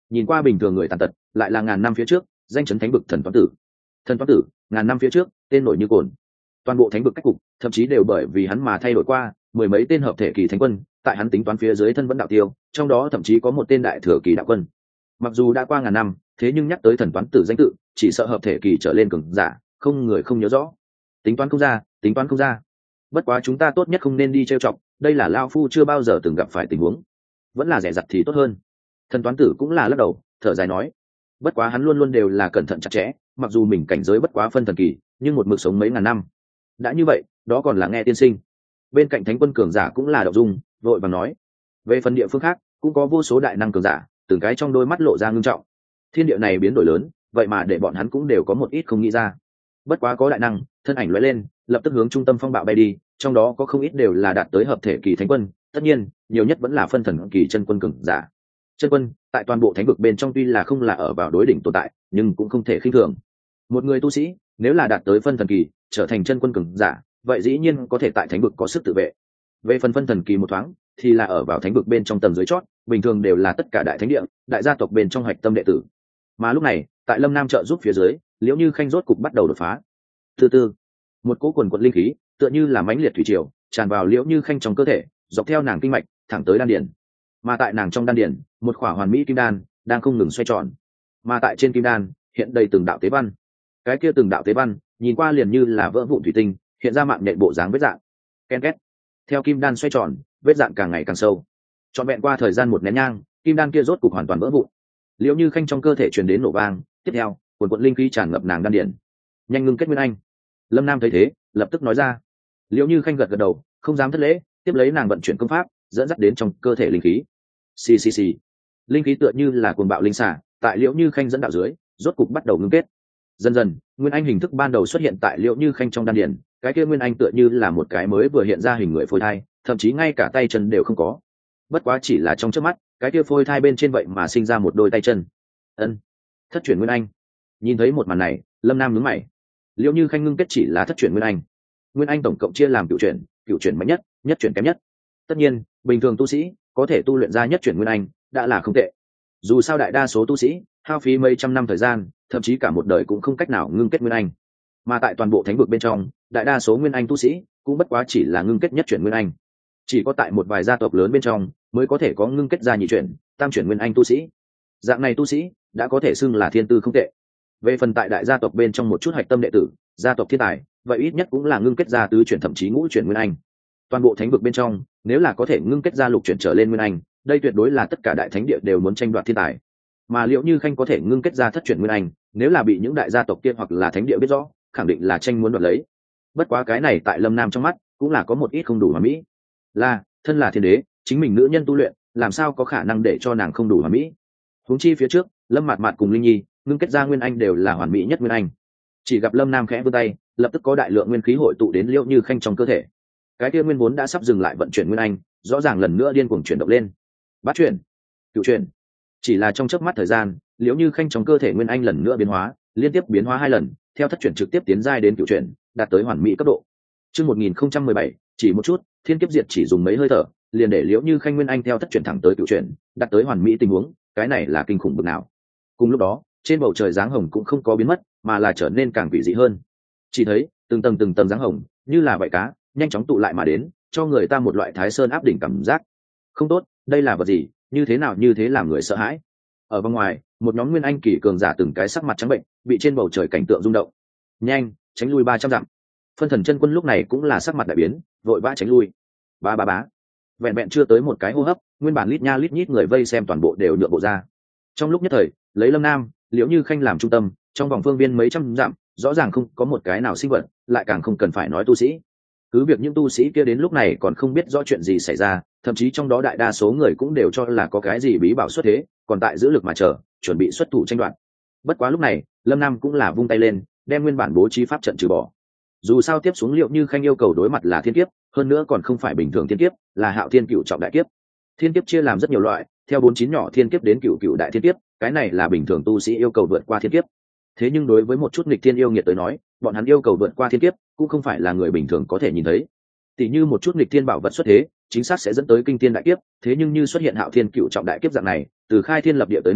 nhìn qua bình thường người tàn tật, lại là ngàn năm phía trước danh chấn thánh vực thần toán tử. Thần toán tử ngàn năm phía trước tên nổi như cồn, toàn bộ thánh vực cách cục thậm chí đều bởi vì hắn mà thay đổi qua. Mười mấy tên hợp thể kỳ thánh quân tại hắn tính toán phía dưới thân vẫn đạo tiêu, trong đó thậm chí có một tên đại thừa kỳ đạo quân. Mặc dù đã qua ngàn năm, thế nhưng nhắc tới thần toán tử danh tự, chỉ sợ hợp thể kỳ trở lên cường giả không người không nhớ rõ. Tính toán không ra, tính toán không ra. Bất quá chúng ta tốt nhất không nên đi trêu chọc, đây là lao phu chưa bao giờ từng gặp phải tình huống, vẫn là rẻ rặt thì tốt hơn. Thần toán tử cũng là lắc đầu thở dài nói, bất quá hắn luôn luôn đều là cẩn thận chặt chẽ, mặc dù mình cảnh giới bất quá phân thần kỳ, nhưng một mực sống mấy ngàn năm đã như vậy, đó còn là nghe tiên sinh. Bên cạnh thánh quân cường giả cũng là đậu dung vội vàng nói. Về phần địa phương khác cũng có vô số đại năng cường giả, từng cái trong đôi mắt lộ ra ngưng trọng. Thiên địa này biến đổi lớn, vậy mà để bọn hắn cũng đều có một ít không nghĩ ra. Bất quá có đại năng thân ảnh lóe lên, lập tức hướng trung tâm phong bạo bay đi, trong đó có không ít đều là đạt tới hợp thể kỳ thánh quân, tất nhiên nhiều nhất vẫn là phân thần kỳ chân quân cường giả. Chân quân tại toàn bộ thánh vực bên trong tuy là không là ở vào đối đỉnh tồn tại, nhưng cũng không thể khinh thường. Một người tu sĩ nếu là đạt tới phân thần kỳ trở thành chân quân cường giả, vậy dĩ nhiên có thể tại thánh vực có sức tự vệ. Về phần phân thần kỳ một thoáng thì là ở vào thánh vực bên trong tầng dưới chót, bình thường đều là tất cả đại thánh địa đại gia tộc bên trong hạch tâm đệ tử. Mà lúc này tại Lâm Nam trợ giúp phía dưới, Liễu Như Khanh rốt cục bắt đầu đột phá. Từ từ, một cỗ quần quật linh khí tựa như là mãnh liệt thủy triều tràn vào Liễu Như Khanh trong cơ thể, dọc theo nàng kinh mạch thẳng tới đan điền. Mà tại nàng trong đan điền, một khỏa hoàn mỹ kim đan đang không ngừng xoay tròn. Mà tại trên kim đan hiện đầy từng đạo tế văn. Cái kia từng đạo tế văn nhìn qua liền như là vỡ vụn thủy tinh, hiện ra mạng nhện bộ dáng vết dạng. Ken két. Theo kim đan xoay tròn, vết dạng càng ngày càng sâu. Trọn vẹn qua thời gian một nén nhang, kim đan kia rốt cục hoàn toàn vỡ vụn. Liễu Như Khanh trong cơ thể truyền đến nổ vang, tiếp theo, quần quần linh khí tràn ngập nàng đan điền. Nhanh ngưng kết nguyên anh. Lâm Nam thấy thế, lập tức nói ra. Liễu Như Khanh gật gật đầu, không dám thất lễ, tiếp lấy nàng vận chuyển công pháp, dẫn dắt đến trong cơ thể linh khí. Xì xì xì. Linh khí tựa như là cuồng bạo linh xả, tại Liễu Như Khanh dẫn đạo dưới, rốt cục bắt đầu ngưng kết. Dần dần, nguyên anh hình thức ban đầu xuất hiện tại Liễu Như Khanh trong đan điền, cái kia nguyên anh tựa như là một cái mới vừa hiện ra hình người phôi thai, thậm chí ngay cả tay chân đều không có. Bất quá chỉ là trong chớp mắt, cái kia phôi thai bên trên vậy mà sinh ra một đôi tay chân. Ân, thất chuyển nguyên anh. Nhìn thấy một màn này, Lâm Nam nhướng mày. Liễu Như Khanh ngưng kết chỉ là thất chuyển nguyên anh. Nguyên anh tổng cộng chia làm cửu chuyển, cửu chuyển mạnh nhất, nhất chuyển kém nhất. Tất nhiên, bình thường tu sĩ có thể tu luyện ra nhất chuyển nguyên anh đã là không tệ. Dù sao đại đa số tu sĩ hao phí mấy trăm năm thời gian, thậm chí cả một đời cũng không cách nào ngưng kết nguyên anh. Mà tại toàn bộ thánh vực bên trong, đại đa số nguyên anh tu sĩ cũng bất quá chỉ là ngưng kết nhất chuyển nguyên anh. Chỉ có tại một vài gia tộc lớn bên trong mới có thể có ngưng kết ra nhị chuyển, tam chuyển nguyên anh tu sĩ. Dạng này tu sĩ đã có thể xưng là thiên tư không tệ. Về phần tại đại gia tộc bên trong một chút hạch tâm đệ tử, gia tộc thiên tài, vậy ít nhất cũng là ngưng kết ra tứ chuyển thậm chí ngũ chuyển nguyên anh. Toàn bộ thánh vực bên trong, nếu là có thể ngưng kết ra lục chuyển trở lên nguyên anh, đây tuyệt đối là tất cả đại thánh địa đều muốn tranh đoạt thiên tài. Mà Liễu Như Khanh có thể ngưng kết ra thất chuyển nguyên anh, nếu là bị những đại gia tộc kia hoặc là thánh địa biết rõ, khẳng định là tranh muốn đoạt lấy. Bất quá cái này tại Lâm Nam trong mắt cũng là có một ít không đủ hoàn mỹ. Là, thân là thiên đế, chính mình nữ nhân tu luyện, làm sao có khả năng để cho nàng không đủ hoàn mỹ? Huống chi phía trước, Lâm Mạt Mạt cùng Linh Nhi ngưng kết ra nguyên anh đều là hoàn mỹ nhất nguyên anh. Chỉ gặp Lâm Nam khẽ vươn tay, lập tức có đại lượng nguyên khí hội tụ đến Liễu Như Khanh trong cơ thể. Cái kia nguyên vốn đã sắp dừng lại vận chuyển nguyên anh, rõ ràng lần nữa điên cuồng chuyển động lên. Bát chuyển, cửu chuyển. Chỉ là trong chớp mắt thời gian, Liễu Như Khanh trong cơ thể nguyên anh lần nữa biến hóa, liên tiếp biến hóa hai lần, theo thất chuyển trực tiếp tiến giai đến cửu chuyển, đạt tới hoàn mỹ cấp độ. Chương một nghìn không trăm mười bảy, chỉ một chút, thiên kiếp diệt chỉ dùng mấy hơi thở, liền để Liễu Như Khanh nguyên anh theo thất chuyển thẳng tới cửu chuyển, đạt tới hoàn mỹ tình huống, cái này là kinh khủng bậc nào. Cùng lúc đó, trên bầu trời dáng hồng cũng không có biến mất, mà là trở nên càng quỷ dị hơn. Chỉ thấy, từng tầng từng tầng dáng hồng, như là vảy cá, nhanh chóng tụ lại mà đến, cho người ta một loại Thái Sơn áp đỉnh cảm giác. Không tốt, đây là vật gì, như thế nào như thế làm người sợ hãi. Ở bên ngoài, một nhóm nguyên anh kỳ cường giả từng cái sắc mặt trắng bệnh, bị trên bầu trời cảnh tượng rung động. Nhanh, tránh lui ba trăm dặm. Phân Thần chân quân lúc này cũng là sắc mặt đại biến, vội vã tránh lui. Ba ba bá. Vẹn vẹn chưa tới một cái hô hấp, nguyên bản lít nha lít nhít người vây xem toàn bộ đều nhượng bộ ra. Trong lúc nhất thời, lấy Lâm Nam, Liễu Như Khanh làm trung tâm, trong vòng phương viên mấy trăm dặm, rõ ràng không có một cái nào sinh vật, lại càng không cần phải nói tu sĩ. Cứ việc những tu sĩ kia đến lúc này còn không biết rõ chuyện gì xảy ra, thậm chí trong đó đại đa số người cũng đều cho là có cái gì bí bảo xuất thế, còn tại giữ lực mà chờ, chuẩn bị xuất thủ tranh đoạt. Bất quá lúc này, Lâm Nam cũng là vung tay lên, đem nguyên bản bố trí pháp trận trừ bỏ. Dù sao tiếp xuống Liễu Như Khanh yêu cầu đối mặt là thiên kiếp, hơn nữa còn không phải bình thường thiên kiếp, là Hạo Thiên Cửu trọng đại kiếp. Thiên kiếp chia làm rất nhiều loại, theo bốn chín nhỏ thiên kiếp đến cửu cửu đại thiên kiếp, cái này là bình thường tu sĩ yêu cầu vượt qua thiên kiếp. Thế nhưng đối với một chút nghịch thiên yêu nghiệt tới nói, bọn hắn yêu cầu vượt qua thiên kiếp cũng không phải là người bình thường có thể nhìn thấy. Tỷ như một chút nghịch thiên bảo vật xuất thế, chính xác sẽ dẫn tới kinh thiên đại kiếp, thế nhưng như xuất hiện Hạo Thiên Cửu trọng đại kiếp dạng này, từ khai thiên lập địa tới nay,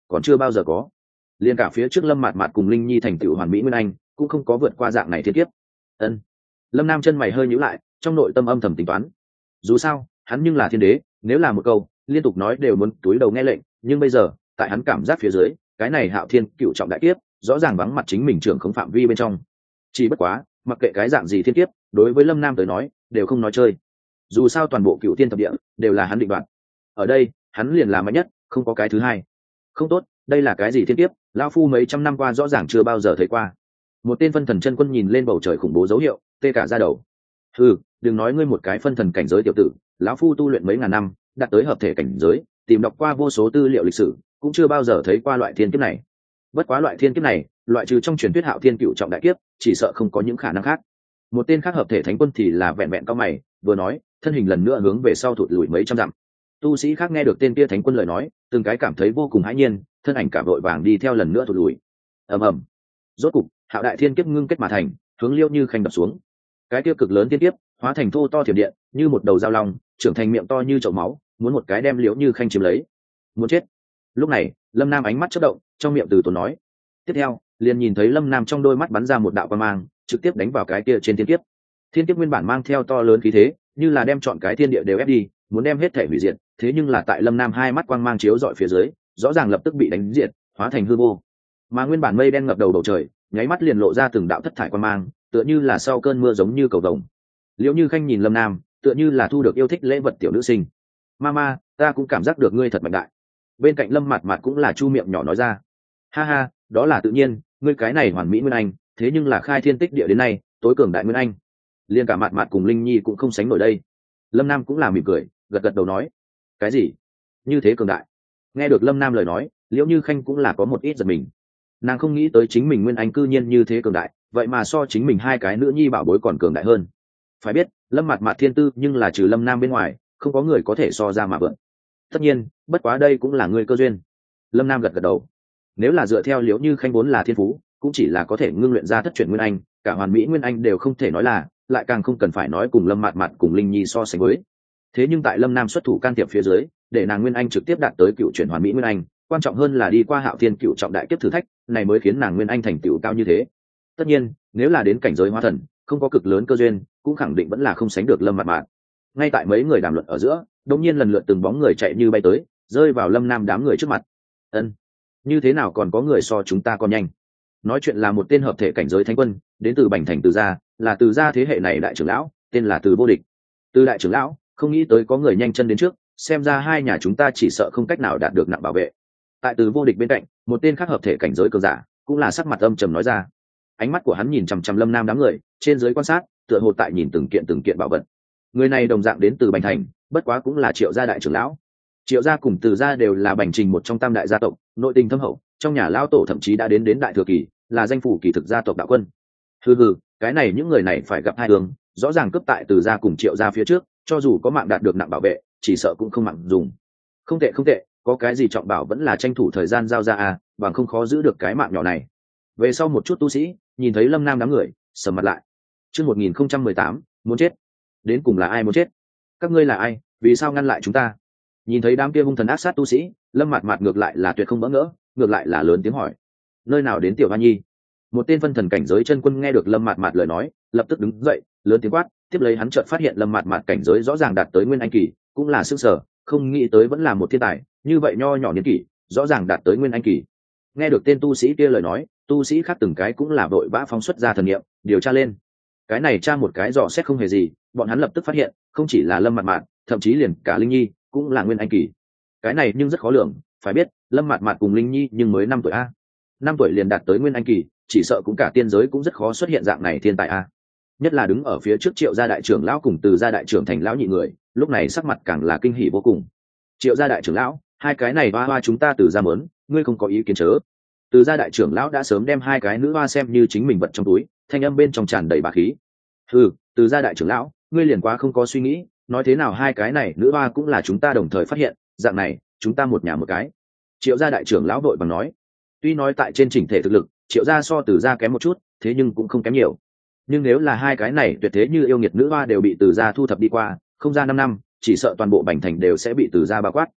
còn chưa bao giờ có. Liên cả phía trước Lâm Mạt Mạt cùng Linh Nhi thành tựu hoàn mỹ nguyên anh cũng không có vượt qua dạng này thiên kiếp. Ân. Lâm Nam chân mày hơi nhíu lại, trong nội tâm âm thầm tính toán. Dù sao hắn nhưng là thiên đế, nếu là một câu liên tục nói đều muốn túi đầu nghe lệnh, nhưng bây giờ tại hắn cảm giác phía dưới cái này Hạo Thiên cựu trọng đại kiếp rõ ràng vắng mặt chính mình trưởng không phạm vi bên trong. Chỉ bất quá mặc kệ cái dạng gì thiên kiếp, đối với Lâm Nam tới nói đều không nói chơi. Dù sao toàn bộ cựu thiên thập địa đều là hắn định đoạt, ở đây hắn liền là mạnh nhất, không có cái thứ hai. Không tốt, đây là cái gì thiên kiếp? Lão phu mấy trăm năm qua rõ ràng chưa bao giờ thấy qua. Một tên phân thần chân quân nhìn lên bầu trời khủng bố dấu hiệu, tê cả da đầu. Ừ, đừng nói ngươi một cái phân thần cảnh giới tiểu tử, lão phu tu luyện mấy ngàn năm, đạt tới hợp thể cảnh giới, tìm đọc qua vô số tư liệu lịch sử, cũng chưa bao giờ thấy qua loại thiên kiếp này. Bất quá loại thiên kiếp này, loại trừ trong truyền thuyết Hạo Thiên cựu trọng đại kiếp, chỉ sợ không có những khả năng khác. Một tên khác hợp thể thánh quân thì là vẹn vẹn cao mày, vừa nói, thân hình lần nữa hướng về sau thụt lùi mấy trăm dặm. Tu sĩ khác nghe được tên kia thánh quân lời nói, từng cái cảm thấy vô cùng hãi nhiên, thân ảnh cả vội vàng đi theo lần nữa thụt lùi. Ầm ầm. Rốt cục, Hạo đại thiên kiếp ngưng kết mà thành, hướng Liêu Như Khanh đập xuống. Cái kia cực lớn thiên kiếp, hóa thành thô to thiểm điện, như một đầu dao long, trưởng thành miệng to như chậu máu, muốn một cái đem Liễu Như Khanh chiếm lấy. Muốn chết. Lúc này, Lâm Nam ánh mắt chớp động, trong miệng từ tốn nói. Tiếp theo, liền nhìn thấy Lâm Nam trong đôi mắt bắn ra một đạo quang mang, trực tiếp đánh vào cái kia trên thiên kiếp. Thiên kiếp nguyên bản mang theo to lớn khí thế, như là đem chọn cái thiên địa đều ép đi, muốn đem hết thể hủy diệt, thế nhưng là tại Lâm Nam hai mắt quang mang chiếu rọi phía dưới, rõ ràng lập tức bị đánh diệt, hóa thành hư vô. Mà nguyên bản mây đen ngập đầu bầu trời, nháy mắt liền lộ ra từng đạo thất thải quang mang, tựa như là sau cơn mưa giống như cầu vồng. Liễu Như Khanh nhìn Lâm Nam, tựa như là thu được yêu thích lễ vật tiểu nữ sinh. Mama, ta cũng cảm giác được ngươi thật mạnh đại. Bên cạnh Lâm Mạt Mạt cũng là chu miệng nhỏ nói ra. Ha ha, đó là tự nhiên, ngươi cái này hoàn mỹ nguyên anh, thế nhưng là khai thiên tích địa đến nay tối cường đại nguyên anh, liền cả Mạt Mạt cùng Linh Nhi cũng không sánh nổi đây. Lâm Nam cũng là mỉm cười, gật gật đầu nói. Cái gì? Như thế cường đại? Nghe được Lâm Nam lời nói, Liễu Như Khanh cũng là có một ít giật mình. Nàng không nghĩ tới chính mình nguyên anh cư nhiên như thế cường đại, vậy mà so chính mình hai cái nữ nhi bảo bối còn cường đại hơn. Phải biết, Lâm Mạt Mạt thiên tư nhưng là trừ Lâm Nam bên ngoài, không có người có thể so ra mà vượn. Tất nhiên, bất quá đây cũng là người cơ duyên. Lâm Nam gật gật đầu. Nếu là dựa theo Liễu Như Khanh vốn là thiên phú, cũng chỉ là có thể ngưng luyện ra thất truyền nguyên anh, cả hoàn mỹ nguyên anh đều không thể nói là, lại càng không cần phải nói cùng Lâm Mạt Mạt cùng Linh Nhi so sánh với. Thế nhưng tại Lâm Nam xuất thủ can thiệp phía dưới, để nàng nguyên anh trực tiếp đạt tới cựu chuyển hoàn mỹ nguyên anh, quan trọng hơn là đi qua Hạo Thiên cựu trọng đại kiếp thử thách, này mới khiến nàng nguyên anh thành tựu cao như thế. Tất nhiên, nếu là đến cảnh giới hóa thần, không có cực lớn cơ duyên, cũng khẳng định vẫn là không sánh được Lâm Mạt Mạt. Ngay tại mấy người đàm luận ở giữa, đột nhiên lần lượt từng bóng người chạy như bay tới, rơi vào Lâm Nam đám người trước mặt. Ân, như thế nào còn có người so chúng ta còn nhanh? Nói chuyện là một tên hợp thể cảnh giới thánh quân, đến từ Bành Thành Từ gia, là Từ gia thế hệ này đại trưởng lão, tên là Từ Vô Địch. Từ đại trưởng lão, không nghĩ tới có người nhanh chân đến trước, xem ra hai nhà chúng ta chỉ sợ không cách nào đạt được nặng bảo vệ. Tại Từ Vô Địch bên cạnh, một tên khác hợp thể cảnh giới cường giả, cũng là sắc mặt âm trầm nói ra. Ánh mắt của hắn nhìn chằm chằm Lâm Nam đám người, trên dưới quan sát, tựa hồ tại nhìn từng kiện từng kiện bảo vật. Người này đồng dạng đến từ Bành Thành, bất quá cũng là Triệu gia đại trưởng lão. Triệu gia cùng Từ gia đều là Bành Trình một trong tam đại gia tộc, nội tình thâm hậu, trong nhà lão tổ thậm chí đã đến đến đại thừa kỳ, là danh phủ kỳ thực gia tộc đạo quân. Hừ hừ, cái này những người này phải gặp hai hướng, rõ ràng cướp tại Từ gia cùng Triệu gia phía trước, cho dù có mạng đạt được nặng bảo vệ, chỉ sợ cũng không mạng dùng. Không tệ không tệ, có cái gì trọng bảo vẫn là tranh thủ thời gian giao ra à, bằng không khó giữ được cái mạng nhỏ này. Về sau một chút tu sĩ nhìn thấy Lâm Nam đám người, sầm mặt lại. Chương một nghìn không trăm mười tám, muốn chết. Đến cùng là ai muốn chết? Các ngươi là ai, vì sao ngăn lại chúng ta? Nhìn thấy đám kia hung thần ác sát tu sĩ, Lâm Mạt Mạt ngược lại là tuyệt không bỡ ngỡ, ngược lại là lớn tiếng hỏi. Nơi nào đến tiểu hoa nhi? Một tên phân thần cảnh giới chân quân nghe được Lâm Mạt Mạt lời nói, lập tức đứng dậy, lớn tiếng quát, tiếp lấy hắn chợt phát hiện Lâm Mạt Mạt cảnh giới rõ ràng đạt tới nguyên anh kỳ, cũng là sức sở, không nghĩ tới vẫn là một thiên tài, như vậy nho nhỏ niên kỷ, rõ ràng đạt tới nguyên anh kỳ. Nghe được tên tu sĩ kia lời nói, tu sĩ khác từng cái cũng là vội vã phóng xuất ra thần niệm, điều tra lên. Cái này tra một cái dò xét không hề gì, bọn hắn lập tức phát hiện, không chỉ là Lâm Mạt Mạt, thậm chí liền cả Linh Nhi cũng là nguyên anh kỳ. Cái này nhưng rất khó lường, phải biết, Lâm Mạt Mạt cùng Linh Nhi nhưng mới năm tuổi a. năm tuổi liền đạt tới nguyên anh kỳ, chỉ sợ cũng cả tiên giới cũng rất khó xuất hiện dạng này thiên tài a. Nhất là đứng ở phía trước Triệu gia đại trưởng lão cùng Từ gia đại trưởng thành lão nhị người, lúc này sắc mặt càng là kinh hỉ vô cùng. Triệu gia đại trưởng lão, hai cái này hoa hoa chúng ta Từ gia mớn, ngươi không có ý kiến chớ? Từ gia đại trưởng lão đã sớm đem hai cái nữ hoa xem như chính mình vật trong túi, thanh âm bên trong tràn đầy bá khí. Ừ, Từ gia đại trưởng lão, ngươi liền quá không có suy nghĩ, nói thế nào hai cái này nữ hoa cũng là chúng ta đồng thời phát hiện, dạng này chúng ta một nhà một cái. Triệu gia đại trưởng lão đội bằng nói. Tuy nói tại trên chỉnh thể thực lực, Triệu gia so Từ gia kém một chút, thế nhưng cũng không kém nhiều. Nhưng nếu là hai cái này tuyệt thế như yêu nghiệt nữ hoa đều bị Từ gia thu thập đi qua, không ra năm năm, chỉ sợ toàn bộ Bành Thành đều sẽ bị Từ gia bao quát.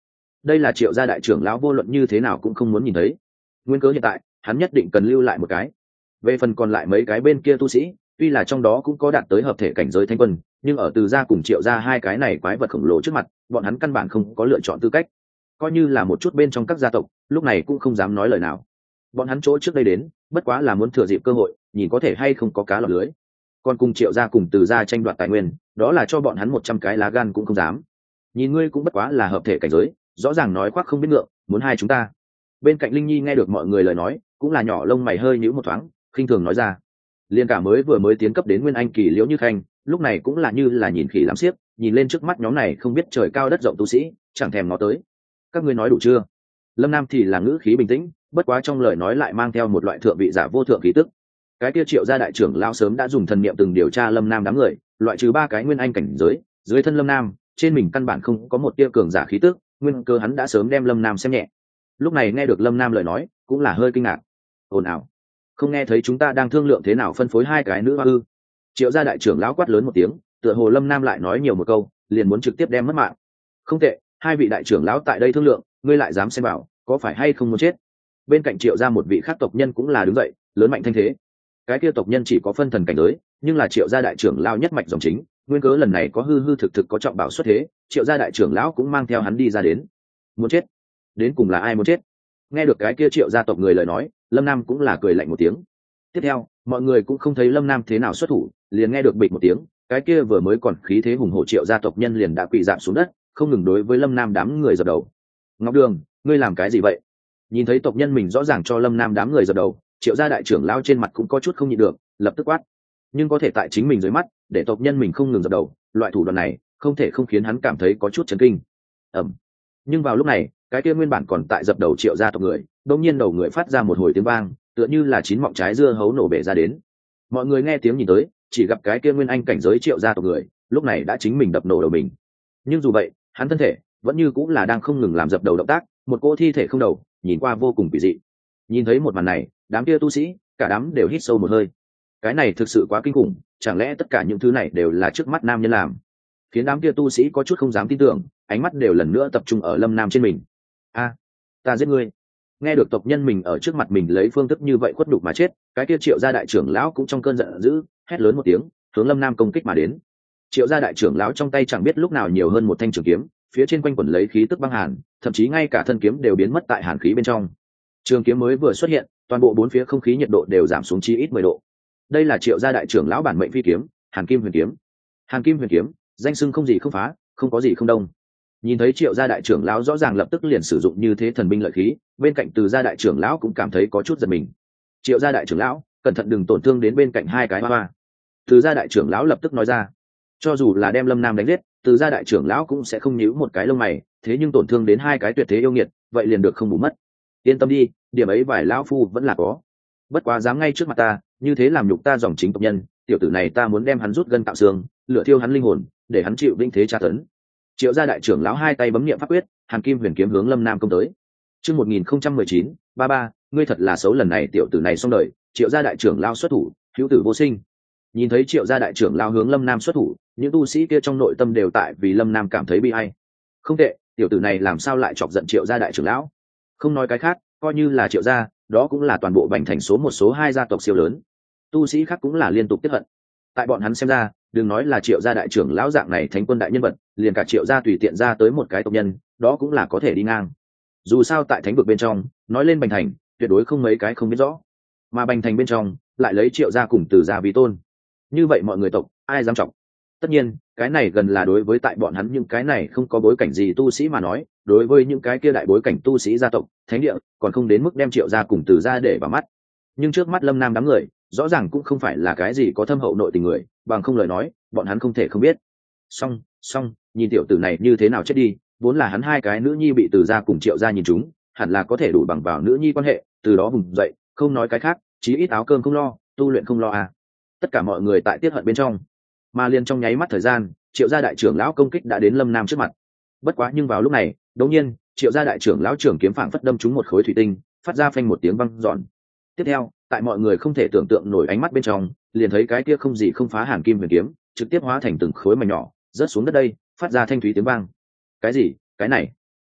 đây là triệu gia đại trưởng lão vô luận như thế nào cũng không muốn nhìn thấy. Nguyên cớ hiện tại hắn nhất định cần lưu lại một cái. Về phần còn lại mấy cái bên kia tu sĩ, tuy là trong đó cũng có đạt tới hợp thể cảnh giới thánh quân, nhưng ở từ gia cùng triệu gia hai cái này quái vật khổng lồ trước mặt, bọn hắn căn bản không có lựa chọn tư cách. Coi như là một chút bên trong các gia tộc, lúc này cũng không dám nói lời nào. Bọn hắn chỗ trước đây đến, bất quá là muốn thừa dịp cơ hội, nhìn có thể hay không có cá lọt lưới. Còn cùng triệu gia cùng từ gia tranh đoạt tài nguyên, đó là cho bọn hắn một trăm cái lá gan cũng không dám. Nhìn ngươi cũng bất quá là hợp thể cảnh giới, rõ ràng nói khoác không biết ngượng, muốn hai chúng ta. Bên cạnh Linh Nhi nghe được mọi người lời nói, cũng là nhỏ lông mày hơi nhíu một thoáng, khinh thường nói ra. Liên cả mới vừa mới tiến cấp đến nguyên anh kỳ Liễu Như Khanh, lúc này cũng là như là nhìn khỉ làm xiếc, nhìn lên trước mắt nhóm này không biết trời cao đất rộng tu sĩ, chẳng thèm ngó tới. Các ngươi nói đủ chưa? Lâm Nam thì là ngữ khí bình tĩnh, bất quá trong lời nói lại mang theo một loại thượng vị giả vô thượng khí tức. Cái kia triệu gia đại trưởng lão sớm đã dùng thần niệm từng điều tra Lâm Nam đám người, loại trừ ba cái nguyên anh cảnh giới, dưới thân Lâm Nam, trên mình căn bản không có một tia cường giả khí tức, nguyên cơ hắn đã sớm đem Lâm Nam xem nhẹ. Lúc này nghe được Lâm Nam lời nói, cũng là hơi kinh ngạc. Ồn ào, không nghe thấy chúng ta đang thương lượng thế nào phân phối hai cái nữ hoa ư? Triệu gia đại trưởng lão quát lớn một tiếng, tựa hồ Lâm Nam lại nói nhiều một câu, liền muốn trực tiếp đem mất mạng. Không tệ, hai vị đại trưởng lão tại đây thương lượng, ngươi lại dám xem bảo, có phải hay không muốn chết? Bên cạnh triệu gia một vị khác tộc nhân cũng là đứng dậy, lớn mạnh thanh thế. Cái kia tộc nhân chỉ có phân thần cảnh giới, nhưng là triệu gia đại trưởng lão nhất mạch dòng chính, nguyên cớ lần này có hư hư thực thực có trọng bảo xuất thế, triệu gia đại trưởng lão cũng mang theo hắn đi ra đến. Muốn chết? Đến cùng là ai muốn chết? Nghe được cái kia triệu gia tộc người lời nói, Lâm Nam cũng là cười lạnh một tiếng. Tiếp theo, mọi người cũng không thấy Lâm Nam thế nào xuất thủ, liền nghe được bịch một tiếng, cái kia vừa mới còn khí thế hùng hổ triệu gia tộc nhân liền đã quỳ rạp xuống đất, không ngừng đối với Lâm Nam đám người dập đầu. Ngọc Đường, ngươi làm cái gì vậy? Nhìn thấy tộc nhân mình rõ ràng cho Lâm Nam đám người dập đầu, triệu gia đại trưởng lão trên mặt cũng có chút không nhịn được, lập tức quát. Nhưng có thể tại chính mình dưới mắt, để tộc nhân mình không ngừng dập đầu, loại thủ đoạn này không thể không khiến hắn cảm thấy có chút chấn kinh. Ầm. Nhưng vào lúc này, cái kia nguyên bản còn tại dập đầu triệu gia tộc người, đột nhiên đầu người phát ra một hồi tiếng vang, tựa như là chín mọng trái dưa hấu nổ bể ra đến. Mọi người nghe tiếng nhìn tới, chỉ gặp cái kia nguyên anh cảnh giới triệu gia tộc người, lúc này đã chính mình đập nổ đầu mình. Nhưng dù vậy, hắn thân thể vẫn như cũng là đang không ngừng làm dập đầu động tác, một cỗ thi thể không đầu, nhìn qua vô cùng kỳ dị. Nhìn thấy một màn này, đám kia tu sĩ, cả đám đều hít sâu một hơi. Cái này thực sự quá kinh khủng, chẳng lẽ tất cả những thứ này đều là trước mắt nam nhân làm? Khiến đám kia tu sĩ có chút không dám tin tưởng, ánh mắt đều lần nữa tập trung ở Lâm Nam trên mình. A, ta giết ngươi! Nghe được tộc nhân mình ở trước mặt mình lấy phương thức như vậy khuất nhục mà chết, cái kia triệu gia đại trưởng lão cũng trong cơn giận dữ, hét lớn một tiếng, hướng Lâm Nam công kích mà đến. Triệu gia đại trưởng lão trong tay chẳng biết lúc nào nhiều hơn một thanh trường kiếm, phía trên quanh quẩn lấy khí tức băng hàn, thậm chí ngay cả thân kiếm đều biến mất tại hàn khí bên trong. Trường kiếm mới vừa xuất hiện, toàn bộ bốn phía không khí nhiệt độ đều giảm xuống chi ít mười độ. Đây là triệu gia đại trưởng lão bản mệnh phi kiếm, Hàn Kim Huyền Kiếm. Hàn Kim Huyền Kiếm, danh xưng không gì không phá, không có gì không đông. Nhìn thấy triệu gia đại trưởng lão rõ ràng lập tức liền sử dụng như thế thần binh lợi khí, bên cạnh từ gia đại trưởng lão cũng cảm thấy có chút giật mình. Triệu gia đại trưởng lão, cẩn thận đừng tổn thương đến bên cạnh hai cái hoa hoa. Từ gia đại trưởng lão lập tức nói ra, cho dù là đem Lâm Nam đánh giết, từ gia đại trưởng lão cũng sẽ không nhíu một cái lông mày, thế nhưng tổn thương đến hai cái tuyệt thế yêu nghiệt, vậy liền được không bù mất. Yên tâm đi, điểm ấy vài lão phu vẫn là có. Bất quá dám ngay trước mặt ta, như thế làm nhục ta dòng chính tộc nhân, tiểu tử này ta muốn đem hắn rút gân tạo xương, lửa thiêu hắn linh hồn, để hắn chịu vinh thế tra tấn. Triệu gia đại trưởng lão hai tay bấm niệm pháp quyết, Hàn Kim Huyền Kiếm hướng Lâm Nam công tới. Chương một nghìn không trăm mười chín, ba ba, ngươi thật là xấu, lần này tiểu tử này xong đời, Triệu gia đại trưởng lão xuất thủ, hữu tử vô sinh. Nhìn thấy Triệu gia đại trưởng lão hướng Lâm Nam xuất thủ, những tu sĩ kia trong nội tâm đều tại vì Lâm Nam cảm thấy bi ai. Không tệ, tiểu tử này làm sao lại chọc giận Triệu gia đại trưởng lão? Không nói cái khác, coi như là Triệu gia, đó cũng là toàn bộ Bành Thành số một số hai gia tộc siêu lớn. Tu sĩ khác cũng là liên tục tiếp hận. Tại bọn hắn xem ra, đừng nói là Triệu gia đại trưởng lão dạng này thánh quân đại nhân vật, liền cả Triệu gia tùy tiện ra tới một cái tộc nhân, đó cũng là có thể đi ngang. Dù sao tại thánh vực bên trong, nói lên Bành Thành, tuyệt đối không mấy cái không biết rõ. Mà Bành Thành bên trong, lại lấy Triệu gia cùng Từ gia vì tôn. Như vậy mọi người tộc, ai dám trọng? Tất nhiên, cái này gần là đối với tại bọn hắn những cái này không có bối cảnh gì tu sĩ mà nói, đối với những cái kia đại bối cảnh tu sĩ gia tộc, thánh địa, còn không đến mức đem Triệu gia cùng Từ gia để vào mắt. Nhưng trước mắt Lâm Nam đám người, rõ ràng cũng không phải là cái gì có thâm hậu nội tình người, bằng không lời nói, bọn hắn không thể không biết. Song, song, nhìn tiểu tử này như thế nào chết đi, vốn là hắn hai cái nữ nhi bị Từ gia cùng Triệu gia nhìn chúng, hẳn là có thể đủ bằng vào nữ nhi quan hệ, từ đó vùng dậy, không nói cái khác, chí ít áo cơm không lo, tu luyện không lo à. Tất cả mọi người tại tiết hận bên trong, mà liền trong nháy mắt thời gian, Triệu gia đại trưởng lão công kích đã đến Lâm Nam trước mặt. Bất quá nhưng vào lúc này, đột nhiên, Triệu gia đại trưởng lão trưởng kiếm phảng phất đâm trúng một khối thủy tinh, phát ra phanh một tiếng vang dọn. Tiếp theo, tại mọi người không thể tưởng tượng nổi ánh mắt bên trong, liền thấy cái kia không gì không phá Hàn Kim Huyền Kiếm, trực tiếp hóa thành từng khối mảnh nhỏ, rớt xuống đất đây, phát ra thanh thúy tiếng vang. Cái gì? Cái này?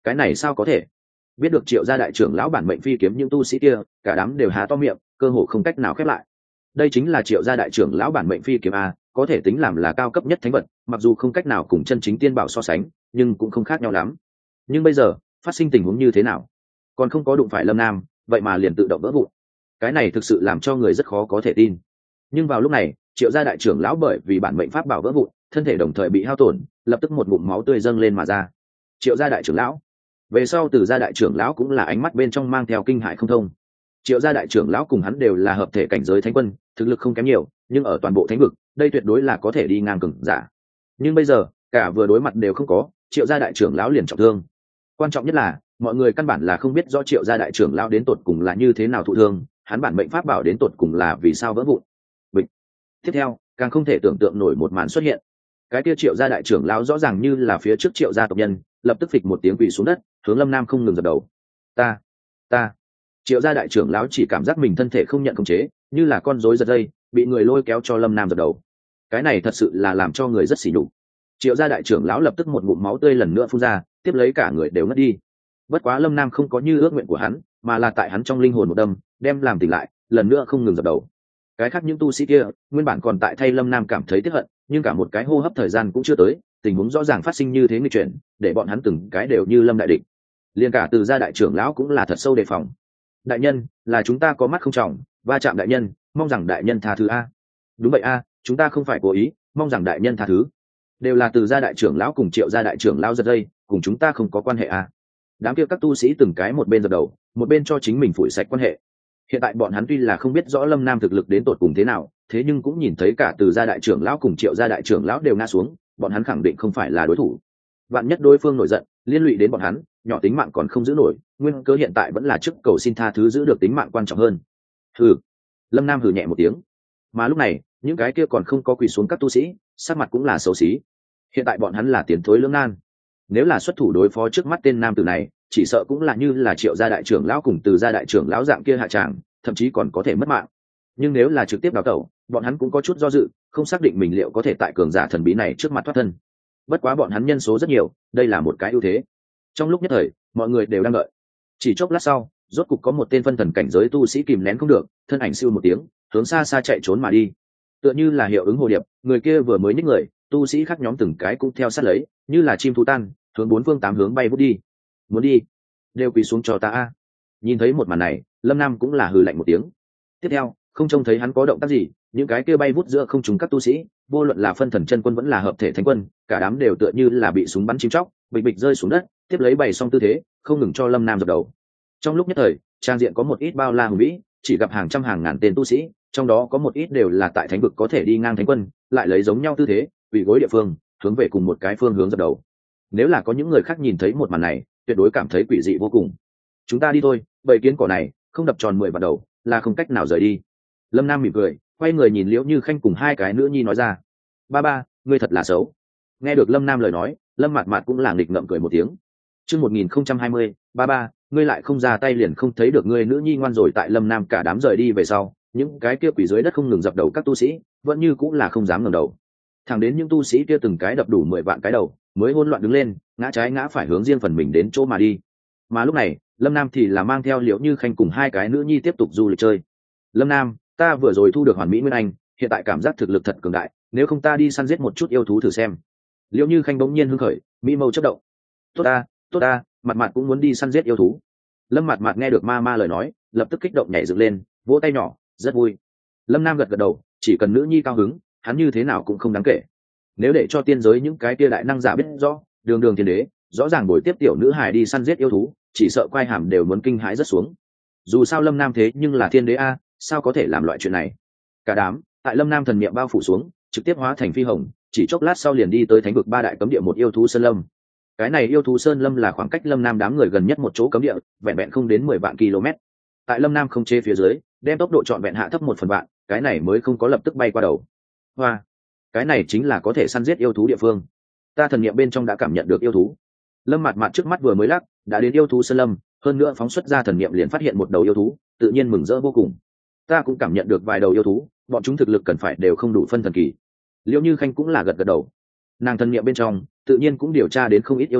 cái này sao có thể? Biết được Triệu gia đại trưởng lão bản mệnh phi kiếm những tu sĩ kia, cả đám đều há to miệng, cơ hồ không cách nào khép lại. Đây chính là Triệu gia đại trưởng lão bản mệnh phi kiếm a, có thể tính làm là cao cấp nhất thánh vật, mặc dù không cách nào cùng chân chính tiên bảo so sánh, nhưng cũng không khác nhau lắm. Nhưng bây giờ, phát sinh tình huống như thế nào? Còn không có đụng phải Lâm Nam, vậy mà liền tự động vỡ vụn. Cái này thực sự làm cho người rất khó có thể tin. Nhưng vào lúc này, Triệu gia đại trưởng lão bởi vì bản mệnh pháp bảo vỡ vụn, thân thể đồng thời bị hao tổn, lập tức một ngụm máu tươi dâng lên mà ra. Triệu gia đại trưởng lão, về sau từ gia đại trưởng lão cũng là ánh mắt bên trong mang theo kinh hãi không thông. Triệu gia đại trưởng lão cùng hắn đều là hợp thể cảnh giới thánh quân, thực lực không kém nhiều, nhưng ở toàn bộ thánh vực, đây tuyệt đối là có thể đi ngang cường giả. Nhưng bây giờ, cả vừa đối mặt đều không có, Triệu gia đại trưởng lão liền trọng thương. Quan trọng nhất là, mọi người căn bản là không biết rõ Triệu gia đại trưởng lão đến tột cùng là như thế nào thụ thương, hắn bản mệnh pháp bảo đến tột cùng là vì sao vỡ vụn. Bịch. Tiếp theo, càng không thể tưởng tượng nổi một màn xuất hiện. Cái kia Triệu gia đại trưởng lão rõ ràng như là phía trước Triệu gia tộc nhân, lập tức phịch một tiếng quỳ xuống đất, hướng Lâm Nam không ngừng dập đầu. Ta, ta. Triệu gia đại trưởng lão chỉ cảm giác mình thân thể không nhận khống chế, như là con rối giật dây, bị người lôi kéo cho Lâm Nam dập đầu. Cái này thật sự là làm cho người rất sỉ nhục. Triệu gia đại trưởng lão lập tức một ngụm máu tươi lần nữa phun ra, tiếp lấy cả người đều ngất đi. Bất quá Lâm Nam không có như ước nguyện của hắn, mà là tại hắn trong linh hồn một đâm, đem làm tỉnh lại, lần nữa không ngừng dập đầu. Cái khác những tu sĩ kia, nguyên bản còn tại thay Lâm Nam cảm thấy tiếc hận, nhưng cả một cái hô hấp thời gian cũng chưa tới, tình huống rõ ràng phát sinh như thế nghịch chuyển, để bọn hắn từng cái đều như lâm đại địch. Liên cả từ gia đại trưởng lão cũng là thật sâu đề phòng. Đại nhân, là chúng ta có mắt không trọng, va chạm đại nhân, mong rằng đại nhân tha thứ a. Đúng vậy a, chúng ta không phải cố ý, mong rằng đại nhân tha thứ. Đều là từ gia đại trưởng lão cùng Triệu gia đại trưởng lão giật dây, cùng chúng ta không có quan hệ a. Đám kia các tu sĩ từng cái một bên dập đầu, một bên cho chính mình phủi sạch quan hệ. Hiện tại bọn hắn tuy là không biết rõ Lâm Nam thực lực đến tột cùng thế nào, thế nhưng cũng nhìn thấy cả từ gia đại trưởng lão cùng Triệu gia đại trưởng lão đều ngã xuống, bọn hắn khẳng định không phải là đối thủ. Vạn nhất đối phương nổi giận, liên lụy đến bọn hắn, nhỏ tính mạng còn không giữ nổi, nguyên cớ hiện tại vẫn là trước cầu xin tha thứ giữ được tính mạng quan trọng hơn. Hừ. Lâm Nam hừ nhẹ một tiếng. Mà lúc này, những cái kia còn không có quỳ xuống các tu sĩ, sắc mặt cũng là xấu xí. Hiện tại bọn hắn là tiến thối lưỡng nan. Nếu là xuất thủ đối phó trước mắt tên nam tử này, chỉ sợ cũng là như là Triệu gia đại trưởng lão cùng từ gia đại trưởng lão dạng kia hạ tràng, thậm chí còn có thể mất mạng. Nhưng nếu là trực tiếp đào tẩu, bọn hắn cũng có chút do dự, không xác định mình liệu có thể tại cường giả thần bí này trước mặt thoát thân. Bất quá bọn hắn nhân số rất nhiều, đây là một cái ưu thế. Trong lúc nhất thời, mọi người đều đang đợi. Chỉ chốc lát sau, rốt cục có một tên phân thần cảnh giới tu sĩ kìm nén không được, thân ảnh siêu một tiếng, hướng xa xa chạy trốn mà đi. Tựa như là hiệu ứng hồ điệp, người kia vừa mới nhích người, tu sĩ khác nhóm từng cái cũng theo sát lấy, như là chim thú tan, hướng bốn phương tám hướng bay vút đi. Muốn đi, đều quỳ xuống cho ta a. Nhìn thấy một màn này, Lâm Nam cũng là hừ lạnh một tiếng. Tiếp theo, không trông thấy hắn có động tác gì, những cái kia bay vút giữa không trung các tu sĩ, vô luận là phân thần chân quân vẫn là hợp thể thánh quân, cả đám đều tựa như là bị súng bắn chim chóc, bịch bịch rơi xuống đất, tiếp lấy bày xong tư thế, không ngừng cho Lâm Nam dập đầu. Trong lúc nhất thời, trang diện có một ít bao la hùng vĩ, chỉ gặp hàng trăm hàng ngàn tên tu sĩ, trong đó có một ít đều là tại thánh vực có thể đi ngang thánh quân, lại lấy giống nhau tư thế, quỳ gối địa phương, hướng về cùng một cái phương hướng dập đầu. Nếu là có những người khác nhìn thấy một màn này, tuyệt đối cảm thấy quỷ dị vô cùng. Chúng ta đi thôi, bầy kiến cỏ này, không đập tròn mười vào đầu, là không cách nào rời đi. Lâm Nam mỉm cười, quay người nhìn Liễu Như Khanh cùng hai cái nữ nhi nói ra. Ba ba, ngươi thật là xấu. Nghe được Lâm Nam lời nói, Lâm Mạt Mạt cũng là nghịch ngợm cười một tiếng. Chương một nghìn không trăm hai mươi, ba ba, ngươi lại không ra tay liền không thấy được ngươi nữ nhi ngoan rồi. Tại Lâm Nam cả đám rời đi về sau, những cái kia quỷ dưới đất không ngừng dập đầu các tu sĩ, vẫn như cũng là không dám ngẩng đầu. Thẳng đến những tu sĩ kia từng cái đập đủ mười vạn cái đầu, mới hỗn loạn đứng lên, ngã trái ngã phải hướng riêng phần mình đến chỗ mà đi. Mà lúc này, Lâm Nam thì là mang theo Liễu Như Khanh cùng hai cái nữ nhi tiếp tục du lịch chơi. Lâm Nam, ta vừa rồi thu được hoàn mỹ nguyên anh, hiện tại cảm giác thực lực thật cường đại, nếu không ta đi săn giết một chút yêu thú thử xem. Liễu Như Khanh bỗng nhiên hưng khởi, mỹ mâu chớp động. Tốt ta, tốt ta, Mặt Mặt cũng muốn đi săn giết yêu thú. Lâm Mặt Mặt nghe được ma ma lời nói, lập tức kích động nhảy dựng lên, vỗ tay nhỏ, rất vui. Lâm Nam gật gật đầu, chỉ cần nữ nhi cao hứng, hắn như thế nào cũng không đáng kể. Nếu để cho tiên giới những cái kia đại năng giả biết rõ, đường đường thiên đế, rõ ràng buổi tiếp tiểu nữ hài đi săn giết yêu thú, chỉ sợ quai hàm đều muốn kinh hãi rất xuống. Dù sao Lâm Nam thế nhưng là thiên đế a, sao có thể làm loại chuyện này. Cả đám tại Lâm Nam thần niệm bao phủ xuống, trực tiếp hóa thành phi hồng, chỉ chốc lát sau liền đi tới thánh vực ba đại cấm địa một yêu thú sơn lâm. Cái này yêu thú sơn lâm là khoảng cách Lâm Nam đám người gần nhất một chỗ cấm địa, vẹn vẹn không đến mười vạn km. Tại Lâm Nam không chế phía dưới, đem tốc độ trọn vẹn hạ thấp một phần vạn, cái này mới không có lập tức bay qua đầu. Hoa, cái này chính là có thể săn giết yêu thú địa phương. Ta thần niệm bên trong đã cảm nhận được yêu thú. Lâm Mạt Mạt trước mắt vừa mới lắc, đã đến yêu thú sơn lâm, hơn nữa phóng xuất ra thần niệm liền phát hiện một đầu yêu thú, tự nhiên mừng rỡ vô cùng. Ta cũng cảm nhận được vài đầu yêu thú, bọn chúng thực lực cần phải đều không đủ phân thần kỳ. Liễu Như Khanh cũng là gật gật đầu. Nàng thần niệm bên trong, tự nhiên cũng điều tra đến không ít yêu thú,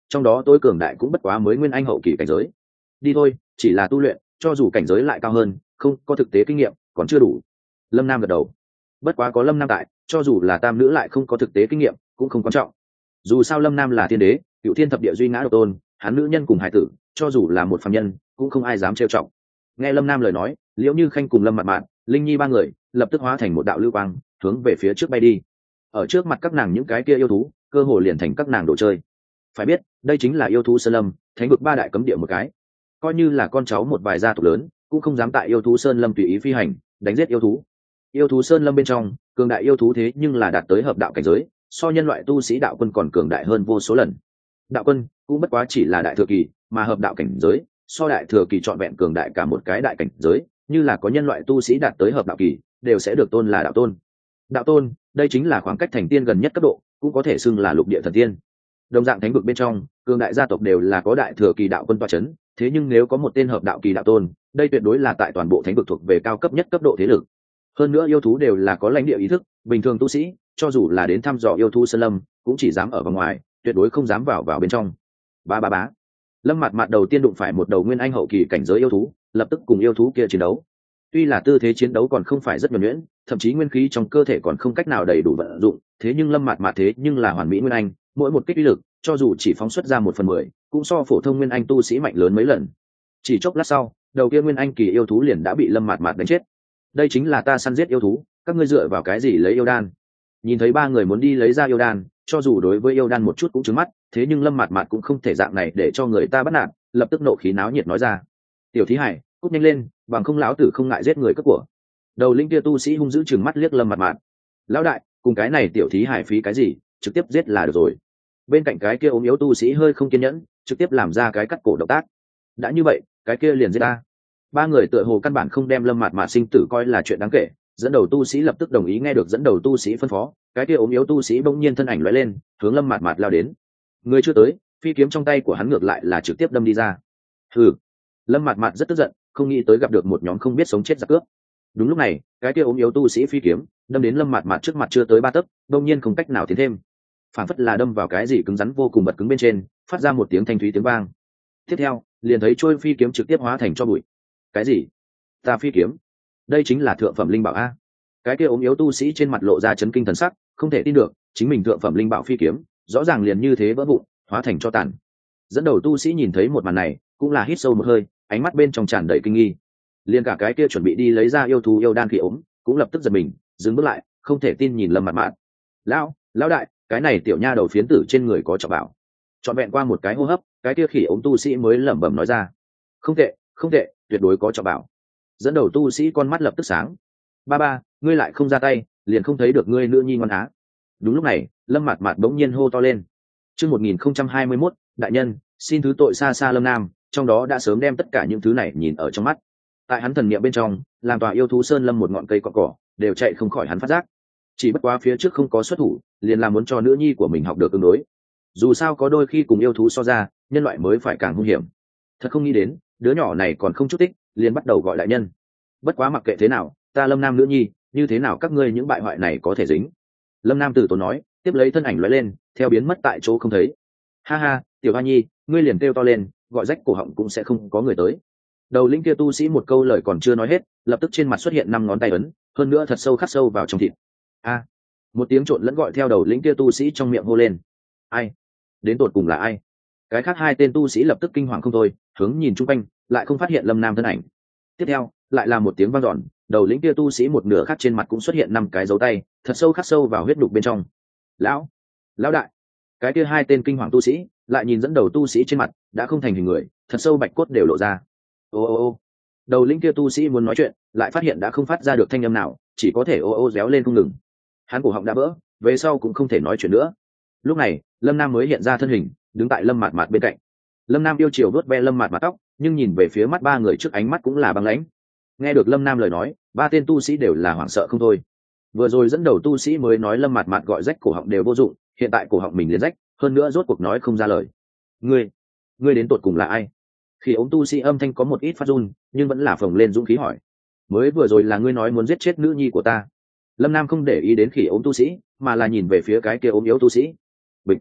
trong đó tối cường đại cũng bất quá mới nguyên anh hậu kỳ cảnh giới. Đi thôi, chỉ là tu luyện, cho dù cảnh giới lại cao hơn, không có thực tế kinh nghiệm còn chưa đủ. Lâm Nam gật đầu. Bất quá có Lâm Nam tại, cho dù là tam nữ lại không có thực tế kinh nghiệm cũng không quan trọng. Dù sao Lâm Nam là thiên đế, cựu thiên thập địa duy ngã độc tôn, hắn nữ nhân cùng hải tử, cho dù là một phàm nhân cũng không ai dám trêu chọc. Nghe Lâm Nam lời nói, Liễu Như Khanh cùng Lâm Mạn Mạn, Linh Nhi ba người lập tức hóa thành một đạo lưu quang, hướng về phía trước bay đi. Ở trước mặt các nàng những cái kia yêu thú, cơ hồ liền thành các nàng đồ chơi. Phải biết, đây chính là yêu thú sơn lâm, thánh vực ba đại cấm địa một cái. Coi như là con cháu một vài gia tộc lớn, cũng không dám tại yêu thú sơn lâm tùy ý phi hành, đánh giết yêu thú. Yêu thú sơn lâm bên trong, cường đại yêu thú thế nhưng là đạt tới hợp đạo cảnh giới, so nhân loại tu sĩ đạo quân còn cường đại hơn vô số lần. Đạo quân cũng bất quá chỉ là đại thừa kỳ, mà hợp đạo cảnh giới, so đại thừa kỳ trọn vẹn cường đại cả một cái đại cảnh giới, như là có nhân loại tu sĩ đạt tới hợp đạo kỳ, đều sẽ được tôn là đạo tôn. Đạo tôn, đây chính là khoảng cách thành tiên gần nhất cấp độ, cũng có thể xưng là lục địa thần tiên. Đồng dạng thánh vực bên trong, cường đại gia tộc đều là có đại thừa kỳ đạo quân tọa chấn, thế nhưng nếu có một tên hợp đạo kỳ đạo tôn, đây tuyệt đối là tại toàn bộ thánh vực thuộc về cao cấp nhất cấp độ thế lực. Hơn nữa yêu thú đều là có lãnh địa ý thức, bình thường tu sĩ, cho dù là đến thăm dò yêu thú sơn lâm, cũng chỉ dám ở bên ngoài, tuyệt đối không dám vào vào bên trong. Ba ba bá. Lâm Mạt Mạt đầu tiên đụng phải một đầu nguyên anh hậu kỳ cảnh giới yêu thú, lập tức cùng yêu thú kia chiến đấu. Tuy là tư thế chiến đấu còn không phải rất nhuần nhuyễn, thậm chí nguyên khí trong cơ thể còn không cách nào đầy đủ vận dụng, thế nhưng Lâm Mạt Mạt thế nhưng là hoàn mỹ nguyên anh, mỗi một kích uy lực, cho dù chỉ phóng xuất ra một phần mười, cũng so phổ thông nguyên anh tu sĩ mạnh lớn mấy lần. Chỉ chốc lát sau, đầu kia nguyên anh kỳ yêu thú liền đã bị Lâm Mạt Mạt đánh chết. Đây chính là ta săn giết yêu thú, các ngươi dựa vào cái gì lấy yêu đan? Nhìn thấy ba người muốn đi lấy ra yêu đan, cho dù đối với yêu đan một chút cũng trứng mắt, thế nhưng Lâm Mạt Mạt cũng không thể dạng này để cho người ta bắt nạt, lập tức nộ khí náo nhiệt nói ra: "Tiểu thí hải, cút nhanh lên, bằng không lão tử không ngại giết người cướp của." Đầu linh kia tu sĩ hung dữ trừng mắt liếc Lâm Mạt Mạt: "Lão đại, cùng cái này tiểu thí hải phí cái gì, trực tiếp giết là được rồi." Bên cạnh cái kia ốm yếu tu sĩ hơi không kiên nhẫn, trực tiếp làm ra cái cắt cổ động tác: "Đã như vậy, cái kia liền giết ta." Ba người tựa hồ căn bản không đem Lâm Mạt Mạt sinh tử coi là chuyện đáng kể, dẫn đầu tu sĩ lập tức đồng ý nghe được dẫn đầu tu sĩ phân phó, cái kia ốm yếu tu sĩ bỗng nhiên thân ảnh lóe lên, hướng Lâm Mạt Mạt lao đến. Người chưa tới, phi kiếm trong tay của hắn ngược lại là trực tiếp đâm đi ra. Hừ. Lâm Mạt Mạt rất tức giận, không nghĩ tới gặp được một nhóm không biết sống chết giặc cướp. Đúng lúc này, cái kia ốm yếu tu sĩ phi kiếm đâm đến Lâm Mạt Mạt trước mặt chưa tới ba tấc, bỗng nhiên không cách nào tiến thêm. Phản phất là đâm vào cái gì cứng rắn vô cùng bật cứng bên trên, phát ra một tiếng thanh thúy tiếng vang. Tiếp theo, liền thấy trôi phi kiếm trực tiếp hóa thành tro bụi. Cái gì? Ta phi kiếm? Đây chính là thượng phẩm linh bảo a? Cái kia ốm yếu tu sĩ trên mặt lộ ra chấn kinh thần sắc, không thể tin được, chính mình thượng phẩm linh bảo phi kiếm, rõ ràng liền như thế vỡ vụn, hóa thành tro tàn. Dẫn đầu tu sĩ nhìn thấy một màn này, cũng là hít sâu một hơi, ánh mắt bên trong tràn đầy kinh nghi. Liền cả cái kia chuẩn bị đi lấy ra yêu thú yêu đan khỉ ốm, cũng lập tức giật mình, dừng bước lại, không thể tin nhìn Lâm Mạt Mạt. "Lão, lão đại, cái này tiểu nha đầu phiến tử trên người có trọng bảo." Trọn vẹn qua một cái hô hấp, cái kia khỉ ốm tu sĩ mới lẩm bẩm nói ra: "Không tệ, không tệ, tuyệt đối có trọng bảo." Dẫn đầu tu sĩ con mắt lập tức sáng: "Ba ba, ngươi lại không ra tay, liền không thấy được ngươi nữ nhi ngoan á." Đúng lúc này, Lâm Mạt Mạt bỗng nhiên hô to lên: chương một nghìn không trăm hai mươi mốt, đại nhân, xin thứ tội xa xa Lâm Nam, trong đó đã sớm đem tất cả những thứ này nhìn ở trong mắt. Tại hắn thần niệm bên trong, làm tòa yêu thú sơn lâm một ngọn cây cọ cỏ đều chạy không khỏi hắn phát giác. Chỉ bất quá phía trước không có xuất thủ, liền là muốn cho nữ nhi của mình học được ứng đối. Dù sao có đôi khi cùng yêu thú so ra, nhân loại mới phải càng hung hiểm. Thật không nghĩ đến, đứa nhỏ này còn không chút tích, liền bắt đầu gọi đại nhân. Bất quá mặc kệ thế nào, ta Lâm Nam nữ nhi, như thế nào các ngươi những bại hoại này có thể dính? Lâm Nam từ tốn nói, tiếp lấy thân ảnh lóe lên, theo biến mất tại chỗ không thấy. Ha ha, tiểu hoa nhi, ngươi liền kêu to lên, gọi rách cổ họng cũng sẽ không có người tới. Đầu lĩnh kia tu sĩ một câu lời còn chưa nói hết, lập tức trên mặt xuất hiện năm ngón tay ấn, hơn nữa thật sâu khắc sâu vào trong thịt. A, một tiếng trộn lẫn gọi theo đầu lĩnh kia tu sĩ trong miệng hô lên. Ai? Đến tột cùng là ai? Cái khác hai tên tu sĩ lập tức kinh hoàng không thôi, hướng nhìn chung quanh, lại không phát hiện Lâm Nam thân ảnh. Tiếp theo, lại là một tiếng vang dọn, đầu lĩnh kia tu sĩ một nửa khác trên mặt cũng xuất hiện năm cái dấu tay, thật sâu khắc sâu vào huyết đục bên trong. Lão, lão đại, cái kia hai tên kinh hoàng tu sĩ lại nhìn dẫn đầu tu sĩ trên mặt đã không thành hình người, thật sâu bạch cốt đều lộ ra. Ô ô ô, đầu lĩnh kia tu sĩ muốn nói chuyện, lại phát hiện đã không phát ra được thanh âm nào, chỉ có thể ô ô réo lên không ngừng. Hắn cổ họng đã vỡ, về sau cũng không thể nói chuyện nữa. Lúc này, Lâm Nam mới hiện ra thân hình, đứng tại Lâm Mạt Mạt bên cạnh. Lâm Nam yêu chiều đốt ve Lâm Mạt Mạt tóc, nhưng nhìn về phía mắt ba người trước ánh mắt cũng là băng lãnh. Nghe được Lâm Nam lời nói, ba tên tu sĩ đều là hoảng sợ không thôi. Vừa rồi dẫn đầu tu sĩ mới nói Lâm Mạt Mạt gọi rách cổ họng đều vô dụng, hiện tại cổ họng mình liền rách, hơn nữa rốt cuộc nói không ra lời. Ngươi, ngươi đến tột cùng là ai? Khi ống tu sĩ âm thanh có một ít phát run, nhưng vẫn là phồng lên dũng khí hỏi. Mới vừa rồi là ngươi nói muốn giết chết nữ nhi của ta. Lâm Nam không để ý đến khỉ ống tu sĩ, mà là nhìn về phía cái kia ốm yếu tu sĩ. Bịch.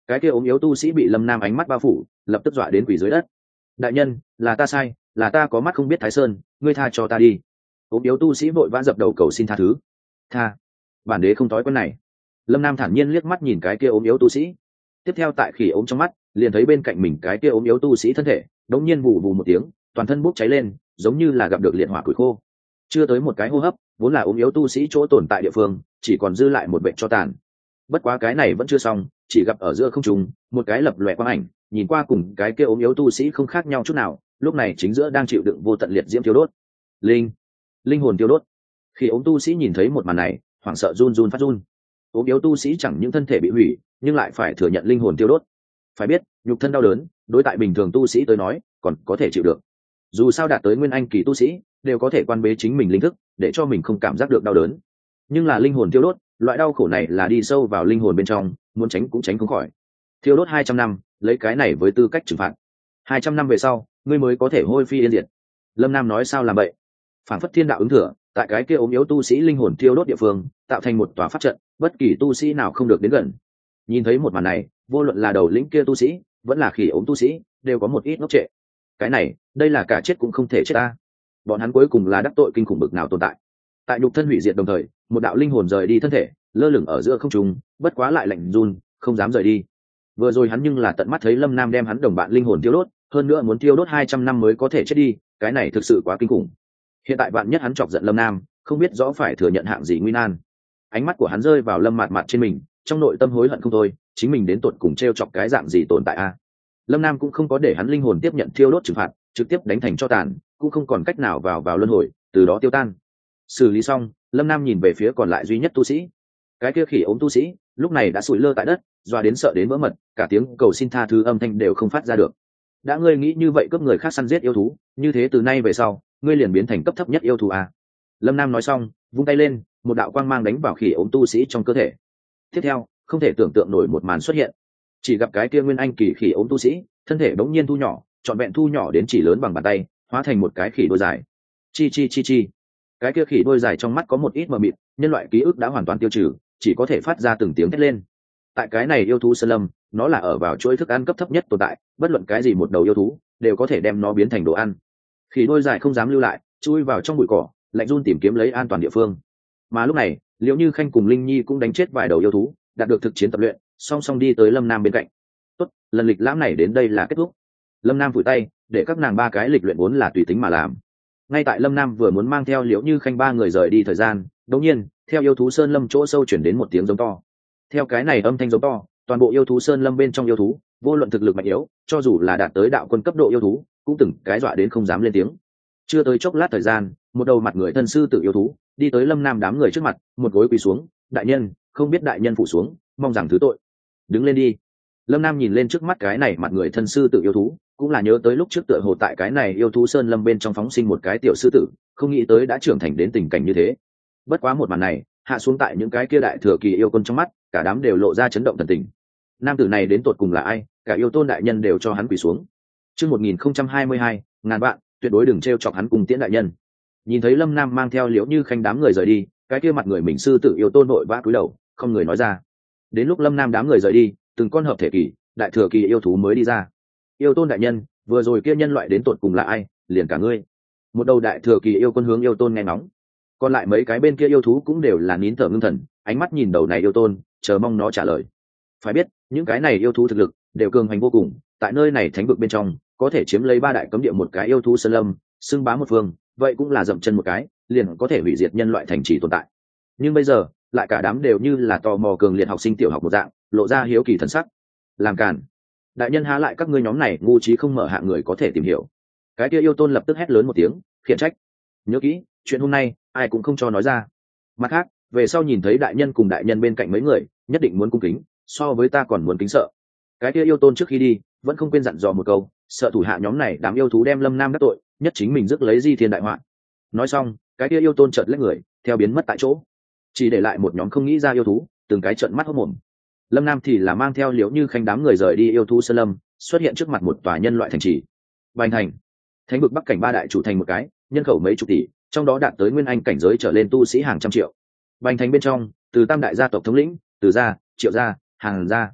cái kia ốm yếu tu sĩ bị lâm nam ánh mắt bao phủ, lập tức dọa đến quỳ dưới đất. Đại nhân, là ta sai, là ta có mắt không biết thái sơn, ngươi tha cho ta đi. Ốm yếu tu sĩ vội vã dập đầu cầu xin tha thứ. Tha, bản đế không thói quen này. Lâm nam thản nhiên liếc mắt nhìn cái kia ốm yếu tu sĩ. Tiếp theo tại khỉ ốm trong mắt liền thấy bên cạnh mình cái kia ốm yếu tu sĩ thân thể đống nhiên vù vù một tiếng, toàn thân bốc cháy lên, giống như là gặp được liệt hỏa củi khô. Chưa tới một cái hô hấp, vốn là ốm yếu tu sĩ chỗ tồn tại địa phương chỉ còn dư lại một vệ cho tàn. Bất quá cái này vẫn chưa xong, chỉ gặp ở giữa không trung một cái lập lòe quang ảnh, nhìn qua cùng cái kia ốm yếu tu sĩ không khác nhau chút nào, lúc này chính giữa đang chịu đựng vô tận liệt diễm thiêu đốt. Linh, linh hồn thiêu đốt. Khi ốm tu sĩ nhìn thấy một màn này, hoảng sợ run run phát run. Ốm yếu tu sĩ chẳng những thân thể bị hủy, nhưng lại phải thừa nhận linh hồn thiêu đốt. Phải biết, nhục thân đau đớn, đối tại bình thường tu sĩ tới nói, còn có thể chịu được. Dù sao đạt tới nguyên anh kỳ tu sĩ, đều có thể quan bế chính mình linh thức, để cho mình không cảm giác được đau đớn. Nhưng là linh hồn thiêu đốt, loại đau khổ này là đi sâu vào linh hồn bên trong, muốn tránh cũng tránh không khỏi. Thiêu đốt hai trăm năm, lấy cái này với tư cách trừng phạt. hai trăm năm về sau, ngươi mới có thể hôi phi yên diệt. Lâm Nam nói sao làm vậy? Phản phất thiên đạo ứng thừa, tại cái kia ốm yếu tu sĩ linh hồn thiêu đốt địa phương, tạo thành một tòa pháp trận, bất kỳ tu sĩ nào không được đến gần. Nhìn thấy một màn này, vô luận là đầu lĩnh kia tu sĩ, vẫn là khỉ ốm tu sĩ, đều có một ít ngốc trệ. Cái này, đây là cả chết cũng không thể chết ta. Bọn hắn cuối cùng là đắc tội kinh khủng bực nào tồn tại. Tại nhục thân hủy diệt đồng thời, một đạo linh hồn rời đi thân thể, lơ lửng ở giữa không trung, bất quá lại lạnh run, không dám rời đi. Vừa rồi hắn nhưng là tận mắt thấy Lâm Nam đem hắn đồng bạn linh hồn tiêu đốt, hơn nữa muốn tiêu đốt hai trăm năm mới có thể chết đi, cái này thực sự quá kinh khủng. Hiện tại bạn nhất hắn chọc giận Lâm Nam, không biết rõ phải thừa nhận hạng gì nguy nan. Ánh mắt của hắn rơi vào Lâm Mạt Mạt trên mình, trong nội tâm hối hận không thôi, chính mình đến tột cùng trêu chọc cái dạng gì tồn tại a. Lâm Nam cũng không có để hắn linh hồn tiếp nhận thiêu đốt trừng phạt, trực tiếp đánh thành cho tàn, cũng không còn cách nào vào vào luân hồi, từ đó tiêu tan. Xử lý xong, Lâm Nam nhìn về phía còn lại duy nhất tu sĩ. Cái kia khỉ ốm tu sĩ, lúc này đã sủi lơ tại đất, doa đến sợ đến vỡ mật, cả tiếng cầu xin tha thứ âm thanh đều không phát ra được. Đã ngươi nghĩ như vậy cướp người khác săn giết yêu thú, như thế từ nay về sau, ngươi liền biến thành cấp thấp nhất yêu thú à? Lâm Nam nói xong, vung tay lên, một đạo quang mang đánh vào khỉ ốm tu sĩ trong cơ thể. Tiếp theo, không thể tưởng tượng nổi một màn xuất hiện. Chỉ gặp cái kia nguyên anh kỳ khỉ ốm tu sĩ, thân thể bỗng nhiên thu nhỏ, trọn vẹn thu nhỏ đến chỉ lớn bằng bàn tay, hóa thành một cái khỉ đôi dài. Chi chi chi chi. Cái kia khỉ đôi dài trong mắt có một ít mờ mịt, nhân loại ký ức đã hoàn toàn tiêu trừ, chỉ có thể phát ra từng tiếng thét lên. Tại cái này yêu thú sơn lâm, nó là ở vào chuỗi thức ăn cấp thấp nhất tồn tại, bất luận cái gì một đầu yêu thú đều có thể đem nó biến thành đồ ăn. Khỉ đôi dài không dám lưu lại, chui vào trong bụi cỏ, lạnh run tìm kiếm lấy an toàn địa phương. Mà lúc này, Liễu Như Khanh cùng Linh Nhi cũng đánh chết vài đầu yêu thú, đạt được thực chiến tập luyện, song song đi tới Lâm Nam bên cạnh. Tốt, lần lịch lãm này đến đây là kết thúc. Lâm Nam vùi tay, để các nàng ba cái lịch luyện vốn là tùy tính mà làm. Ngay tại Lâm Nam vừa muốn mang theo Liễu Như Khanh ba người rời đi thời gian, đột nhiên, theo yêu thú sơn lâm chỗ sâu chuyển đến một tiếng giống to. Theo cái này âm thanh giống to, toàn bộ yêu thú sơn lâm bên trong yêu thú, vô luận thực lực mạnh yếu, cho dù là đạt tới đạo quân cấp độ yêu thú, cũng từng cái dọa đến không dám lên tiếng. Chưa tới chốc lát thời gian, một đầu mặt người thân sư tử yêu thú đi tới Lâm Nam đám người trước mặt, một gối quỳ xuống, đại nhân, không biết đại nhân phụ xuống, mong rằng thứ tội. Đứng lên đi. Lâm Nam nhìn lên trước mắt cái này mặt người thân sư tử yêu thú, cũng là nhớ tới lúc trước tựa hồ tại cái này yêu thú sơn lâm bên trong phóng sinh một cái tiểu sư tử, không nghĩ tới đã trưởng thành đến tình cảnh như thế. Bất quá một màn này hạ xuống tại những cái kia đại thừa kỳ yêu quân trong mắt, cả đám đều lộ ra chấn động thần tình. Nam tử này đến tột cùng là ai? Cả yêu tôn đại nhân đều cho hắn quỳ xuống. Chương một nghìn không trăm hai mươi hai, ngàn vạn tuyệt đối đừng trêu chọc hắn cùng tiễn đại nhân. Nhìn thấy Lâm Nam mang theo Liễu Như Khanh đám người rời đi, cái kia mặt người mình sư tử yêu tôn nội vã cúi đầu, không người nói ra. Đến lúc Lâm Nam đám người rời đi, từng con hợp thể kỳ, đại thừa kỳ yêu thú mới đi ra. Yêu tôn đại nhân, vừa rồi kia nhân loại đến tột cùng là ai? Liền cả ngươi. Một đầu đại thừa kỳ yêu quân hướng yêu tôn nghe ngóng. Còn lại mấy cái bên kia yêu thú cũng đều là nín thở ngưng thần, ánh mắt nhìn đầu này yêu tôn, chờ mong nó trả lời. Phải biết, những cái này yêu thú thực lực đều cường hành vô cùng, tại nơi này thánh vực bên trong, có thể chiếm lấy ba đại cấm địa một cái yêu thú sơn lâm, xưng bá một phương, vậy cũng là dậm chân một cái, liền có thể hủy diệt nhân loại thành trì tồn tại. Nhưng bây giờ, lại cả đám đều như là tò mò cường liệt học sinh tiểu học một dạng, lộ ra hiếu kỳ thần sắc. Làm càn. Đại nhân há lại các ngươi nhóm này ngu trí không mở hạng người có thể tìm hiểu. Cái kia yêu tôn lập tức hét lớn một tiếng, khiển trách. Nhớ kỹ, chuyện hôm nay ai cũng không cho nói ra. Mặt khác, về sau nhìn thấy đại nhân cùng đại nhân bên cạnh mấy người, nhất định muốn cung kính, so với ta còn muốn kính sợ. Cái kia yêu tôn trước khi đi vẫn không quên dặn dò một câu, sợ thủ hạ nhóm này đám yêu thú đem Lâm Nam đắc tội, nhất chính mình rước lấy di thiên đại họa. Nói xong, cái kia yêu tôn chợt lách người, theo biến mất tại chỗ, chỉ để lại một nhóm không nghĩ ra yêu thú, từng cái trợn mắt hốt mồm. Lâm Nam thì là mang theo Liễu Như Khanh đám người rời đi yêu thú sơn lâm, xuất hiện trước mặt một tòa nhân loại thành trì. Bành thành, thánh vực bắc cảnh ba đại chủ thành một cái, nhân khẩu mấy chục tỷ, trong đó đạt tới nguyên anh cảnh giới trở lên tu sĩ hàng trăm triệu. Bành thành bên trong, từ tam đại gia tộc thống lĩnh, từ gia, triệu gia, hàng gia,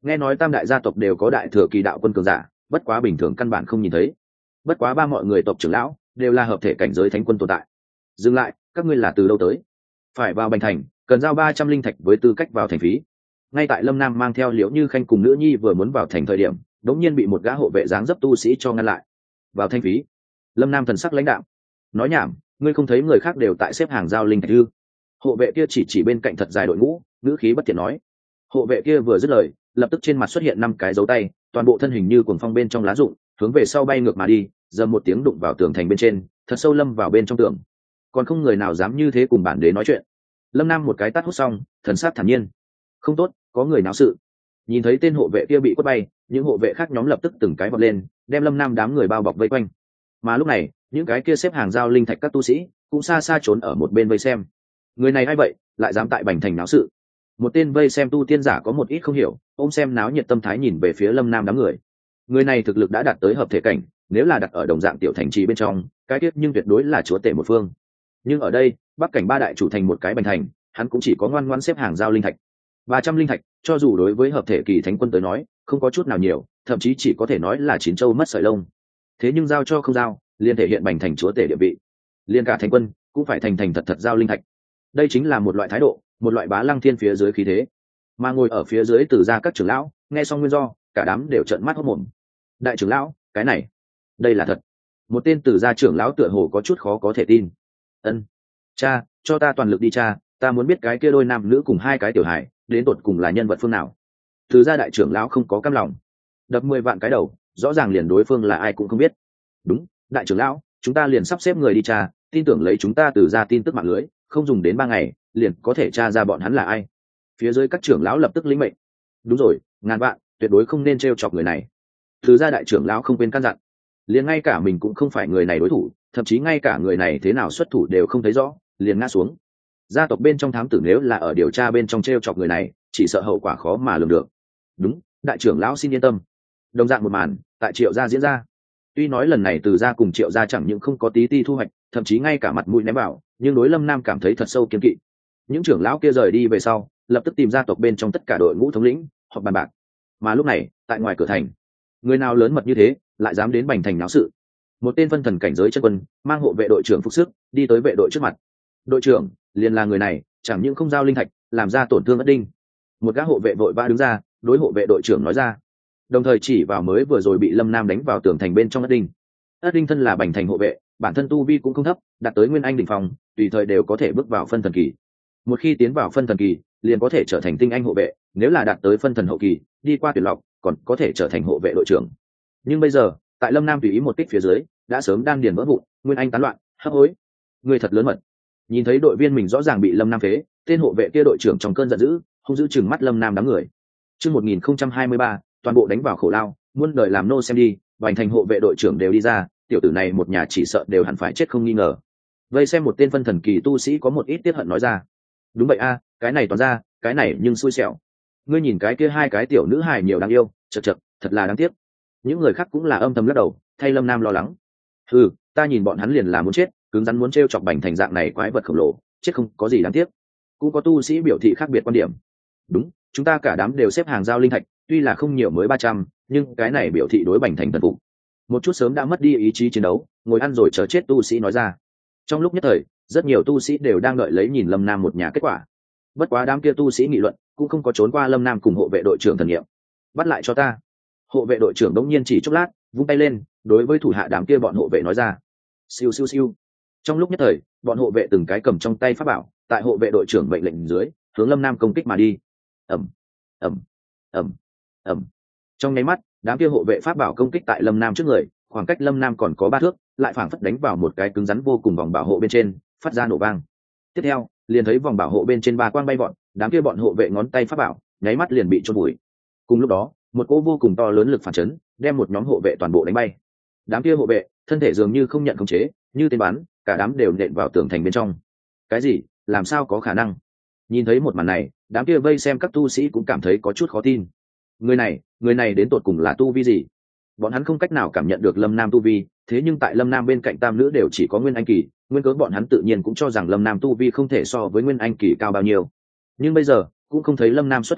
nghe nói tam đại gia tộc đều có đại thừa kỳ đạo quân cường giả, bất quá bình thường căn bản không nhìn thấy. Bất quá ba mọi người tộc trưởng lão đều là hợp thể cảnh giới thánh quân tồn tại. Dừng lại, các ngươi là từ đâu tới? Phải vào Bành Thành, cần giao ba trăm linh thạch với tư cách vào thành phí. Ngay tại Lâm Nam mang theo Liễu Như Khanh cùng nữ nhi vừa muốn vào thành thời điểm, đống nhiên bị một gã hộ vệ dáng dấp tu sĩ cho ngăn lại. Vào thanh phí? Lâm Nam thần sắc lãnh đạm, nói nhảm, ngươi không thấy người khác đều tại xếp hàng giao linh thạch ư? Hộ vệ kia chỉ chỉ bên cạnh thật dài đội ngũ, ngữ khí bất tiện nói. Hộ vệ kia vừa dứt lời, lập tức trên mặt xuất hiện năm cái dấu tay, toàn bộ thân hình như cuồng phong bên trong lá rụng, hướng về sau bay ngược mà đi, dầm một tiếng đụng vào tường thành bên trên, thật sâu lâm vào bên trong tường. Còn không người nào dám như thế cùng bản đế nói chuyện. Lâm Nam một cái tát hút xong, thần sắc thản nhiên. Không tốt, có người náo sự. Nhìn thấy tên hộ vệ kia bị quất bay, những hộ vệ khác nhóm lập tức từng cái vọt lên, đem Lâm Nam đám người bao bọc vây quanh. Mà lúc này, những cái kia xếp hàng giao linh thạch các tu sĩ cũng xa xa trốn ở một bên vây xem. Người này ai vậy, lại dám tại Bành Thành náo sự? Một tên vây xem tu tiên giả có một ít không hiểu, ôm xem náo nhiệt tâm thái nhìn về phía Lâm Nam đám người. Người này thực lực đã đạt tới hợp thể cảnh, nếu là đặt ở đồng dạng tiểu thành trì bên trong, cái tiết nhưng tuyệt đối là chúa tể một phương. Nhưng ở đây, bắc cảnh ba đại chủ thành một cái Bành Thành, hắn cũng chỉ có ngoan ngoãn xếp hàng giao linh thạch. Ba trăm linh thạch, cho dù đối với hợp thể kỳ thánh quân tới nói, không có chút nào nhiều, thậm chí chỉ có thể nói là chín châu mất sợi lông. Thế nhưng giao cho không giao, liền thể hiện Bành Thành chúa tể địa vị. Liên cả thánh quân cũng phải thành thành thật thật giao linh thạch. Đây chính là một loại thái độ, một loại bá lăng thiên phía dưới khí thế. Mà ngồi ở phía dưới từ ra các trưởng lão, nghe xong nguyên do, cả đám đều trợn mắt hốt mồm. Đại trưởng lão, cái này, đây là thật. Một tên từ gia trưởng lão tựa hồ có chút khó có thể tin. Ân, cha, cho ta toàn lực đi cha, ta muốn biết cái kia đôi nam nữ cùng hai cái tiểu hài đến tột cùng là nhân vật phương nào. Từ gia đại trưởng lão không có cam lòng, đập mười vạn cái đầu, rõ ràng liền đối phương là ai cũng không biết. Đúng, đại trưởng lão, chúng ta liền sắp xếp người đi cha, tin tưởng lấy chúng ta từ gia tin tức mạng lưới, không dùng đến ba ngày liền có thể tra ra bọn hắn là ai. Phía dưới các trưởng lão lập tức lĩnh mệnh. Đúng rồi, ngàn vạn tuyệt đối không nên t chọc người này. Từ gia đại trưởng lão không quên căn dặn. Liền ngay cả mình cũng không phải người này đối thủ, thậm chí ngay cả người này thế nào xuất thủ đều không thấy rõ, liền ngã xuống. Gia tộc bên trong thám tử nếu là ở điều tra bên trong t chọc người này, chỉ sợ hậu quả khó mà lường được. Đúng, đại trưởng lão xin yên tâm. Đồng dạng một màn tại Triệu gia diễn ra. Tuy nói lần này từ gia cùng Triệu gia chẳng những không có tí ti thu hoạch, thậm chí ngay cả mặt mũi ném vào, nhưng đối Lâm Nam cảm thấy thật sâu kiêng kỵ. Những trưởng lão kia rời đi về sau, lập tức tìm gia tộc bên trong tất cả đội ngũ thống lĩnh họp bàn bạc. Mà lúc này, tại ngoài cửa thành, người nào lớn mật như thế, lại dám đến Bành Thành náo sự? Một tên phân thần cảnh giới chân quân mang hộ vệ đội trưởng phục sức đi tới vệ đội trước mặt. Đội trưởng, liền là người này, chẳng những không giao linh thạch, làm ra tổn thương ất đinh. Một gã hộ vệ vội vã đứng ra, đối hộ vệ đội trưởng nói ra, đồng thời chỉ vào mới vừa rồi bị Lâm Nam đánh vào tường thành bên trong ất đinh. Ất đinh thân là Bành Thành hộ vệ, bản thân tu vi cũng không thấp, đạt tới nguyên anh đỉnh phong, tùy thời đều có thể bước vào phân thần kỳ. Một khi tiến vào phân thần kỳ, liền có thể trở thành tinh anh hộ vệ, nếu là đạt tới phân thần hậu kỳ, đi qua tuyển lọc, còn có thể trở thành hộ vệ đội trưởng. Nhưng bây giờ, tại Lâm Nam tùy ý một kích phía dưới, đã sớm đang điền vỡ vụn, nguyên anh tán loạn, hấp hối. Người thật lớn mật. Nhìn thấy đội viên mình rõ ràng bị Lâm Nam phế, tên hộ vệ kia đội trưởng trong cơn giận dữ, hung dữ chừng mắt Lâm Nam đám người. Chương một nghìn không trăm hai mươi ba, toàn bộ đánh vào khổ lao, muôn đời làm nô xem đi, Bành Thành hộ vệ đội trưởng đều đi ra, tiểu tử này một nhà chỉ sợ đều hẳn phải chết không nghi ngờ. Vây xem một tên phân thần kỳ tu sĩ có một ít tiết hận nói ra. Đúng vậy a, cái này toàn ra, cái này nhưng xui xẻo. Ngươi nhìn cái kia hai cái tiểu nữ hài nhiều đáng yêu, chật chật, thật là đáng tiếc. Những người khác cũng là âm thầm lắc đầu, thay Lâm Nam lo lắng. Ừ, ta nhìn bọn hắn liền là muốn chết, cứng rắn muốn trêu chọc Bành Thành dạng này quái vật khổng lồ, chết không có gì đáng tiếc. Cũng có tu sĩ biểu thị khác biệt quan điểm. Đúng, chúng ta cả đám đều xếp hàng giao linh thạch, tuy là không nhiều mới ba trăm, nhưng cái này biểu thị đối Bành Thành thần phục. Một chút sớm đã mất đi ý chí chiến đấu, ngồi ăn rồi chờ chết tu sĩ nói ra. Trong lúc nhất thời, rất nhiều tu sĩ đều đang đợi lấy nhìn Lâm Nam một nhà kết quả. Bất quá đám kia tu sĩ nghị luận cũng không có trốn qua Lâm Nam cùng hộ vệ đội trưởng thần nghiệm. Bắt lại cho ta. Hộ vệ đội trưởng đống nhiên chỉ chốc lát, vung tay lên, đối với thủ hạ đám kia bọn hộ vệ nói ra. Siêu siêu siêu. Trong lúc nhất thời, bọn hộ vệ từng cái cầm trong tay pháp bảo, tại hộ vệ đội trưởng mệnh lệnh dưới, hướng Lâm Nam công kích mà đi. Ầm, ầm, ầm, ầm. Trong nháy mắt, đám kia hộ vệ pháp bảo công kích tại Lâm Nam trước người, khoảng cách Lâm Nam còn có ba thước, lại phảng phất đánh vào một cái cứng rắn vô cùng vòng bảo hộ bên trên, phát ra nổ vang. Tiếp theo, liền thấy vòng bảo hộ bên trên ba quang bay vọt, đám kia bọn hộ vệ ngón tay pháp bảo, nháy mắt liền bị chôn bụi. Cùng lúc đó, một cỗ vô cùng to lớn lực phản chấn, đem một nhóm hộ vệ toàn bộ đánh bay. Đám kia hộ vệ, thân thể dường như không nhận khống chế, như tên bắn, cả đám đều nện vào tường thành bên trong. Cái gì? Làm sao có khả năng? Nhìn thấy một màn này, đám kia vây xem các tu sĩ cũng cảm thấy có chút khó tin. Người này, người này đến tột cùng là tu vi gì? Bọn hắn không cách nào cảm nhận được Lâm Nam tu vi, thế nhưng tại Lâm Nam bên cạnh tam nữ đều chỉ có nguyên anh kỳ, nguyên cớ bọn hắn tự nhiên cũng cho rằng Lâm Nam tu vi không thể so với nguyên anh kỳ cao bao nhiêu. Nhưng bây giờ cũng không thấy Lâm Nam xuất thủ,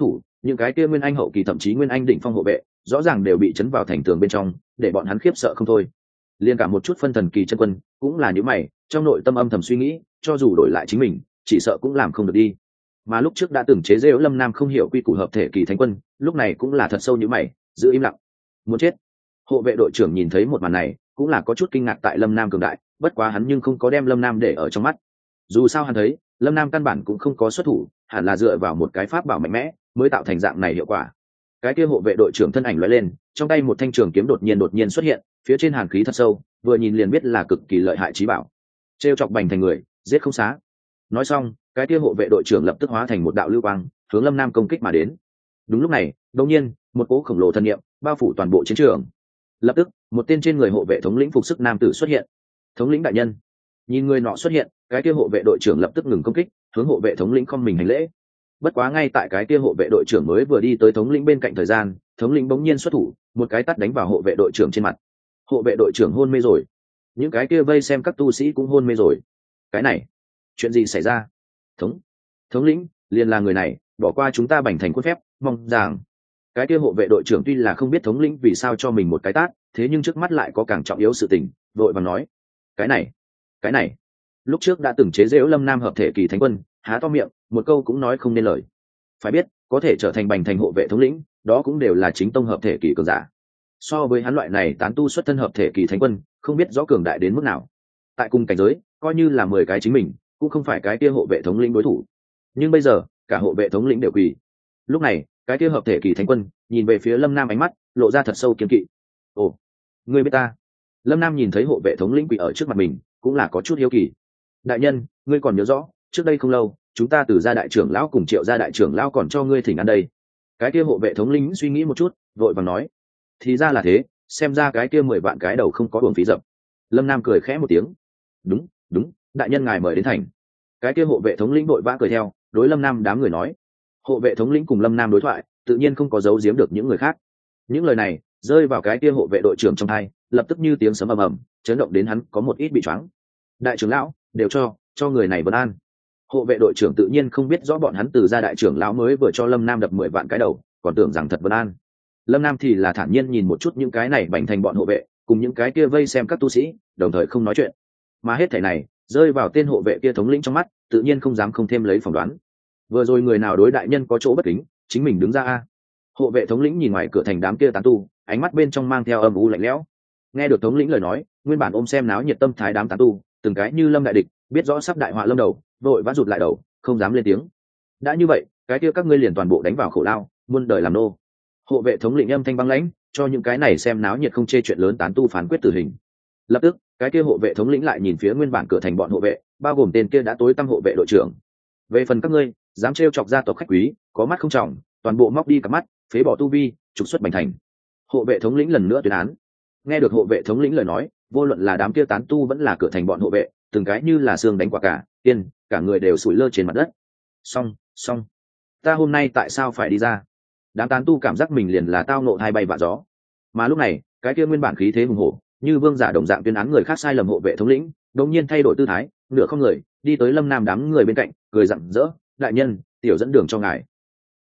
những cái kia nguyên anh hậu kỳ thậm chí nguyên anh đỉnh phong hộ vệ rõ ràng đều bị chấn vào thành tường bên trong, để bọn hắn khiếp sợ không thôi. Liên cả một chút phân thần kỳ chân quân cũng là những mày, trong nội tâm âm thầm suy nghĩ, cho dù đổi lại chính mình chỉ sợ cũng làm không được đi. Mà lúc trước đã từng chế giễu Lâm Nam không hiểu quy củ hợp thể kỳ thánh quân, lúc này cũng là thật sâu như mày, giữ im lặng. Muốn chết. Hộ vệ đội trưởng nhìn thấy một màn này cũng là có chút kinh ngạc tại Lâm Nam cường đại, bất quá hắn nhưng không có đem Lâm Nam để ở trong mắt. Dù sao hắn thấy Lâm Nam căn bản cũng không có xuất thủ, hẳn là dựa vào một cái pháp bảo mạnh mẽ mới tạo thành dạng này hiệu quả. Cái kia hộ vệ đội trưởng thân ảnh lóe lên, trong tay một thanh trường kiếm đột nhiên đột nhiên xuất hiện, phía trên hàn khí thật sâu, vừa nhìn liền biết là cực kỳ lợi hại chí bảo. Trêu chọc bành thành người, giết không xá. Nói xong, cái kia hộ vệ đội trưởng lập tức hóa thành một đạo lưu quang, hướng Lâm Nam công kích mà đến. Đúng lúc này, đột nhiên, một cỗ khổng lồ thân niệm bao phủ toàn bộ chiến trường. Lập tức, một tên trên người hộ vệ thống lĩnh phục sức nam tử xuất hiện. Thống lĩnh đại nhân. Nhìn người nọ xuất hiện, cái kia hộ vệ đội trưởng lập tức ngừng công kích, hướng hộ vệ thống lĩnh không mình hành lễ. Bất quá ngay tại cái kia hộ vệ đội trưởng mới vừa đi tới thống lĩnh bên cạnh thời gian, thống lĩnh bỗng nhiên xuất thủ, một cái tát đánh vào hộ vệ đội trưởng trên mặt. Hộ vệ đội trưởng hôn mê rồi. Những cái kia vây xem các tu sĩ cũng hôn mê rồi. Cái này, chuyện gì xảy ra? Thống, thống lĩnh, liền là người này, bỏ qua chúng ta bành thành quân phép, mong rằng. Cái kia hộ vệ đội trưởng tuy là không biết thống lĩnh vì sao cho mình một cái tát, thế nhưng trước mắt lại có càng trọng yếu sự tình, vội vàng nói: cái này, cái này, lúc trước đã từng chế giễu Lâm Nam hợp thể kỳ thánh quân, há to miệng, một câu cũng nói không nên lời. Phải biết, có thể trở thành bành thành hộ vệ thống lĩnh, đó cũng đều là chính tông hợp thể kỳ cường giả. So với hắn loại này tán tu xuất thân hợp thể kỳ thánh quân, không biết rõ cường đại đến mức nào. Tại cùng cảnh giới, coi như là mười cái chính mình, cũng không phải cái kia hộ vệ thống lĩnh đối thủ. Nhưng bây giờ, cả hộ vệ thống lĩnh đều quỳ. Lúc này, cái kia hợp thể kỳ thánh quân nhìn về phía Lâm Nam, ánh mắt lộ ra thật sâu kiên kỵ. Ồ, ngươi biết ta? Lâm Nam nhìn thấy hộ vệ thống lĩnh quỳ ở trước mặt mình, cũng là có chút hiếu kỳ. Đại nhân, ngươi còn nhớ rõ, trước đây không lâu, chúng ta từ gia đại trưởng lão cùng Triệu gia đại trưởng lão còn cho ngươi thỉnh ăn đây. Cái kia hộ vệ thống lĩnh suy nghĩ một chút, vội vàng nói: thì ra là thế, xem ra cái kia mười vạn cái đầu không có uổng phí dập. Lâm Nam cười khẽ một tiếng: đúng đúng, đại nhân ngài mời đến thành. Cái kia hộ vệ thống lĩnh vội vã cười theo, đối Lâm Nam đám người nói. Hộ vệ thống lĩnh cùng Lâm Nam đối thoại, tự nhiên không có giấu giếm được những người khác. Những lời này rơi vào cái kia hộ vệ đội trưởng trong tai, lập tức như tiếng sấm ầm ầm, chấn động đến hắn có một ít bị choáng. Đại trưởng lão, đều cho cho người này vân an. Hộ vệ đội trưởng tự nhiên không biết rõ bọn hắn từ gia đại trưởng lão mới vừa cho Lâm Nam đập mười vạn cái đầu, còn tưởng rằng thật vân an. Lâm Nam thì là thản nhiên nhìn một chút những cái này bành thành bọn hộ vệ, cùng những cái kia vây xem các tu sĩ, đồng thời không nói chuyện. Mà hết thảy này rơi vào tên hộ vệ kia thống lĩnh trong mắt, tự nhiên không dám không thêm lấy phỏng đoán. Vừa rồi người nào đối đại nhân có chỗ bất kính, chính mình đứng ra a. Hộ vệ thống lĩnh nhìn ngoài cửa thành đám kia tán tu, ánh mắt bên trong mang theo âm u lạnh lẽo. Nghe được thống lĩnh lời nói, nguyên bản ôm xem náo nhiệt tâm thái đám tán tu, từng cái như lâm đại địch, biết rõ sắp đại họa lâm đầu, vội vã rụt lại đầu, không dám lên tiếng. Đã như vậy, cái kia các ngươi liền toàn bộ đánh vào khổ lao, muôn đời làm nô. Hộ vệ thống lĩnh âm thanh băng lãnh, cho những cái này xem náo nhiệt không chê chuyện lớn tán tu phán quyết tử hình. Lập tức, cái kia hộ vệ thống lĩnh lại nhìn phía nguyên bản cửa thành bọn hộ vệ, bao gồm tên kia đã tối tăm hộ vệ đội trưởng. Về phần các ngươi, dám trêu chọc gia tộc khách quý, có mắt không trọng, toàn bộ móc đi cả mắt, phế bỏ tu vi, trục xuất bành thành. Hộ vệ thống lĩnh lần nữa tuyên án. Nghe được hộ vệ thống lĩnh lời nói, vô luận là đám kia tán tu vẫn là cửa thành bọn hộ vệ, từng cái như là xương đánh quả cả, tiên, cả người đều sủi lơ trên mặt đất. Xong, xong, ta hôm nay tại sao phải đi ra? Đám tán tu cảm giác mình liền là tao nộ hai bay vạ gió. Mà lúc này, cái kia nguyên bản khí thế hùng hổ, như vương giả đồng dạng tuyên án người khác sai lầm hộ vệ thống lĩnh, đột nhiên thay đổi tư thái, nửa không người, đi tới Lâm Nam đám người bên cạnh, cười rặng rỡ: đại nhân, tiểu dẫn đường cho ngài.